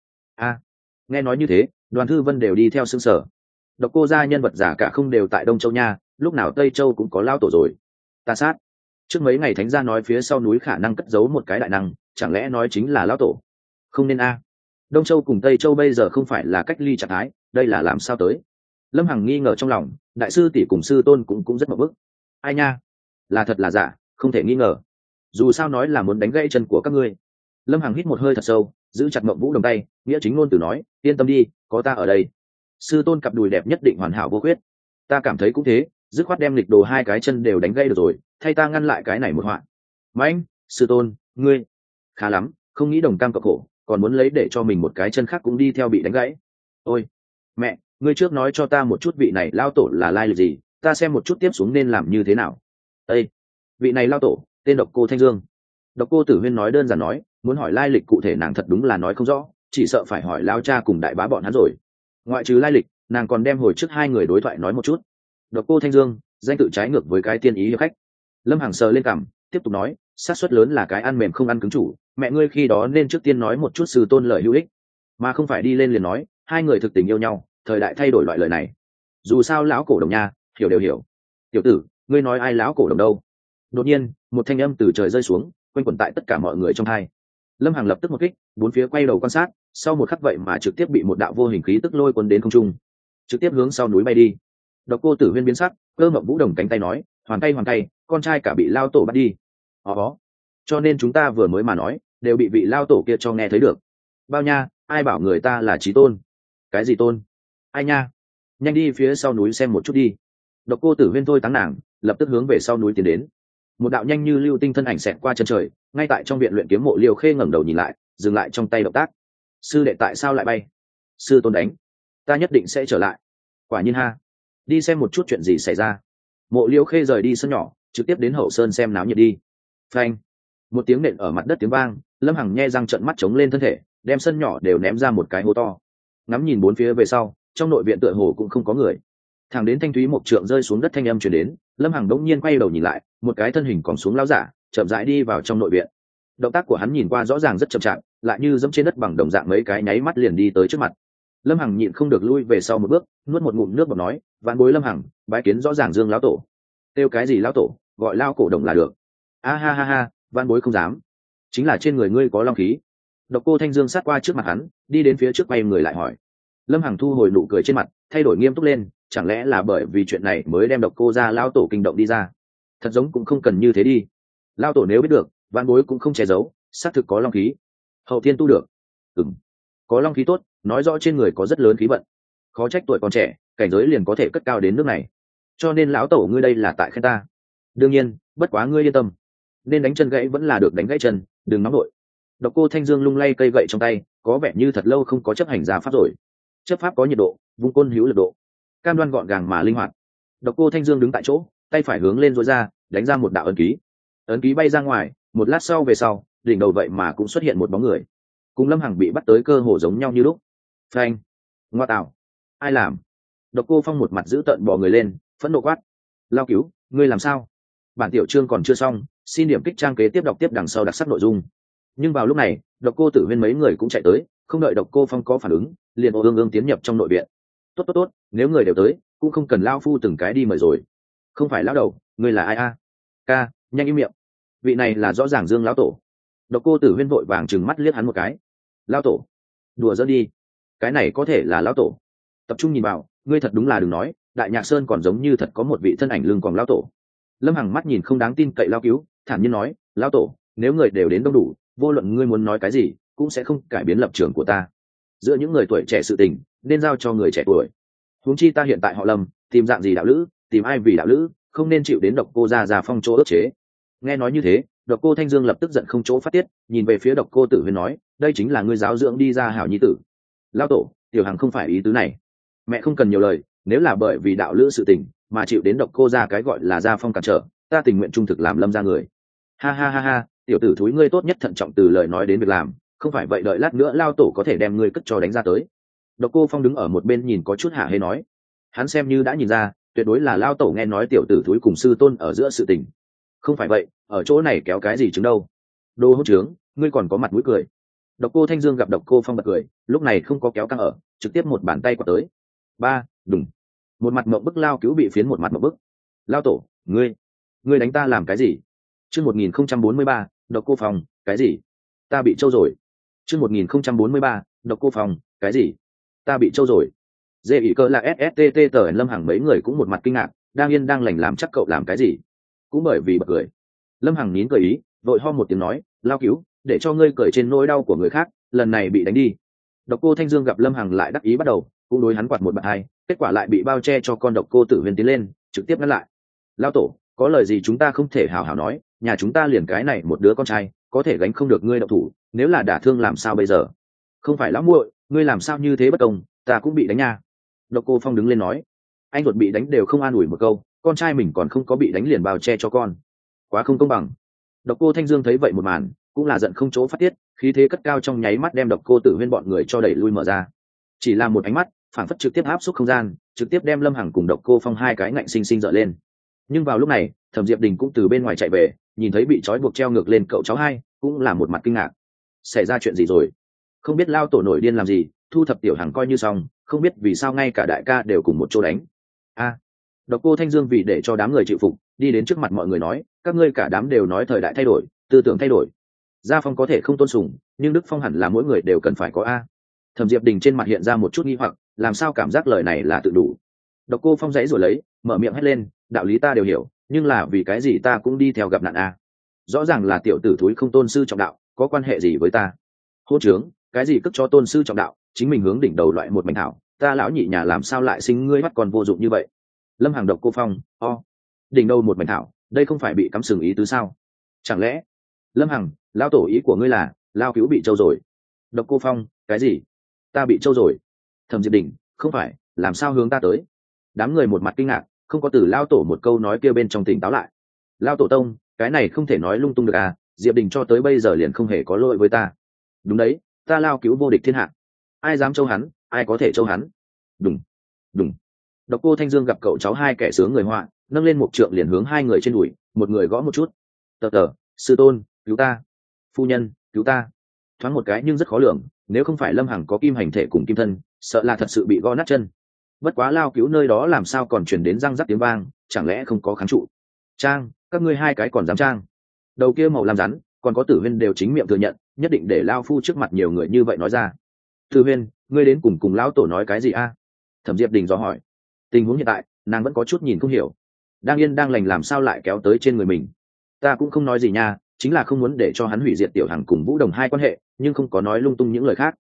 Nghe nói như thế, Đoàn Thư Vân đều đi theo xương sở. Độc Cô gia nhân vật giả cả không đều tại Đông Châu nha, lúc nào Tây Châu cũng có lao tổ rồi. Ta sát. Trước mấy ngày thánh gia nói phía sau núi khả năng cất giấu một cái đại năng, chẳng lẽ nói chính là lão tổ? Không nên Đông Châu cùng Tây Châu bây giờ không phải là cách ly trạng thái, đây là làm sao tới? Lâm Hằng nghi ngờ trong lòng, đại sư tỷ cùng sư tôn cũng rất mập bức. Ai nha, là thật là giả, không thể nghi ngờ. Dù sao nói là muốn đánh gãy chân của các ngươi. Lâm Hằng hít một hơi thật sâu, giữ chặt Mộng Vũ Đồng tay, nghĩa chính ngôn từ nói, yên tâm đi, có ta ở đây. Sư tôn cặp đùi đẹp nhất định hoàn hảo vô khuyết. Ta cảm thấy cũng thế, dứt khoát đem lịch đồ hai cái chân đều đánh gãy được rồi, thay ta ngăn lại cái này một họa. Mạnh, sư tôn, ngươi khá lắm, không nghĩ đồng cam cộng khổ, còn muốn lấy để cho mình một cái chân khác cũng đi theo bị đánh gãy. Ôi mẹ, ngươi trước nói cho ta một chút vị này lao tổ là lai lịch gì, ta xem một chút tiếp xuống nên làm như thế nào. Ê, vị này lao tổ tên Độc Cô Thanh Dương. Độc Cô Tử Huyên nói đơn giản nói, muốn hỏi lai lịch cụ thể nàng thật đúng là nói không rõ, chỉ sợ phải hỏi lao cha cùng đại bá bọn hắn rồi. Ngoại trừ lai lịch, nàng còn đem hồi trước hai người đối thoại nói một chút. Độc Cô Thanh Dương, danh tự trái ngược với cái tiên ý hiệp khách. Lâm Hằng sờ lên cằm, tiếp tục nói, xác suất lớn là cái ăn mềm không ăn cứng chủ, mẹ ngươi khi đó nên trước tiên nói một chút sư tôn lời hữu ích, mà không phải đi lên liền nói hai người thực tình yêu nhau, thời đại thay đổi loại lời này. Dù sao lão cổ đồng nha, hiểu đều hiểu. Tiểu tử, ngươi nói ai lão cổ đồng đâu? Đột nhiên, một thanh âm từ trời rơi xuống, quanh quẩn tại tất cả mọi người trong hai. Lâm Hằng lập tức một kích, bốn phía quay đầu quan sát, sau một khắc vậy mà trực tiếp bị một đạo vô hình khí tức lôi cuốn đến không trung, trực tiếp hướng sau núi bay đi. Độc Cô Tử Huyên biến sắc, cơ Mộng Vũ Đồng cánh tay nói, hoàn tay, con trai cả bị lao tổ bắt đi. Cho nên chúng ta vừa mới mà nói, đều bị vị lao tổ kia cho nghe thấy được. Bao nha, ai bảo người ta là chí tôn? Cái gì tôn? Ai nha? Nhanh đi phía sau núi xem một chút đi. Độc Cô Tử Huyên thôi táng nàng, lập tức hướng về sau núi tiến đến. Một đạo nhanh như lưu tinh thân ảnh xẹt qua chân trời, ngay tại trong viện luyện kiếm mộ Liêu Khê ngẩng đầu nhìn lại, dừng lại trong tay động tác. Sư đệ tại sao lại bay? Sư tôn đánh, ta nhất định sẽ trở lại. Quả nhiên ha, đi xem một chút chuyện gì xảy ra. Mộ Liêu Khê rời đi sân nhỏ, trực tiếp đến hậu sơn xem náo nhiệt đi. Phanh, một tiếng nện ở mặt đất tiếng vang, Lâm Hằng nhe răng trợn mắt chống lên thân thể, đem sân nhỏ đều ném ra một cái hố to. Ngắm nhìn bốn phía về sau, trong nội viện tựa hồ cũng không có người. Thẳng đến thanh thúy một trượng rơi xuống đất thanh âm truyền đến, Lâm Hằng đống nhiên quay đầu nhìn lại, một cái thân hình còn xuống lão giả chậm rãi đi vào trong nội viện. Động tác của hắn nhìn qua rõ ràng rất chậm chạp, lại như dẫm trên đất bằng đồng dạng, mấy cái nháy mắt liền đi tới trước mặt. Lâm Hằng nhịn không được lui về sau một bước, nuốt một ngụm nước bọt nói: "Vạn bối Lâm Hằng, bái kiến rõ ràng Dương lão tổ." "Kêu cái gì lão tổ, gọi lao cổ đồng là được." "A ha ha ha, vạn bối không dám, chính là trên người ngươi có long khí." Độc Cô Thanh Dương sát qua trước mặt hắn, đi đến phía trước quay người lại hỏi. Lâm Hằng thu hồi nụ cười trên mặt, thay đổi nghiêm túc lên, chẳng lẽ là bởi vì chuyện này mới đem Độc Cô ra lao tổ kinh động đi ra? Thật giống cũng không cần như thế đi. Lao tổ nếu biết được, vạn bối cũng không che giấu, xác thực có long khí. Hậu thiên tu được. Có long khí tốt, nói rõ trên người có rất lớn khí vận. Khó trách tuổi còn trẻ, cảnh giới liền có thể cất cao đến nước này. Cho nên lão tổ ngươi đây là tại khen ta. Đương nhiên, bất quá ngươi yên tâm, nên đánh chân gãy vẫn là được đánh gãy chân, đừng nóng nổi. Độc Cô Thanh Dương lung lay cây gậy trong tay, có vẻ như thật lâu không có chấp hành ra pháp rồi. Chấp pháp có nhiệt độ, vung côn hữu lực độ, cam đoan gọn gàng mà linh hoạt. Độc Cô Thanh Dương đứng tại chỗ, tay phải hướng lên duỗi ra, đánh ra một đạo ấn ký. Ấn ký bay ra ngoài, một lát sau về sau, đỉnh đầu vậy mà cũng xuất hiện một bóng người. Cùng Lâm Hằng bị bắt tới cơ hồ giống nhau như lúc. Phanh, ngoa tạo, ai làm? Độc Cô Phong một mặt giữ tợn bò người lên, phẫn nộ quát: "Lao cứu, ngươi làm sao?" Bản tiểu chương còn chưa xong, xin điểm kích trang kế tiếp đọc tiếp đằng sau đặc sắc nội dung. Nhưng vào lúc này, Độc Cô Tử Huyên mấy người cũng chạy tới, không đợi Độc Cô Phong có phản ứng, liền ương ương tiến nhập trong nội viện. Tốt, nếu người đều tới, cũng không cần lao phu từng cái đi mời rồi. Không phải lão đầu, ngươi là ai a? Ca, nhanh im miệng. Vị này là rõ ràng Dương lão tổ. Độc Cô Tử Huyên vội vàng trừng mắt liếc hắn một cái. Lão tổ, đùa giỡn đi, cái này có thể là lão tổ? Tập trung nhìn vào, ngươi thật đúng là đừng nói, Đại Nhạc Sơn còn giống như thật có một vị thân ảnh lưng còn lão tổ. Lâm Hằng mắt nhìn không đáng tin cậy lao cứu, thản nhiên nói: "Lão tổ, nếu người đều đến đông đủ, vô luận ngươi muốn nói cái gì, cũng sẽ không cải biến lập trường của ta. Giữa những người tuổi trẻ sự tình, nên giao cho người trẻ tuổi. Huống chi ta hiện tại họ Lâm, tìm dạng gì đạo lữ, tìm ai vì đạo lữ, không nên chịu đến Độc Cô gia phong chỗ ức chế." Nghe nói như thế, Độc Cô Thanh Dương lập tức giận không chỗ phát tiết, nhìn về phía Độc Cô Tử Huyên nói: "Đây chính là ngươi giáo dưỡng đi ra hảo nhi tử." "Lão tổ, tiểu hằng không phải ý tứ này." Mẹ không cần nhiều lời, nếu là bởi vì đạo lữ sự tình mà chịu đến Độc Cô gia cái gọi là gia phong cản trở, ta tình nguyện trung thực làm Lâm gia người. Ha ha ha ha, tiểu tử thúi ngươi tốt nhất thận trọng từ lời nói đến việc làm, không phải vậy đợi lát nữa lao tổ có thể đem ngươi cất cho đánh ra tới. Độc Cô Phong đứng ở một bên nhìn có chút hả hê nói. Hắn xem như đã nhìn ra, tuyệt đối là lao tổ nghe nói tiểu tử thúi cùng sư tôn ở giữa sự tình. Không phải vậy, ở chỗ này kéo cái gì chứng đâu. Đồ hỗn trướng, ngươi còn có mặt mũi cười. Độc Cô Thanh Dương gặp Độc Cô Phong bật cười, lúc này không có kéo căng ở, trực tiếp một bàn tay quạt tới. Ba, đùng. Một mặt mộng bức lao cứu bị phiến một mặt mộng bức. Lao tổ, ngươi đánh ta làm cái gì? Chương 1043, Độc Cô Phong, cái gì? Ta bị trâu rồi. Chương 1043, Độc Cô Phong, cái gì? Ta bị trâu rồi. Dê ỉ cơ là SSTT tờ Lâm Hằng mấy người cũng một mặt kinh ngạc, đang yên đang lành làm chắc cậu làm cái gì? Cũng bởi vì bật cười. Lâm Hằng nín cười ý, vội ho một tiếng nói: "Lao cứu, để cho ngươi cười trên nỗi đau của người khác, lần này bị đánh đi." Độc Cô Thanh Dương gặp Lâm Hằng lại đắc ý bắt đầu, cũng đối hắn quạt một bạt hai, kết quả lại bị bao che cho con Độc Cô Tử Huyên tiến lên, trực tiếp ngăn lại. "Lao tổ, có lời gì chúng ta không thể hào hào nói, nhà chúng ta liền cái này một đứa con trai, có thể gánh không được ngươi động thủ, nếu là đả thương làm sao bây giờ?" "Không phải lão muội, ngươi làm sao như thế bất công, ta cũng bị đánh nha." Độc Cô Phong đứng lên nói. Anh ruột bị đánh đều không an ủi một câu, con trai mình còn không có bị đánh liền bao che cho con, quá không công bằng. Độc Cô Thanh Dương thấy vậy một màn, cũng là giận không chỗ phát tiết, khí thế cất cao trong nháy mắt đem Độc Cô Tử Huyên bọn người cho đẩy lui mở ra. Chỉ là một ánh mắt, phản phất trực tiếp áp suất không gian, trực tiếp đem Lâm Hằng cùng Độc Cô Phong hai cái ngạnh sinh sinh dở lên. Nhưng vào lúc này, Thẩm Diệp Đình cũng từ bên ngoài chạy về, nhìn thấy bị trói buộc treo ngược lên cậu cháu hai, cũng là một mặt kinh ngạc. Xảy ra chuyện gì rồi? Không biết lao tổ nổi điên làm gì, thu thập tiểu Hằng coi như xong, không biết vì sao ngay cả đại ca đều cùng một chỗ đánh. Độc Cô Thanh Dương vì để cho đám người chịu phục, đi đến trước mặt mọi người nói: "Các ngươi cả đám đều nói thời đại thay đổi, tư tưởng thay đổi. Gia phong có thể không tôn sùng, nhưng đức phong hẳn là mỗi người đều cần phải có a." Thẩm Diệp Đình trên mặt hiện ra một chút nghi hoặc, làm sao cảm giác lời này là tự đủ. Độc Cô Phong dãy rồi lấy, mở miệng hét lên: "Đạo lý ta đều hiểu, nhưng là vì cái gì ta cũng đi theo gặp nạn a? Rõ ràng là tiểu tử thúi không tôn sư trọng đạo, có quan hệ gì với ta? Hôn trướng, cái gì cất cho tôn sư trọng đạo, chính mình hướng đỉnh đầu loại một mảnh thảo, ta lão nhị nhà làm sao lại sinh ngươi bắt còn vô dụng như vậy? Lâm Hằng độc cô phong, đỉnh đầu một mảnh thảo, đây không phải bị cắm sừng ý tứ sao? Chẳng lẽ? Lâm Hằng, lão tổ ý của ngươi là lao cứu bị trâu rồi? Độc cô phong, cái gì? Ta bị trâu rồi? Thẩm Diệp Đình, không phải, làm sao hướng ta tới? Đám người một mặt kinh ngạc, không có từ lao tổ một câu nói kia bên trong tỉnh táo lại. Lao tổ tông, cái này không thể nói lung tung được à? Diệp Đình cho tới bây giờ liền không hề có lỗi với ta. Đúng đấy, ta lao cứu vô địch thiên hạ, ai dám trâu hắn, ai có thể trâu hắn? Đùng, đùng. Độc cô Thanh Dương gặp cậu cháu hai kẻ sướng người họa, nâng lên một trượng liền hướng hai người trên đùi, một người gõ một chút. Tờ tờ, sư tôn, cứu ta! Phu nhân, cứu ta! Thoáng một cái nhưng rất khó lường, nếu không phải Lâm Hằng có kim hành thể cùng kim thân, sợ là thật sự bị gõ nát chân. Bất quá lao cứu nơi đó làm sao còn truyền đến răng rắc tiếng vang, chẳng lẽ không có kháng trụ? Trang, các ngươi hai cái còn dám trang? Đầu kia màu làm rắn, còn có Tử Huyên đều chính miệng thừa nhận, nhất định để lao phu trước mặt nhiều người như vậy nói ra. Tử Huyên, ngươi đến cùng lão tổ nói cái gì a? Thẩm Diệp Đình dò hỏi. Tình huống hiện tại, nàng vẫn có chút nhìn không hiểu. Đang yên đang lành làm sao lại kéo tới trên người mình? Ta cũng không nói gì nha, chính là không muốn để cho hắn hủy diệt Tiểu Hằng cùng Vũ Đồng hai quan hệ, nhưng không có nói lung tung những lời khác.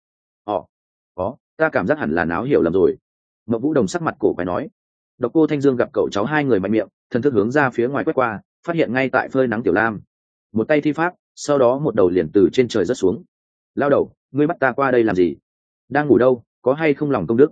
Có, ta cảm giác hẳn là náo hiểu lầm rồi. Mộng Vũ Đồng sắc mặt cổ quái nói. Độc cô Thanh Dương gặp cậu cháu hai người mạnh miệng, thần thức hướng ra phía ngoài quét qua, phát hiện ngay tại phơi nắng Tiểu Lam, một tay thi pháp, sau đó một đầu liền từ trên trời rớt xuống. Lao đầu, ngươi bắt ta qua đây làm gì? Đang ngủ đâu, có hay không lòng công đức?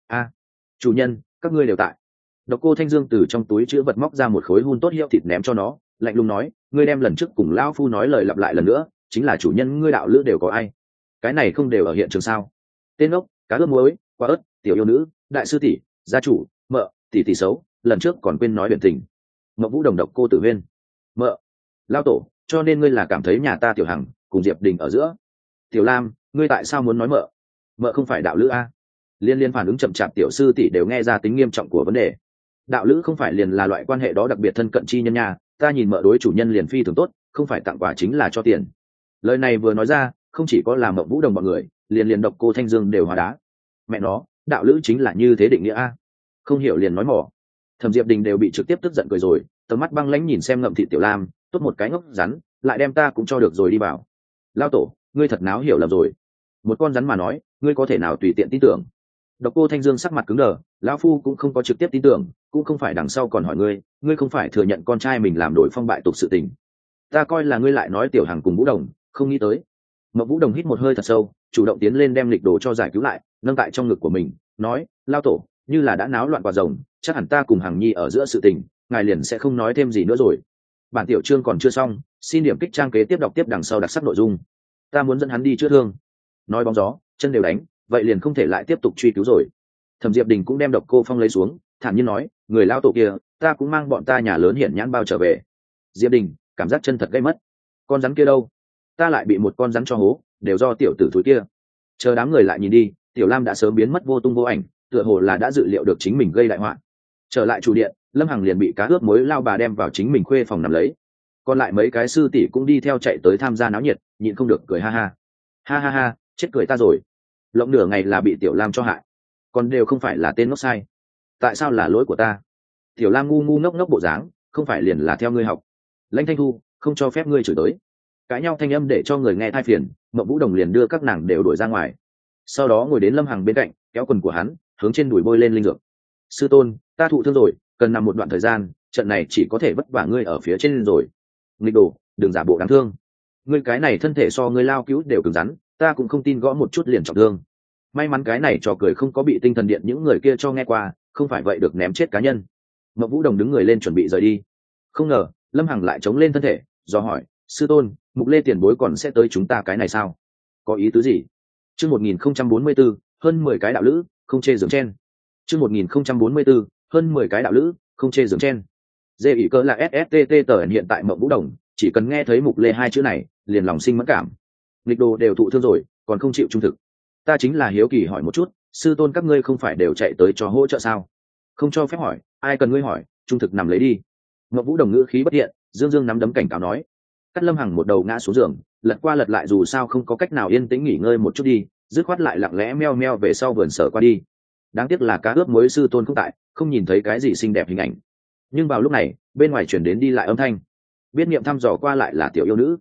Chủ nhân, các ngươi đều tại. Độc cô Thanh Dương từ trong túi chữ vật móc ra một khối hun tốt hiệu thịt ném cho nó, lạnh lùng nói, ngươi đem lần trước cùng lão phu nói lời lặp lại lần nữa, chính là chủ nhân ngươi đạo lữ đều có ai? Cái này không đều ở hiện trường sao? Tên ốc, cá ướp muối, quả ớt, tiểu yêu nữ, đại sư tỷ, gia chủ, mợ, tỷ xấu, lần trước còn quên nói biển tình. Mộng Vũ Đồng độc cô Tử Huyên, mợ, lao tổ, cho nên ngươi là cảm thấy nhà ta Tiểu Hằng cùng Diệp Đình ở giữa. Tiểu Lam, ngươi tại sao muốn nói mợ? Mợ không phải đạo lữ a? Liên phản ứng chậm chạp tiểu sư tỷ đều nghe ra tính nghiêm trọng của vấn đề. Đạo lữ không phải liền là loại quan hệ đó đặc biệt thân cận chi nhân nhà, ta nhìn mợ đối chủ nhân liền phi thường tốt, không phải tặng quà chính là cho tiền. Lời này vừa nói ra, không chỉ có làm Mộng Vũ Đồng bọn người, liền độc cô Thanh Dương đều hóa đá. Mẹ nó, đạo lữ chính là như thế định nghĩa a? Không hiểu liền nói mỏ. Thẩm Diệp Đình đều bị trực tiếp tức giận cười rồi, tầm mắt băng lãnh nhìn xem Ngậm Thị Tiểu Lam, tốt một cái ngốc rắn, lại đem ta cũng cho được rồi đi vào. Lao tổ, ngươi thật náo hiểu lầm rồi. Một con rắn mà nói, ngươi có thể nào tùy tiện tin tưởng? Độc cô Thanh Dương sắc mặt cứng đờ, lão phu cũng không có trực tiếp tin tưởng, cũng không phải đằng sau còn hỏi ngươi không phải thừa nhận con trai mình làm đổi phong bại tục sự tình. Ta coi là ngươi lại nói Tiểu Hằng cùng Vũ Đồng, không nghĩ tới. Mộng Vũ Đồng hít một hơi thật sâu, chủ động tiến lên đem lịch đồ cho giải cứu lại, nâng tại trong ngực của mình, nói, lao tổ, như là đã náo loạn quả rồng, chắc hẳn ta cùng Hằng Nhi ở giữa sự tình, ngài liền sẽ không nói thêm gì nữa rồi. Bản tiểu chương còn chưa xong, xin điểm kích trang kế tiếp đọc tiếp đằng sau đặc sắc nội dung. Ta muốn dẫn hắn đi chữa thương. Nói bóng gió, chân đều đánh, vậy liền không thể lại tiếp tục truy cứu rồi. Thẩm Diệp Đình cũng đem độc cô phong lấy xuống, thản nhiên nói, người lao tổ kia, ta cũng mang bọn ta nhà lớn hiển nhãn bao trở về. Diệp Đình, cảm giác chân thật gây mất. Con rắn kia đâu? Ta lại bị một con rắn cho hố, đều do tiểu tử thúi kia. Chờ đám người lại nhìn đi, Tiểu Lam đã sớm biến mất vô tung vô ảnh, tựa hồ là đã dự liệu được chính mình gây đại họa. Trở lại chủ điện, Lâm Hằng liền bị cá ướp muối lao bà đem vào chính mình khuê phòng nằm lấy. Còn lại mấy cái sư tỷ cũng đi theo chạy tới tham gia náo nhiệt, nhịn không được cười ha ha. Ha ha ha, chết cười ta rồi. Lộng nửa ngày là bị Tiểu Lam cho hại, còn đều không phải là tên ngốc sai. Tại sao là lỗi của ta? Tiểu Lam ngu ngu ngốc ngốc bộ dáng, không phải liền là theo ngươi học. Lãnh Thanh Thu, không cho phép ngươi chửi tới. Cãi nhau thanh âm để cho người nghe thai phiền, Mộng Vũ Đồng liền đưa các nàng đều đuổi ra ngoài. Sau đó ngồi đến Lâm Hằng bên cạnh, kéo quần của hắn, hướng trên đùi bôi lên linh dược. Sư tôn, ta thụ thương rồi, cần nằm một đoạn thời gian, trận này chỉ có thể vất vả ngươi ở phía trên rồi. Nghịch đồ, đừng giả bộ đáng thương. Ngươi cái này thân thể so ngươi lao cứu đều cứng rắn, ta cũng không tin gõ một chút liền trọng thương. May mắn cái này trò cười không có bị tinh thần điện những người kia cho nghe qua, không phải vậy được ném chết cá nhân. Mộng Vũ Đồng đứng người lên chuẩn bị rời đi, không ngờ Lâm Hằng lại chống lên thân thể, do hỏi, sư tôn, Mục Lê tiền bối còn sẽ tới chúng ta cái này sao? Có ý tứ gì? Chương 1044, hơn 10 cái đạo lữ, không chê giường chen. Chương 1044, hơn 10 cái đạo lữ, không chê giường chen. Dê ỷ cơ là SSTT tờ hiện tại Mộng Vũ Đồng, chỉ cần nghe thấy Mục Lê hai chữ này, liền lòng sinh mẫn cảm. Nghịch đồ đều thụ thương rồi, còn không chịu trung thực. Ta chính là hiếu kỳ hỏi một chút, sư tôn các ngươi không phải đều chạy tới cho hỗ trợ sao? Không cho phép hỏi, ai cần ngươi hỏi, trung thực nằm lấy đi. Mộng Vũ Đồng ngữ khí bất thiện, dương dương nắm đấm cảnh cáo nói. Cắt Lâm Hằng một đầu ngã xuống giường, lật qua lật lại dù sao không có cách nào yên tĩnh nghỉ ngơi một chút đi, dứt khoát lại lặng lẽ meo meo về sau vườn sở qua đi. Đáng tiếc là cá ướp muối sư tôn không tại, không nhìn thấy cái gì xinh đẹp hình ảnh. Nhưng vào lúc này, bên ngoài chuyển đến đi lại âm thanh. Biết niệm thăm dò qua lại là tiểu yêu nữ.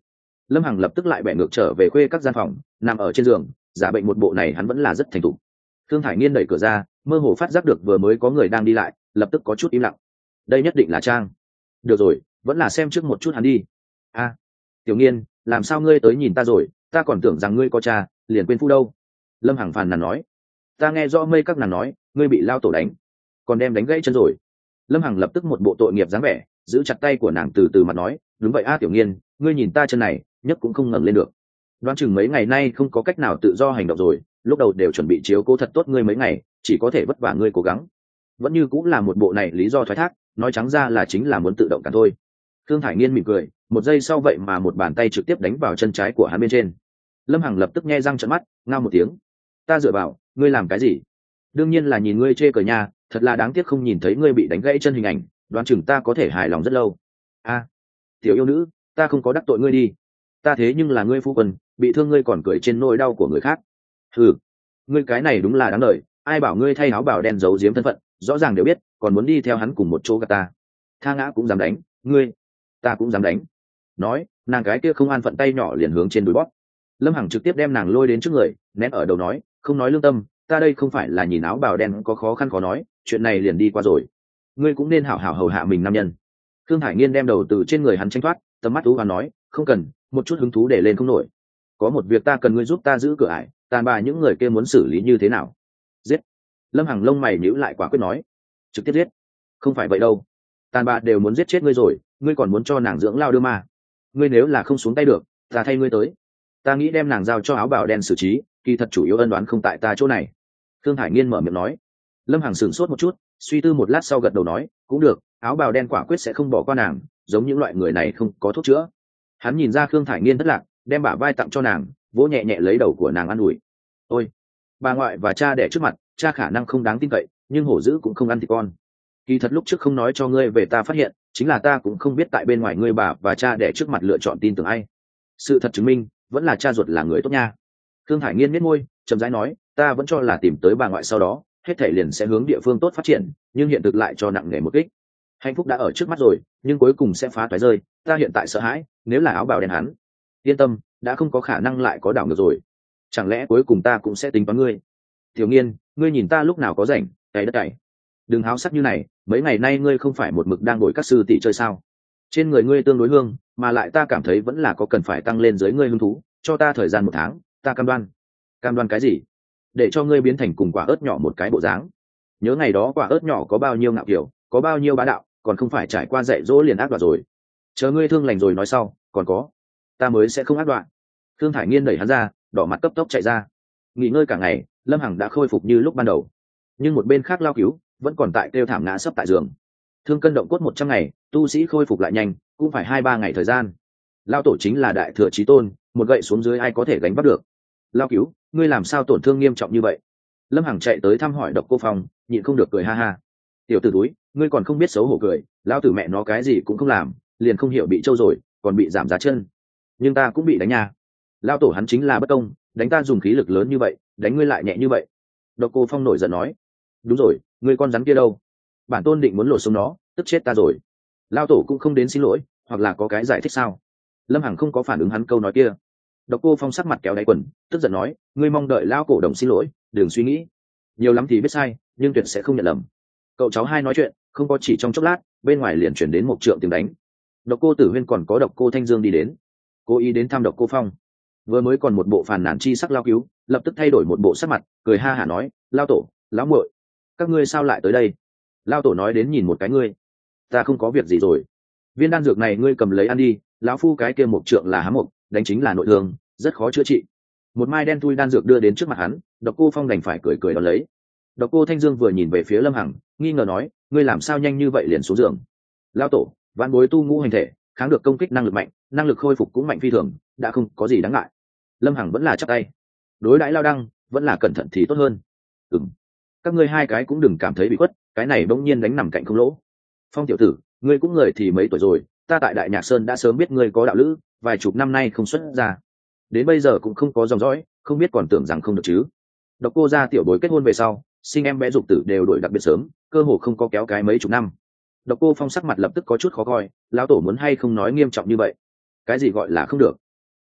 Lâm Hằng lập tức lại bẻ ngược trở về khuê các gian phòng, nằm ở trên giường, giả bệnh một bộ này hắn vẫn là rất thành thục. Thương Thải Nghiên đẩy cửa ra, mơ hồ phát giác được vừa mới có người đang đi lại, lập tức có chút im lặng. Đây nhất định là Trang. Được rồi, vẫn là xem trước một chút hắn đi. A, Tiểu Nghiên, làm sao ngươi tới nhìn ta rồi, ta còn tưởng rằng ngươi có cha, liền quên phu đâu. Lâm Hằng phàn nàn nói. Ta nghe rõ mây các nàng nói, ngươi bị lao tổ đánh, còn đem đánh gãy chân rồi. Lâm Hằng lập tức một bộ tội nghiệp dáng vẻ, giữ chặt tay của nàng từ từ mặt nói, đúng vậy Tiểu Nghiên, ngươi nhìn ta chân này, nhấc cũng không ngẩng lên được. Đoán chừng mấy ngày nay không có cách nào tự do hành động rồi, lúc đầu đều chuẩn bị chiếu cố thật tốt ngươi mấy ngày, chỉ có thể vất vả ngươi cố gắng. Vẫn như cũng là một bộ này lý do thoái thác, nói trắng ra là chính là muốn tự động cả thôi. Thương Thải Nghiên mỉm cười, một giây sau vậy mà một bàn tay trực tiếp đánh vào chân trái của hắn bên trên. Lâm Hằng lập tức nhe răng trợn mắt, ngao một tiếng. Ta dựa vào, ngươi làm cái gì? Đương nhiên là nhìn ngươi chê cười nha, thật là đáng tiếc không nhìn thấy ngươi bị đánh gãy chân hình ảnh, đoán chừng ta có thể hài lòng rất lâu. A, tiểu yêu nữ, ta không có đắc tội ngươi đi. Ta thế nhưng là ngươi phu quân, bị thương ngươi còn cười trên nỗi đau của người khác. Ừ, ngươi cái này đúng là đáng lời, ai bảo ngươi thay áo bào đen giấu giếm thân phận, rõ ràng đều biết, còn muốn đi theo hắn cùng một chỗ gạt ta. Tha ngã cũng dám đánh, ngươi, ta cũng dám đánh. Nói, nàng cái kia không an phận tay nhỏ liền hướng trên đùi bóp. Lâm Hằng trực tiếp đem nàng lôi đến trước người, nén ở đầu nói, không nói lương tâm, ta đây không phải là nhìn áo bào đen có khó khăn khó nói, chuyện này liền đi qua rồi. Ngươi cũng nên hảo hảo hầu hạ mình nam nhân. Thương Thải Nghiên đem đầu từ trên người hắn tranh thoát, tầm mắt u và nói, không cần, một chút hứng thú để lên không nổi. Có một việc ta cần ngươi giúp ta giữ cửa ải, tàn bà những người kia muốn xử lý như thế nào? Giết. Lâm Hằng lông mày nhíu lại quả quyết nói, trực tiếp giết. Không phải vậy đâu, tàn bà đều muốn giết chết ngươi rồi, ngươi còn muốn cho nàng dưỡng lao đưa mà. Ngươi nếu là không xuống tay được, ta thay ngươi tới. Ta nghĩ đem nàng giao cho áo bào đen xử trí, kỳ thật chủ yếu ân đoán không tại ta chỗ này. Thương Thải Nghiên mở miệng nói. Lâm Hằng sửng sốt một chút, suy tư một lát sau gật đầu nói, cũng được, áo bào đen quả quyết sẽ không bỏ qua nàng, giống những loại người này không có thuốc chữa. Hắn nhìn ra Thương Thải Nghiên thất lạc, đem bả vai tặng cho nàng, vỗ nhẹ nhẹ lấy đầu của nàng an ủi. Ôi, bà ngoại và cha đẻ trước mặt, cha khả năng không đáng tin cậy, nhưng hổ dữ cũng không ăn thịt con. Kỳ thật lúc trước không nói cho ngươi về ta phát hiện, chính là ta cũng không biết tại bên ngoài ngươi bà và cha đẻ trước mặt lựa chọn tin tưởng ai. Sự thật chứng minh, vẫn là cha ruột là người tốt nha. Thương Thải Nghiên miết môi, chậm rãi nói, ta vẫn cho là tìm tới bà ngoại sau đó, hết thảy liền sẽ hướng địa phương tốt phát triển, nhưng hiện thực lại cho nặng nề một kích. Hạnh phúc đã ở trước mắt rồi, nhưng cuối cùng sẽ phá toái rơi, ta hiện tại sợ hãi, nếu là áo bào đen hắn. Yên tâm, đã không có khả năng lại có đảo ngược rồi. Chẳng lẽ cuối cùng ta cũng sẽ tính toán ngươi? Tiểu Nghiên, ngươi nhìn ta lúc nào có rảnh, cày đất cày. Đừng háo sắc như này, mấy ngày nay ngươi không phải một mực đang ngồi các sư tỷ chơi sao? Trên người ngươi tương đối hương, mà lại ta cảm thấy vẫn là có cần phải tăng lên dưới ngươi hứng thú, cho ta thời gian 1 tháng, ta cam đoan. Cam đoan cái gì? Để cho ngươi biến thành cùng quả ớt nhỏ một cái bộ dáng. Nhớ ngày đó quả ớt nhỏ có bao nhiêu ngạo kiểu, có bao nhiêu bá đạo, còn không phải trải qua dạy dỗ liền ác đoạt rồi. Chờ ngươi thương lành rồi nói sau, còn có, ta mới sẽ không ác đoạn. Thương Thải Nghiên đẩy hắn ra, đỏ mặt cấp tốc chạy ra. Nghỉ ngơi cả ngày, Lâm Hằng đã khôi phục như lúc ban đầu, nhưng một bên khác Lao Cứu vẫn còn tại kêu thảm ngã sấp tại giường. Thương cân động cốt 100 ngày, tu sĩ khôi phục lại nhanh, cũng phải 2-3 ngày thời gian. Lao tổ chính là đại thừa chí tôn, một gậy xuống dưới ai có thể gánh vác được. Lao Cứu, ngươi làm sao tổn thương nghiêm trọng như vậy? Lâm Hằng chạy tới thăm hỏi Độc Cô Phong, nhịn không được cười ha ha. Tiểu tử túi, ngươi còn không biết xấu hổ cười, lao tử mẹ nó cái gì cũng không làm, liền không hiểu bị trâu rồi, còn bị giảm giá chân. Nhưng ta cũng bị đánh nha. Lao tổ hắn chính là bất công, đánh ta dùng khí lực lớn như vậy, đánh ngươi lại nhẹ như vậy. Độc Cô Phong nổi giận nói. Đúng rồi, ngươi con rắn kia đâu? Bản tôn định muốn lột sống nó, tức chết ta rồi. Lao tổ cũng không đến xin lỗi, hoặc là có cái giải thích sao? Lâm Hằng không có phản ứng hắn câu nói kia. Độc Cô Phong sắc mặt kéo đáy quần, tức giận nói, ngươi mong đợi lao cổ đồng xin lỗi, đừng suy nghĩ. Nhiều lắm thì biết sai, nhưng tuyệt sẽ không nhận lầm. Cậu cháu hai nói chuyện, không có chỉ trong chốc lát, bên ngoài liền chuyển đến một trượng tiếng đánh. Độc Cô Tử Huyên còn có Độc Cô Thanh Dương đi đến, cố ý đến thăm Độc Cô Phong. Vừa mới còn một bộ phàn nàn chi sắc Lao Cứu, lập tức thay đổi một bộ sắc mặt, cười ha hả nói, lao tổ, lão muội, các ngươi sao lại tới đây? Lao tổ nói đến nhìn một cái ngươi, ta không có việc gì rồi. Viên đan dược này ngươi cầm lấy ăn đi, lão phu cái kia một trượng là hám mộc, đánh chính là nội thương, rất khó chữa trị. Một mai đen thui đan dược đưa đến trước mặt hắn, Độc Cô Phong đành phải cười cười đón lấy. Độc Cô Thanh Dương vừa nhìn về phía Lâm Hằng, nghi ngờ nói, ngươi làm sao nhanh như vậy liền xuống giường? Lão tổ, vạn bối tu ngũ hành thể, kháng được công kích năng lực mạnh, năng lực khôi phục cũng mạnh phi thường, đã không có gì đáng ngại. Lâm Hằng vẫn là chắp tay, đối đãi Lao Đăng vẫn là cẩn thận thì tốt hơn. Các ngươi hai cái cũng đừng cảm thấy bị khuất, cái này bỗng nhiên đánh nằm cạnh không lỗ. Phong tiểu tử, ngươi cũng người thì mấy tuổi rồi, ta tại Đại Nhạc Sơn đã sớm biết ngươi có đạo lữ, vài chục năm nay không xuất ra, đến bây giờ cũng không có dòng dõi, không biết còn tưởng rằng không được chứ. Độc Cô gia tiểu bối kết hôn về sau, sinh em bé dục tử đều đổi đặc biệt sớm, cơ hồ không có kéo cái mấy chục năm. Độc Cô Phong sắc mặt lập tức có chút khó coi, lão tổ muốn hay không nói nghiêm trọng như vậy? Cái gì gọi là không được?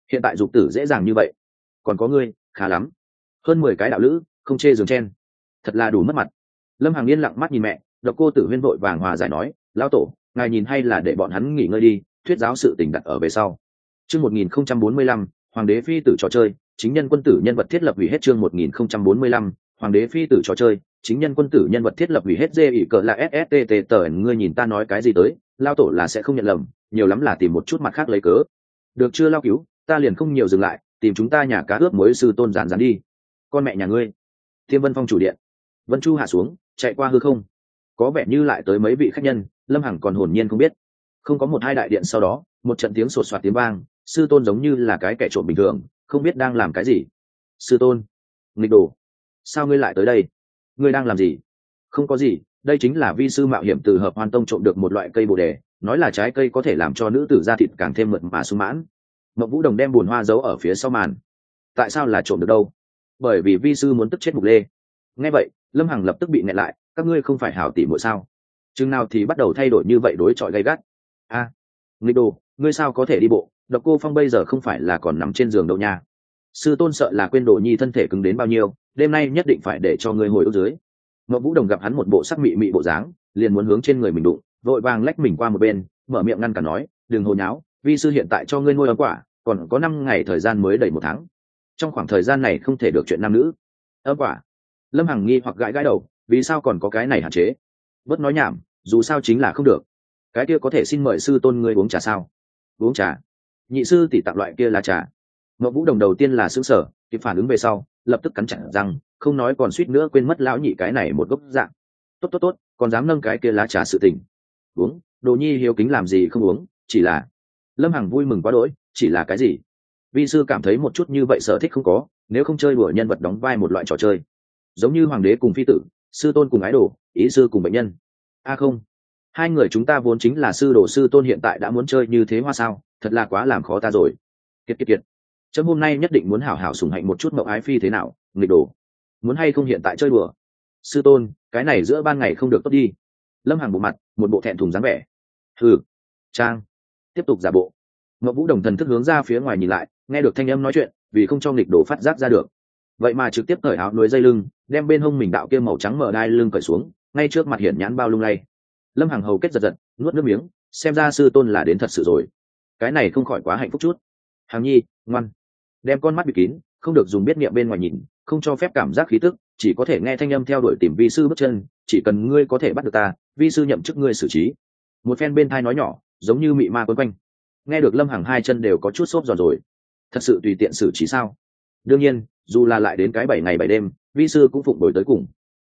hiện tại dục tử dễ dàng như vậy, còn có ngươi khá lắm, hơn 10 cái đạo lữ không chê giường chen, thật là đủ mất mặt. Lâm Hằng yên lặng mắt nhìn mẹ, Độc Cô Tử Huyên vội vàng hòa giải nói, lão tổ ngài nhìn hay là để bọn hắn nghỉ ngơi đi, thuyết giáo sự tình đặt ở về sau. Chương 1045, Hoàng đế phi tử trò chơi, chính nhân quân tử nhân vật thiết lập hủy hết. Chương 1045, Hoàng đế phi tử trò chơi, chính nhân quân tử nhân vật thiết lập hủy hết. Dê ỉ cờ là SSTT tờ, ngươi nhìn ta nói cái gì tới, lao tổ là sẽ không nhận lầm, nhiều lắm là tìm một chút mặt khác lấy cớ. Được chưa lao cứu, ta liền không nhiều dừng lại, tìm chúng ta nhà cá ướp muối sư tôn giản đi. Con mẹ nhà ngươi. Thiêm Vân Phong chủ điện. Vân Chu hạ xuống, chạy qua hư không. Có vẻ như lại tới mấy vị khách nhân, Lâm Hằng còn hồn nhiên không biết. Không có một hai đại điện sau đó, một trận tiếng sột soạt tiếng vang, sư tôn giống như là cái kẻ trộm bình thường, không biết đang làm cái gì. Sư tôn, nghịch đồ, sao ngươi lại tới đây? Ngươi đang làm gì? Không có gì, đây chính là vi sư mạo hiểm từ Hợp Hoan Tông trộm được một loại cây bồ đề, nói là trái cây có thể làm cho nữ tử da thịt càng thêm mượt mà sung mãn. Mộng Vũ Đồng đem bùn hoa giấu ở phía sau màn. Tại sao là trộm được đâu? Bởi vì vi sư muốn tức chết Mục Lê. Nghe vậy, Lâm Hằng lập tức bị nghẹn lại, các ngươi không phải hảo tỷ muội sao? Chừng nào thì bắt đầu thay đổi như vậy, đối chọi gay gắt. A, nghịch đồ, ngươi sao có thể đi bộ? Độc Cô Phong bây giờ không phải là còn nằm trên giường đâu nha. Sư tôn sợ là quên Đồ Nhi thân thể cứng đến bao nhiêu, đêm nay nhất định phải để cho ngươi hồi ức dưới. Mộng Vũ Đồng gặp hắn một bộ sắc mị mị bộ dáng, liền muốn hướng trên người mình đụng, vội vàng lách mình qua một bên, mở miệng ngăn cản nói, đừng hồ nháo, vi sư hiện tại cho ngươi nuôi ấm quả, còn có 5 ngày thời gian mới đầy 1 tháng. Trong khoảng thời gian này không thể được chuyện nam nữ. Ấm quả? Lâm Hằng nghi hoặc gãi gãi đầu, vì sao còn có cái này hạn chế? Bớt nói nhảm, dù sao chính là không được. Cái kia có thể xin mời sư tôn ngươi uống trà sao? Uống trà? Nhị sư tỷ tặng loại kia là trà. Mộng Vũ Đồng đầu tiên là sững sờ, kịp phản ứng về sau, lập tức cắn chặt răng, không nói còn suýt nữa quên mất lão nhị cái này một gốc dạng. Tốt, còn dám nâng cái kia lá trà sự tình. Uống, Đồ Nhi hiếu kính làm gì không uống, chỉ là. Lâm Hằng vui mừng quá đỗi, chỉ là cái gì? Vi sư cảm thấy một chút như vậy sở thích không có, nếu không chơi đùa nhân vật đóng vai một loại trò chơi, giống như hoàng đế cùng phi tử, sư tôn cùng ái đồ, ý sư cùng bệnh nhân. Không, hai người chúng ta vốn chính là sư đồ sư tôn, hiện tại đã muốn chơi như thế hoa sao, thật là quá làm khó ta rồi. Kiệt, chấm hôm nay nhất định muốn hảo hảo sủng hạnh một chút Mậu Ái Phi thế nào, nghịch đồ, muốn hay không hiện tại chơi đùa? Sư tôn, cái này giữa ban ngày không được tốt đi. Lâm Hằng bộ mặt, một bộ thẹn thùng dáng vẻ. Hừ, trang, tiếp tục giả bộ. Mậu Vũ Đồng thần thức hướng ra phía ngoài nhìn lại, nghe được thanh âm nói chuyện, vì không cho nghịch đồ phát giác ra được, vậy mà trực tiếp cởi áo núi dây lưng, đem bên hông mình đạo kia màu trắng mờ đai lưng cởi xuống, ngay trước mặt hiển nhãn bao lung lay. Lâm Hằng hầu kết giật, nuốt nước miếng, xem ra sư tôn là đến thật sự rồi. Cái này không khỏi quá hạnh phúc chút. Hằng Nhi, ngoan, đem con mắt bịt kín, không được dùng biết niệm bên ngoài nhìn, không cho phép cảm giác khí tức, chỉ có thể nghe thanh âm theo đuổi tìm vi sư bước chân, chỉ cần ngươi có thể bắt được ta, vi sư nhậm chức ngươi xử trí. Một phen bên thai nói nhỏ, giống như mị ma quấn quanh. Nghe được Lâm Hằng hai chân đều có chút xốp giòn rồi. Thật sự tùy tiện xử trí sao? Đương nhiên, dù là lại đến cái 7 ngày 7 đêm, vi sư cũng phụng đổi tới cùng.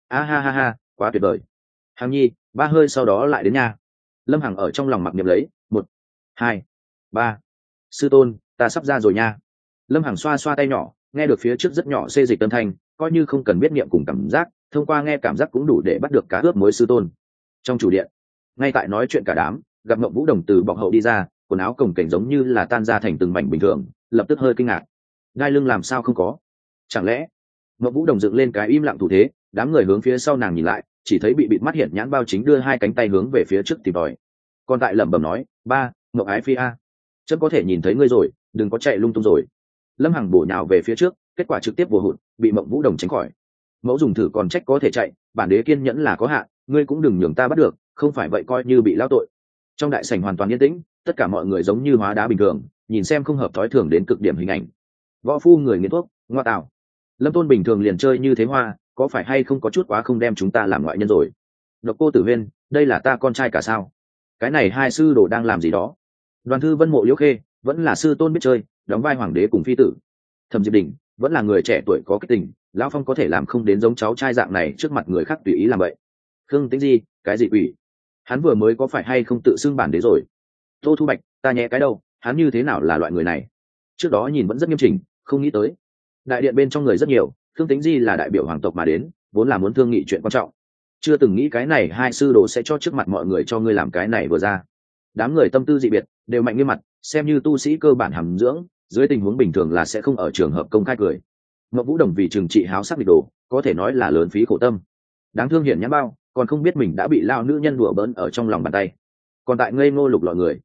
Ha, quá tuyệt vời. Hằng Nhi, 3 hơi sau đó lại đến nha. Lâm Hằng ở trong lòng mặc niệm lấy, 1, 2, 3. Sư tôn, ta sắp ra rồi nha. Lâm Hằng xoa xoa tay nhỏ, nghe được phía trước rất nhỏ xê dịch âm thanh, coi như không cần biết niệm cùng cảm giác, thông qua nghe cảm giác cũng đủ để bắt được cá ướp muối sư tôn. Trong chủ điện, ngay tại nói chuyện cả đám, gặp Mộng Vũ Đồng từ bọc hậu đi ra, quần áo cồng kềnh giống như là tan ra thành từng mảnh bình thường, lập tức hơi kinh ngạc. Gai lưng làm sao không có? Chẳng lẽ? Mộng Vũ Đồng dựng lên cái im lặng thủ thế, đám người hướng phía sau nàng nhìn lại, chỉ thấy bị bịt mắt hiển nhãn bao chính đưa hai cánh tay hướng về phía trước tìm tòi. Còn tại lẩm bẩm nói, ba, Ngọc Ái Phi a, chấm có thể nhìn thấy ngươi rồi, đừng có chạy lung tung rồi. Lâm Hằng bổ nhào về phía trước, kết quả trực tiếp vô hụt, bị Mộng Vũ Đồng tránh khỏi. Mẫu dùng thử còn trách có thể chạy, bản đế kiên nhẫn là có hạn, ngươi cũng đừng nhường ta bắt được, không phải vậy coi như bị lao tội. Trong đại sảnh hoàn toàn yên tĩnh, tất cả mọi người giống như hóa đá bình thường, nhìn xem không hợp thói thường đến cực điểm hình ảnh. Võ phu người nghiện thuốc, ngoa tạo. Lâm Tôn bình thường liền chơi như thế hoa, có phải hay không có chút quá không đem chúng ta làm ngoại nhân rồi? Độc Cô Tử Huyên, đây là ta con trai cả sao? Cái này hai sư đồ đang làm gì đó? Đoàn Thư Vân Mộ Liễu Khê, vẫn là sư tôn biết chơi, đóng vai hoàng đế cùng phi tử. Thẩm Diệp Đình, vẫn là người trẻ tuổi có cái tình, lão Phong có thể làm không đến giống cháu trai dạng này trước mặt người khác tùy ý làm vậy. Khương Tĩnh Di, cái gì quỷ? Hắn vừa mới có phải hay không tự xưng bản đế rồi? Tô Thu Bạch, ta nhẹ cái đâu, hắn như thế nào là loại người này? Trước đó nhìn vẫn rất nghiêm chỉnh, không nghĩ tới đại điện bên trong người rất nhiều, Khương Tĩnh Di là đại biểu hoàng tộc mà đến, vốn là muốn thương nghị chuyện quan trọng, chưa từng nghĩ cái này hai sư đồ sẽ cho trước mặt mọi người cho ngươi làm cái này vừa ra. Đám người tâm tư dị biệt, đều mạnh nghiêm mặt, xem như tu sĩ cơ bản hàm dưỡng, dưới tình huống bình thường là sẽ không ở trường hợp công khai cười. Ngọc Vũ Đồng vì trừng trị háo sắc địch đồ, có thể nói là lớn phí khổ tâm. Đáng thương hiển nhãn bao, còn không biết mình đã bị lao nữ nhân đùa bỡn ở trong lòng bàn tay, còn tại ngây ngô lục lọi người.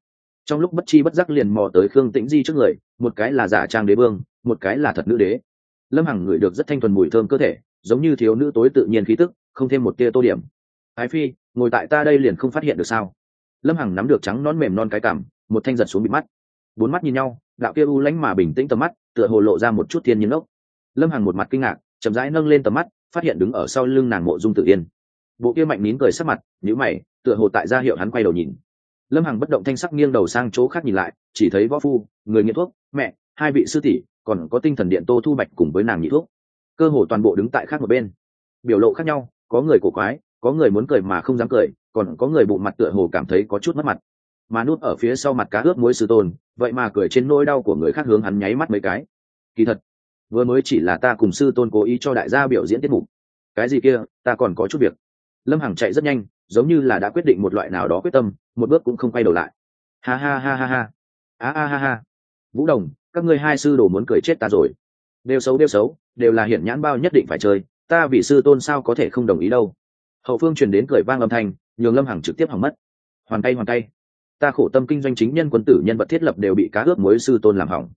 trong lúc bất chi bất giác liền mò tới Khương Tĩnh Di trước người, một cái là giả trang đế vương, một cái là thật nữ đế. Lâm Hằng ngửi được rất thanh thuần mùi thơm cơ thể, giống như thiếu nữ tối tự nhiên khí tức, không thêm một tia tô điểm. Ái phi, ngồi tại ta đây liền không phát hiện được sao? Lâm Hằng nắm được trắng nón mềm non cái cằm, một thanh giật xuống bị mắt. Bốn mắt nhìn nhau, đạo kia u lãnh mà bình tĩnh tầm mắt, tựa hồ lộ ra một chút thiên nhiên ốc. Lâm Hằng một mặt kinh ngạc, chậm rãi nâng lên tầm mắt, phát hiện đứng ở sau lưng nàng Mộ Dung Tử Yên. Bộ kia mạnh nín cười sắc mặt, nhíu mày, tựa hồ tại ra hiệu hắn quay đầu nhìn. Lâm Hằng bất động thanh sắc nghiêng đầu sang chỗ khác nhìn lại, chỉ thấy võ phu, người nghiện thuốc, mẹ, hai vị sư tỷ, còn có tinh thần điện Tô Thu Bạch cùng với nàng nhị thuốc, cơ hồ toàn bộ đứng tại khác một bên. Biểu lộ khác nhau, có người cổ quái, có người muốn cười mà không dám cười, còn có người bụng mặt tựa hồ cảm thấy có chút mất mặt. Mà núp ở phía sau mặt cá ướp muối sư tôn, vậy mà cười trên nỗi đau của người khác, hướng hắn nháy mắt mấy cái. Kỳ thật, vừa mới chỉ là ta cùng sư tôn cố ý cho đại gia biểu diễn tiết mục. Cái gì kia, ta còn có chút việc. Lâm Hằng chạy rất nhanh, giống như là đã quyết định một loại nào đó quyết tâm, một bước cũng không quay đầu lại. Ha ha ha ha ha, ha ha ha. Vũ Đồng, các ngươi hai sư đồ muốn cười chết ta rồi. Đều xấu, đều là hiển nhãn bao nhất định phải chơi, ta vì sư tôn sao có thể không đồng ý đâu. Hậu phương truyền đến cười vang âm thanh, nhường Lâm Hằng trực tiếp hỏng mất. Hoàn tay, ta khổ tâm kinh doanh chính nhân quân tử nhân vật thiết lập đều bị cá ướp muối sư tôn làm hỏng.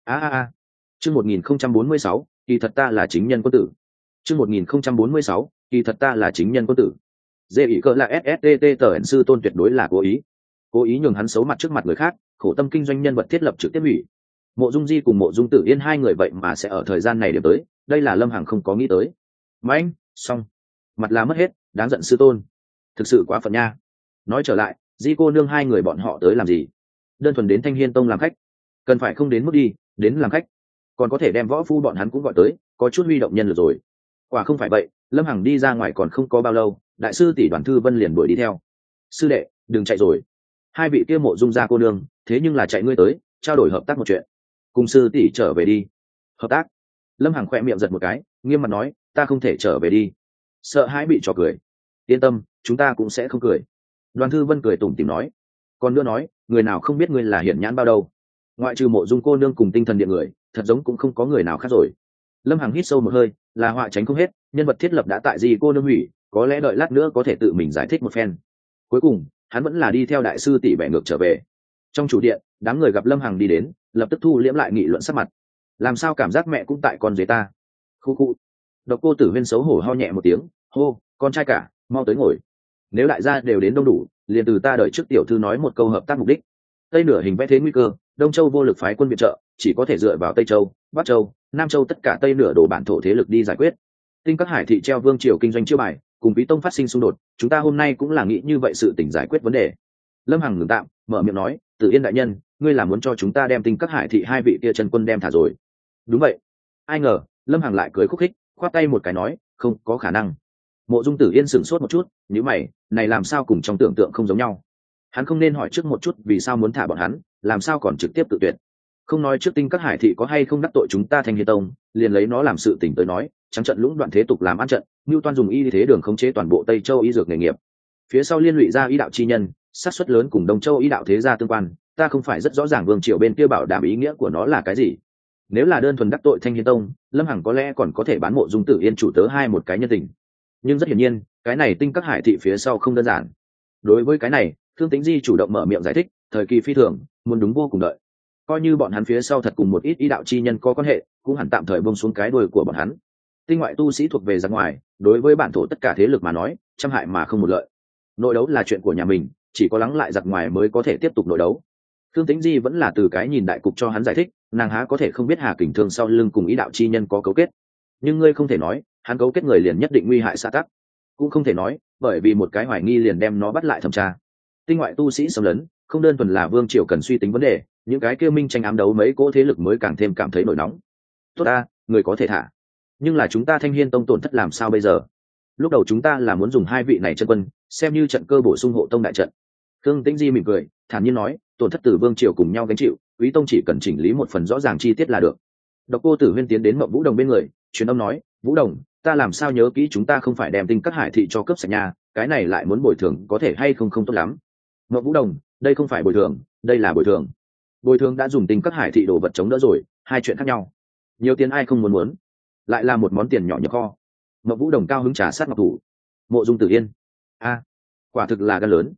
Chương 1046, kỳ thật ta là chính nhân quân tử. Chương 1046, kỳ thật ta là chính nhân quân tử. Dễ ý cỡ là SSTT tờ ẩn sư tôn tuyệt đối là cố ý nhường hắn xấu mặt trước mặt người khác, khổ tâm kinh doanh nhân vật thiết lập trực tiếp hủy. Mộ Dung Di cùng Mộ Dung Tử Yên hai người vậy mà sẽ ở thời gian này điểm tới, đây là Lâm Hằng không có nghĩ tới. Mãnh, xong, mặt là mất hết, đáng giận sư tôn, thực sự quá phận nha. Nói trở lại, Di cô nương hai người bọn họ tới làm gì? Đơn thuần đến Thanh Hiên Tông làm khách, cần phải không đến mức đi, đến làm khách, còn có thể đem võ phu bọn hắn cũng gọi tới, có chút huy động nhân lực rồi. Quả không phải vậy, Lâm Hằng đi ra ngoài còn không có bao lâu, đại sư tỷ Đoàn Thư Vân liền đuổi đi theo. Sư đệ, đừng chạy rồi. Hai vị kia Mộ Dung gia cô nương, thế nhưng là chạy ngươi tới, trao đổi hợp tác một chuyện. Cùng sư tỷ trở về đi. Hợp tác? Lâm Hằng khẽ miệng giật một cái, nghiêm mặt nói, ta không thể trở về đi. Sợ hãi bị trò cười. Yên tâm, chúng ta cũng sẽ không cười. Đoàn Thư Vân cười tủm tỉm nói. Còn nữa nói, người nào không biết ngươi là hiển nhãn bao đâu. Ngoại trừ Mộ Dung cô nương cùng tinh thần điện người, thật giống cũng không có người nào khác rồi. Lâm Hằng hít sâu một hơi, là họa tránh không hết, nhân vật thiết lập đã tại gì cô nương hủy, có lẽ đợi lát nữa có thể tự mình giải thích một phen. Cuối cùng, hắn vẫn là đi theo đại sư tỷ bẻ ngược trở về. Trong chủ điện, đám người gặp Lâm Hằng đi đến, lập tức thu liễm lại nghị luận sắc mặt. Làm sao cảm giác mẹ cũng tại con dưới ta? Khu. Độc Cô Tử Huyên xấu hổ ho nhẹ một tiếng, hô, con trai cả, mau tới ngồi. Nếu đại gia đều đến đông đủ, liền từ ta đợi trước tiểu thư nói một câu hợp tác mục đích. Tây nửa hình vẽ thế nguy cơ, Đông Châu vô lực phái quân viện trợ, chỉ có thể dựa vào Tây Châu, Bắc Châu, Nam Châu tất cả Tây nửa đổ bản thổ thế lực đi giải quyết. Tinh Các Hải thị treo vương triều kinh doanh chiêu bài, cùng Quý Tông phát sinh xung đột, chúng ta hôm nay cũng là nghĩ như vậy sự tỉnh giải quyết vấn đề. Lâm Hằng ngừng tạm, mở miệng nói, Tử Yên đại nhân, ngươi là muốn cho chúng ta đem Tinh Các Hải thị hai vị kia chân quân đem thả rồi? Đúng vậy. Ai ngờ, Lâm Hằng lại cười khúc khích, khoát tay một cái nói, không có khả năng. Mộ Dung Tử Yên sửng sốt một chút, nhíu mày, này làm sao cùng trong tưởng tượng không giống nhau? Hắn không nên hỏi trước một chút vì sao muốn thả bọn hắn, làm sao còn trực tiếp tự tuyệt? Không nói trước Tinh Các Hải thị có hay không đắc tội chúng ta Thanh Hiên Tông, liền lấy nó làm sự tình tới nói, trắng trận lũng đoạn thế tục làm ăn trận, Nưu Toan dùng y thế đường khống chế toàn bộ Tây Châu y dược nghề nghiệp. Phía sau liên lụy ra y đạo chi nhân, sát suất lớn cùng Đông Châu y đạo thế gia tương quan, ta không phải rất rõ ràng vương triều bên kia bảo đảm ý nghĩa của nó là cái gì. Nếu là đơn thuần đắc tội Thanh Hiên Tông, Lâm Hằng có lẽ còn có thể bán Mộ Dung Tử Yên chủ tớ hai một cái nhân tình. Nhưng rất hiển nhiên, cái này Tinh Các Hải thị phía sau không đơn giản. Đối với cái này, Thương Tĩnh Di chủ động mở miệng giải thích, thời kỳ phi thường, muốn đúng vô cùng đợi. Coi như bọn hắn phía sau thật cùng một ít ý đạo chi nhân có quan hệ, cũng hẳn tạm thời buông xuống cái đuôi của bọn hắn. Tinh ngoại tu sĩ thuộc về ra ngoài, đối với bản thổ tất cả thế lực mà nói, trăm hại mà không một lợi. Nội đấu là chuyện của nhà mình, chỉ có lắng lại giặc ngoài mới có thể tiếp tục nội đấu. Thương Tĩnh Di vẫn là từ cái nhìn đại cục cho hắn giải thích, nàng há có thể không biết Hà Kình Thương sau lưng cùng ý đạo chi nhân có cấu kết. Nhưng ngươi không thể nói, hắn cấu kết người liền nhất định nguy hại xã tắc. Cũng không thể nói, bởi vì một cái hoài nghi liền đem nó bắt lại thẩm tra. Tinh ngoại tu sĩ xâm lấn, không đơn thuần là vương triều cần suy tính vấn đề, những cái kia minh tranh ám đấu mấy cỗ thế lực mới càng thêm cảm thấy nổi nóng. Tốt ta, người có thể thả, nhưng là chúng ta Thanh Hiên Tông tổn thất làm sao bây giờ? Lúc đầu chúng ta là muốn dùng hai vị này chân quân xem như trận cơ bổ sung hộ tông đại trận. Khương Tĩnh Di mỉm cười, thản nhiên nói, tổn thất từ vương triều cùng nhau gánh chịu, Quý Tông chỉ cần chỉnh lý một phần rõ ràng chi tiết là được. Độc Cô Tử Huyên tiến đến Mộng Vũ Đồng bên người, truyền âm nói, Vũ Đồng, ta làm sao nhớ kỹ chúng ta không phải đem Tinh Các Hải thị cho cướp sạch nhà, cái này lại muốn bồi thường có thể hay không tốt lắm. Mộng Vũ Đồng, đây không phải bồi thường, đây là bồi thường. Bồi thường đã dùng Tinh Các Hải thị đồ vật chống đỡ rồi, hai chuyện khác nhau. Nhiều tiền ai không muốn, lại là một món tiền nhỏ nhập kho. Mộng Vũ Đồng cao hứng trà sát ngọc thủ. Mộ Dung Tử Yên, quả thực là gan lớn.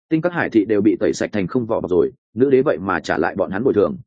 Tinh các hải thị đều bị tẩy sạch thành không vỏ bọc rồi, nữ đế vậy mà trả lại bọn hắn bồi thường.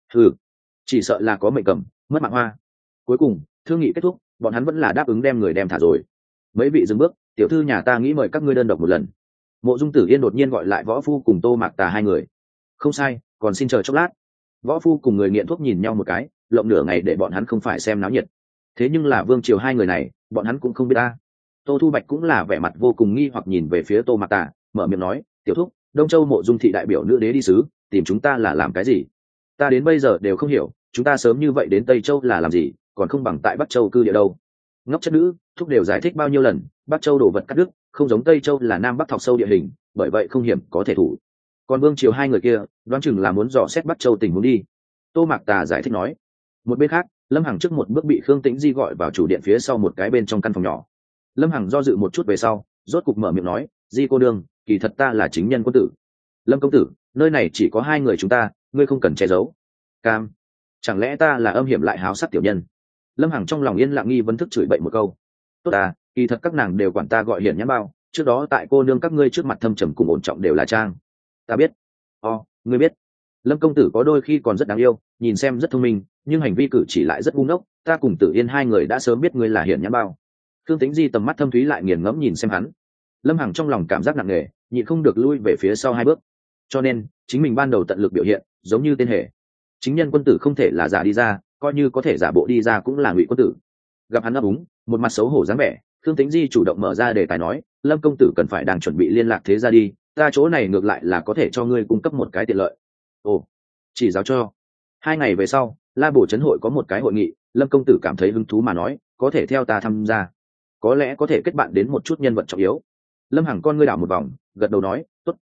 Chỉ sợ là có mệnh cầm, mất mạng hoa. Cuối cùng thương nghị kết thúc, bọn hắn vẫn là đáp ứng đem người đem thả rồi. Mấy vị dừng bước, tiểu thư nhà ta nghĩ mời các ngươi đơn độc một lần. Mộ Dung Tử Yên đột nhiên gọi lại Võ Phu cùng Tô Mạc Tà hai người. Không sai, còn xin chờ chốc lát. Võ Phu cùng người nghiện thuốc nhìn nhau một cái, lộng nửa ngày để bọn hắn không phải xem náo nhiệt. Thế nhưng là vương triều hai người này, bọn hắn cũng không biết ta. Tô Thu Bạch cũng là vẻ mặt vô cùng nghi hoặc nhìn về phía Tô Mạc Tà, mở miệng nói, tiểu thúc, Đông Châu Mộ Dung thị đại biểu nữ đế đi sứ, tìm chúng ta là làm cái gì? Ta đến bây giờ đều không hiểu, chúng ta sớm như vậy đến Tây Châu là làm gì, còn không bằng tại Bắc Châu cư địa đâu. Ngốc chất nữ, thúc đều giải thích bao nhiêu lần, Bắc Châu đổ vật cắt đứt, không giống Tây Châu là Nam Bắc thọc sâu địa hình, bởi vậy không hiểm có thể thủ. Còn vương triều hai người kia, đoán chừng là muốn dò xét Bắc Châu tình huống đi. Tô Mạc Tà giải thích nói. Một bên khác, Lâm Hằng trước một bước bị Khương Tĩnh Di gọi vào chủ điện phía sau một cái bên trong căn phòng nhỏ. Lâm Hằng do dự một chút về sau, rốt cục mở miệng nói, Di cô đương, kỳ thật ta là chính nhân quân tử. Lâm công tử, nơi này chỉ có hai người chúng ta, ngươi không cần che giấu. Cam, chẳng lẽ ta là âm hiểm lại háo sắc tiểu nhân? Lâm Hằng trong lòng yên lặng nghi vấn thức chửi bậy một câu. Tốt à, kỳ thật các nàng đều quản ta gọi hiển nhãn bao, trước đó tại cô nương các ngươi trước mặt thâm trầm cùng ổn trọng đều là trang. Ta biết. Ngươi biết. Lâm công tử có đôi khi còn rất đáng yêu, nhìn xem rất thông minh, nhưng hành vi cử chỉ lại rất ngu ngốc, ta cùng Tử Yên hai người đã sớm biết ngươi là hiển nhãn bao. Khương Tĩnh Di tầm mắt thâm thúy lại nghiền ngẫm nhìn xem hắn. Lâm Hằng trong lòng cảm giác nặng nề, nhịn không được lui về phía sau hai bước. Cho nên chính mình ban đầu tận lực biểu hiện giống như tên hề, chính nhân quân tử không thể là giả đi ra, coi như có thể giả bộ đi ra cũng là ngụy quân tử. Gặp hắn ấp úng, một mặt xấu hổ dáng vẻ, Khương Tĩnh Di chủ động mở ra đề tài nói, Lâm công tử cần phải đang chuẩn bị liên lạc thế ra đi, ta chỗ này ngược lại là có thể cho ngươi cung cấp một cái tiện lợi. Ồ, chỉ giáo cho. 2 ngày về sau, La Bổ Trấn hội có một cái hội nghị, Lâm công tử cảm thấy hứng thú mà nói, có thể theo ta tham gia, có lẽ có thể kết bạn đến một chút nhân vật trọng yếu. Lâm Hằng con ngươi đảo một vòng, gật đầu nói, tốt.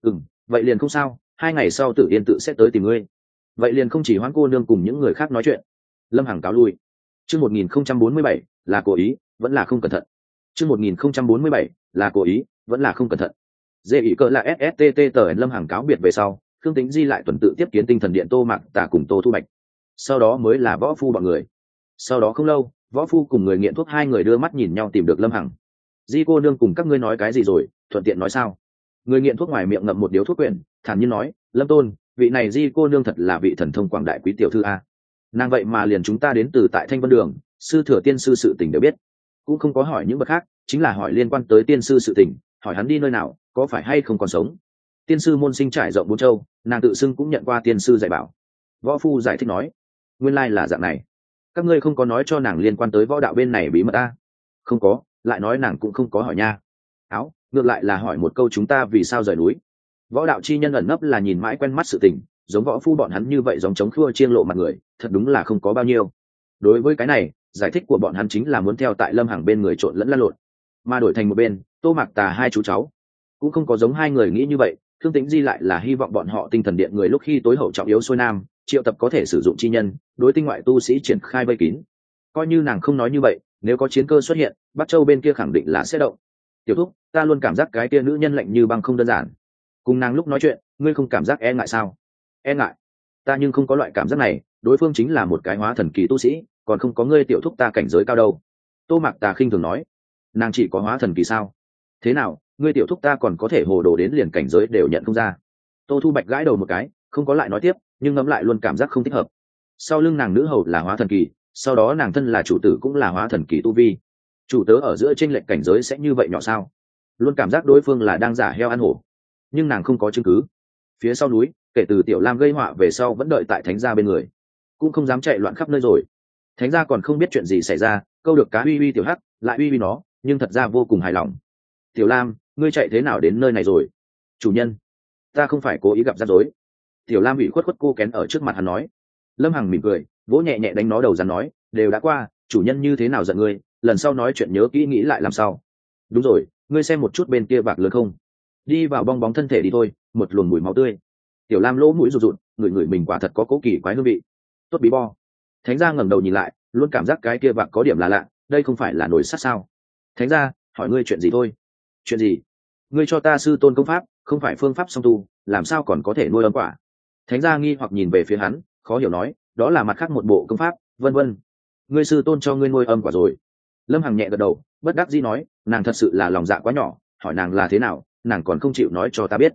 Vậy liền không sao, 2 ngày sau Tử Yên tự sẽ tới tìm ngươi. Vậy liền không chỉ hoãn cô nương cùng những người khác nói chuyện. Lâm Hằng cáo lui. Chương 1047, là cố ý, vẫn là không cẩn thận. Chương 1047, là cố ý, vẫn là không cẩn thận. Dễ ý cỡ là SSTT tờ Lâm Hằng cáo biệt về sau, Khương Tĩnh Di lại tuần tự tiếp kiến Tinh Thần Điện Tô Mạc Tà cùng Tô Thu Bạch. Sau đó mới là Võ Phu bọn người. Sau đó không lâu, Võ Phu cùng người nghiện thuốc hai người đưa mắt nhìn nhau tìm được Lâm Hằng. Di cô nương cùng các ngươi nói cái gì rồi, thuận tiện nói sao? Người nghiện thuốc ngoài miệng ngậm một điếu thuốc quyển, thản nhiên nói, Lâm tôn, vị này Di cô nương thật là vị thần thông quảng đại quý tiểu thư a. Nàng vậy mà liền chúng ta đến từ tại Thanh Vân Đường, sư thừa tiên sư sự tình đều biết, cũng không có hỏi những bậc khác, chính là hỏi liên quan tới tiên sư sự tình, hỏi hắn đi nơi nào, có phải hay không còn sống. Tiên sư môn sinh trải rộng 4 châu, nàng tự xưng cũng nhận qua tiên sư dạy bảo. Võ Phu giải thích nói, nguyên lai là dạng này, các ngươi không có nói cho nàng liên quan tới võ đạo bên này bí mật a? Không có, lại nói nàng cũng không có hỏi nha. Áo, ngược lại là hỏi một câu chúng ta vì sao rời núi. Võ đạo chi nhân ẩn nấp là nhìn mãi quen mắt sự tình, giống Võ Phu bọn hắn như vậy giống chống khua chiên lộ mặt người, thật đúng là không có bao nhiêu. Đối với cái này, giải thích của bọn hắn chính là muốn theo tại Lâm Hằng bên người trộn lẫn lăn lộn, mà đổi thành một bên Tô Mạc Tà hai chú cháu cũng không có giống hai người nghĩ như vậy. Thương Tĩnh Di lại là hy vọng bọn họ Tinh Thần Điện người lúc khi tối hậu trọng yếu xuôi nam, triệu tập có thể sử dụng chi nhân, đối tinh ngoại tu sĩ triển khai vây kín. Coi như nàng không nói như vậy, nếu có chiến cơ xuất hiện, Bắc Châu bên kia khẳng định là sẽ động. Tiểu thúc, ta luôn cảm giác cái kia nữ nhân lạnh như băng không đơn giản. Cùng nàng lúc nói chuyện, ngươi không cảm giác e ngại sao? E ngại? Ta nhưng không có loại cảm giác này, đối phương chính là một cái hóa thần kỳ tu sĩ, còn không có ngươi tiểu thúc ta cảnh giới cao đâu. Tô Mạc Tà khinh thường nói, nàng chỉ có hóa thần kỳ sao? Thế nào, ngươi tiểu thúc ta còn có thể hồ đồ đến liền cảnh giới đều nhận không ra. Tô Thu Bạch gãi đầu một cái, không có lại nói tiếp, nhưng ngẫm lại luôn cảm giác không thích hợp. Sau lưng nàng nữ hầu là hóa thần kỳ, sau đó nàng thân là chủ tử cũng là hóa thần kỳ tu vi, chủ tớ ở giữa chênh lệch cảnh giới sẽ như vậy nhỏ sao? Luôn cảm giác đối phương là đang giả heo ăn hổ, nhưng nàng không có chứng cứ. Phía sau núi, kể từ Tiểu Lam gây họa về sau vẫn đợi tại thánh gia bên người, cũng không dám chạy loạn khắp nơi rồi. Thánh gia còn không biết chuyện gì xảy ra, câu được cá uy uy tiểu hắc lại uy uy nó, nhưng thật ra vô cùng hài lòng. Tiểu Lam, ngươi chạy thế nào đến nơi này rồi? Chủ nhân, ta không phải cố ý gặp rắc rối. Tiểu Lam bị khuất cô kén ở trước mặt hắn nói. Lâm Hằng mỉm cười, vỗ nhẹ nhẹ đánh nó đầu rắn nói, đều đã qua, chủ nhân như thế nào giận ngươi, lần sau nói chuyện nhớ kỹ nghĩ lại làm sao. Đúng rồi, ngươi xem một chút bên kia vạc lớn không? Đi vào bong bóng thân thể đi thôi, một luồng mùi máu tươi. Tiểu Lam lỗ mũi rụt rụt, ngửi mình quả thật có cố kỳ quái hương vị. Tốt bí bo. Thánh gia ngẩng đầu nhìn lại, luôn cảm giác cái kia vạc có điểm là lạ, đây không phải là nồi sắt sao? Thánh gia, hỏi ngươi chuyện gì thôi? Chuyện gì? Ngươi cho ta sư tôn công pháp, không phải phương pháp song tu, làm sao còn có thể nuôi âm quả? Thánh gia nghi hoặc nhìn về phía hắn, khó hiểu nói, đó là mặt khác một bộ công pháp, vân vân. Ngươi sư tôn cho ngươi nuôi âm quả rồi? Lâm Hằng nhẹ gật đầu, bất đắc dĩ nói, nàng thật sự là lòng dạ quá nhỏ, hỏi nàng là thế nào, nàng còn không chịu nói cho ta biết.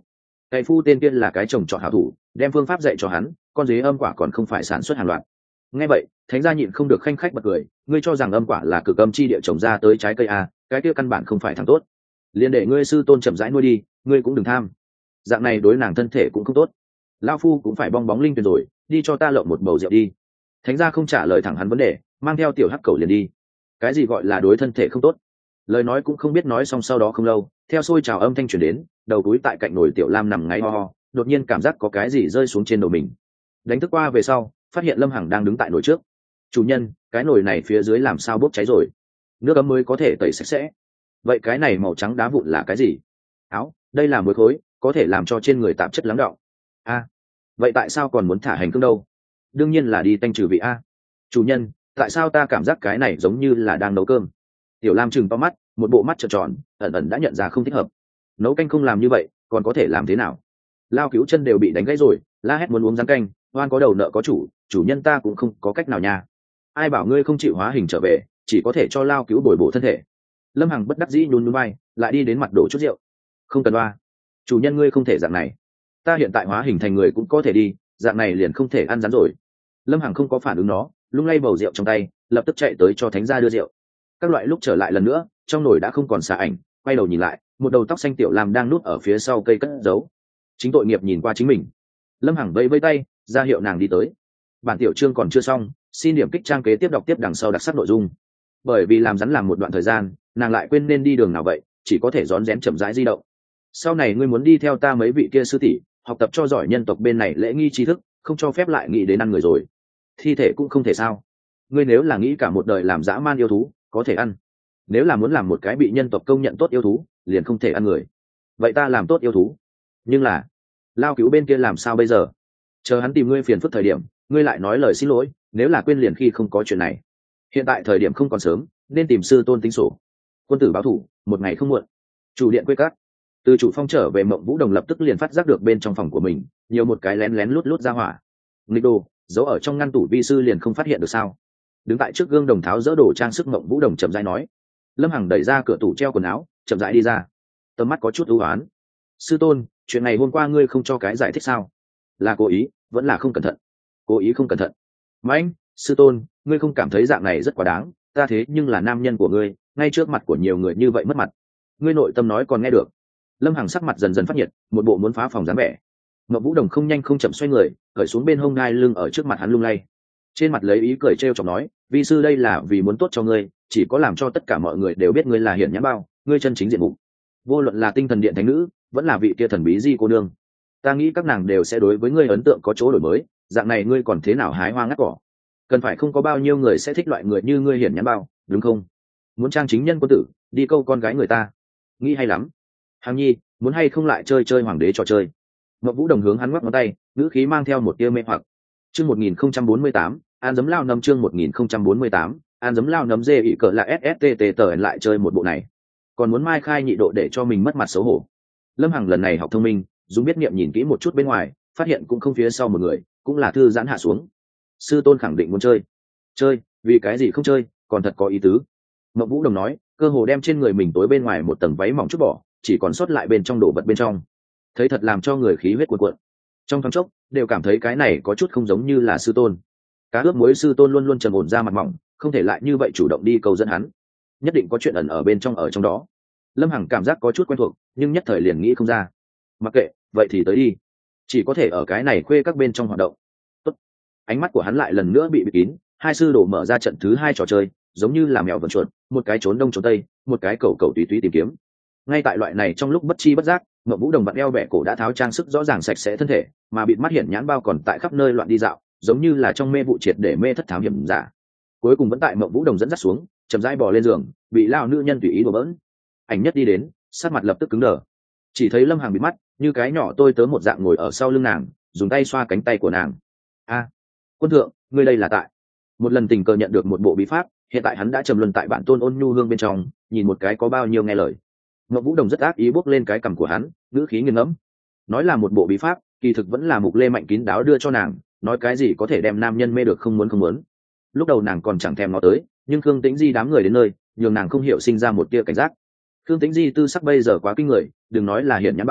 cậy phu tên kia là cái chồng chọn hảo thủ, đem phương pháp dạy cho hắn, con dế âm quả còn không phải sản xuất hàng loạt. Nghe vậy thánh gia nhịn không được khanh khách bật cười, ngươi cho rằng âm quả là cực âm chi địa trồng ra tới trái cây à, cái kia căn bản không phải thằng tốt, liền để ngươi sư tôn chậm rãi nuôi đi, ngươi cũng đừng tham, dạng này đối nàng thân thể cũng không tốt. Lão phu cũng phải bong bóng linh tuyển rồi, đi cho ta lộng một bầu rượu đi. Thánh gia không trả lời thẳng hắn vấn đề, mang theo tiểu hắc cầu liền đi. Cái gì gọi là đối thân thể không tốt? Lời nói cũng không biết nói, xong sau đó không lâu theo xôi trào âm thanh truyền đến, đầu túi tại cạnh nồi tiểu lam nằm ngáy ho ho, đột nhiên cảm giác có cái gì rơi xuống trên đầu mình. Đánh thức qua về sau, phát hiện Lâm Hằng đang đứng tại nồi trước. Chủ nhân, cái nồi này phía dưới làm sao bốc cháy rồi? Nước ấm mới có thể tẩy sạch sẽ. Vậy cái này màu trắng đá vụn là cái gì? Áo, đây là muối khối, có thể làm cho trên người tạp chất lắng đọng. A, vậy tại sao còn muốn thả hành cương đâu? Đương nhiên là đi tanh trừ vị a. Chủ nhân, tại sao ta cảm giác cái này giống như là đang nấu cơm? Tiểu lam chừng to mắt, một bộ mắt trợn tròn, ẩn ẩn đã nhận ra không thích hợp. Nấu canh không làm như vậy còn có thể làm thế nào? Lao Cứu chân đều bị đánh gãy rồi, la hét muốn uống rắn canh, oan có đầu nợ có chủ, chủ nhân ta cũng không có cách nào nha. Ai bảo ngươi không chịu hóa hình trở về, chỉ có thể cho Lao Cứu bồi bổ thân thể. Lâm Hằng bất đắc dĩ nhún nhún vai, lại đi đến mặt đổ chút rượu. Không cần oa, chủ nhân ngươi không thể dạng này, ta hiện tại hóa hình thành người cũng có thể đi, dạng này liền không thể ăn rắn rồi. Lâm Hằng không có phản ứng nó, lung lay bầu rượu trong tay, lập tức chạy tới cho thánh gia đưa rượu. Các loại lúc trở lại lần nữa, trong nồi đã không còn xà ảnh, quay đầu nhìn lại, một đầu tóc xanh tiểu lam đang núp ở phía sau cây cất giấu. Chính tội nghiệp nhìn qua chính mình. Lâm Hằng vẫy vẫy tay ra hiệu nàng đi tới. Bản tiểu chương còn chưa xong, xin điểm kích trang kế tiếp đọc tiếp đằng sau đặc sắc nội dung. Bởi vì làm rắn làm một đoạn thời gian, nàng lại quên nên đi đường nào vậy, chỉ có thể rón rén chậm rãi di động. Sau này ngươi muốn đi theo ta mấy vị kia sư tỷ, học tập cho giỏi nhân tộc bên này lễ nghi tri thức, không cho phép lại nghĩ đến ăn người rồi. Thi thể cũng không thể sao? Ngươi nếu là nghĩ cả một đời làm dã man yêu thú, có thể ăn. Nếu là muốn làm một cái bị nhân tộc công nhận tốt yêu thú, liền không thể ăn người. Vậy ta làm tốt yêu thú, nhưng là Lao Cứu bên kia làm sao bây giờ? Chờ hắn tìm ngươi phiền phức thời điểm, ngươi lại nói lời xin lỗi, nếu là quên liền khi không có chuyện này. Hiện tại thời điểm không còn sớm, nên tìm sư tôn tính sổ. Quân tử báo thủ, một ngày không muộn. Chủ điện quê cát. Từ chủ phong trở về, Mộng Vũ Đồng lập tức liền phát giác được bên trong phòng của mình nhiều một cái lén lén lút lút ra hỏa. Nghịch đồ, giấu ở trong ngăn tủ vi sư liền không phát hiện được sao? Đứng tại trước gương đồng tháo dỡ đồ trang sức, Mộng Vũ Đồng chậm rãi nói. Lâm Hằng đẩy ra cửa tủ treo quần áo, chậm rãi đi ra. Tầm mắt có chút ưu ái. Sư tôn, chuyện này hôm qua ngươi không cho cái giải thích sao? Là cố ý, vẫn là không cẩn thận? Cố ý không cẩn thận. Mãnh, sư tôn, ngươi không cảm thấy dạng này rất quá đáng? Ta thế nhưng là nam nhân của ngươi, ngay trước mặt của nhiều người như vậy mất mặt. Ngươi nội tâm nói còn nghe được. Lâm Hằng sắc mặt dần dần phát nhiệt, một bộ muốn phá phòng dáng vẻ. Ngọc Vũ Đồng không nhanh không chậm xoay người, cởi xuống bên hông ngai lưng ở trước mặt hắn lung lay. Trên mặt lấy ý cười trêu chọc nói, vi sư đây là vì muốn tốt cho ngươi, chỉ có làm cho tất cả mọi người đều biết ngươi là hiển nhãn bao, ngươi chân chính diện mục. Vô luận là tinh thần điện thánh nữ, vẫn là vị kia thần bí di cô nương, ta nghĩ các nàng đều sẽ đối với ngươi ấn tượng có chỗ đổi mới, dạng này ngươi còn thế nào hái hoa ngắt cỏ? Cần phải không có bao nhiêu người sẽ thích loại người như ngươi hiển nhãn bao, đúng không? Muốn trang chính nhân quân tử, đi câu con gái người ta, nghĩ hay lắm. Hằng nhi, muốn hay không lại chơi chơi hoàng đế trò chơi? Ngọc Vũ Đồng hướng hắn ngoắc ngón tay, ngữ khí mang theo một tia mê hoặc. Chương 1048, an giấm lao nấm. Chương 1048, an giấm lao nấm dê ỉ cỡ là SSTT tờ lại chơi một bộ này, còn muốn mai khai nhị độ để cho mình mất mặt xấu hổ. Lâm Hằng lần này học thông minh, dùng biết nghiệm nhìn kỹ một chút bên ngoài, phát hiện cũng không phía sau một người, cũng là thư giãn hạ xuống. Sư tôn khẳng định muốn chơi. Chơi, vì cái gì không chơi, còn thật có ý tứ. Mộng Vũ Đồng nói, cơ hồ đem trên người mình tối bên ngoài một tầng váy mỏng chút bỏ, chỉ còn sót lại bên trong đồ vật bên trong. Thấy thật làm cho người khí huyết cuồn cuộn. Trong thoáng chốc, đều cảm thấy cái này có chút không giống như là sư tôn. Cá ướp muối sư tôn luôn luôn trầm ổn ra mặt mỏng, không thể lại như vậy chủ động đi cầu dẫn hắn. Nhất định có chuyện ẩn ở bên trong, ở trong đó. Lâm Hằng cảm giác có chút quen thuộc, nhưng nhất thời liền nghĩ không ra. Mặc kệ, vậy thì tới đi. Chỉ có thể ở cái này khuê các bên trong hoạt động. Tốt. Ánh mắt của hắn lại lần nữa bị bịt kín, hai sư đổ mở ra trận thứ hai trò chơi, giống như là mèo vờn chuột, một cái trốn đông trốn tây, một cái cầu cầu tùy tùy tìm kiếm. Ngay tại loại này trong lúc bất chi bất giác, Ngọc Vũ Đồng vặn eo bẻ cổ đã tháo trang sức rõ ràng sạch sẽ thân thể, mà bịt mắt hiển nhãn bao còn tại khắp nơi loạn đi dạo, giống như là trong mê vụ triệt để mê thất thám hiểm giả. Cuối cùng vẫn tại Ngọc Vũ Đồng dẫn dắt xuống, chậm rãi bò lên giường, bị lao nữ nhân tùy ý đùa bỡn. Ảnh nhất đi đến, sát mặt lập tức cứng đờ. Chỉ thấy Lâm Hằng bịt mắt, như cái nhỏ tôi tớ một dạng ngồi ở sau lưng nàng, dùng tay xoa cánh tay của nàng. A, quân thượng, ngươi đây là tại một lần tình cờ nhận được một bộ bí pháp, hiện tại hắn đã trầm luân tại bản tôn ôn nhu hương bên trong, nhìn một cái có bao nhiêu nghe lời. Ngọc Vũ Đồng rất ác ý bốc lên cái cằm của hắn, ngữ khí nghiêng ngẫm, nói là một bộ bí pháp, kỳ thực vẫn là Mục Lê Mạnh kín đáo đưa cho nàng, nói cái gì có thể đem nam nhân mê được không muốn không muốn. Lúc đầu nàng còn chẳng thèm nó tới, nhưng Khương Tĩnh Di đám người đến nơi, nhường nàng không hiểu sinh ra một tia cảnh giác. Khương Tĩnh Di tư sắc bây giờ quá kinh người, đừng nói là hiển nhãn bao,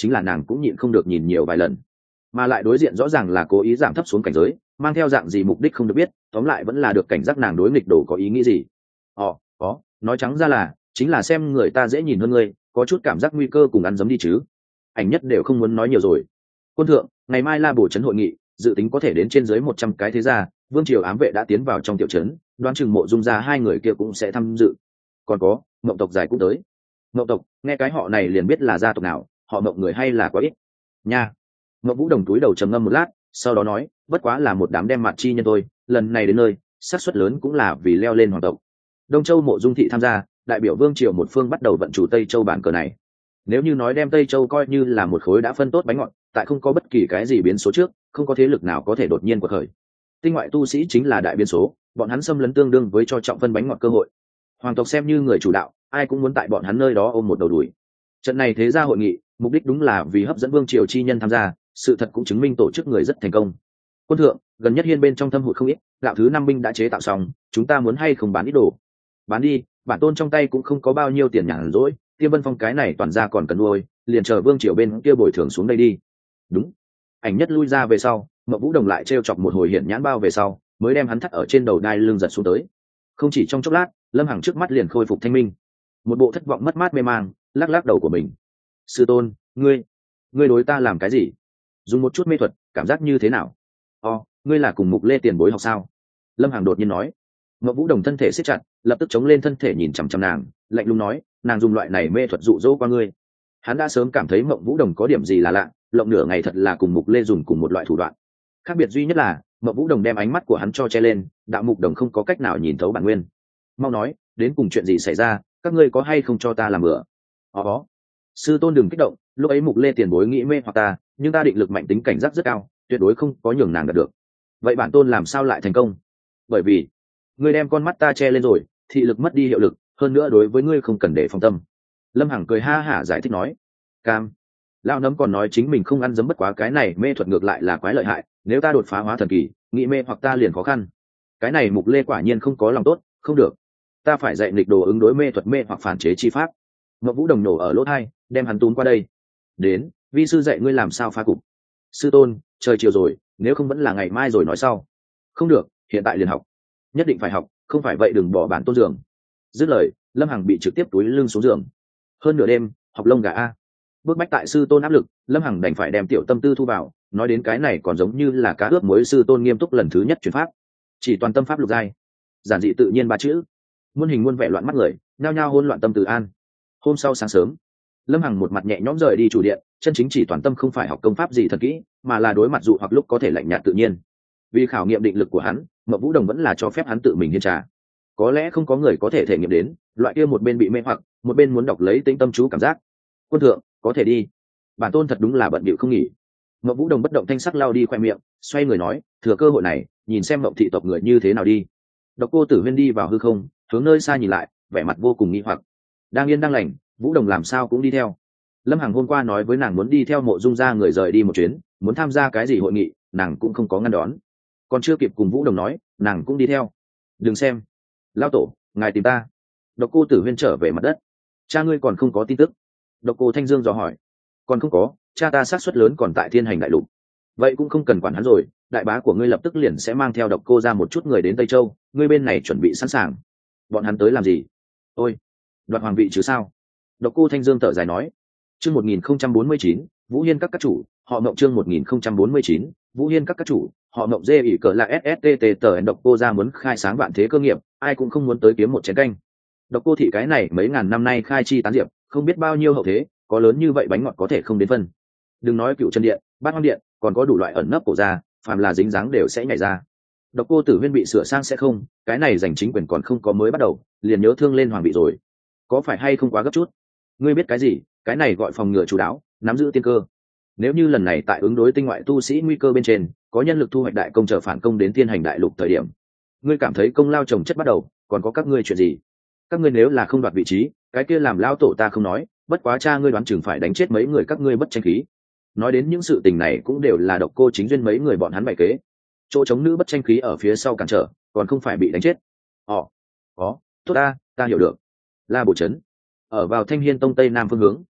chính là nàng cũng nhịn không được nhìn nhiều vài lần, mà lại đối diện rõ ràng là cố ý giảm thấp xuống cảnh giới, mang theo dạng gì mục đích không được biết, tóm lại vẫn là được cảnh giác nàng đối nghịch đồ có ý nghĩ gì. Có, nói trắng ra là chính là xem người ta dễ nhìn hơn ngươi, có chút cảm giác nguy cơ cùng ăn dấm đi chứ. Ảnh nhất đều không muốn nói nhiều rồi. Quân thượng, ngày mai La Bổ trấn hội nghị, dự tính có thể đến trên dưới 100 cái thế gia, vương triều ám vệ đã tiến vào trong tiểu trấn, đoán chừng Mộ Dung gia hai người kia cũng sẽ tham dự. Còn có Mộng tộc giải cũng tới. Mộng tộc, nghe cái họ này liền biết là gia tộc nào, họ Mộng người hay là quá ít nha. Mộng Vũ Đồng túi đầu trầm ngâm một lát, sau đó nói, bất quá là một đám đem mặt chi nhân thôi, lần này đến nơi xác suất lớn cũng là vì leo lên hoàng tộc. Đông Châu Mộ Dung thị tham gia, đại biểu vương triều một phương bắt đầu vận chủ Tây Châu bản cờ này. Nếu như nói đem Tây Châu coi như là một khối đã phân tốt bánh ngọt, tại không có bất kỳ cái gì biến số trước, không có thế lực nào có thể đột nhiên quật khởi. Tinh ngoại tu sĩ chính là đại biến số, bọn hắn xâm lấn tương đương với cho trọng phân bánh ngọt cơ hội. Hoàng tộc xem như người chủ đạo, ai cũng muốn tại bọn hắn nơi đó ôm một đầu đuổi. Trận này thế gia hội nghị, mục đích đúng là vì hấp dẫn vương triều chi nhân tham gia, sự thật cũng chứng minh tổ chức người rất thành công. Quân thượng, gần nhất hiên bên trong thâm hụt không ít, gạo thứ 5 binh đã chế tạo xong, chúng ta muốn hay không bán ít đồ? Bán đi, bản tôn trong tay cũng không có bao nhiêu tiền nhàn rỗi, Tiêm Vân Phong cái này toàn ra còn cần nuôi, liền chờ vương triều bên kia bồi thường xuống đây đi. Đúng. Ảnh nhất lui ra về sau, Mộng Vũ Đồng lại trêu chọc một hồi hiện nhãn bao về sau, mới đem hắn thắt ở trên đầu đai lưng giật xuống tới. Không chỉ trong chốc lát, Lâm Hằng trước mắt liền khôi phục thanh minh, một bộ thất vọng mất mát mê mang, lắc lắc đầu của mình. Sư tôn, ngươi đối ta làm cái gì? Dùng một chút mê thuật, cảm giác như thế nào? Ngươi là cùng Mục Lê tiền bối học sao? Lâm Hằng đột nhiên nói. Mộng Vũ Đồng thân thể siết chặt, lập tức chống lên thân thể nhìn chằm chằm nàng, lạnh lùng nói, nàng dùng loại này mê thuật dụ dỗ qua ngươi. Hắn đã sớm cảm thấy Mộng Vũ Đồng có điểm gì là lạ, lộng nửa ngày thật là cùng Mục Lê dùng cùng một loại thủ đoạn. Khác biệt duy nhất là Mộng Vũ Đồng đem ánh mắt của hắn cho che lên, Đạo Mục Đồng không có cách nào nhìn thấu bản nguyên. Mau nói, đến cùng chuyện gì xảy ra, các ngươi có hay không cho ta làm bữa? Có. Sư tôn đừng kích động, lúc ấy Mục Lê tiền bối nghĩ mê hoặc ta, nhưng ta định lực mạnh tính cảnh giác rất cao, tuyệt đối không có nhường nàng đạt được. Vậy bản tôn làm sao lại thành công? Bởi vì ngươi đem con mắt ta che lên rồi, thị lực mất đi hiệu lực, hơn nữa đối với ngươi không cần để phòng tâm. Lâm Hằng cười ha hả giải thích nói. Cam. Lão nấm còn nói chính mình không ăn dấm, bất quá cái này mê thuật ngược lại là quái lợi hại, nếu ta đột phá hóa thần kỳ, nghĩ mê hoặc ta liền khó khăn. Cái này Mục Lê quả nhiên không có lòng tốt, không được, ta phải dạy nghịch đồ ứng đối mê thuật mê hoặc phản chế chi pháp. Mộng Vũ Đồng nổ ở lỗ tai, đem hắn túm qua đây. Đến, vi sư dạy ngươi làm sao phá cục. Sư tôn, trời chiều rồi, nếu không vẫn là ngày mai rồi nói sau. Không được, hiện tại liền học, nhất định phải học, không phải vậy đừng bỏ bản tôn giường. Dứt lời, Lâm Hằng bị trực tiếp túi lưng xuống giường. Hơn nửa đêm, học lông gà a. Bước bách tại sư tôn áp lực, Lâm Hằng đành phải đem tiểu tâm tư thu vào, nói đến cái này còn giống như là cá ướp muối. Sư tôn nghiêm túc lần thứ nhất truyền pháp, chỉ toàn tâm pháp lục giai, giản dị tự nhiên ba chữ, muôn hình muôn vẻ loạn mắt người, nhao nhao hôn loạn tâm từ an. Hôm sau sáng sớm, Lâm Hằng một mặt nhẹ nhõm rời đi chủ điện, chân chính chỉ toàn tâm không phải học công pháp gì thật kỹ, mà là đối mặt dụ hoặc lúc có thể lạnh nhạt tự nhiên. Vì khảo nghiệm định lực của hắn, Mộng Vũ Đồng vẫn là cho phép hắn tự mình hiên trà. Có lẽ không có người có thể thể nghiệm đến loại kia một bên bị mê hoặc, một bên muốn đọc lấy tĩnh tâm chú cảm giác. Quân thượng, có thể đi. Bản tôn thật đúng là bận bịu không nghỉ. Mộng Vũ Đồng bất động thanh sắc lao đi khoe miệng, xoay người nói, thừa cơ hội này, nhìn xem Mộng thị tộc người như thế nào đi. Độc Cô Tử Huyên đi vào hư không, hướng nơi xa nhìn lại, vẻ mặt vô cùng nghi hoặc. Đang yên đang lành, Vũ Đồng làm sao cũng đi theo. Lâm Hằng hôm qua nói với nàng muốn đi theo Mộ Dung gia người rời đi một chuyến, muốn tham gia cái gì hội nghị, nàng cũng không có ngăn đón. Còn chưa kịp cùng Vũ Đồng nói, nàng cũng đi theo. Đừng xem, lao tổ, ngài tìm ta. Độc Cô Tử Huyên trở về mặt đất. Cha ngươi còn không có tin tức? Độc Cô Thanh Dương dò hỏi. Còn không có, cha ta xác suất lớn còn tại Thiên Hành đại lục. Vậy cũng không cần quản hắn rồi, đại bá của ngươi lập tức liền sẽ mang theo Độc Cô ra một chút người đến Tây Châu, ngươi bên này chuẩn bị sẵn sàng. Bọn hắn tới làm gì? Ôi, đoạt hoàng vị chứ sao? Độc Cô Thanh Dương thở dài nói. Chương 1049, Vũ Hiên các chủ, họ Mộng. Chương 1049, Vũ Hiên các chủ, họ Mộng. Dê ỉ cờ là SSTT tờ Độc Cô ra muốn khai sáng vạn thế cơ nghiệp, ai cũng không muốn tới kiếm một chén canh. Độc Cô thị cái này mấy ngàn năm nay khai chi tán diệp, không biết bao nhiêu hậu thế, có lớn như vậy bánh ngọt có thể không đến phân. Đừng nói Cựu Chân Điện, Bát Hoang Điện, còn có đủ loại ẩn nấp cổ ra, phàm là dính dáng đều sẽ nhảy ra. Độc Cô Tử Huyên bị sửa sang sẽ không, cái này giành chính quyền còn không có mới bắt đầu, liền nhớ thương lên hoàng vị rồi. Có phải hay không quá gấp chút? Ngươi biết cái gì? Cái này gọi phòng ngừa chủ đáo, nắm giữ tiên cơ. Nếu như lần này tại ứng đối tinh ngoại tu sĩ nguy cơ bên trên, có nhân lực thu hoạch đại công chờ phản công đến Thiên Hành đại lục thời điểm, ngươi cảm thấy công lao chồng chất bắt đầu, còn có các ngươi chuyện gì? Các ngươi nếu là không đoạt vị trí, cái kia làm lao tổ ta không nói, bất quá cha ngươi đoán chừng phải đánh chết mấy người các ngươi bất tranh khí. Nói đến những sự tình này cũng đều là Độc Cô chính duyên mấy người bọn hắn bày kế, chỗ chống nữ bất tranh khí ở phía sau cản trở, còn không phải bị đánh chết. Có, tốt ta hiểu được. La Bổ Trấn ở vào Thanh Hiên Tông tây nam phương hướng,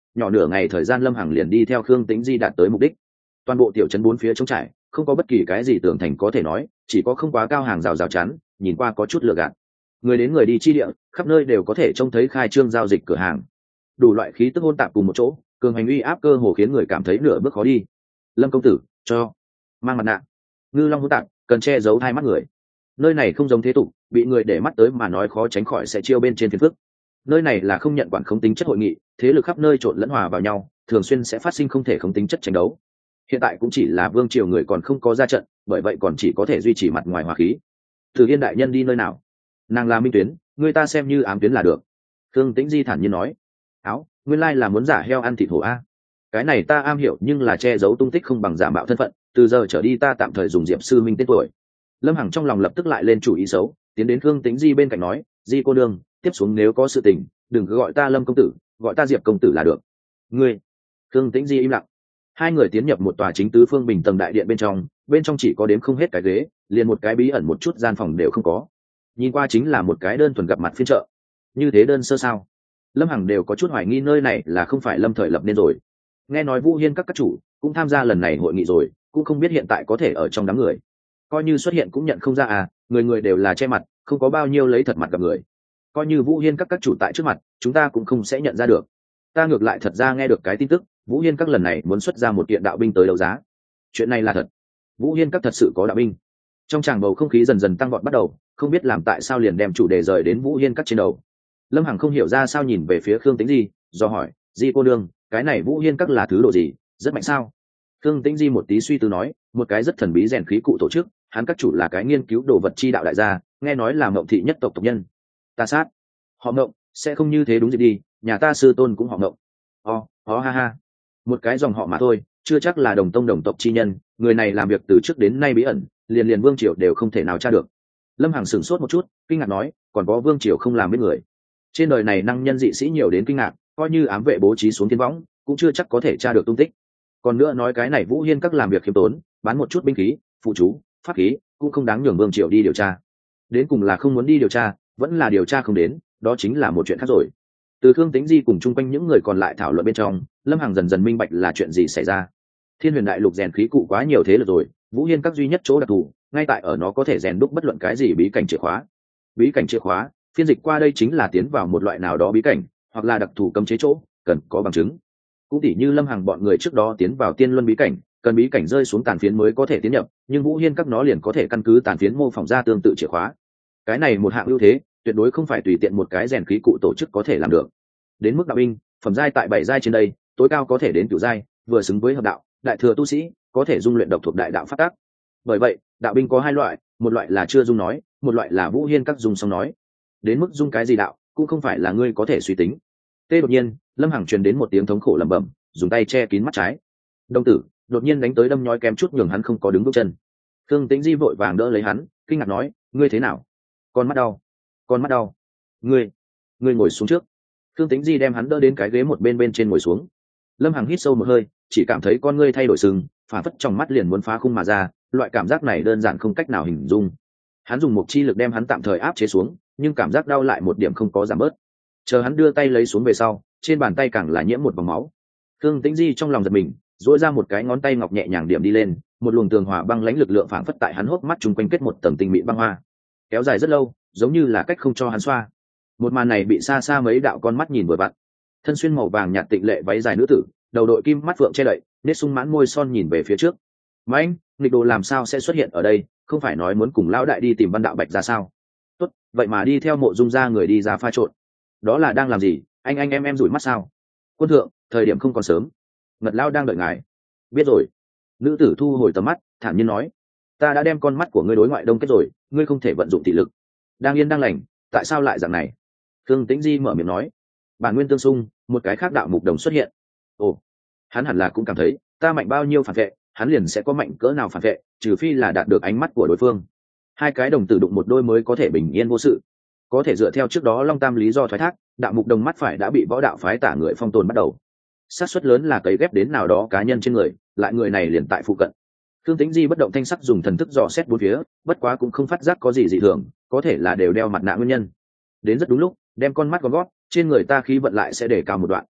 nhỏ nửa ngày thời gian Lâm Hằng liền đi theo Khương Tĩnh Di đạt tới mục đích. Toàn bộ tiểu trấn bốn phía trống trải, không có bất kỳ cái gì tường thành có thể nói, chỉ có không quá cao hàng rào rào chắn, nhìn qua có chút lừa gạt. Người đến người đi chi địa, khắp nơi đều có thể trông thấy khai trương giao dịch cửa hàng. Đủ loại khí tức hỗn tạp cùng một chỗ, cường hành uy áp cơ hồ khiến người cảm thấy nửa bước khó đi. Lâm công tử, cho mang mặt nạ. Ngư long hỗn tạp, cần che giấu hai mắt người. Nơi này không giống thế tục, bị người để mắt tới mà nói khó tránh khỏi sẽ chiêu bên trên phiền phức. Nơi này là không nhận quản không tính chất hội nghị, thế lực khắp nơi trộn lẫn hòa vào nhau, thường xuyên sẽ phát sinh không thể không tính chất tranh đấu. Hiện tại cũng chỉ là vương triều người còn không có ra trận, bởi vậy còn chỉ có thể duy trì mặt ngoài hòa khí. Từ Yên đại nhân đi nơi nào? Nàng là minh tuyến, người ta xem như ám tuyến là được. Thương Tĩnh Di thản nhiên nói. Áo, nguyên lai là muốn giả heo ăn thịt hổ a. Cái này ta am hiểu, nhưng là che giấu tung tích không bằng giả mạo thân phận, từ giờ trở đi ta tạm thời dùng Diệp sư minh tên tuổi. Lâm Hằng trong lòng lập tức lại lên chủ ý xấu, tiến đến Thương Tĩnh Di bên cạnh nói, Di cô đương, tiếp xuống nếu có sự tình, đừng cứ gọi ta Lâm công tử, gọi ta Diệp công tử là được. Ngươi. Thương Tĩnh Di im lặng. Hai người tiến nhập một tòa chính tứ phương bình tầng đại điện bên trong chỉ có đếm không hết cái ghế, liền một cái bí ẩn một chút gian phòng đều không có. Nhìn qua chính là một cái đơn thuần gặp mặt phiên chợ. Như thế đơn sơ sao? Lâm Hằng đều có chút hoài nghi nơi này là không phải Lâm Thời lập nên rồi. Nghe nói Vũ Hiên các chủ cũng tham gia lần này hội nghị rồi, cũng không biết hiện tại có thể ở trong đám người. Coi như xuất hiện cũng nhận không ra à, người người đều là che mặt, không có bao nhiêu lấy thật mặt gặp người. Coi như Vũ Hiên các chủ tại trước mặt, chúng ta cũng không sẽ nhận ra được. Ta ngược lại thật ra nghe được cái tin tức, Vũ Hiên các lần này muốn xuất ra một kiện đạo binh tới đấu giá. Chuyện này là thật. Vũ Hiên các thật sự có đạo binh. Trong tràng bầu không khí dần dần tăng vọt bắt đầu, không biết làm tại sao liền đem chủ đề rời đến Vũ Hiên các trên đầu. Lâm Hằng không hiểu ra sao nhìn về phía Khương Tĩnh Di, do hỏi, Di cô đương, cái này Vũ Hiên các là thứ độ gì, rất mạnh sao? Khương Tĩnh Di một tí suy tư nói, một cái rất thần bí rèn khí cụ tổ chức, hắn các chủ là cái nghiên cứu đồ vật chi đạo đại gia, nghe nói là Mộng thị nhất tộc tộc nhân. Ta sát. Họ Mộng, sẽ không như thế đúng gì đi, nhà ta sư tôn cũng họ Mộng. Ha ha. Một cái dòng họ mà thôi, chưa chắc là đồng tông đồng tộc chi nhân, người này làm việc từ trước đến nay bí ẩn, liền vương triều đều không thể nào tra được. Lâm Hằng sửng sốt một chút, kinh ngạc nói, còn có vương triều không làm biết người. Trên đời này năng nhân dị sĩ nhiều đến kinh ngạc, coi như ám vệ bố trí xuống thiên võng, cũng chưa chắc có thể tra được tung tích. Còn nữa nói cái này Vũ Hiên các làm việc khiêm tốn, bán một chút binh khí, phụ chú, pháp khí, cũng không đáng nhường vương triều đi điều tra. Đến cùng là không muốn đi điều tra, vẫn là điều tra không đến, đó chính là một chuyện khác rồi. Từ Khương Tĩnh Di cùng chung quanh những người còn lại thảo luận bên trong, Lâm Hằng dần dần minh bạch là chuyện gì xảy ra. Thiên Huyền đại lục rèn khí cụ quá nhiều thế lực rồi, Vũ Hiên các duy nhất chỗ đặc thù, ngay tại ở nó có thể rèn đúc bất luận cái gì bí cảnh chìa khóa. Bí cảnh chìa khóa, phiên dịch qua đây chính là tiến vào một loại nào đó bí cảnh, hoặc là đặc thù cấm chế chỗ, cần có bằng chứng. Cũng tỉ như Lâm Hằng bọn người trước đó tiến vào Tiên Luân bí cảnh, cần bí cảnh rơi xuống tàn phiến mới có thể tiến nhập, nhưng Vũ Hiên các nó liền có thể căn cứ tàn phiến mô phỏng ra tương tự chìa khóa. Cái này một hạng ưu thế, tuyệt đối không phải tùy tiện một cái rèn khí cụ tổ chức có thể làm được. Đến mức đạo binh, phẩm giai tại 7 giai trên đây, tối cao có thể đến 9 giai, vừa xứng với hợp đạo, đại thừa tu sĩ, có thể dung luyện độc thuộc đại đạo pháp tắc. Bởi vậy, đạo binh có hai loại, một loại là chưa dung nói, một loại là Vũ Hiên các dung song nói. Đến mức dung cái gì đạo, cũng không phải là ngươi có thể suy tính. Đột nhiên, Lâm Hằng truyền đến một tiếng thống khổ lẩm bẩm, dùng tay che kín mắt trái. Đông tử đột nhiên đánh tới đâm nhói kém chút nhường hắn không có đứng bước chân. Khương Tĩnh Di vội vàng đỡ lấy hắn, kinh ngạc nói, ngươi thế nào? Con mắt đau. Ngươi ngồi xuống trước. Khương Tĩnh Di đem hắn đỡ đến cái ghế một bên trên ngồi xuống. Lâm Hằng hít sâu một hơi, chỉ cảm thấy con ngươi thay đổi sừng, phản phất trong mắt liền muốn phá khung mà ra, loại cảm giác này đơn giản không cách nào hình dung. Hắn dùng một chi lực đem hắn tạm thời áp chế xuống, nhưng cảm giác đau lại một điểm không có giảm bớt. Chờ hắn đưa tay lấy xuống về sau, trên bàn tay càng là nhiễm một vòng máu. Khương Tĩnh Di trong lòng giật mình, duỗi ra một cái ngón tay ngọc nhẹ nhàng điểm đi lên, một luồng tường hỏa băng lãnh lực lượng phản phất tại hắn hốc mắt chung quanh kết một tầng tinh mịn băng hoa, kéo dài rất lâu, giống như là cách không cho hắn xoa. Một màn này bị xa xa mấy đạo con mắt nhìn vừa vặn. Thân xuyên màu vàng nhạt tịnh lệ váy dài nữ tử, đầu đội kim mắt phượng che đậy, nét sung mãn môi son nhìn về phía trước. Mà anh, nghịch đồ làm sao sẽ xuất hiện ở đây, không phải nói muốn cùng lão đại đi tìm Văn Đạo Bạch ra sao? Tốt, vậy mà đi theo Mộ Dung gia người đi ra pha trộn. Đó là đang làm gì, anh em rủi mắt sao? Quân thượng, thời điểm không còn sớm. Ngật lão đang đợi ngài. Biết rồi. Nữ tử thu hồi tầm mắt, thản nhiên nói, ta đã đem con mắt của ngươi đối ngoại đông kết rồi, ngươi không thể vận dụng thị lực. Đang yên đang lành, tại sao lại dạng này? Khương Tĩnh Di mở miệng nói, bản nguyên tương xung, một cái khác đạo mục đồng xuất hiện. Ồ, hắn hẳn là cũng cảm thấy ta mạnh bao nhiêu phản vệ, hắn liền sẽ có mạnh cỡ nào phản vệ, trừ phi là đạt được ánh mắt của đối phương. Hai cái đồng tử đụng một đôi mới có thể bình yên vô sự. Có thể dựa theo trước đó Long Tam lý do thoái thác, đạo mục đồng mắt phải đã bị võ đạo phái tả người phong tồn bắt đầu. Xác suất lớn là cấy ghép đến nào đó cá nhân trên người, lại người này liền tại phụ cận. Khương Tĩnh Di bất động thanh sắc dùng thần thức dò xét bốn phía, bất quá cũng không phát giác có gì dị thường, có thể là đều đeo mặt nạ nguyên nhân. Đến rất đúng lúc, đem con mắt gom gót, trên người ta khí vận lại sẽ để cao một đoạn.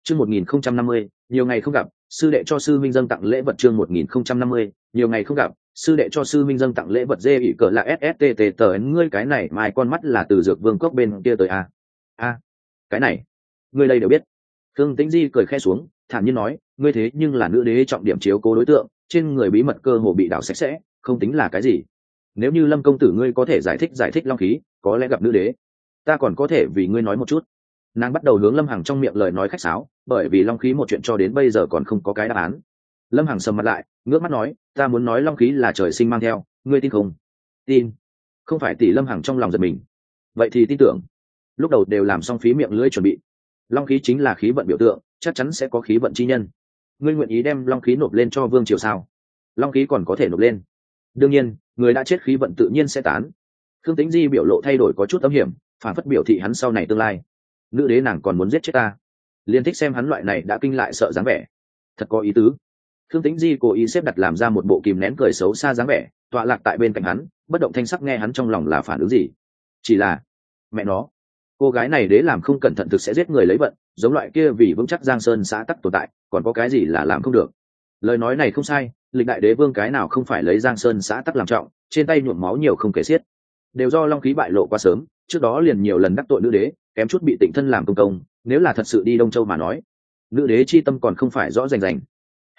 Chương 1050, nhiều ngày không gặp, sư đệ cho sư minh dâng tặng lễ vật. Chương 1050, nhiều ngày không gặp, sư đệ cho sư minh dâng tặng lễ vật. Dê ỉ cỡ là SSTT tờ ngươi cái này mai con mắt là từ Dược Vương cốc bên kia tới à? Cái này, ngươi đây đều biết. Khương Tĩnh Di cười khẽ xuống, thản nhiên nói, ngươi thế nhưng là nữ đế trọng điểm chiếu cố đối tượng, trên người bí mật cơ hồ bị đảo sạch sẽ, không tính là cái gì. Nếu như Lâm công tử ngươi có thể giải thích long khí, có lẽ gặp nữ đế, ta còn có thể vì ngươi nói một chút. Nàng bắt đầu hướng Lâm Hằng trong miệng lời nói khách sáo, bởi vì long khí một chuyện cho đến bây giờ còn không có cái đáp án. Lâm Hằng sầm mặt lại, ngước mắt nói, ta muốn nói long khí là trời sinh mang theo, ngươi tin không? Tin. Không phải tỷ. Lâm Hằng trong lòng giật mình. Vậy thì tin tưởng. Lúc đầu đều làm xong phí miệng lưỡi chuẩn bị. Long khí chính là khí vận biểu tượng, chắc chắn sẽ có khí vận chi nhân. Ngươi nguyện ý đem long khí nộp lên cho vương triều sao? Long khí còn có thể nộp lên. Đương nhiên, người đã chết khí vận tự nhiên sẽ tán. Khương Tĩnh Di biểu lộ thay đổi có chút âm hiểm, phản phất biểu thị hắn sau này tương lai. Nữ đế nàng còn muốn giết chết ta, liên thích xem hắn loại này đã kinh lại sợ dáng vẻ, thật có ý tứ. Khương Tĩnh Di cố ý xếp đặt làm ra một bộ kìm nén cười xấu xa dáng vẻ, tọa lạc tại bên cạnh hắn, bất động thanh sắc nghe hắn trong lòng là phản ứng gì. Chỉ là mẹ nó, cô gái này đế làm không cẩn thận thực sẽ giết người lấy vận, giống loại kia vì vững chắc Giang Sơn xã tắc tồn tại, còn có cái gì là làm không được. Lời nói này không sai, lịch đại đế vương cái nào không phải lấy Giang Sơn xã tắc làm trọng, trên tay nhuộm máu nhiều không kể xiết, đều do long khí bại lộ quá sớm, trước đó liền nhiều lần đắc tội nữ đế, kém chút bị Tịnh thân làm công công. Nếu là thật sự đi Đông Châu mà nói, nữ đế chi tâm còn không phải rõ rành rành.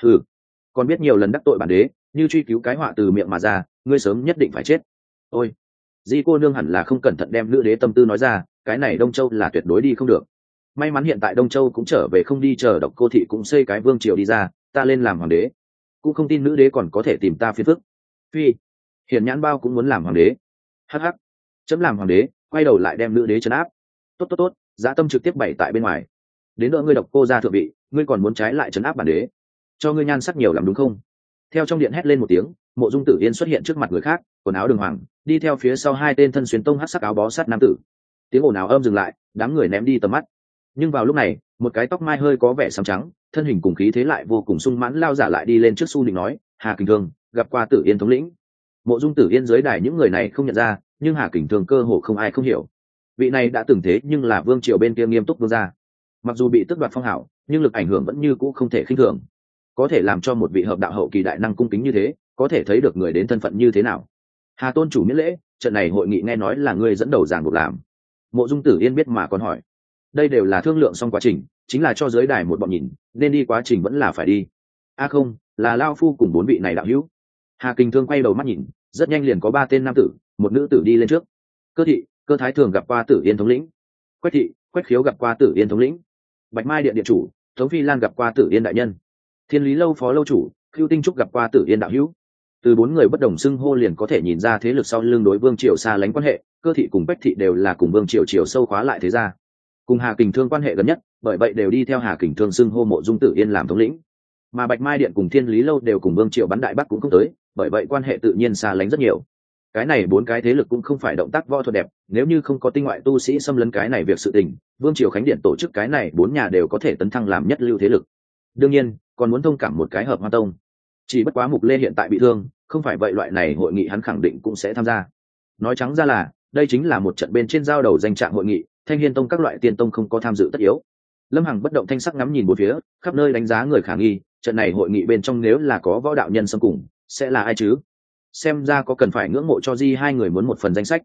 Còn biết nhiều lần đắc tội bản đế, như truy cứu cái họa từ miệng mà ra, ngươi sớm nhất định phải chết. Ôi, Di cô nương hẳn là không cẩn thận đem nữ đế tâm tư nói ra, cái này Đông Châu là tuyệt đối đi không được. May mắn hiện tại Đông Châu cũng trở về, không đi chờ Độc Cô thị cũng xây cái vương triều đi ra, ta lên làm hoàng đế, cũng không tin nữ đế còn có thể tìm ta phiền phức. Phi, Hiển Nhãn Bao cũng muốn làm hoàng đế. Hắc hắc, chấm làm hoàng đế, quay đầu lại đem nữ đế trấn áp. Tốt, dã tâm trực tiếp bày tại bên ngoài. Đến đỡ ngươi Độc Cô ra thượng vị, ngươi còn muốn trái lại trấn áp bản đế, cho ngươi nhan sắc nhiều lắm đúng không? Theo trong điện hét lên một tiếng, Mộ Dung Tử Yên xuất hiện trước mặt người khác, quần áo đường hoàng, đi theo phía sau hai tên thân xuyên tông hắc sắc áo bó sát nam tử. Tiếng ồn ào âm dừng lại, đám người ném đi tầm mắt. Nhưng vào lúc này, một cái tóc mai hơi có vẻ xám trắng, thân hình cùng khí thế lại vô cùng sung mãn lao giả lại đi lên trước Su Nịnh nói, Hà Kình Thương, gặp qua Tử Yên thống lĩnh. Mộ Dung Tử Yên dưới đài những người này không nhận ra, nhưng Hà Kình Thương cơ hồ không ai không hiểu. Vị này đã từng thế nhưng là vương triều bên kia nghiêm túc vương gia, mặc dù bị tước đoạt phong hảo, nhưng lực ảnh hưởng vẫn như cũ không thể khinh thường. Có thể làm cho một vị hợp đạo hậu kỳ đại năng cung kính như thế, có thể thấy được người đến thân phận như thế nào. Hà tôn chủ miễn lễ, trận này hội nghị nghe nói là ngươi dẫn đầu giảng buộc làm. Mộ Dung Tử Yên biết mà còn hỏi. Đây đều là thương lượng xong quá trình, chính là cho giới đài một bọn nhìn, nên đi quá trình vẫn là phải đi. Không, là lao phu cùng 4 vị này đạo hữu. Hà Kình Thương quay đầu mắt nhìn, rất nhanh liền có 3 tên nam tử, một nữ tử đi lên trước. Cơ thị, Cơ thái thường gặp qua Tử Yên thống lĩnh. Quách thị, Quách khiếu gặp qua Tử Yên thống lĩnh. Bạch Mai điện điện chủ, Tống Phi Lan gặp qua Tử Yên đại nhân. Thiên Lý lâu phó lâu chủ, Khưu Tinh Trúc gặp qua Tử Yên đạo hữu. Từ 4 người bất đồng xưng hô liền có thể nhìn ra thế lực sau lưng đối vương triều xa lánh quan hệ. Cơ thị cùng Bách thị đều là cùng vương triều triều sâu khóa lại thế gia, cùng Hà Kình Thương quan hệ gần nhất, bởi vậy đều đi theo Hà Kình Thương xưng hô Mộ Dung Tử Yên làm thống lĩnh. Mà Bạch Mai điện cùng Thiên Lý lâu đều cùng vương triều bắn đại bắc cũng không tới, bởi vậy quan hệ tự nhiên xa lánh rất nhiều. Cái này 4 cái thế lực cũng không phải động tác võ thuật đẹp, nếu như không có tinh ngoại tu sĩ xâm lấn cái này việc sự tình, vương triều khánh điện tổ chức cái này 4 nhà đều có thể tấn thăng làm nhất lưu thế lực. Đương nhiên còn muốn thông cảm một cái Hợp Hoa tông, chỉ bất quá Mục Lê hiện tại bị thương, không phải vậy loại này hội nghị hắn khẳng định cũng sẽ tham gia. Nói trắng ra là đây chính là một trận bên trên giao đầu danh trạng hội nghị, Thanh Hiên tông các loại tiên tông không có tham dự tất yếu. Lâm Hằng bất động thanh sắc ngắm nhìn bốn phía, khắp nơi đánh giá người khả nghi, trận này hội nghị bên trong nếu là có võ đạo nhân xâm cùng, sẽ là ai chứ? Xem ra có cần phải ngưỡng mộ cho Di hai người muốn một phần danh sách.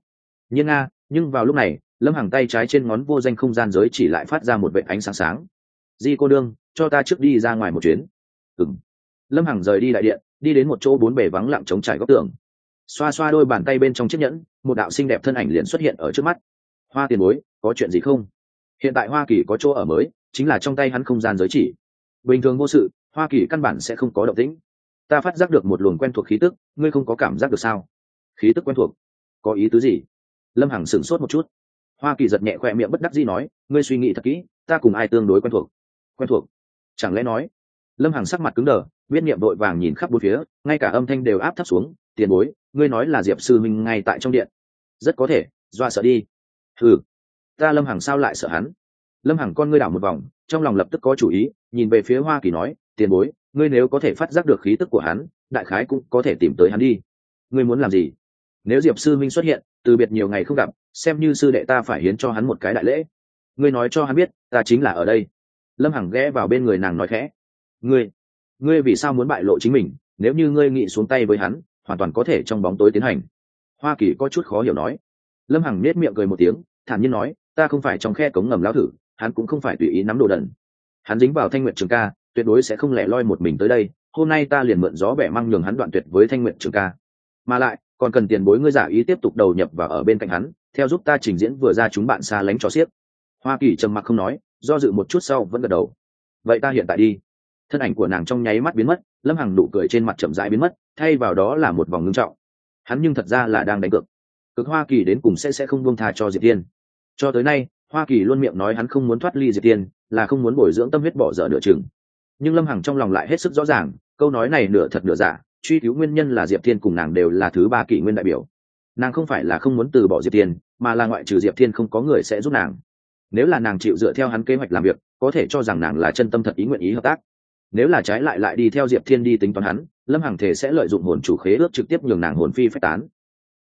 Nhưng vào lúc này, Lâm Hằng tay trái trên ngón vô danh không gian giới chỉ lại phát ra một vệt ánh sáng sáng. Di cô đương, cho ta trước đi ra ngoài một chuyến. Lâm Hằng rời đi đại điện, đi đến một chỗ 4 bề vắng lặng trống trải góc tường, xoa xoa đôi bàn tay bên trong chiếc nhẫn, một đạo xinh đẹp thân ảnh liền xuất hiện ở trước mắt. Hoa tiền bối, có chuyện gì không? Hiện tại Hoa Kỳ có chỗ ở mới, chính là trong tay hắn không gian giới chỉ. Bình thường vô sự, Hoa Kỳ căn bản sẽ không có động tĩnh. Ta phát giác được một luồng quen thuộc khí tức, ngươi không có cảm giác được sao? Khí tức quen thuộc? Có ý tứ gì? Lâm Hằng sửng sốt một chút. Hoa Kỳ giật nhẹ khóe miệng bất đắc dĩ nói, ngươi suy nghĩ thật kỹ, ta cùng ai tương đối quen thuộc? Quen thuộc? Chẳng lẽ nói? Lâm Hằng sắc mặt cứng đờ, biết niệm đội vàng nhìn khắp bốn phía, ngay cả âm thanh đều áp thấp xuống. Tiền bối, ngươi nói là Diệp sư minh ngay tại trong điện? Rất có thể, doa sợ đi. Ta Lâm Hằng sao lại sợ hắn? Lâm Hằng con ngươi đảo một vòng, trong lòng lập tức có chủ ý, nhìn về phía Hoa Kỳ nói, tiền bối, ngươi nếu có thể phát giác được khí tức của hắn, đại khái cũng có thể tìm tới hắn đi. Ngươi muốn làm gì? Nếu Diệp sư minh xuất hiện, từ biệt nhiều ngày không gặp, xem như sư đệ ta phải hiến cho hắn một cái đại lễ. Ngươi nói cho hắn biết, ta chính là ở đây. Lâm Hằng ghé vào bên người nàng nói khẽ, ngươi vì sao muốn bại lộ chính mình? Nếu như ngươi nghĩ xuống tay với hắn, hoàn toàn có thể trong bóng tối tiến hành. Hoa Kỳ có chút khó hiểu nói. Lâm Hằng nết miệng cười một tiếng, thản nhiên nói, ta không phải trong khe cống ngầm lão thử, hắn cũng không phải tùy ý nắm đồ đần. Hắn dính vào Thanh Nguyệt Trường ca, tuyệt đối sẽ không lẻ loi một mình tới đây. Hôm nay ta liền mượn gió bẻ măng nhường hắn đoạn tuyệt với Thanh Nguyệt Trường ca, mà lại còn cần tiền bối ngươi giả ý tiếp tục đầu nhập vào ở bên cạnh hắn, theo giúp ta trình diễn vừa ra chúng bạn xa lánh cho xiếc. Hoa Kỳ trầm mặc không nói, do dự một chút sau vẫn gật đầu. Vậy ta hiện tại đi. Thân ảnh của nàng trong nháy mắt biến mất, Lâm Hằng nụ cười trên mặt chậm rãi biến mất, thay vào đó là một vòng ngưng trọng. Hắn nhưng thật ra là đang đánh cược, cực Hoa Kỳ đến cùng sẽ không buông tha cho Diệp Tiên. Cho tới nay, Hoa Kỳ luôn miệng nói hắn không muốn thoát ly Diệp Tiên, là không muốn bồi dưỡng tâm huyết bỏ dở nửa chừng. Nhưng Lâm Hằng trong lòng lại hết sức rõ ràng, câu nói này nửa thật nửa giả, truy cứu nguyên nhân là Diệp Thiên cùng nàng đều là thứ ba kỷ nguyên đại biểu. Nàng không phải là không muốn từ bỏ Diệp Thiên, mà là ngoại trừ Diệp Thiên không có người sẽ giúp nàng. Nếu là nàng chịu dựa theo hắn kế hoạch làm việc, có thể cho rằng nàng là chân tâm thật ý nguyện ý hợp tác. Nếu là trái lại đi theo Diệp Thiên đi tính toán hắn, Lâm Hằng thể sẽ lợi dụng hồn chủ khế ước trực tiếp nhường nàng hồn phi phách tán,